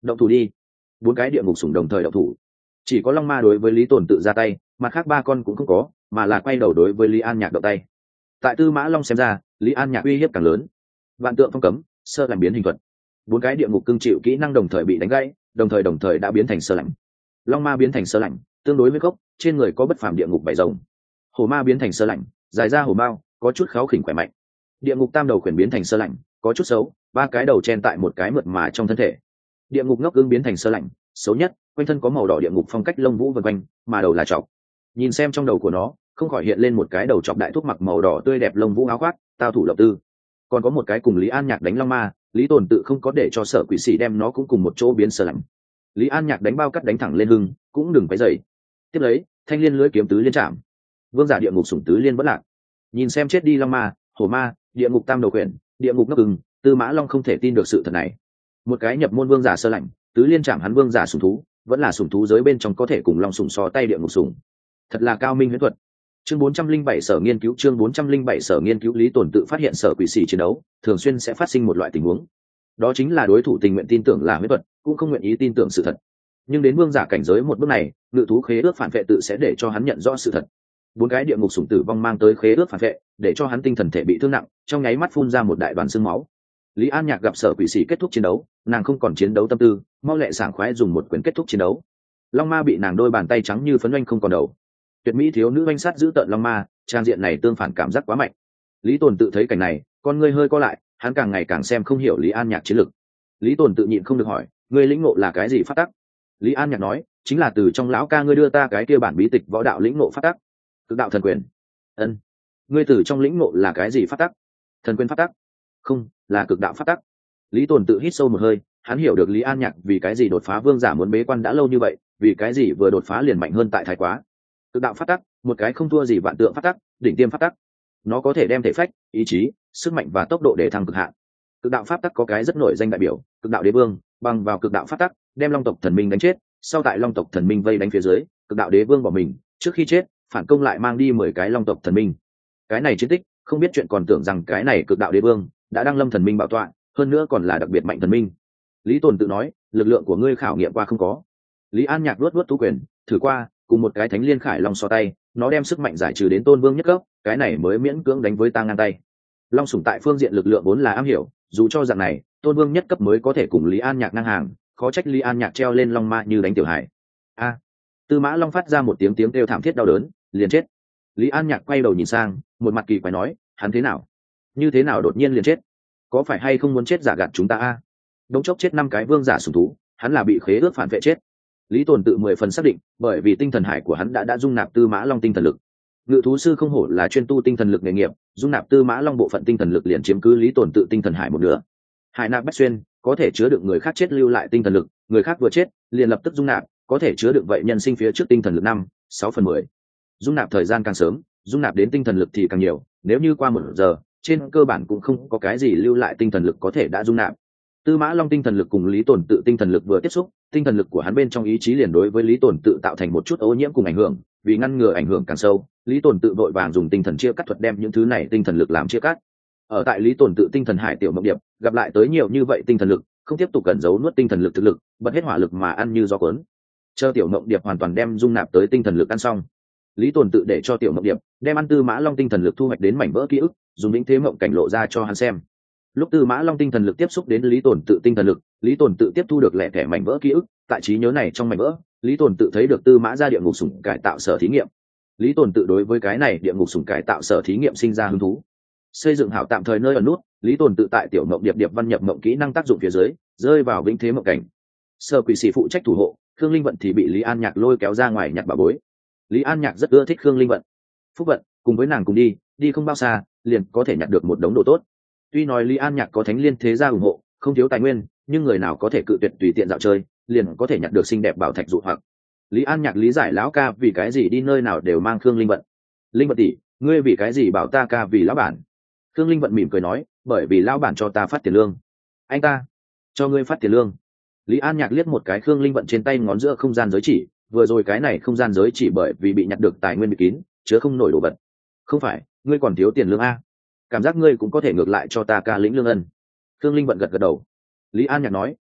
động thủ đi. Bốn cái địa ngục sủng đồng thời động thủ. Chỉ có long ma đối với Lý Tồn Tự ra tay, mặt khác ba con cũng không có, mà là quay đầu đối với Lý An Nhạc động tay. Tại Tư Mã Long xem ra, Lý An Nhạc uy hiếp càng lớn. Vạn tượng phong cấm, sơ làm biến hình thuật. Bốn cái địa ngục cương chịu kỹ năng đồng thời bị đánh gãy, đồng thời đồng thời đã biến thành sơ lạnh. Long ma biến thành sơ lạnh, tương đối với gốc, trên người có bất phàm địa ngục bảy rồng. Hổ ma biến thành sơ lạnh, dài ra hổ mao, có chút kháu khỉnh khỏe mạnh. Địa ngục tam đầu khuyển biến thành sơ lạnh, có chút xấu, ba cái đầu chen tại một cái mượt mà trong thân thể. Địa ngục ngốc ương biến thành sơ lạnh, xấu nhất, quanh thân có màu đỏ địa ngục phong cách lông vũ vần quanh, mà đầu là chọc. Nhìn xem trong đầu của nó, không khỏi hiện lên một cái đầu chọc đại thuốc mặc màu đỏ tươi đẹp lông vũ áo khoác, tao thủ lộc tư. Còn có một cái cùng Lý An Nhạc đánh long ma, Lý Tồn Tự không có để cho Sở Quỷ Sĩ đem nó cũng cùng một chỗ biến sơ lạnh. Lý An Nhạc đánh bao cắt đánh thẳng lên hưng, cũng đừng quấy rầy. Tiếp lấy, thanh liên lưới kiếm tứ liên chạm. Vương giả địa ngục sủng tứ liên vẫn lạc. Nhìn xem chết đi long ma, hổ ma, địa ngục tam đầu quyển, địa ngục ngốc ưng, Tư Mã Long không thể tin được sự thật này. Một cái nhập môn vương giả sơ lạnh, tứ liên chạm hắn vương giả sủng thú, vẫn là sủng thú giới bên trong có thể cùng long sủng so tay địa ngục sủng. Thật là cao minh huyễn thuật. Chương bốn trăm linh bảy Sở nghiên cứu chương bốn trăm linh bảy Sở nghiên cứu Lý Tồn Tự phát hiện Sở Quỷ Sĩ chiến đấu, thường xuyên sẽ phát sinh một loại tình huống. Đó chính là đối thủ tình nguyện tin tưởng là huyễn thuật, cũng không nguyện ý tin tưởng sự thật. Nhưng đến vương giả cảnh giới một bước này, ngự thú khế ước phản vệ tự sẽ để cho hắn nhận rõ sự thật. Bốn cái địa ngục sủng tử vong mang tới khế ước phản vệ, để cho hắn tinh thần thể bị thương nặng, trong nháy mắt phun ra một đại đoàn xương máu. Lý An Nhạc gặp Sở Quỷ Sĩ kết thúc chiến đấu, nàng không còn chiến đấu tâm tư, mau lẹ sảng khoái dùng một quyền kết thúc chiến đấu. Long ma bị nàng đôi bàn tay trắng như phấn oanh không còn đầu. Tuyệt mỹ thiếu nữ oanh sát giữ tợn long ma, trang diện này tương phản cảm giác quá mạnh. Lý Tồn Tự thấy cảnh này, con ngươi hơi co lại, hắn càng ngày càng xem không hiểu Lý An Nhạc chiến lực. Lý Tồn Tự nhịn không được hỏi, ngươi lĩnh ngộ là cái gì pháp tắc? Lý An Nhạc nói, chính là từ trong lão ca ngươi đưa ta cái kia bản bí tịch võ đạo lĩnh ngộ pháp tắc. Cực đạo thần quyền. Ân. Ngươi từ trong lĩnh ngộ là cái gì pháp tắc? Thần quyền pháp tắc? Không, là cực đạo pháp tắc. Lý Tồn Tự hít sâu một hơi, hắn hiểu được Lý An Nhạc vì cái gì đột phá vương giả muốn bế quan đã lâu như vậy, vì cái gì vừa đột phá liền mạnh hơn tại thái quá. Cực đạo pháp tắc, một cái không thua gì vạn tượng pháp tắc, đỉnh tiêm pháp tắc. Nó có thể đem thể phách, ý chí, sức mạnh và tốc độ để thăng cực hạn. Cực đạo pháp tắc có cái rất nổi danh đại biểu, Cực đạo đế vương, bằng vào cực đạo pháp tắc, đem Long tộc thần minh đánh chết, sau tại Long tộc thần minh vây đánh phía dưới, Cực đạo đế vương bỏ mình, trước khi chết, phản công lại mang đi mười cái Long tộc thần minh. Cái này chiến tích, không biết chuyện còn tưởng rằng cái này Cực đạo đế vương đã đăng lâm thần minh bảo tọa, hơn nữa còn là đặc biệt mạnh thần minh. Lý Tồn Tự nói, lực lượng của ngươi khảo nghiệm qua không có. Lý An Nhạc luốt luốt tú quyền, thử qua, cùng một cái thánh liên khải long so tay, nó đem sức mạnh giải trừ đến tôn vương nhất cấp, cái này mới miễn cưỡng đánh với ta ngang tay. Long sủng tại phương diện lực lượng vốn là am hiểu, dù cho dạng này, tôn vương nhất cấp mới có thể cùng Lý An Nhạc ngang hàng, khó trách Lý An Nhạc treo lên long ma như đánh tiểu hải. A! Tư Mã Long phát ra một tiếng tiếng kêu thảm thiết đau đớn, liền chết. Lý An Nhạc quay đầu nhìn sang, một mặt kỳ quái nói, hắn thế nào? Như thế nào đột nhiên liền chết? Có phải hay không muốn chết giả gạt chúng ta a? Đống chốc chết năm cái vương giả sủng thú, hắn là bị khế ước phản vệ chết. Lý Tồn Tự mười phần xác định, bởi vì tinh thần hải của hắn đã đã dung nạp Tư Mã Long tinh thần lực. Ngự thú sư không hổ là chuyên tu tinh thần lực nghề nghiệp, dung nạp Tư Mã Long bộ phận tinh thần lực liền chiếm cứ Lý Tồn Tự tinh thần hải một nửa. Hải nạp bách xuyên, có thể chứa đựng người khác chết lưu lại tinh thần lực, người khác vừa chết, liền lập tức dung nạp, có thể chứa đựng vậy nhân sinh phía trước tinh thần lực năm, sáu phần mười. Dung nạp thời gian càng sớm, dung nạp đến tinh thần lực thì càng nhiều, nếu như qua một giờ, trên cơ bản cũng không có cái gì lưu lại tinh thần lực có thể đã dung nạp. Tư Mã Long tinh thần lực cùng Lý Tồn Tự tinh thần lực vừa tiếp xúc, tinh thần lực của hắn bên trong ý chí liền đối với Lý Tồn Tự tạo thành một chút ô nhiễm cùng ảnh hưởng, vì ngăn ngừa ảnh hưởng càng sâu, Lý Tồn Tự vội vàng dùng tinh thần chia cắt thuật đem những thứ này tinh thần lực làm chia cắt. Ở tại Lý Tồn Tự tinh thần hải tiểu mộng điệp, gặp lại tới nhiều như vậy tinh thần lực, không tiếp tục cẩn giấu nuốt tinh thần lực thực lực, bật hết hỏa lực mà ăn như gió cuốn. Chờ tiểu mộng điệp hoàn toàn đem dung nạp tới tinh thần lực ăn xong, Lý Tồn Tự để cho tiểu mộng điệp đem ăn Tư Mã Long tinh thần lực thu hoạch đến mảnh vỡ ký ức, dùng lĩnh thế mộng cảnh lộ ra cho hắn xem. Lúc Tư Mã Long tinh thần lực tiếp xúc đến Lý Tồn Tự tinh thần lực, Lý Tồn Tự tiếp thu được lẻ thẻ mảnh vỡ ký ức, tại trí nhớ này trong mảnh vỡ, Lý Tồn Tự thấy được Tư Mã gia địa ngục sủng cải tạo sở thí nghiệm. Lý Tồn Tự đối với cái này địa ngục sủng cải tạo sở thí nghiệm sinh ra hứng thú. Xây dựng hảo tạm thời nơi ở nút, Lý Tồn Tự tại tiểu mộng điệp điệp văn nhập mộng kỹ năng tác dụng phía dưới, rơi vào vĩnh thế mộng cảnh. Sở Quỷ Sĩ phụ trách thủ hộ, Khương Linh Vận thì bị Lý An Nhạc lôi kéo ra ngoài nhặt bảo bối. Lý An Nhạc rất ưa thích Khương Linh Vận. Phúc Vận cùng với nàng cùng đi, đi không bao xa, liền có thể nhặt được một đống đồ tốt. Tuy nói Lý An Nhạc có thánh liên thế gia ủng hộ, không thiếu tài nguyên, nhưng người nào có thể cự tuyệt tùy tiện dạo chơi, liền có thể nhặt được xinh đẹp bảo thạch dụ hoặc. Lý An Nhạc lý giải lão ca vì cái gì đi nơi nào đều mang Khương Linh Vận. Linh Vận tỷ, ngươi vì cái gì bảo ta ca vì lão bản? Khương Linh Vận mỉm cười nói, bởi vì lão bản cho ta phát tiền lương. Anh ta cho ngươi phát tiền lương? Lý An Nhạc liếc một cái Khương Linh Vận trên tay ngón giữa không gian giới chỉ, vừa rồi cái này không gian giới chỉ bởi vì bị nhặt được tài nguyên bị kín, chứa không nổi đồ vật. Không phải, ngươi còn thiếu tiền lương a? Cảm giác ngươi cũng có thể ngược lại cho ta ca lĩnh lương ân. Khương Linh Vận gật gật đầu. Lý An Nhạc nói,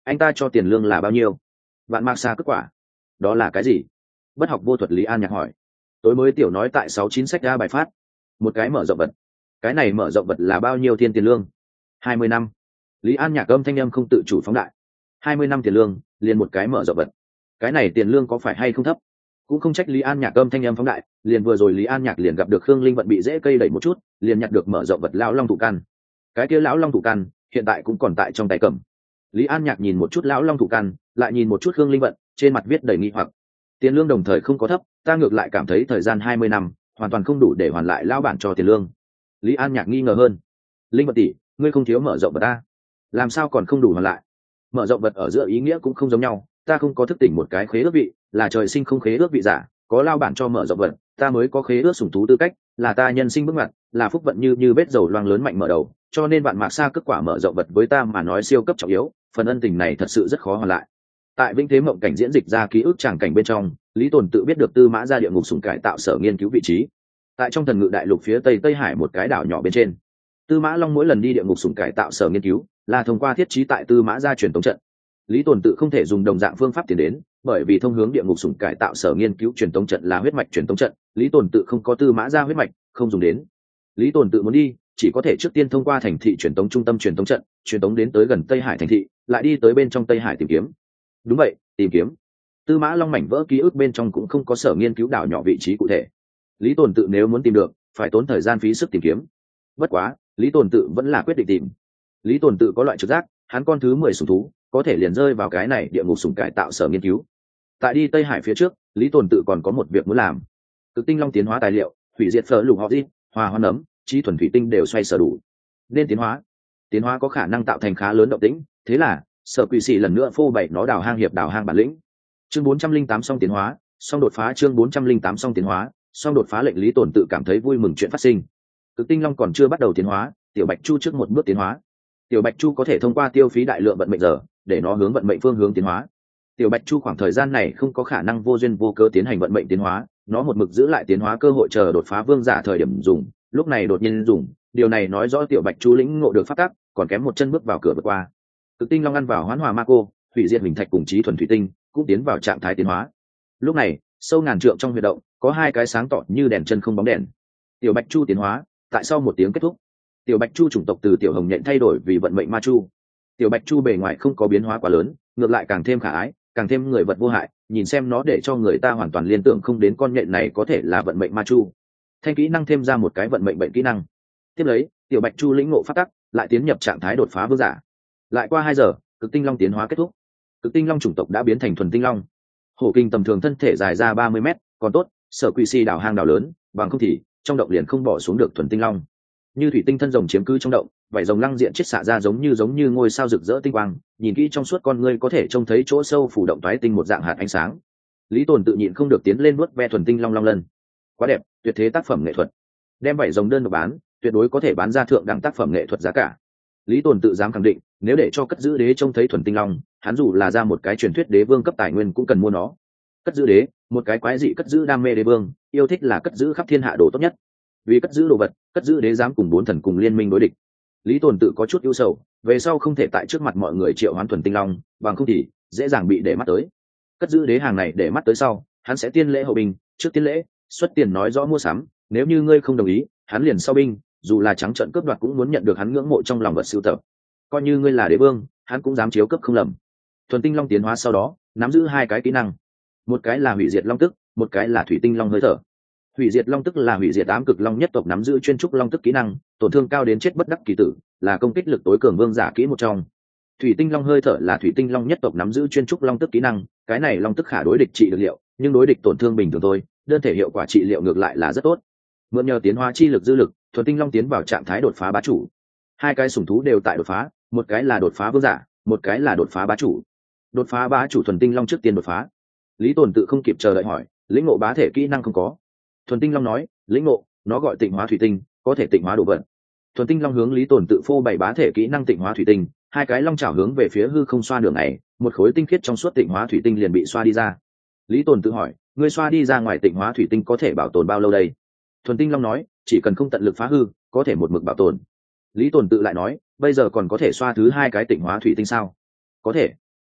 anh ta cho tiền lương là bao nhiêu? Vạn mạc xa kết quả đó là cái gì? Bất học vô thuật Lý An Nhạc hỏi. Tối mới tiểu nói tại sáu chín sách ra bài phát. Một cái mở rộng vật. Cái này mở rộng vật là bao nhiêu tiền tiền lương? Hai mươi năm. Lý An Nhạc âm thanh âm không tự chủ phóng đại. Hai mươi năm tiền lương liền một cái mở rộng vật. Cái này tiền lương có phải hay không thấp? Cũng không trách Lý An Nhạc âm thanh âm phóng đại, liền vừa rồi Lý An Nhạc liền gặp được Khương Linh Vận bị dễ cây đẩy một chút, liền nhặt được mở rộng vật lão long thủ căn. Cái kia lão long thủ căn hiện tại cũng còn tại trong tay cầm. Lý An Nhạc nhìn một chút lão long thủ căn, lại nhìn một chút Khương Linh Vận, trên mặt viết đầy nghi hoặc. Tiền lương đồng thời không có thấp, ta ngược lại cảm thấy thời gian hai mươi năm hoàn toàn không đủ để hoàn lại lão bản cho tiền lương. Lý An Nhạc nghi ngờ hơn. Linh Vận tỷ, ngươi không thiếu mở rộng vật ta, làm sao còn không đủ hoàn lại? Mở rộng vật ở giữa ý nghĩa cũng không giống nhau, ta không có thức tỉnh một cái khế ước vị, là trời sinh không khế ước vị giả, có lao bản cho mở rộng vật, ta mới có khế ước sủng thú tư cách, là ta nhân sinh bước ngoặt, là phúc vận như như vết dầu loang lớn mạnh mở đầu, cho nên bạn mạc xa kết quả mở rộng vật với ta mà nói siêu cấp trọng yếu, phần ân tình này thật sự rất khó hoàn lại. Tại Vĩnh Thế Mộng cảnh diễn dịch ra ký ức tràng cảnh bên trong, Lý Tồn tự biết được Tư Mã Gia địa ngục sủng cải tạo sở nghiên cứu vị trí. Tại trong thần ngự đại lục phía tây Tây Hải một cái đảo nhỏ bên trên, Tư Mã Long mỗi lần đi địa ngục sủng cải tạo sở nghiên cứu, là thông qua thiết trí tại Tư Mã Gia truyền tống trận. Lý Tồn tự không thể dùng đồng dạng phương pháp tiến đến, bởi vì thông hướng địa ngục sủng cải tạo sở nghiên cứu truyền tống trận là huyết mạch truyền tống trận, Lý Tồn tự không có Tư Mã Gia huyết mạch, không dùng đến. Lý Tồn tự muốn đi, chỉ có thể trước tiên thông qua thành thị truyền tống trung tâm truyền tống trận, truyền tống đến tới gần Tây Hải thành thị, lại đi tới bên trong Tây Hải tìm kiếm. Đúng vậy, tìm kiếm. Tư Mã Long mảnh vỡ ký ức bên trong cũng không có sở nghiên cứu đảo nhỏ vị trí cụ thể. Lý Tồn tự nếu muốn tìm được, phải tốn thời gian phí sức tìm kiếm. Bất quá, Lý Tồn tự vẫn là quyết định tìm. Lý Tồn tự có loại trực giác, hắn con thứ mười sủng thú, có thể liền rơi vào cái này địa ngục sủng cải tạo sở nghiên cứu. Tại đi Tây Hải phía trước, Lý Tồn tự còn có một việc muốn làm. Cực tinh long tiến hóa tài liệu, hủy diệt phở lục họ di, hòa hoa nấm, chi thuần thủy tinh đều xoay sở đủ. Nên tiến hóa. Tiến hóa có khả năng tạo thành khá lớn động tĩnh, thế là sở quỷ sĩ lần nữa phô bày nó đào hang hiệp đào hang bản lĩnh. Chương bốn trăm linh tám song tiến hóa, song đột phá chương bốn trăm linh tám song tiến hóa, song đột phá lệnh Lý Tồn tự cảm thấy vui mừng chuyện phát sinh. Cực tinh long còn chưa bắt đầu tiến hóa, tiểu bạch chu trước một bước tiến hóa. Tiểu bạch chu có thể thông qua tiêu phí đại lượng vận mệnh giờ, để nó hướng vận mệnh phương hướng tiến hóa. Tiểu bạch chu khoảng thời gian này không có khả năng vô duyên vô cớ tiến hành vận mệnh tiến hóa, nó một mực giữ lại tiến hóa cơ hội chờ đột phá vương giả thời điểm dùng, lúc này đột nhiên dùng, điều này nói rõ tiểu bạch chu lĩnh ngộ được pháp tắc, còn kém một chân bước vào cửa vượt qua. Cực tinh long ăn vào hoán hòa ma cô, hủy diệt hình thạch cùng chí thuần thủy tinh, cũng tiến vào trạng thái tiến hóa. Lúc này, sâu ngàn trượng trong huyệt động, có hai cái sáng tỏ như đèn chân không bóng đèn. Tiểu bạch chu tiến hóa, tại sau một tiếng kết thúc, tiểu bạch chu chủng tộc từ tiểu hồng nhện thay đổi vì vận mệnh ma chu. Tiểu bạch chu bề ngoài không có biến hóa quá lớn, ngược lại càng thêm khả ái, càng thêm người vật vô hại, nhìn xem nó để cho người ta hoàn toàn liên tưởng không đến con nhện này có thể là vận mệnh ma chu. Thanh kỹ năng thêm ra một cái vận mệnh bệnh kỹ năng. Tiếp lấy, tiểu bạch chu lĩnh ngộ phát tắc, lại tiến nhập trạng thái đột phá vương giả. Lại qua hai giờ, cực tinh long tiến hóa kết thúc. Cực tinh long chủng tộc đã biến thành thuần tinh long. Hổ kinh tầm thường thân thể dài ra ba mươi mét, còn tốt, sở quỷ si đảo hang đảo lớn, bằng không thì trong động liền không bỏ xuống được thuần tinh long. Như thủy tinh thân rồng chiếm cứ trong động, vảy rồng lăng diện chiết xạ ra giống như giống như ngôi sao rực rỡ tinh quang, nhìn kỹ trong suốt con ngươi có thể trông thấy chỗ sâu phủ động toái tinh một dạng hạt ánh sáng. Lý Tồn tự nhịn không được tiến lên nuốt ve thuần tinh long long lân. Quá đẹp, tuyệt thế tác phẩm nghệ thuật. Đem vảy rồng đơn độc bán, tuyệt đối có thể bán ra thượng đẳng tác phẩm nghệ thuật giá cả. Lý Tồn tự dám khẳng định, nếu để cho cất giữ đế trông thấy thuần tinh long, hắn dù là ra một cái truyền thuyết đế vương cấp tài nguyên cũng cần mua nó. Cất giữ đế, một cái quái dị cất giữ đam mê đế vương, yêu thích là cất giữ khắp thiên hạ đồ tốt nhất. Vì cất giữ đồ vật, cất giữ đế dám cùng bốn thần cùng liên minh đối địch. Lý Tồn tự có chút ưu sầu, về sau không thể tại trước mặt mọi người triệu hoán thuần tinh long, bằng không thì dễ dàng bị để mắt tới. Cất giữ đế hàng này để mắt tới sau, hắn sẽ tiên lễ hậu binh, trước tiên lễ, xuất tiền nói rõ mua sắm, nếu như ngươi không đồng ý, hắn liền sau binh, dù là trắng trợn cướp đoạt cũng muốn nhận được hắn ngưỡng mộ trong lòng vật sưu tập. Coi như ngươi là đế vương, hắn cũng dám chiếu cướp không lầm. Thuần tinh long tiến hóa sau đó, nắm giữ hai cái kỹ năng, một cái là hủy diệt long tức, một cái là thủy tinh long hơi thở. Hủy diệt long tức là hủy diệt ám cực long nhất tộc nắm giữ chuyên trúc long tức kỹ năng, tổn thương cao đến chết bất đắc kỳ tử, là công kích lực tối cường vương giả kỹ một trong. Thủy tinh long hơi thở là thủy tinh long nhất tộc nắm giữ chuyên trúc long tức kỹ năng, cái này long tức khả đối địch trị được liệu, nhưng đối địch tổn thương bình thường thôi, đơn thể hiệu quả trị liệu ngược lại là rất tốt. Mượn nhờ tiến hóa chi lực dư lực, thuần tinh long tiến vào trạng thái đột phá bá chủ. Hai cái sủng thú đều tại đột phá, một cái là đột phá vương giả, một cái là đột phá bá chủ. Đột phá bá chủ thuần tinh long trước tiên đột phá. Lý Tồn tự không kịp chờ đợi hỏi, lĩnh ngộ bá thể kỹ năng không có. Thuần tinh long nói, lĩnh ngộ, nó gọi tịnh hóa thủy tinh, có thể tịnh hóa đồ vật. Thuần tinh long hướng Lý Tồn tự phô bày bá thể kỹ năng tịnh hóa thủy tinh, hai cái long chảo hướng về phía hư không xoa đường này, một khối tinh khiết trong suốt tịnh hóa thủy tinh liền bị xoa đi ra. Lý Tồn tự hỏi, ngươi xoa đi ra ngoài tịnh hóa thủy tinh có thể bảo tồn bao lâu đây? Thuần tinh long nói, chỉ cần không tận lực phá hư, có thể một mực bảo tồn. Lý Tồn tự lại nói, bây giờ còn có thể xoa thứ hai cái tịnh hóa thủy tinh sao? Có thể.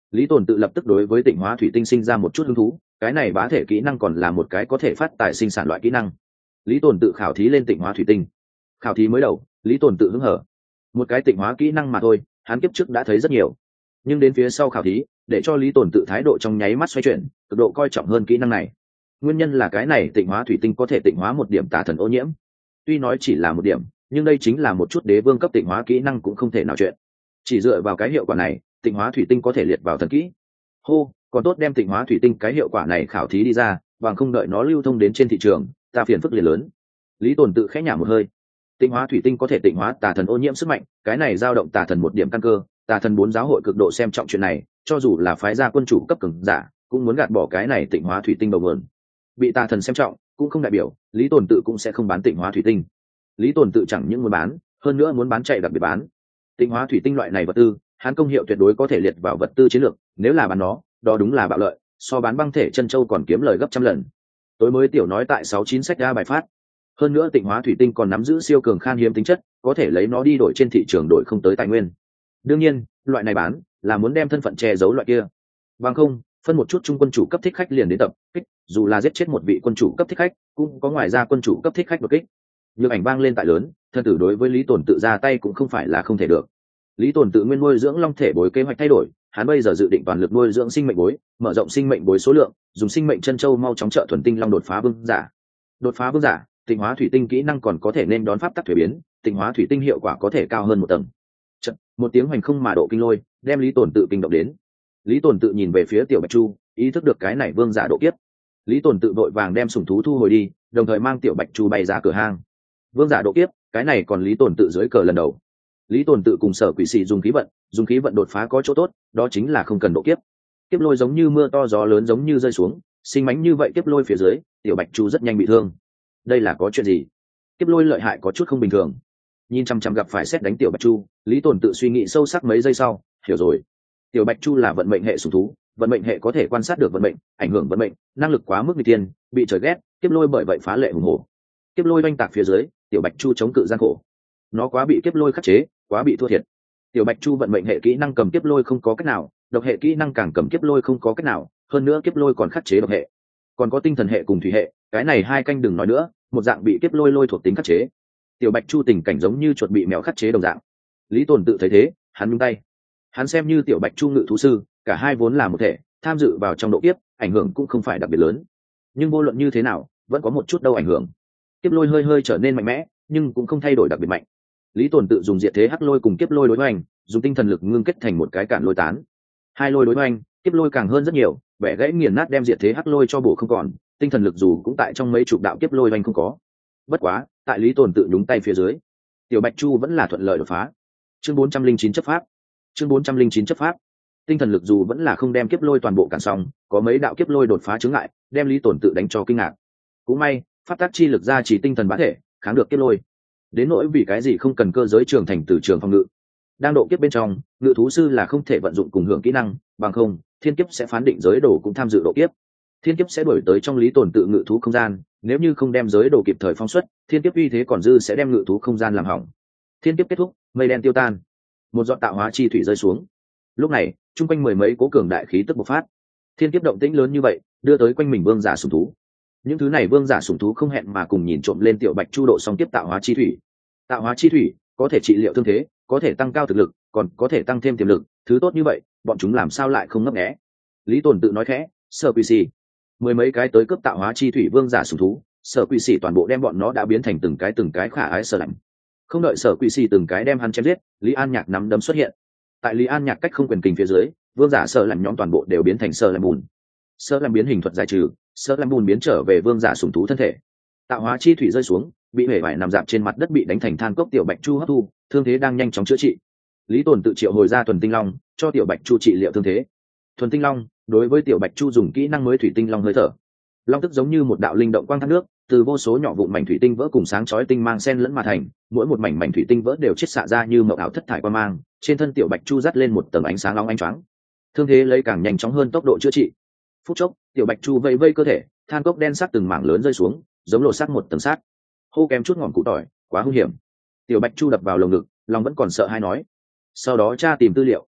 Lý Tồn tự lập tức đối với tịnh hóa thủy tinh sinh ra một chút hứng thú, cái này bá thể kỹ năng còn là một cái có thể phát tài sinh sản loại kỹ năng. Lý Tồn tự khảo thí lên tịnh hóa thủy tinh. Khảo thí mới đầu, Lý Tồn tự hứng hở. Một cái tịnh hóa kỹ năng mà thôi, hắn kiếp trước đã thấy rất nhiều. Nhưng đến phía sau khảo thí, để cho Lý Tồn tự thái độ trong nháy mắt xoay chuyển, cực độ coi trọng hơn kỹ năng này. Nguyên nhân là cái này tịnh hóa thủy tinh có thể tịnh hóa một điểm tà thần ô nhiễm. Tuy nói chỉ là một điểm, nhưng đây chính là một chút đế vương cấp tịnh hóa kỹ năng cũng không thể nào chuyện. Chỉ dựa vào cái hiệu quả này, tịnh hóa thủy tinh có thể liệt vào thần kỹ. Hô, còn tốt đem tịnh hóa thủy tinh cái hiệu quả này khảo thí đi ra, bằng không đợi nó lưu thông đến trên thị trường, ta phiền phức liền lớn. Lý Tồn tự khẽ nhả một hơi. Tịnh hóa thủy tinh có thể tịnh hóa tà thần ô nhiễm sức mạnh, cái này dao động tà thần một điểm căn cơ, tà thần bốn giáo hội cực độ xem trọng chuyện này, cho dù là phái gia quân chủ cấp cường giả, cũng muốn gạt bỏ cái này tịnh hóa thủy tinh đầu nguồn. Bị tà thần xem trọng, cũng không đại biểu Lý Tồn tự cũng sẽ không bán tịnh hóa thủy tinh. Lý Tồn tự chẳng những muốn bán, hơn nữa muốn bán chạy đặc biệt bán. Tịnh hóa thủy tinh loại này vật tư, hắn công hiệu tuyệt đối có thể liệt vào vật tư chiến lược, nếu là bán nó, đó đúng là bạo lợi, so bán băng thể chân châu còn kiếm lời gấp trăm lần. Tối mới tiểu nói tại sáu chín sách ra bài phát. Hơn nữa tịnh hóa thủy tinh còn nắm giữ siêu cường khan hiếm tính chất, có thể lấy nó đi đổi trên thị trường đổi không tới tài nguyên. Đương nhiên, loại này bán là muốn đem thân phận che giấu loại kia. Bằng không, phân một chút trung quân chủ cấp thích khách liền đến tập kích, dù là giết chết một vị quân chủ cấp thích khách, cũng có ngoài ra quân chủ cấp thích khách đột kích. Nhược ảnh vang lên tại lớn, thân tử đối với Lý Tồn tự ra tay cũng không phải là không thể được. Lý Tồn tự nguyên nuôi dưỡng long thể bối kế hoạch thay đổi, hắn bây giờ dự định toàn lực nuôi dưỡng sinh mệnh bối, mở rộng sinh mệnh bối số lượng, dùng sinh mệnh chân châu mau chóng trợ thuần tinh long đột phá vương giả. Đột phá vương giả, tịnh hóa thủy tinh kỹ năng còn có thể nên đón pháp tắc thuế biến, tịnh hóa thủy tinh hiệu quả có thể cao hơn một tầng. Chật, một tiếng hoành không mà độ kinh lôi, đem Lý Tồn tự kinh động đến. Lý Tồn tự nhìn về phía Tiểu Bạch Chu, ý thức được cái này vương giả độ kiếp. Lý Tồn tự vội vàng đem sủng thú thu hồi đi, đồng thời mang Tiểu Bạch Chu bay ra cửa hang. Vương giả độ kiếp, cái này còn Lý Tồn tự dưới cờ lần đầu. Lý Tồn tự cùng Sở Quỷ Sĩ dùng khí vận, dùng khí vận đột phá có chỗ tốt, đó chính là không cần độ kiếp. Kiếp lôi giống như mưa to gió lớn giống như rơi xuống, sinh mánh như vậy kiếp lôi phía dưới, Tiểu Bạch Chu rất nhanh bị thương. Đây là có chuyện gì? Kiếp lôi lợi hại có chút không bình thường. Nhìn chăm chăm gặp phải xét đánh Tiểu Bạch Chu, Lý Tồn tự suy nghĩ sâu sắc mấy giây sau, hiểu rồi. Tiểu Bạch Chu là vận mệnh hệ sủng thú, vận mệnh hệ có thể quan sát được vận mệnh, ảnh hưởng vận mệnh, năng lực quá mức nguy tiên, bị trời ghét, kiếp lôi bởi vậy phá lệ hùng hổ. Kiếp lôi oanh tạc phía dưới, Tiểu Bạch Chu chống cự gian khổ. Nó quá bị kiếp lôi khắc chế, quá bị thua thiệt. Tiểu Bạch Chu vận mệnh hệ kỹ năng cầm kiếp lôi không có cách nào, độc hệ kỹ năng càng cầm kiếp lôi không có cách nào, hơn nữa kiếp lôi còn khắc chế độc hệ. Còn có tinh thần hệ cùng thủy hệ, cái này hai canh đừng nói nữa, một dạng bị kiếp lôi lôi thuộc tính khắc chế. Tiểu Bạch Chu tình cảnh giống như chuột bị mèo khắc chế đồng dạng. Lý Tồn tự thấy thế, hắn nhúng tay. Hắn xem như Tiểu Bạch Chu ngự thú sư, cả hai vốn là một thể, tham dự vào trong độ kiếp, ảnh hưởng cũng không phải đặc biệt lớn. Nhưng vô luận như thế nào, vẫn có một chút đâu ảnh hưởng. Kiếp lôi hơi hơi trở nên mạnh mẽ, nhưng cũng không thay đổi đặc biệt mạnh. Lý Tồn tự dùng diệt thế hắc lôi cùng kiếp lôi đối hoành, dùng tinh thần lực ngưng kết thành một cái cản lôi tán. Hai lôi đối hoành, kiếp lôi càng hơn rất nhiều, bẻ gãy nghiền nát đem diệt thế hắc lôi cho bổ không còn, tinh thần lực dù cũng tại trong mấy chục đạo kiếp lôi hoành không có. Bất quá, tại Lý Tồn tự nhúng tay phía dưới, Tiểu Bạch Chu vẫn là thuận lợi đột phá. Chương bốn trăm linh chín chấp pháp. Chương bốn trăm linh chín chấp pháp. Tinh thần lực dù vẫn là không đem kiếp lôi toàn bộ cản xong, có mấy đạo kiếp lôi đột phá chướng ngại, đem Lý Tồn tự đánh cho kinh ngạc. Cũng may, pháp tác chi lực ra chỉ tinh thần bá thể, kháng được kiếp lôi. Đến nỗi vì cái gì không cần cơ giới trường thành từ trường phòng ngự. Đang độ kiếp bên trong, ngự thú sư là không thể vận dụng cùng hưởng kỹ năng, bằng không, thiên kiếp sẽ phán định giới đồ cũng tham dự độ kiếp. Thiên kiếp sẽ đuổi tới trong Lý Tồn tự ngự thú không gian, nếu như không đem giới đồ kịp thời phóng xuất, thiên kiếp uy thế còn dư sẽ đem ngự thú không gian làm hỏng. Thiên kiếp kết thúc, mây đen tiêu tan, một giọt tạo hóa chi thủy rơi xuống. Lúc này, chung quanh mười mấy cố cường đại khí tức bộc phát. Thiên kiếp động tĩnh lớn như vậy, đưa tới quanh mình vương giả sủng thú. Những thứ này vương giả sủng thú không hẹn mà cùng nhìn trộm lên Tiểu Bạch Chu độ song tiếp tạo hóa chi thủy. Tạo hóa chi thủy có thể trị liệu thương thế, có thể tăng cao thực lực, còn có thể tăng thêm tiềm lực, thứ tốt như vậy, bọn chúng làm sao lại không ngấp nghé? Lý Tồn tự nói khẽ, Sở Quỷ Sĩ, mười mấy cái tới cướp tạo hóa chi thủy vương giả sủng thú, Sở Quỷ Sĩ toàn bộ đem bọn nó đã biến thành từng cái từng cái khả ái Sở Lạnh. Không đợi Sở Quỷ Sĩ từng cái đem hắn chém giết, Lý An Nhạc nắm đấm xuất hiện. Tại Lý An Nhạc cách không quyền kình phía dưới, vương giả Sở Lạnh nhóm toàn bộ đều biến thành Sở Lạnh bùn. Sở Lạnh biến hình thuật giải trừ, Sở Lạnh bùn biến trở về vương giả sủng thú thân thể. Tạo hóa chi thủy rơi xuống, bị hể vải nằm dạp trên mặt đất bị đánh thành than cốc Tiểu Bạch Chu hấp thu, thương thế đang nhanh chóng chữa trị. Lý Tồn tự triệu hồi ra thuần tinh long, cho Tiểu Bạch Chu trị liệu thương thế. Thuần tinh long đối với Tiểu Bạch Chu dùng kỹ năng mới thủy tinh long hơi thở. Long tức giống như một đạo linh động quang thác nước, từ vô số nhỏ vụn mảnh thủy tinh vỡ cùng sáng chói tinh mang xen lẫn mà thành, mỗi một mảnh mảnh thủy tinh vỡ đều chiết xạ ra như mộng ảo thất thải quang mang, trên thân Tiểu Bạch Chu dắt lên một tầng ánh sáng long ánh choáng. Thương thế lấy càng nhanh chóng hơn tốc độ chữa trị. Phút chốc, Tiểu Bạch Chu vây vây cơ thể, than cốc đen sắc từng mảng lớn rơi xuống, giống lộ sắc một tầng sát. Hô kém chút ngọn cụ tỏi, quá hung hiểm. Tiểu Bạch Chu đập vào lồng ngực, lòng vẫn còn sợ hai nói. Sau đó cha tìm tư liệu,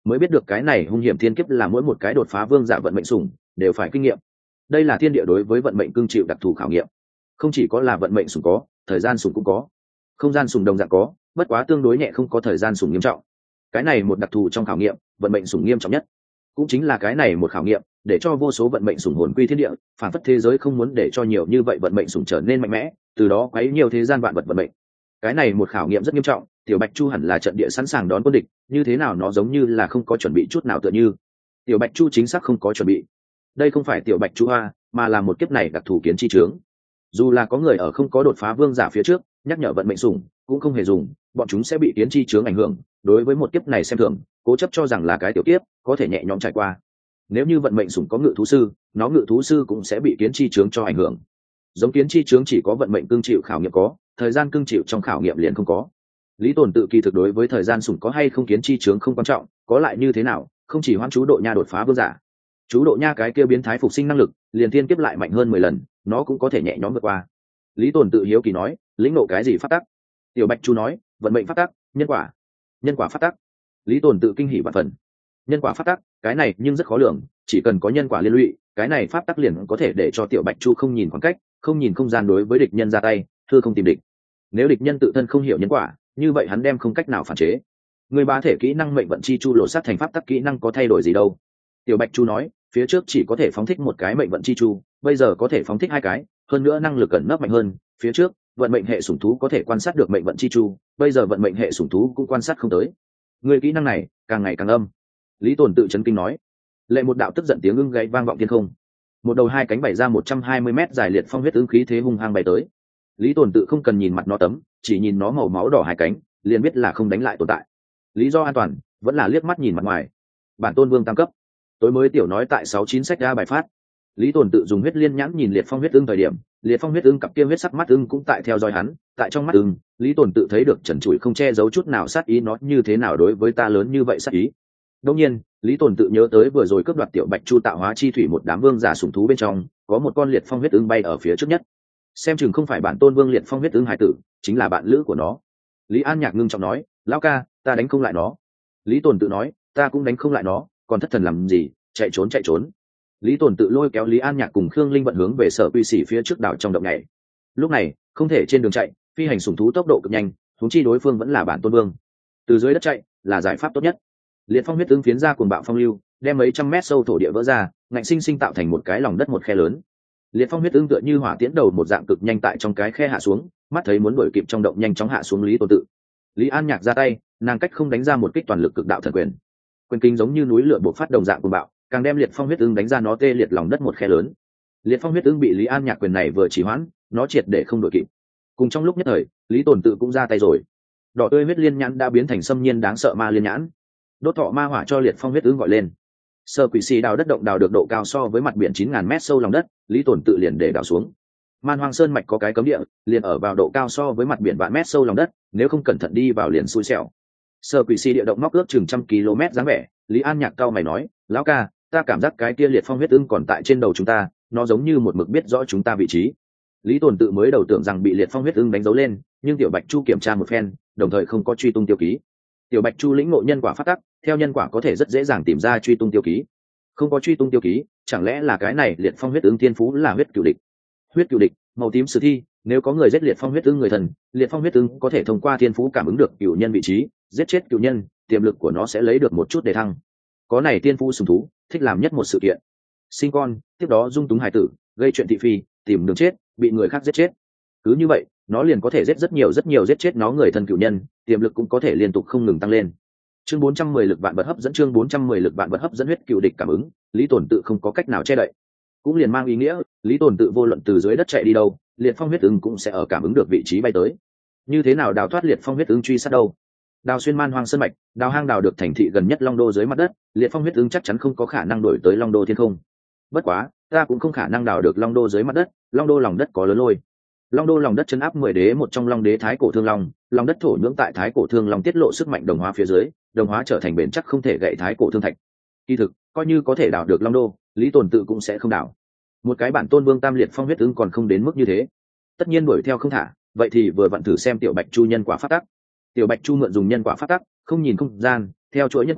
mới biết được cái này hung hiểm thiên kiếp là mỗi một cái đột phá vương giả vận mệnh sủng đều phải kinh nghiệm. Đây là thiên địa đối với vận mệnh cương chịu đặc thù khảo nghiệm. Không chỉ có là vận mệnh sủng có, thời gian sủng cũng có, không gian sủng đồng dạng có, bất quá tương đối nhẹ, không có thời gian sủng nghiêm trọng. Cái này một đặc thù trong khảo nghiệm, vận mệnh sủng nghiêm trọng nhất. Cũng chính là cái này một khảo nghiệm, để cho vô số vận mệnh sủng hồn quy thiên địa, phản phất thế giới không muốn để cho nhiều như vậy vận mệnh sủng trở nên mạnh mẽ, từ đó quấy nhiều thế gian vạn vật vận mệnh. Cái này một khảo nghiệm rất nghiêm trọng, tiểu Bạch Chu hẳn là trận địa sẵn sàng đón quân địch, như thế nào nó giống như là không có chuẩn bị chút nào, tựa như tiểu Bạch Chu chính xác không có chuẩn bị. Đây không phải tiểu Bạch Chu hoa, mà là một kiếp này đặc thù kiến chi trướng. Dù là có người ở không có đột phá vương giả phía trước nhắc nhở vận mệnh sủng, cũng không hề dùng, bọn chúng sẽ bị kiến chi trướng ảnh hưởng. Đối với một kiếp này xem thường, cố chấp cho rằng là cái tiểu kiếp có thể nhẹ nhõm trải qua. Nếu như vận mệnh sủng có ngự thú sư, nó ngự thú sư cũng sẽ bị kiến chi trướng cho ảnh hưởng. Giống kiến chi trướng chỉ có vận mệnh cương chịu khảo nghiệm có, thời gian cương chịu trong khảo nghiệm liền không có. Lý Tồn tự kỳ thực đối với thời gian sủng có hay không kiến chi trướng không quan trọng, có lại như thế nào, không chỉ hoãn chú độ nha đột phá vương giả. Chú độ nha cái kia biến thái phục sinh năng lực, liền thiên kiếp lại mạnh hơn mười lần, nó cũng có thể nhẹ nhõm vượt qua. Lý Tồn tự hiếu kỳ nói, lĩnh ngộ cái gì pháp tắc? Tiểu Bạch Chu nói, vận mệnh pháp tắc, nhân quả. Nhân quả pháp tắc. Lý Tồn tự kinh hỉ vạn phần. Nhân quả pháp tắc, cái này nhưng rất khó lường, chỉ cần có nhân quả liên lụy, cái này pháp tắc liền có thể để cho tiểu Bạch Chu không nhìn khoảng cách, không nhìn không gian đối với địch nhân ra tay, thưa không tìm địch. Nếu địch nhân tự thân không hiểu nhân quả, như vậy hắn đem không cách nào phản chế. Người ba thể kỹ năng mệnh vận chi chu lộ sát thành pháp tắc kỹ năng có thay đổi gì đâu? Tiểu Bạch Chu nói, phía trước chỉ có thể phóng thích một cái mệnh vận chi chu, bây giờ có thể phóng thích hai cái, hơn nữa năng lực cẩn nấp mạnh hơn. Phía trước vận mệnh hệ sủng thú có thể quan sát được mệnh vận chi chu, bây giờ vận mệnh hệ sủng thú cũng quan sát không tới. Người kỹ năng này càng ngày càng âm. Lý Tồn tự chấn kinh nói. Lệ một đạo tức giận tiếng ưng gáy vang vọng thiên không. Một đầu hai cánh bày ra một trăm hai mươi mét dài liệt phong huyết ưng khí thế hung hăng bay tới. Lý Tồn tự không cần nhìn mặt nó tấm, chỉ nhìn nó màu máu đỏ hai cánh, liền biết là không đánh lại tồn tại. Lý do an toàn, vẫn là liếc mắt nhìn mặt ngoài. Bản tôn vương tam cấp. Tối mới tiểu nói tại sáu chín sách ra bài phát. Lý Tồn tự dùng huyết liên nhãn nhìn liệt phong huyết ưng thời điểm, liệt phong huyết ưng cặp kia huyết sắc mắt ưng cũng tại theo dõi hắn, tại trong mắt ưng, Lý Tồn tự thấy được trần trụi không che giấu chút nào sát ý, nó như thế nào đối với ta lớn như vậy sát ý. Đương nhiên, Lý Tồn tự nhớ tới vừa rồi cướp đoạt tiểu Bạch Chu tạo hóa chi thủy một đám vương giả sủng thú bên trong, có một con liệt phong huyết ưng bay ở phía trước nhất. Xem chừng không phải bản tôn vương liệt phong huyết ưng hải tử, chính là bạn lữ của nó. Lý An Nhạc ngưng trọng nói, lão ca, ta đánh không lại nó. Lý Tồn tự nói, ta cũng đánh không lại nó, còn thất thần làm gì, chạy trốn chạy trốn. Lý Tồn tự lôi kéo Lý An Nhạc cùng Khương Linh vận hướng về sở quy sĩ phía trước đảo trong động này. Lúc này không thể trên đường chạy, phi hành sủng thú tốc độ cực nhanh, huống chi đối phương vẫn là bản tôn vương, từ dưới đất chạy là giải pháp tốt nhất. Liệt phong huyết ưng phiến ra cuồng bạo phong lưu, đem mấy trăm mét sâu thổ địa vỡ ra, ngạnh sinh sinh tạo thành một cái lòng đất một khe lớn. Liệt phong huyết ưng tựa như hỏa tiễn đầu một dạng cực nhanh tại trong cái khe hạ xuống, mắt thấy muốn đuổi kịp trong động nhanh chóng hạ xuống Lý Tồn tự. Lý An Nhạc ra tay, nàng cách không đánh ra một kích toàn lực cực đạo thần quyền. Quyền kinh giống như núi lửa bộc phát đồng dạng cuồng bạo, càng đem liệt phong huyết ưng đánh ra nó tê liệt lòng đất một khe lớn. Liệt phong huyết ưng bị Lý An Nhạc quyền này vừa chỉ hoãn, nó triệt để không đuổi kịp. Cùng trong lúc nhất thời, Lý Tồn tự cũng ra tay rồi. Đỏ tươi huyết liên nhãn đã biến thành xâm nhiên đáng sợ ma liên nhãn, đốt thọ ma hỏa cho liệt phong huyết ưng gọi lên. Sơ quỷ xì đào đất động đào được độ cao so với mặt biển chín ngàn mét sâu lòng đất, Lý Tồn tự liền để đào xuống. Man Hoang Sơn mạch có cái cấm địa, liền ở vào độ cao so với mặt biển vạn mét sâu lòng đất, nếu không cẩn thận đi vào liền xui xẻo. Sơ quỷ xì địa động móc ước chừng trăm km dáng vẻ, Lý An Nhạc cao mày nói, lão ca, ta cảm giác cái kia liệt phong huyết ưng còn tại trên đầu chúng ta, nó giống như một mực biết rõ chúng ta vị trí. Lý Tồn tự mới đầu tưởng rằng bị liệt phong huyết ưng đánh dấu lên, nhưng tiểu Bạch Chu kiểm tra một phen, đồng thời không có truy tung tiêu ký. Tiểu Bạch Chu lĩnh ngộ nhân quả phát tắc, theo nhân quả có thể rất dễ dàng tìm ra truy tung tiêu ký. Không có truy tung tiêu ký, chẳng lẽ là cái này liệt phong huyết ưng thiên phú là huyết cựu địch? Huyết cựu địch, màu tím sử thi, nếu có người giết liệt phong huyết ưng người thần, liệt phong huyết ưng có thể thông qua thiên phú cảm ứng được cựu nhân vị trí, giết chết cựu nhân, tiềm lực của nó sẽ lấy được một chút đề thăng. Có này thiên phú sùng thú, thích làm nhất một sự kiện: sinh con, tiếp đó dung túng hài tử, gây chuyện thị phi, tìm đường chết, bị người khác giết chết. Cứ như vậy, nó liền có thể giết rất nhiều rất nhiều giết chết nó người thân cựu nhân, tiềm lực cũng có thể liên tục không ngừng tăng lên. Chương bốn trăm mười lực vạn vật hấp dẫn, chương bốn trăm mười lực vạn vật hấp dẫn huyết cựu địch cảm ứng, Lý Tồn tự không có cách nào che đậy. Cũng liền mang ý nghĩa, Lý Tồn tự vô luận từ dưới đất chạy đi đâu, liệt phong huyết ưng cũng sẽ ở cảm ứng được vị trí bay tới. Như thế nào đào thoát liệt phong huyết ưng truy sát đâu? Đào xuyên Man Hoang Sơn mạch, đào hang đào được thành thị gần nhất Long Đô dưới mặt đất, liệt phong huyết ưng chắc chắn không có khả năng đổi tới Long Đô thiên không. Bất quá, ta cũng không khả năng đào được Long Đô dưới mặt đất, Long Đô lòng đất có lớn lôi. Long Đô lòng đất chấn áp mười đế một trong Long đế Thái cổ thương long, lòng đất thổ nhưỡng tại Thái cổ thương long tiết lộ sức mạnh đồng hóa phía dưới, đồng hóa trở thành bền chắc không thể gãy Thái cổ thương thạch. Kỳ thực, coi như có thể đào được Long Đô, Lý Tồn tự cũng sẽ không đào. Một cái bản tôn vương tam liệt phong huyết ưng còn không đến mức như thế. Tất nhiên đuổi theo không thả, vậy thì vừa vặn thử xem tiểu Bạch Chu nhân quả phát tắc. Tiểu Bạch Chu mượn dùng nhân quả phát tắc, không nhìn không gian, theo chuỗi nhân quả,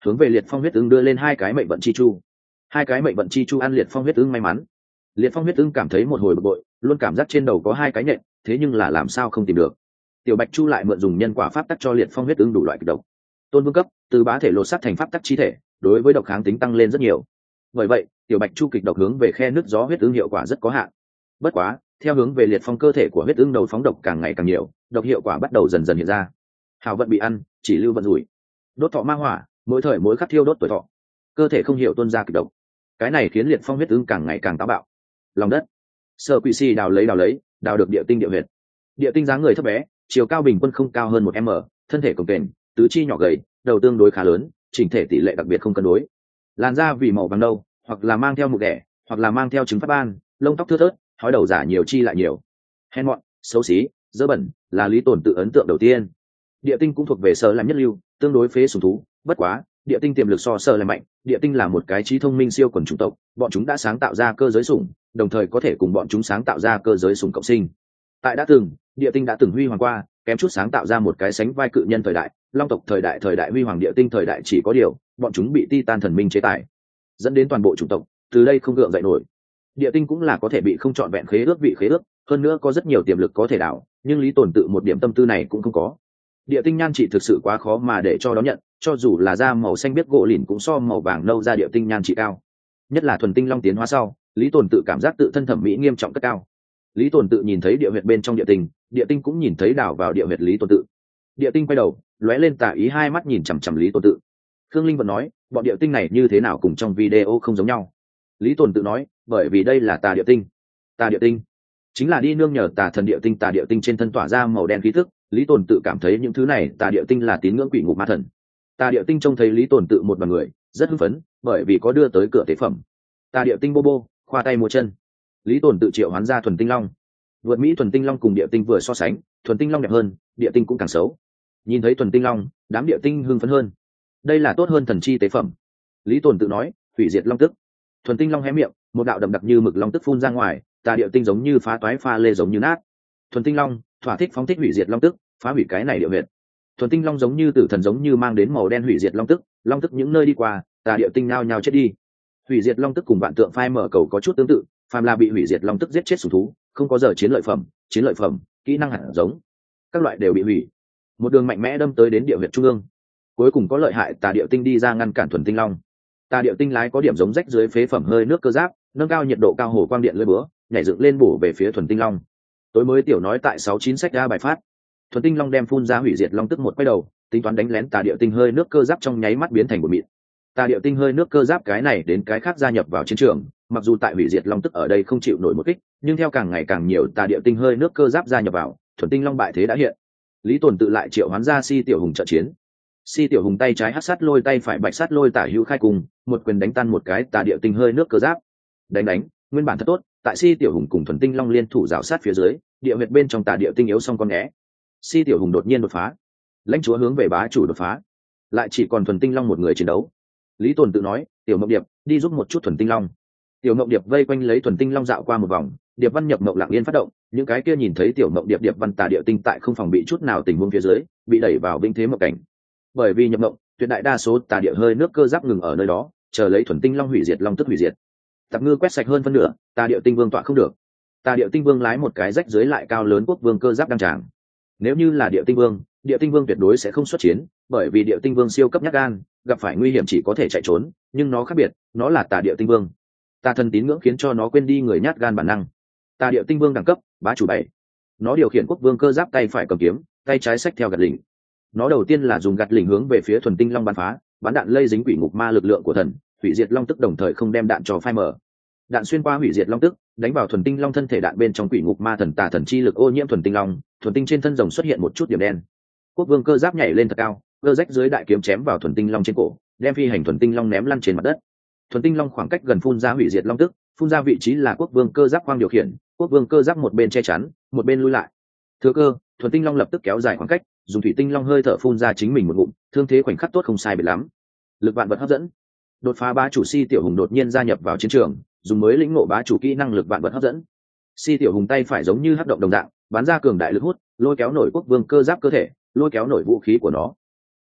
hướng về liệt phong huyết ưng đưa lên hai cái mệnh vận chi chu. Hai cái mệnh vận chi chu ăn liệt phong huyết ưng may mắn. Liệt phong huyết ưng cảm thấy một hồi bực bội, luôn cảm giác trên đầu có hai cái nhện, thế nhưng là làm sao không tìm được. Tiểu bạch chu lại mượn dùng nhân quả pháp tắc cho liệt phong huyết ưng đủ loại kịch độc. Tôn vương cấp từ bá thể lột xác thành pháp tắc chi thể, đối với độc kháng tính tăng lên rất nhiều. Bởi vậy tiểu bạch chu kịch độc hướng về khe nứt gió huyết ưng hiệu quả rất có hạn. Bất quá theo hướng về liệt phong cơ thể của huyết ưng đầu phóng độc càng ngày càng nhiều, độc hiệu quả bắt đầu dần dần hiện ra. Hào vận bị ăn, chỉ lưu vận rủi. Đốt thọ ma hỏa, mỗi thời mỗi khắc thiêu đốt tuổi thọ. Cơ thể không hiểu tuôn ra kịch độc. Cái này khiến liệt phong huyết ưng càng ngày càng táo bạo. Lòng đất, Sở Quỷ Si đào lấy đào lấy, đào được địa tinh địa huyệt. Địa tinh dáng người thấp bé, chiều cao bình quân không cao hơn một m, thân thể cồng kềnh, tứ chi nhỏ gầy, đầu tương đối khá lớn, chỉnh thể tỷ lệ đặc biệt không cân đối. Làn da vì màu vàng nâu, hoặc là mang theo mụn đẻ, hoặc là mang theo trứng phát ban, lông tóc thưa thớt, hói đầu giả nhiều chi lại nhiều. Hèn mọn, xấu xí, dơ bẩn, là Lý Tồn tự ấn tượng đầu tiên. Địa tinh cũng thuộc về sở làm nhất lưu, tương đối phế sủng thú, bất quá địa tinh tiềm lực so sở làm mạnh. Địa tinh là một cái trí thông minh siêu quần chủng tộc, bọn chúng đã sáng tạo ra cơ giới sủng, đồng thời có thể cùng bọn chúng sáng tạo ra cơ giới sủng cộng sinh. Tại đã từng, địa tinh đã từng huy hoàng qua, kém chút sáng tạo ra một cái sánh vai cự nhân thời đại, long tộc thời đại thời đại huy hoàng địa tinh thời đại chỉ có điều, bọn chúng bị Titan thần minh chế tài, dẫn đến toàn bộ chủng tộc từ đây không gượng dậy nổi. Địa tinh cũng là có thể bị không trọn vẹn khế ước vị khế ước, hơn nữa có rất nhiều tiềm lực có thể đảo, nhưng Lý Tồn tự một điểm tâm tư này cũng không có. Địa tinh nhan trị thực sự quá khó mà để cho đón nhận, cho dù là da màu xanh biết gỗ lìn cũng so màu vàng nâu ra địa tinh nhan trị cao. Nhất là thuần tinh long tiến hóa sau, Lý Tồn tự cảm giác tự thân thẩm mỹ nghiêm trọng cất cao. Lý Tồn tự nhìn thấy địa huyệt bên trong địa tinh, địa tinh cũng nhìn thấy đảo vào địa huyệt Lý Tồn tự. Địa tinh quay đầu, lóe lên tà ý hai mắt nhìn chằm chằm Lý Tồn tự. Khương Linh vẫn nói, bọn địa tinh này như thế nào cùng trong video không giống nhau. Lý Tồn tự nói, bởi vì đây là tà địa tinh. Tà địa tinh chính là đi nương nhờ tà thần địa tinh, tà địa tinh trên thân tỏa ra màu đen khí thức. Lý Tồn tự cảm thấy những thứ này tà địa tinh là tín ngưỡng quỷ ngục ma thần. Tà địa tinh trông thấy Lý Tồn tự một đoàn người rất hưng phấn, bởi vì có đưa tới cửa tế phẩm. Tà địa tinh bô bô khoa tay múa chân. Lý Tồn tự triệu hoán ra thuần tinh long. Vượt mỹ thuần tinh long cùng địa tinh vừa so sánh, thuần tinh long đẹp hơn, địa tinh cũng càng xấu. Nhìn thấy thuần tinh long, đám địa tinh hưng phấn hơn. Đây là tốt hơn thần chi tế phẩm. Lý Tồn tự nói, hủy diệt long tức. Thuần tinh long hé miệng, một đạo đậm đặc như mực long tức phun ra ngoài, tà địa tinh giống như phá toái pha lê giống như nát. Thuần tinh long thỏa thích phóng thích hủy diệt long tức, phá hủy cái này địa huyệt. Thuần tinh long giống như tử thần giống như mang đến màu đen hủy diệt long tức, long tức những nơi đi qua, tà địa tinh nao nhao chết đi. Hủy diệt long tức cùng vạn tượng phai mở cầu có chút tương tự, phàm là bị hủy diệt long tức giết chết sủng thú, không có giờ chiến lợi phẩm, chiến lợi phẩm, kỹ năng hạt giống, các loại đều bị hủy. Một đường mạnh mẽ đâm tới đến địa huyệt trung ương. Cuối cùng có lợi hại tà địa tinh đi ra ngăn cản thuần tinh long. Tà địa tinh lái có điểm giống rách dưới phế phẩm hơi nước cơ giáp, nâng cao nhiệt độ cao hồ quang điện lưỡi búa, nhảy dựng lên bổ về phía thuần tinh long. Tối mới tiểu nói tại sáu chín sách ra bài phát. Thuần tinh long đem phun ra hủy diệt long tức một quay đầu, tính toán đánh lén tà địa tinh hơi nước cơ giáp trong nháy mắt biến thành một mịn. Tà địa tinh hơi nước cơ giáp cái này đến cái khác gia nhập vào chiến trường, mặc dù tại hủy diệt long tức ở đây không chịu nổi một kích, nhưng theo càng ngày càng nhiều tà địa tinh hơi nước cơ giáp gia nhập vào, thuần tinh long bại thế đã hiện. Lý Tồn tự lại triệu hoán ra Si tiểu hùng trợ chiến. Si tiểu hùng tay trái hắc sát lôi, tay phải bạch sát lôi tả hữu khai cùng, một quyền đánh tan một cái tà địa tinh hơi nước cơ giáp. Đánh đánh, nguyên bản thật tốt, tại Si tiểu hùng cùng thuần tinh long liên thủ rào sát phía dưới, địa huyệt bên trong tà địa tinh yếu xong con né. Si tiểu hùng đột nhiên đột phá, lãnh chúa hướng về bá chủ đột phá, lại chỉ còn thuần tinh long một người chiến đấu. Lý Tồn tự nói, tiểu mộng điệp đi giúp một chút thuần tinh long. Tiểu mộng điệp vây quanh lấy thuần tinh long dạo qua một vòng, điệp văn nhập mộng lặng yên phát động, những cái kia nhìn thấy tiểu mộng điệp điệp văn tà địa tinh tại không phòng bị chút nào tình huống phía dưới, bị đẩy vào vinh thế mộng cảnh. Bởi vì nhập mộng, tuyệt đại đa số tà địa hơi nước cơ giáp ngừng ở nơi đó, chờ lấy thuần tinh long hủy diệt long tức hủy diệt. Tạp ngư quét sạch hơn phân nửa, tà địa tinh vương tọa không được. Tà địa tinh vương lái một cái rách dưới lại cao lớn quốc vương cơ giáp đăng tràng. Nếu như là địa tinh vương, địa tinh vương tuyệt đối sẽ không xuất chiến, bởi vì địa tinh vương siêu cấp nhát gan, gặp phải nguy hiểm chỉ có thể chạy trốn, nhưng nó khác biệt, nó là tà địa tinh vương. Tà thần tín ngưỡng khiến cho nó quên đi người nhát gan bản năng. Tà địa tinh vương đẳng cấp bá chủ bảy. Nó điều khiển quốc vương cơ giáp, tay phải cầm kiếm, tay trái xách theo gạt lỉnh. Nó đầu tiên là dùng gạt lỉnh hướng về phía thuần tinh long bắn phá, bắn đạn lây dính quỷ ngục ma lực lượng của thần, hủy diệt long tức đồng thời không đem đạn cho phai mở. Đạn xuyên qua hủy diệt long tức, đánh vào thuần tinh long thân thể, đạn bên trong quỷ ngục ma thần tà thần chi lực ô nhiễm thuần tinh long, thuần tinh trên thân rồng xuất hiện một chút điểm đen. Quốc vương cơ giáp nhảy lên thật cao, cơ rách dưới đại kiếm chém vào thuần tinh long trên cổ, đem phi hành thuần tinh long ném lăn trên mặt đất. Thuần tinh long khoảng cách gần phun ra hủy diệt long tức, phun ra vị trí là quốc vương cơ giáp khoang điều khiển, quốc vương cơ giáp một bên che chắn, một bên lui lại. Thừa cơ, thuần tinh long lập tức kéo dài khoảng cách, dùng thủy tinh long hơi thở phun ra chính mình một ngụm, thương thế khoảnh khắc tốt không sai biệt lắm. Lực vạn vật hấp dẫn. Đột phá bá chủ Si tiểu hùng đột nhiên gia nhập vào chiến trường, dùng mới lĩnh ngộ bá chủ kỹ năng lực vạn vật hấp dẫn. Si tiểu hùng tay phải giống như hấp động đồng dạng, bắn ra cường đại lực hút, lôi kéo nổi quốc vương cơ giáp cơ thể, lôi kéo nổi vũ khí của nó.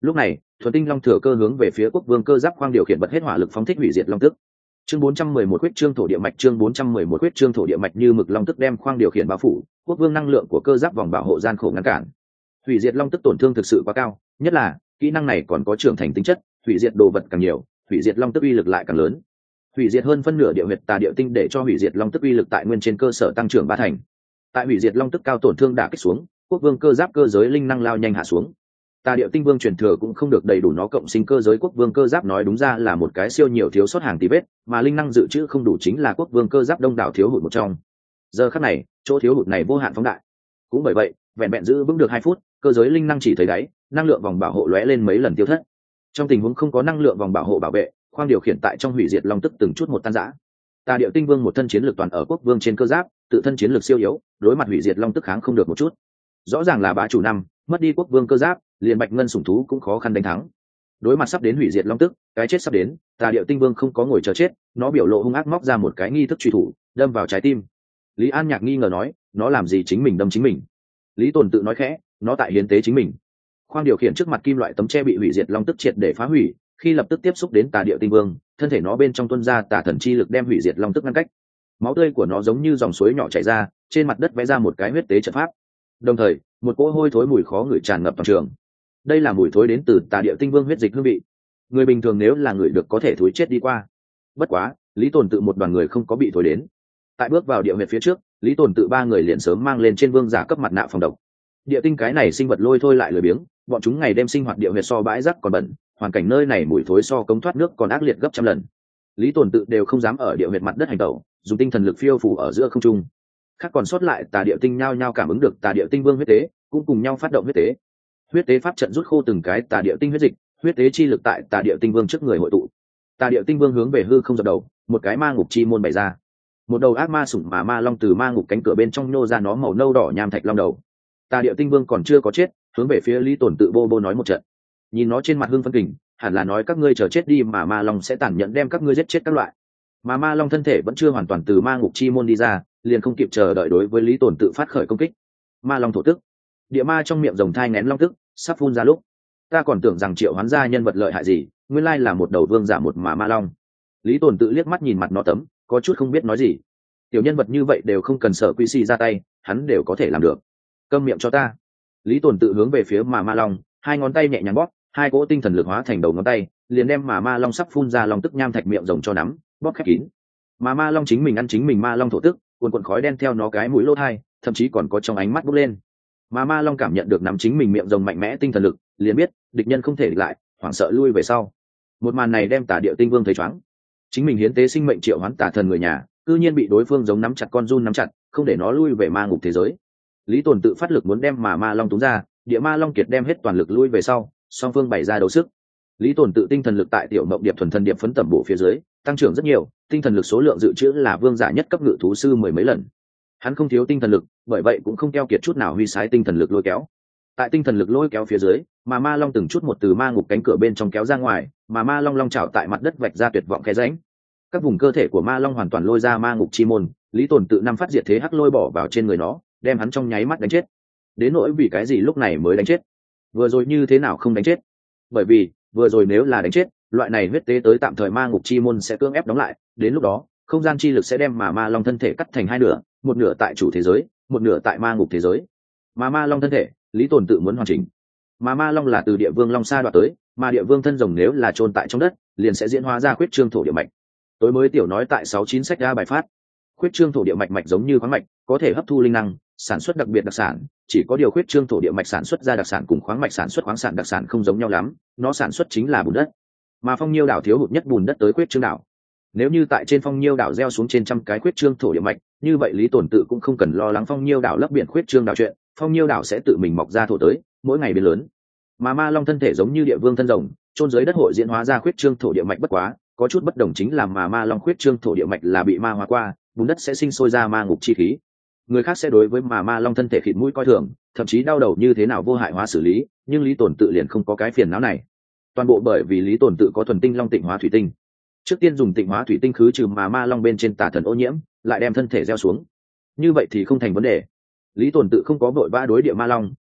Lúc này thuần tinh long thừa cơ hướng về phía quốc vương cơ giáp khoang điều khiển bật hết hỏa lực phóng thích hủy diệt long tức. Chương bốn trăm mười một huyết trương thổ địa mạch chương bốn trăm mười một huyết trương thổ địa mạch như mực long tức đem khoang điều khiển bao phủ, quốc vương năng lượng của cơ giáp vòng bảo hộ gian khổ ngăn cản. Hủy diệt long tức tổn thương thực sự quá cao, nhất là kỹ năng này còn có trưởng thành tính chất, hủy diệt đồ vật càng nhiều, hủy diệt long tức uy lực lại càng lớn. Hủy diệt hơn phân nửa địa huyệt tà địa tinh để cho hủy diệt long tức uy lực tại nguyên trên cơ sở tăng trưởng ba thành. Tại hủy diệt long tức cao tổn thương đả kích xuống, quốc vương cơ giáp cơ giới linh năng lao nhanh hạ xuống. Tà địa tinh vương truyền thừa cũng không được đầy đủ, nó cộng sinh cơ giới quốc vương cơ giáp nói đúng ra là một cái siêu nhiều thiếu sót hàng tí vết, mà linh năng dự trữ không đủ chính là quốc vương cơ giáp đông đảo thiếu hụt một trong. Giờ khắc này, chỗ thiếu hụt này vô hạn phóng đại. Cũng bởi vậy, vẹn vẹn giữ vững được hai phút, cơ giới linh năng chỉ thấy đáy, năng lượng vòng bảo hộ lóe lên mấy lần tiêu thất. Trong tình huống không có năng lượng vòng bảo hộ bảo vệ, khoang điều khiển tại trong hủy diệt long tức từng chút một tan rã. Tà địa tinh vương một thân chiến lược toàn ở quốc vương trên cơ giáp, tự thân chiến lược siêu yếu, đối mặt hủy diệt long tức kháng không được một chút. Rõ ràng là bá chủ năm, mất đi quốc vương cơ giáp, liền bạch ngân sủng thú cũng khó khăn đánh thắng. Đối mặt sắp đến hủy diệt long tức, cái chết sắp đến, Tà địa tinh vương không có ngồi chờ chết, nó biểu lộ hung ác móc ra một cái nghi thức truy thủ, đâm vào trái tim. Lý An Nhạc nghi ngờ nói, nó làm gì chính mình đâm chính mình? Lý Tồn tự nói khẽ, nó tại hiến tế chính mình. Khoang điều khiển trước mặt kim loại tấm tre bị hủy diệt long tức triệt để phá hủy, khi lập tức tiếp xúc đến Tà địa tinh vương, thân thể nó bên trong tuôn ra tà thần chi lực đem hủy diệt long tức ngăn cách. Máu tươi của nó giống như dòng suối nhỏ chảy ra, trên mặt đất vẽ ra một cái huyết tế trận pháp. Đồng thời, một cỗ hôi thối mùi khó ngửi tràn ngập toàn trường. Đây là mùi thối đến từ Tà địa tinh vương huyết dịch hương vị. Người bình thường nếu là người được có thể thối chết đi qua. Bất quá, Lý Tồn tự một đoàn người không có bị thối đến. Tại bước vào địa huyệt phía trước, Lý Tồn tự ba người liền sớm mang lên trên vương giả cấp mặt nạ phòng độc. Địa tinh cái này sinh vật lôi thôi lại lười biếng, bọn chúng ngày đêm sinh hoạt địa huyệt so bãi rác còn bẩn, hoàn cảnh nơi này mùi thối so cống thoát nước còn ác liệt gấp trăm lần. Lý Tồn tự đều không dám ở địa huyệt mặt đất hành tẩu, dùng tinh thần lực phiêu phù ở giữa không trung. Khác còn sót lại Tà địa tinh nhao nhao cảm ứng được Tà địa tinh vương huyết tế, cũng cùng nhau phát động huyết tế. Huyết tế pháp trận rút khô từng cái Tà địa tinh huyết dịch, huyết tế chi lực tại Tà địa tinh vương trước người hội tụ. Tà địa tinh vương hướng về hư không dập đầu, một cái ma ngục chi môn bày ra. Một đầu ác ma sủng mà ma long từ ma ngục cánh cửa bên trong nhô ra, nó màu nâu đỏ nham thạch long đầu. Tà địa tinh vương còn chưa có chết, hướng về phía Lý Tồn tự bô bô nói một trận. Nhìn nó trên mặt hưng phân kình, hẳn là nói các ngươi chờ chết đi, mà ma long sẽ tàn nhẫn đem các ngươi giết chết các loại. Mà ma long thân thể vẫn chưa hoàn toàn từ ma ngục chi môn đi ra, liền không kịp chờ đợi đối với Lý Tồn tự phát khởi công kích. Ma long thổ tức, địa ma trong miệng rồng thai nén long tức sắp phun ra lúc, ta còn tưởng rằng triệu hoán ra nhân vật lợi hại gì, nguyên lai là một đầu vương giả một mà ma long. Lý Tồn tự liếc mắt nhìn mặt nó tấm, có chút không biết nói gì. Tiểu nhân vật như vậy đều không cần sợ quy si ra tay, hắn đều có thể làm được. Câm miệng cho ta. Lý Tồn tự hướng về phía mà ma long, hai ngón tay nhẹ nhàng bóp, hai cỗ tinh thần lực hóa thành đầu ngón tay, liền đem mà ma long sắp phun ra long tức nham thạch miệng rồng cho nắm bóp khép kín. Mà ma long chính mình ăn chính mình ma long thổ tức, cuồn cuộn khói đen theo nó cái mũi lỗ thai, thậm chí còn có trong ánh mắt bốc lên. Mà ma long cảm nhận được nắm chính mình miệng rồng mạnh mẽ tinh thần lực, liền biết địch nhân không thể địch lại, hoảng sợ lui về sau. Một màn này đem Tà địa tinh vương thấy choáng. Chính mình hiến tế sinh mệnh triệu hoán tà thần người nhà, cư nhiên bị đối phương giống nắm chặt con giun nắm chặt, không để nó lui về ma ngục thế giới. Lý Tồn tự phát lực muốn đem mà ma long túng ra, địa ma long kiệt đem hết toàn lực lui về sau, song phương bày ra đấu sức. Lý Tồn tự tinh thần lực tại tiểu mộng điệp thuần thần điệp phấn tẩm bổ phía dưới tăng trưởng rất nhiều, tinh thần lực số lượng dự trữ là vương giả nhất cấp ngự thú sư mười mấy lần. Hắn không thiếu tinh thần lực, bởi vậy cũng không keo kiệt chút nào huy sái tinh thần lực lôi kéo. Tại tinh thần lực lôi kéo phía dưới, mà ma long từng chút một từ ma ngục cánh cửa bên trong kéo ra ngoài, mà ma long long chảo tại mặt đất vạch ra tuyệt vọng khe rãnh. Các vùng cơ thể của ma long hoàn toàn lôi ra ma ngục chi môn, Lý Tồn tự năm phát diệt thế hắc lôi bỏ vào trên người nó, đem hắn trong nháy mắt đánh chết. Đến nỗi vì cái gì lúc này mới đánh chết, vừa rồi như thế nào không đánh chết? Bởi vì vừa rồi nếu là đánh chết, loại này huyết tế tới tạm thời ma ngục chi môn sẽ cưỡng ép đóng lại, đến lúc đó không gian chi lực sẽ đem mà ma long thân thể cắt thành hai nửa, một nửa tại chủ thế giới, một nửa tại ma ngục thế giới. Mà ma long thân thể, Lý Tồn tự muốn hoàn chỉnh. Mà ma long là từ địa vương long sa đoạt tới, mà địa vương thân rồng nếu là chôn tại trong đất, liền sẽ diễn hóa ra khuyết trương thổ địa mạch. Tối mới tiểu nói tại sáu chín sách ra bài phát, khuyết trương thổ địa mạch mạch giống như khoáng mạch, có thể hấp thu linh năng, sản xuất đặc biệt đặc sản, chỉ có điều khuyết trương thổ địa mạch sản xuất ra đặc sản cùng khoáng mạch sản xuất khoáng sản đặc sản không giống nhau lắm, nó sản xuất chính là bùn đất. Mà Phong Nhiêu đảo thiếu hụt nhất bùn đất tới khuyết trương đảo. Nếu như tại trên Phong Nhiêu đảo gieo xuống trên trăm cái khuyết trương thổ địa mạch, như vậy Lý Tồn tự cũng không cần lo lắng Phong Nhiêu đảo lấp biển khuyết trương đảo chuyện, Phong Nhiêu đảo sẽ tự mình mọc ra thổ tới, mỗi ngày biến lớn. Mà ma long thân thể giống như địa vương thân rồng, chôn dưới đất hội diễn hóa ra khuyết trương thổ địa mạch, bất quá có chút bất đồng chính là mà ma long khuyết trương thổ địa mạch là bị ma hóa qua, bùn đất sẽ sinh sôi ra ma ngục chi khí. Người khác sẽ đối với mà ma long thân thể khịt mũi coi thường, thậm chí đau đầu như thế nào vô hại hóa xử lý, nhưng Lý Tồn tự liền không có cái phiền não này. Toàn bộ bởi vì Lý Tồn tự có thuần tinh long tịnh hóa thủy tinh. Trước tiên dùng tịnh hóa thủy tinh khứ trừ mà ma long bên trên tà thần ô nhiễm, lại đem thân thể gieo xuống. Như vậy thì không thành vấn đề. Lý Tồn tự không có vội vã đối địa ma long,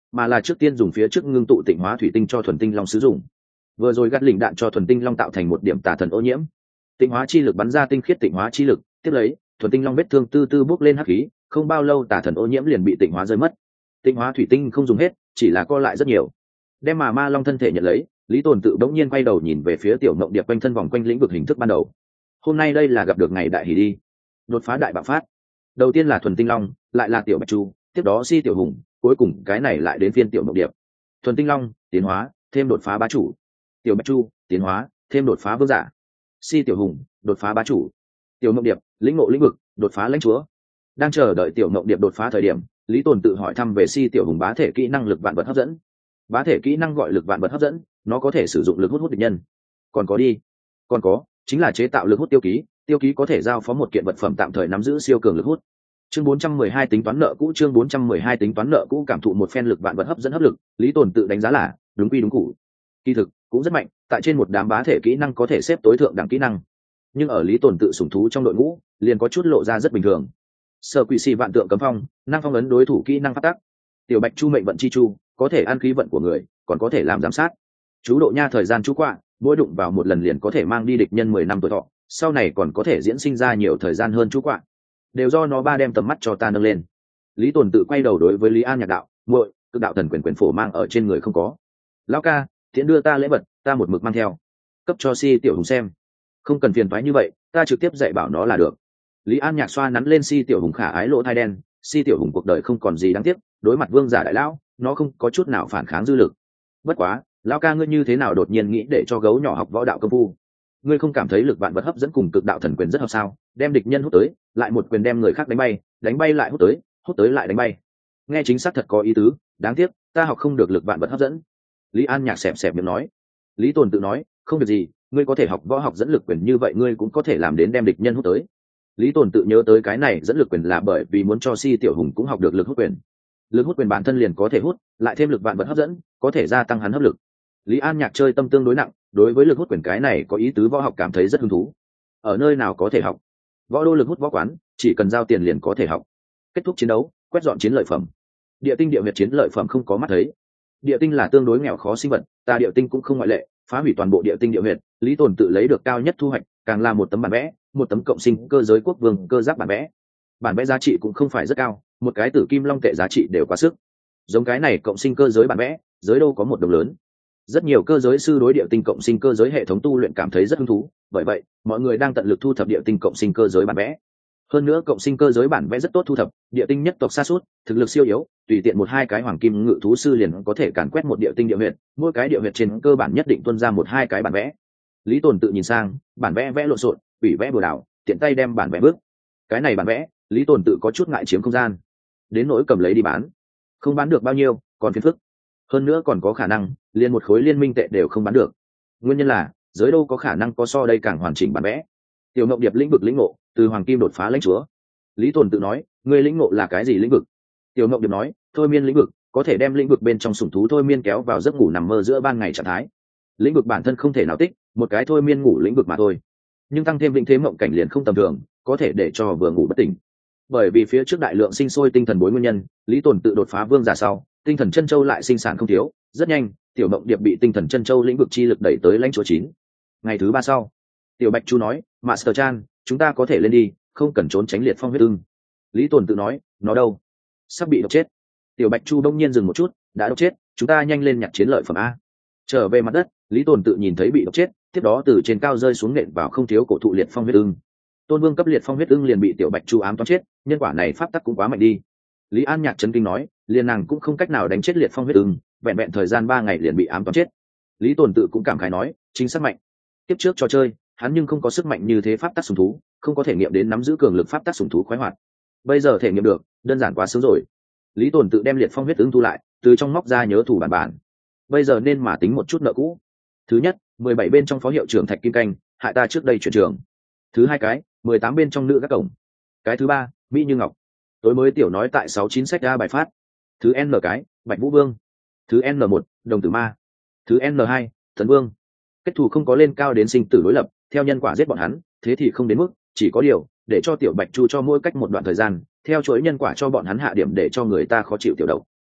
mà là trước tiên dùng phía trước ngưng tụ tịnh hóa thủy tinh cho thuần tinh long sử dụng. Vừa rồi gắt lỉnh đạn cho thuần tinh long tạo thành một điểm tà thần ô nhiễm, tịnh hóa chi lực bắn ra tinh khiết tịnh hóa chi lực, tiếp lấy thuần tinh long vết thương tư tư bốc lên hắc khí, không bao lâu tà thần ô nhiễm liền bị tịnh hóa rơi mất. Tịnh hóa thủy tinh không dùng hết, chỉ là co lại rất nhiều. Đem mà ma long thân thể nhận lấy, Lý Tồn tự bỗng nhiên quay đầu nhìn về phía tiểu ngộng điệp quanh thân vòng quanh lĩnh vực hình thức ban đầu. Hôm nay đây là gặp được ngày đại hỷ đi, đột phá đại bạo phát. Đầu tiên là thuần tinh long, lại là tiểu bạch chu, tiếp đó si tiểu hùng, cuối cùng cái này lại đến phiên tiểu ngộng điệp. Thuần tinh long tiến hóa, thêm đột phá bá chủ. Tiểu bạch chu tiến hóa, thêm đột phá vương giả. Si tiểu hùng đột phá bá chủ. Tiểu ngộng điệp lĩnh ngộ lĩnh vực, đột phá lãnh chúa. Đang chờ đợi tiểu ngộng điệp đột phá thời điểm, Lý Tồn tự hỏi thăm về si tiểu hùng bá thể kỹ năng lực vạn vật hấp dẫn. Bá thể kỹ năng gọi lực vạn vật hấp dẫn, nó có thể sử dụng lực hút hút địch nhân. Còn có đi, còn có chính là chế tạo lực hút tiêu ký, tiêu ký có thể giao phó một kiện vật phẩm tạm thời nắm giữ siêu cường lực hút. Chương bốn trăm mười hai tính toán nợ cũ, chương bốn trăm mười hai tính toán nợ cũ, cảm thụ một phen lực vạn vật hấp dẫn hấp lực, Lý Tồn tự đánh giá là đúng quy đúng cụ. Kỳ thực cũng rất mạnh, tại trên một đám bá thể kỹ năng có thể xếp tối thượng đẳng kỹ năng. Nhưng ở Lý Tồn tự sủng thú trong đội ngũ, liền có chút lộ ra rất bình thường. Sở quỷ xì vạn tượng cấm phong, năng phong ấn đối thủ kỹ năng phát tác. Tiểu bạch chu mệnh vận chi chu, có thể ăn khí vận của người, còn có thể làm giám sát. Chú độ nha thời gian chú quạ, mỗi đụng vào một lần liền có thể mang đi địch nhân mười năm tuổi thọ, sau này còn có thể diễn sinh ra nhiều thời gian hơn chú quạ. Đều do nó ba đem tầm mắt cho ta nâng lên. Lý Tồn tự quay đầu đối với Lý An Nhạc đạo, muội, cực đạo thần quyền quyền phổ mang ở trên người không có. Lão ca, tiễn đưa ta lễ vật, ta một mực mang theo. Cấp cho si tiểu hùng xem. Không cần phiền toái như vậy, ta trực tiếp dạy bảo nó là được. Lý An Nhạc xoa nắn lên si tiểu hùng khả ái lỗ thai đen, si tiểu hùng cuộc đời không còn gì đáng tiếc, đối mặt vương giả đại lão, nó không có chút nào phản kháng dư lực. Bất quá, lão ca ngươi như thế nào đột nhiên nghĩ để cho gấu nhỏ học võ đạo công phu? Ngươi không cảm thấy lực vạn vật hấp dẫn cùng cực đạo thần quyền rất hợp sao? Đem địch nhân hút tới, lại một quyền đem người khác đánh bay, đánh bay lại hút tới, hút tới lại đánh bay. Nghe chính xác thật có ý tứ, đáng tiếc ta học không được lực vạn vật hấp dẫn. Lý An Nhạc xẹp xẹp miệng nói. Lý Tồn tự nói, không việc gì, ngươi có thể học võ học dẫn lực quyền như vậy ngươi cũng có thể làm đến đem địch nhân hút tới. Lý Tồn tự nhớ tới cái này dẫn lực quyền là bởi vì muốn cho si tiểu hùng cũng học được lực hút quyền. Lực hút quyền bản thân liền có thể hút, lại thêm lực vạn vật hấp dẫn, có thể gia tăng hắn hấp lực. Lý An Nhạc chơi tâm tương đối nặng, đối với lực hút quyền cái này có ý tứ võ học cảm thấy rất hứng thú. Ở nơi nào có thể học? Võ đô lực hút võ quán, chỉ cần giao tiền liền có thể học. Kết thúc chiến đấu, quét dọn chiến lợi phẩm. Địa tinh địa huyệt chiến lợi phẩm không có mắt thấy. Địa tinh là tương đối nghèo khó sinh vật, ta địa tinh cũng không ngoại lệ, phá hủy toàn bộ địa tinh địa huyệt, Lý Tồn tự lấy được cao nhất thu hoạch, càng là một tấm bản vẽ, một tấm cộng sinh cơ giới quốc vương cơ giáp bản vẽ. Bản vẽ giá trị cũng không phải rất cao, một cái tử kim long tệ giá trị đều quá sức. Giống cái này cộng sinh cơ giới bản vẽ, giới đâu có một đồng lớn. Rất nhiều cơ giới sư đối địa tinh cộng sinh cơ giới hệ thống tu luyện cảm thấy rất hứng thú, bởi vậy mọi người đang tận lực thu thập địa tinh cộng sinh cơ giới bản vẽ. Hơn nữa cộng sinh cơ giới bản vẽ rất tốt thu thập, địa tinh nhất tộc sa sút, thực lực siêu yếu, tùy tiện một hai cái hoàng kim ngự thú sư liền có thể càn quét một địa tinh địa huyệt, mỗi cái địa huyệt trên cơ bản nhất định tuân ra một hai cái bản vẽ. Lý Tồn tự nhìn sang, bản vẽ vẽ lộn xộn, ủy vẽ bừa đảo, tiện tay đem bản vẽ bước. Cái này bản vẽ, Lý Tồn tự có chút ngại chiếm không gian, đến nỗi cầm lấy đi bán, không bán được bao nhiêu, còn phiền phức. Hơn nữa còn có khả năng liền một khối liên minh tệ đều không bán được. Nguyên nhân là giới đâu có khả năng có so đây càng hoàn chỉnh bản vẽ. Tiểu Ngộng Điệp lĩnh vực lĩnh ngộ, từ hoàng kim đột phá lãnh chúa. Lý Tồn tự nói, ngươi lĩnh ngộ là cái gì lĩnh vực? Tiểu Ngộng Điệp nói, thôi miên lĩnh vực, có thể đem lĩnh vực bên trong sủng thú thôi miên kéo vào giấc ngủ nằm mơ giữa ban ngày trạng thái. Lĩnh vực bản thân không thể nào tích, một cái thôi miên ngủ lĩnh vực mà thôi. Nhưng tăng thêm vĩnh thế mộng cảnh liền không tầm thường, có thể để cho vừa ngủ bất tỉnh. Bởi vì phía trước đại lượng sinh sôi tinh thần bối nguyên nhân, Lý Tồn tự đột phá vương giả sau, tinh thần chân châu lại sinh sản không thiếu, rất nhanh, Tiểu Mộng Điệp bị tinh thần chân châu lĩnh vực chi lực đẩy tới lãnh chúa chín. Ngày thứ ba sau, Tiểu Bạch Chu nói, Master Chan, chúng ta có thể lên đi, không cần trốn tránh liệt phong huyết ưng. Lý Tồn tự nói, nó đâu? Sắp bị độc chết. Tiểu Bạch Chu đông nhiên dừng một chút, đã độc chết, chúng ta nhanh lên nhặt chiến lợi phẩm a. Trở về mặt đất, Lý Tồn tự nhìn thấy bị độc chết, tiếp đó từ trên cao rơi xuống nện vào không thiếu cổ thụ liệt phong huyết ưng. Tôn vương cấp liệt phong huyết ưng liền bị Tiểu Bạch Chu ám toán chết, nhân quả này pháp tắc cũng quá mạnh đi. Lý An Nhạc chấn kinh nói, liền nàng cũng không cách nào đánh chết liệt phong huyết ưng, vẹn vẹn thời gian ba ngày liền bị ám toán chết. Lý Tồn tự cũng cảm khái nói, chính xác mạnh. Tiếp trước trò chơi, hắn nhưng không có sức mạnh như thế pháp tắc sủng thú, không có thể nghiệm đến nắm giữ cường lực pháp tắc sủng thú khoái hoạt. Bây giờ thể nghiệm được, đơn giản quá sướng rồi. Lý Tồn tự đem liệt phong huyết ưng thu lại, từ trong móc ra nhớ thủ bản bản. Bây giờ nên mà tính một chút nợ cũ. Thứ nhất, mười bảy bên trong phó hiệu trưởng Thạch Kim Canh, hại ta trước đây chuyển trường. Thứ hai cái, mười tám bên trong nữ các cổng. Cái thứ ba, Mỹ Như Ngọc. Tối mới tiểu nói tại sáu chín sách ra bài phát. Thứ N cái, Bạch Vũ Vương. Thứ N một, Đồng Tử Ma. Thứ N hai, Thần Vương. Kết thù không có lên cao đến sinh tử đối lập, theo nhân quả giết bọn hắn, thế thì không đến mức, chỉ có điều, để cho tiểu Bạch Chu cho mỗi cách một đoạn thời gian, theo chuỗi nhân quả cho bọn hắn hạ điểm để cho người ta khó chịu tiểu độc.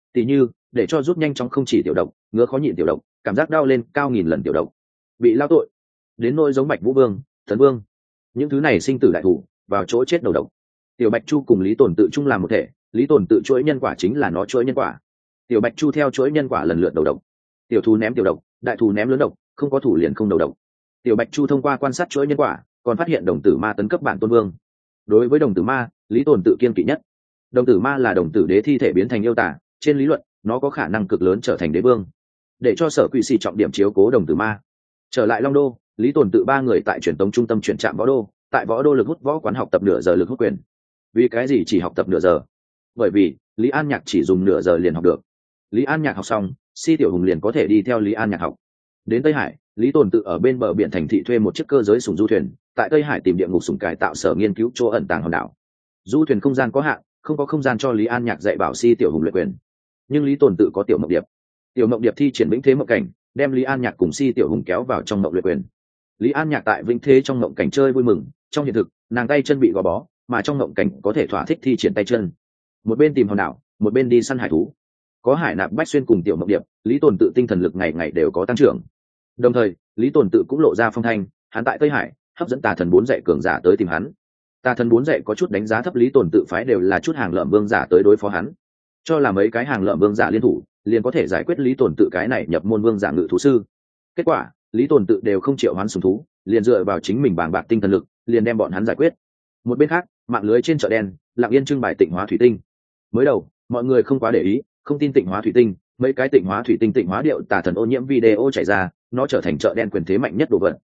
Tỷ như để cho rút nhanh chóng không chỉ tiểu độc, ngứa khó nhịn tiểu độc, cảm giác đau lên cao nghìn lần tiểu độc, bị lao tội, đến nỗi giống Bạch Vũ Vương, Thần Vương, những thứ này sinh tử đại thủ, vào chỗ chết đầu độc. Tiểu Bạch Chu cùng Lý Tồn tự chung làm một thể, Lý Tồn tự chuỗi nhân quả chính là nó chuỗi nhân quả. Tiểu Bạch Chu theo chuỗi nhân quả lần lượt đầu độc. Tiểu thú ném tiểu độc, đại thú ném lớn độc, không có thủ liền không đầu độc. Tiểu Bạch Chu thông qua quan sát chuỗi nhân quả, còn phát hiện đồng tử ma tấn cấp bản tôn vương. Đối với đồng tử ma, Lý Tồn tự kiên kỵ nhất. Đồng tử ma là đồng tử đế thi thể biến thành yêu tả, trên lý luận, nó có khả năng cực lớn trở thành đế vương. Để cho Sở Quỷ Sĩ trọng điểm chiếu cố đồng tử ma. Trở lại Long Đô, Lý Tồn tự ba người tại truyền tống trung tâm chuyển trạm võ đô, tại võ đô lực hút võ quán học tập nửa giờ lực hút quyền. Vì cái gì chỉ học tập nửa giờ? Bởi vì Lý An Nhạc chỉ dùng nửa giờ liền học được. Lý An Nhạc học xong, Si Tiểu Hùng liền có thể đi theo Lý An Nhạc học. Đến Tây Hải, Lý Tồn tự ở bên bờ biển thành thị thuê một chiếc cơ giới sùng du thuyền, tại Tây Hải tìm địa ngục sùng cải tạo sở nghiên cứu chỗ ẩn tàng hòn đảo. Du thuyền không gian có hạn, không có không gian cho Lý An Nhạc dạy bảo Si Tiểu Hùng luyện quyền. Nhưng Lý Tồn tự có Tiểu Mộng Điệp. Tiểu Mộng Điệp thi triển vĩnh thế mộng cảnh, đem Lý An Nhạc cùng Si Tiểu Hùng kéo vào trong mộng luyện quyền. Lý An Nhạc tại vĩnh thế trong mộng cảnh chơi vui mừng, trong hiện thực, nàng tay chân bị gò bó, mà trong mộng cảnh có thể thỏa thích thi triển tay chân. Một bên tìm hòn đảo, một bên đi săn hải thú. Có Hải Nạp Bách Xuyên cùng Tiểu Mộng Điệp, Lý Tồn tự tinh thần lực ngày ngày đều có tăng trưởng. Đồng thời, Lý Tồn tự cũng lộ ra phong thanh, hắn tại Tây Hải, hấp dẫn Tà Thần bốn dạy cường giả tới tìm hắn. Tà Thần bốn dạy có chút đánh giá thấp Lý Tồn tự phái đều là chút hàng lợm vương giả tới đối phó hắn, cho là mấy cái hàng lợm vương giả liên thủ, liền có thể giải quyết Lý Tồn tự cái này nhập môn vương giả ngự thú sư. Kết quả, Lý Tồn tự đều không triệu hoán sùng thú, liền dựa vào chính mình bàng bạc tinh thần lực, liền đem bọn hắn giải quyết. Một bên khác, mạng lưới trên chợ đen, lặng yên trưng bày Tịnh Hóa thủy tinh. Mới đầu, mọi người không quá để ý, không tin Tịnh Hóa thủy tinh, mấy cái Tịnh Hóa thủy tinh Tịnh Hóa điệu Tà Thần ô nhiễm video chảy ra, nó trở thành chợ đen quyền thế mạnh nhất đồ vật,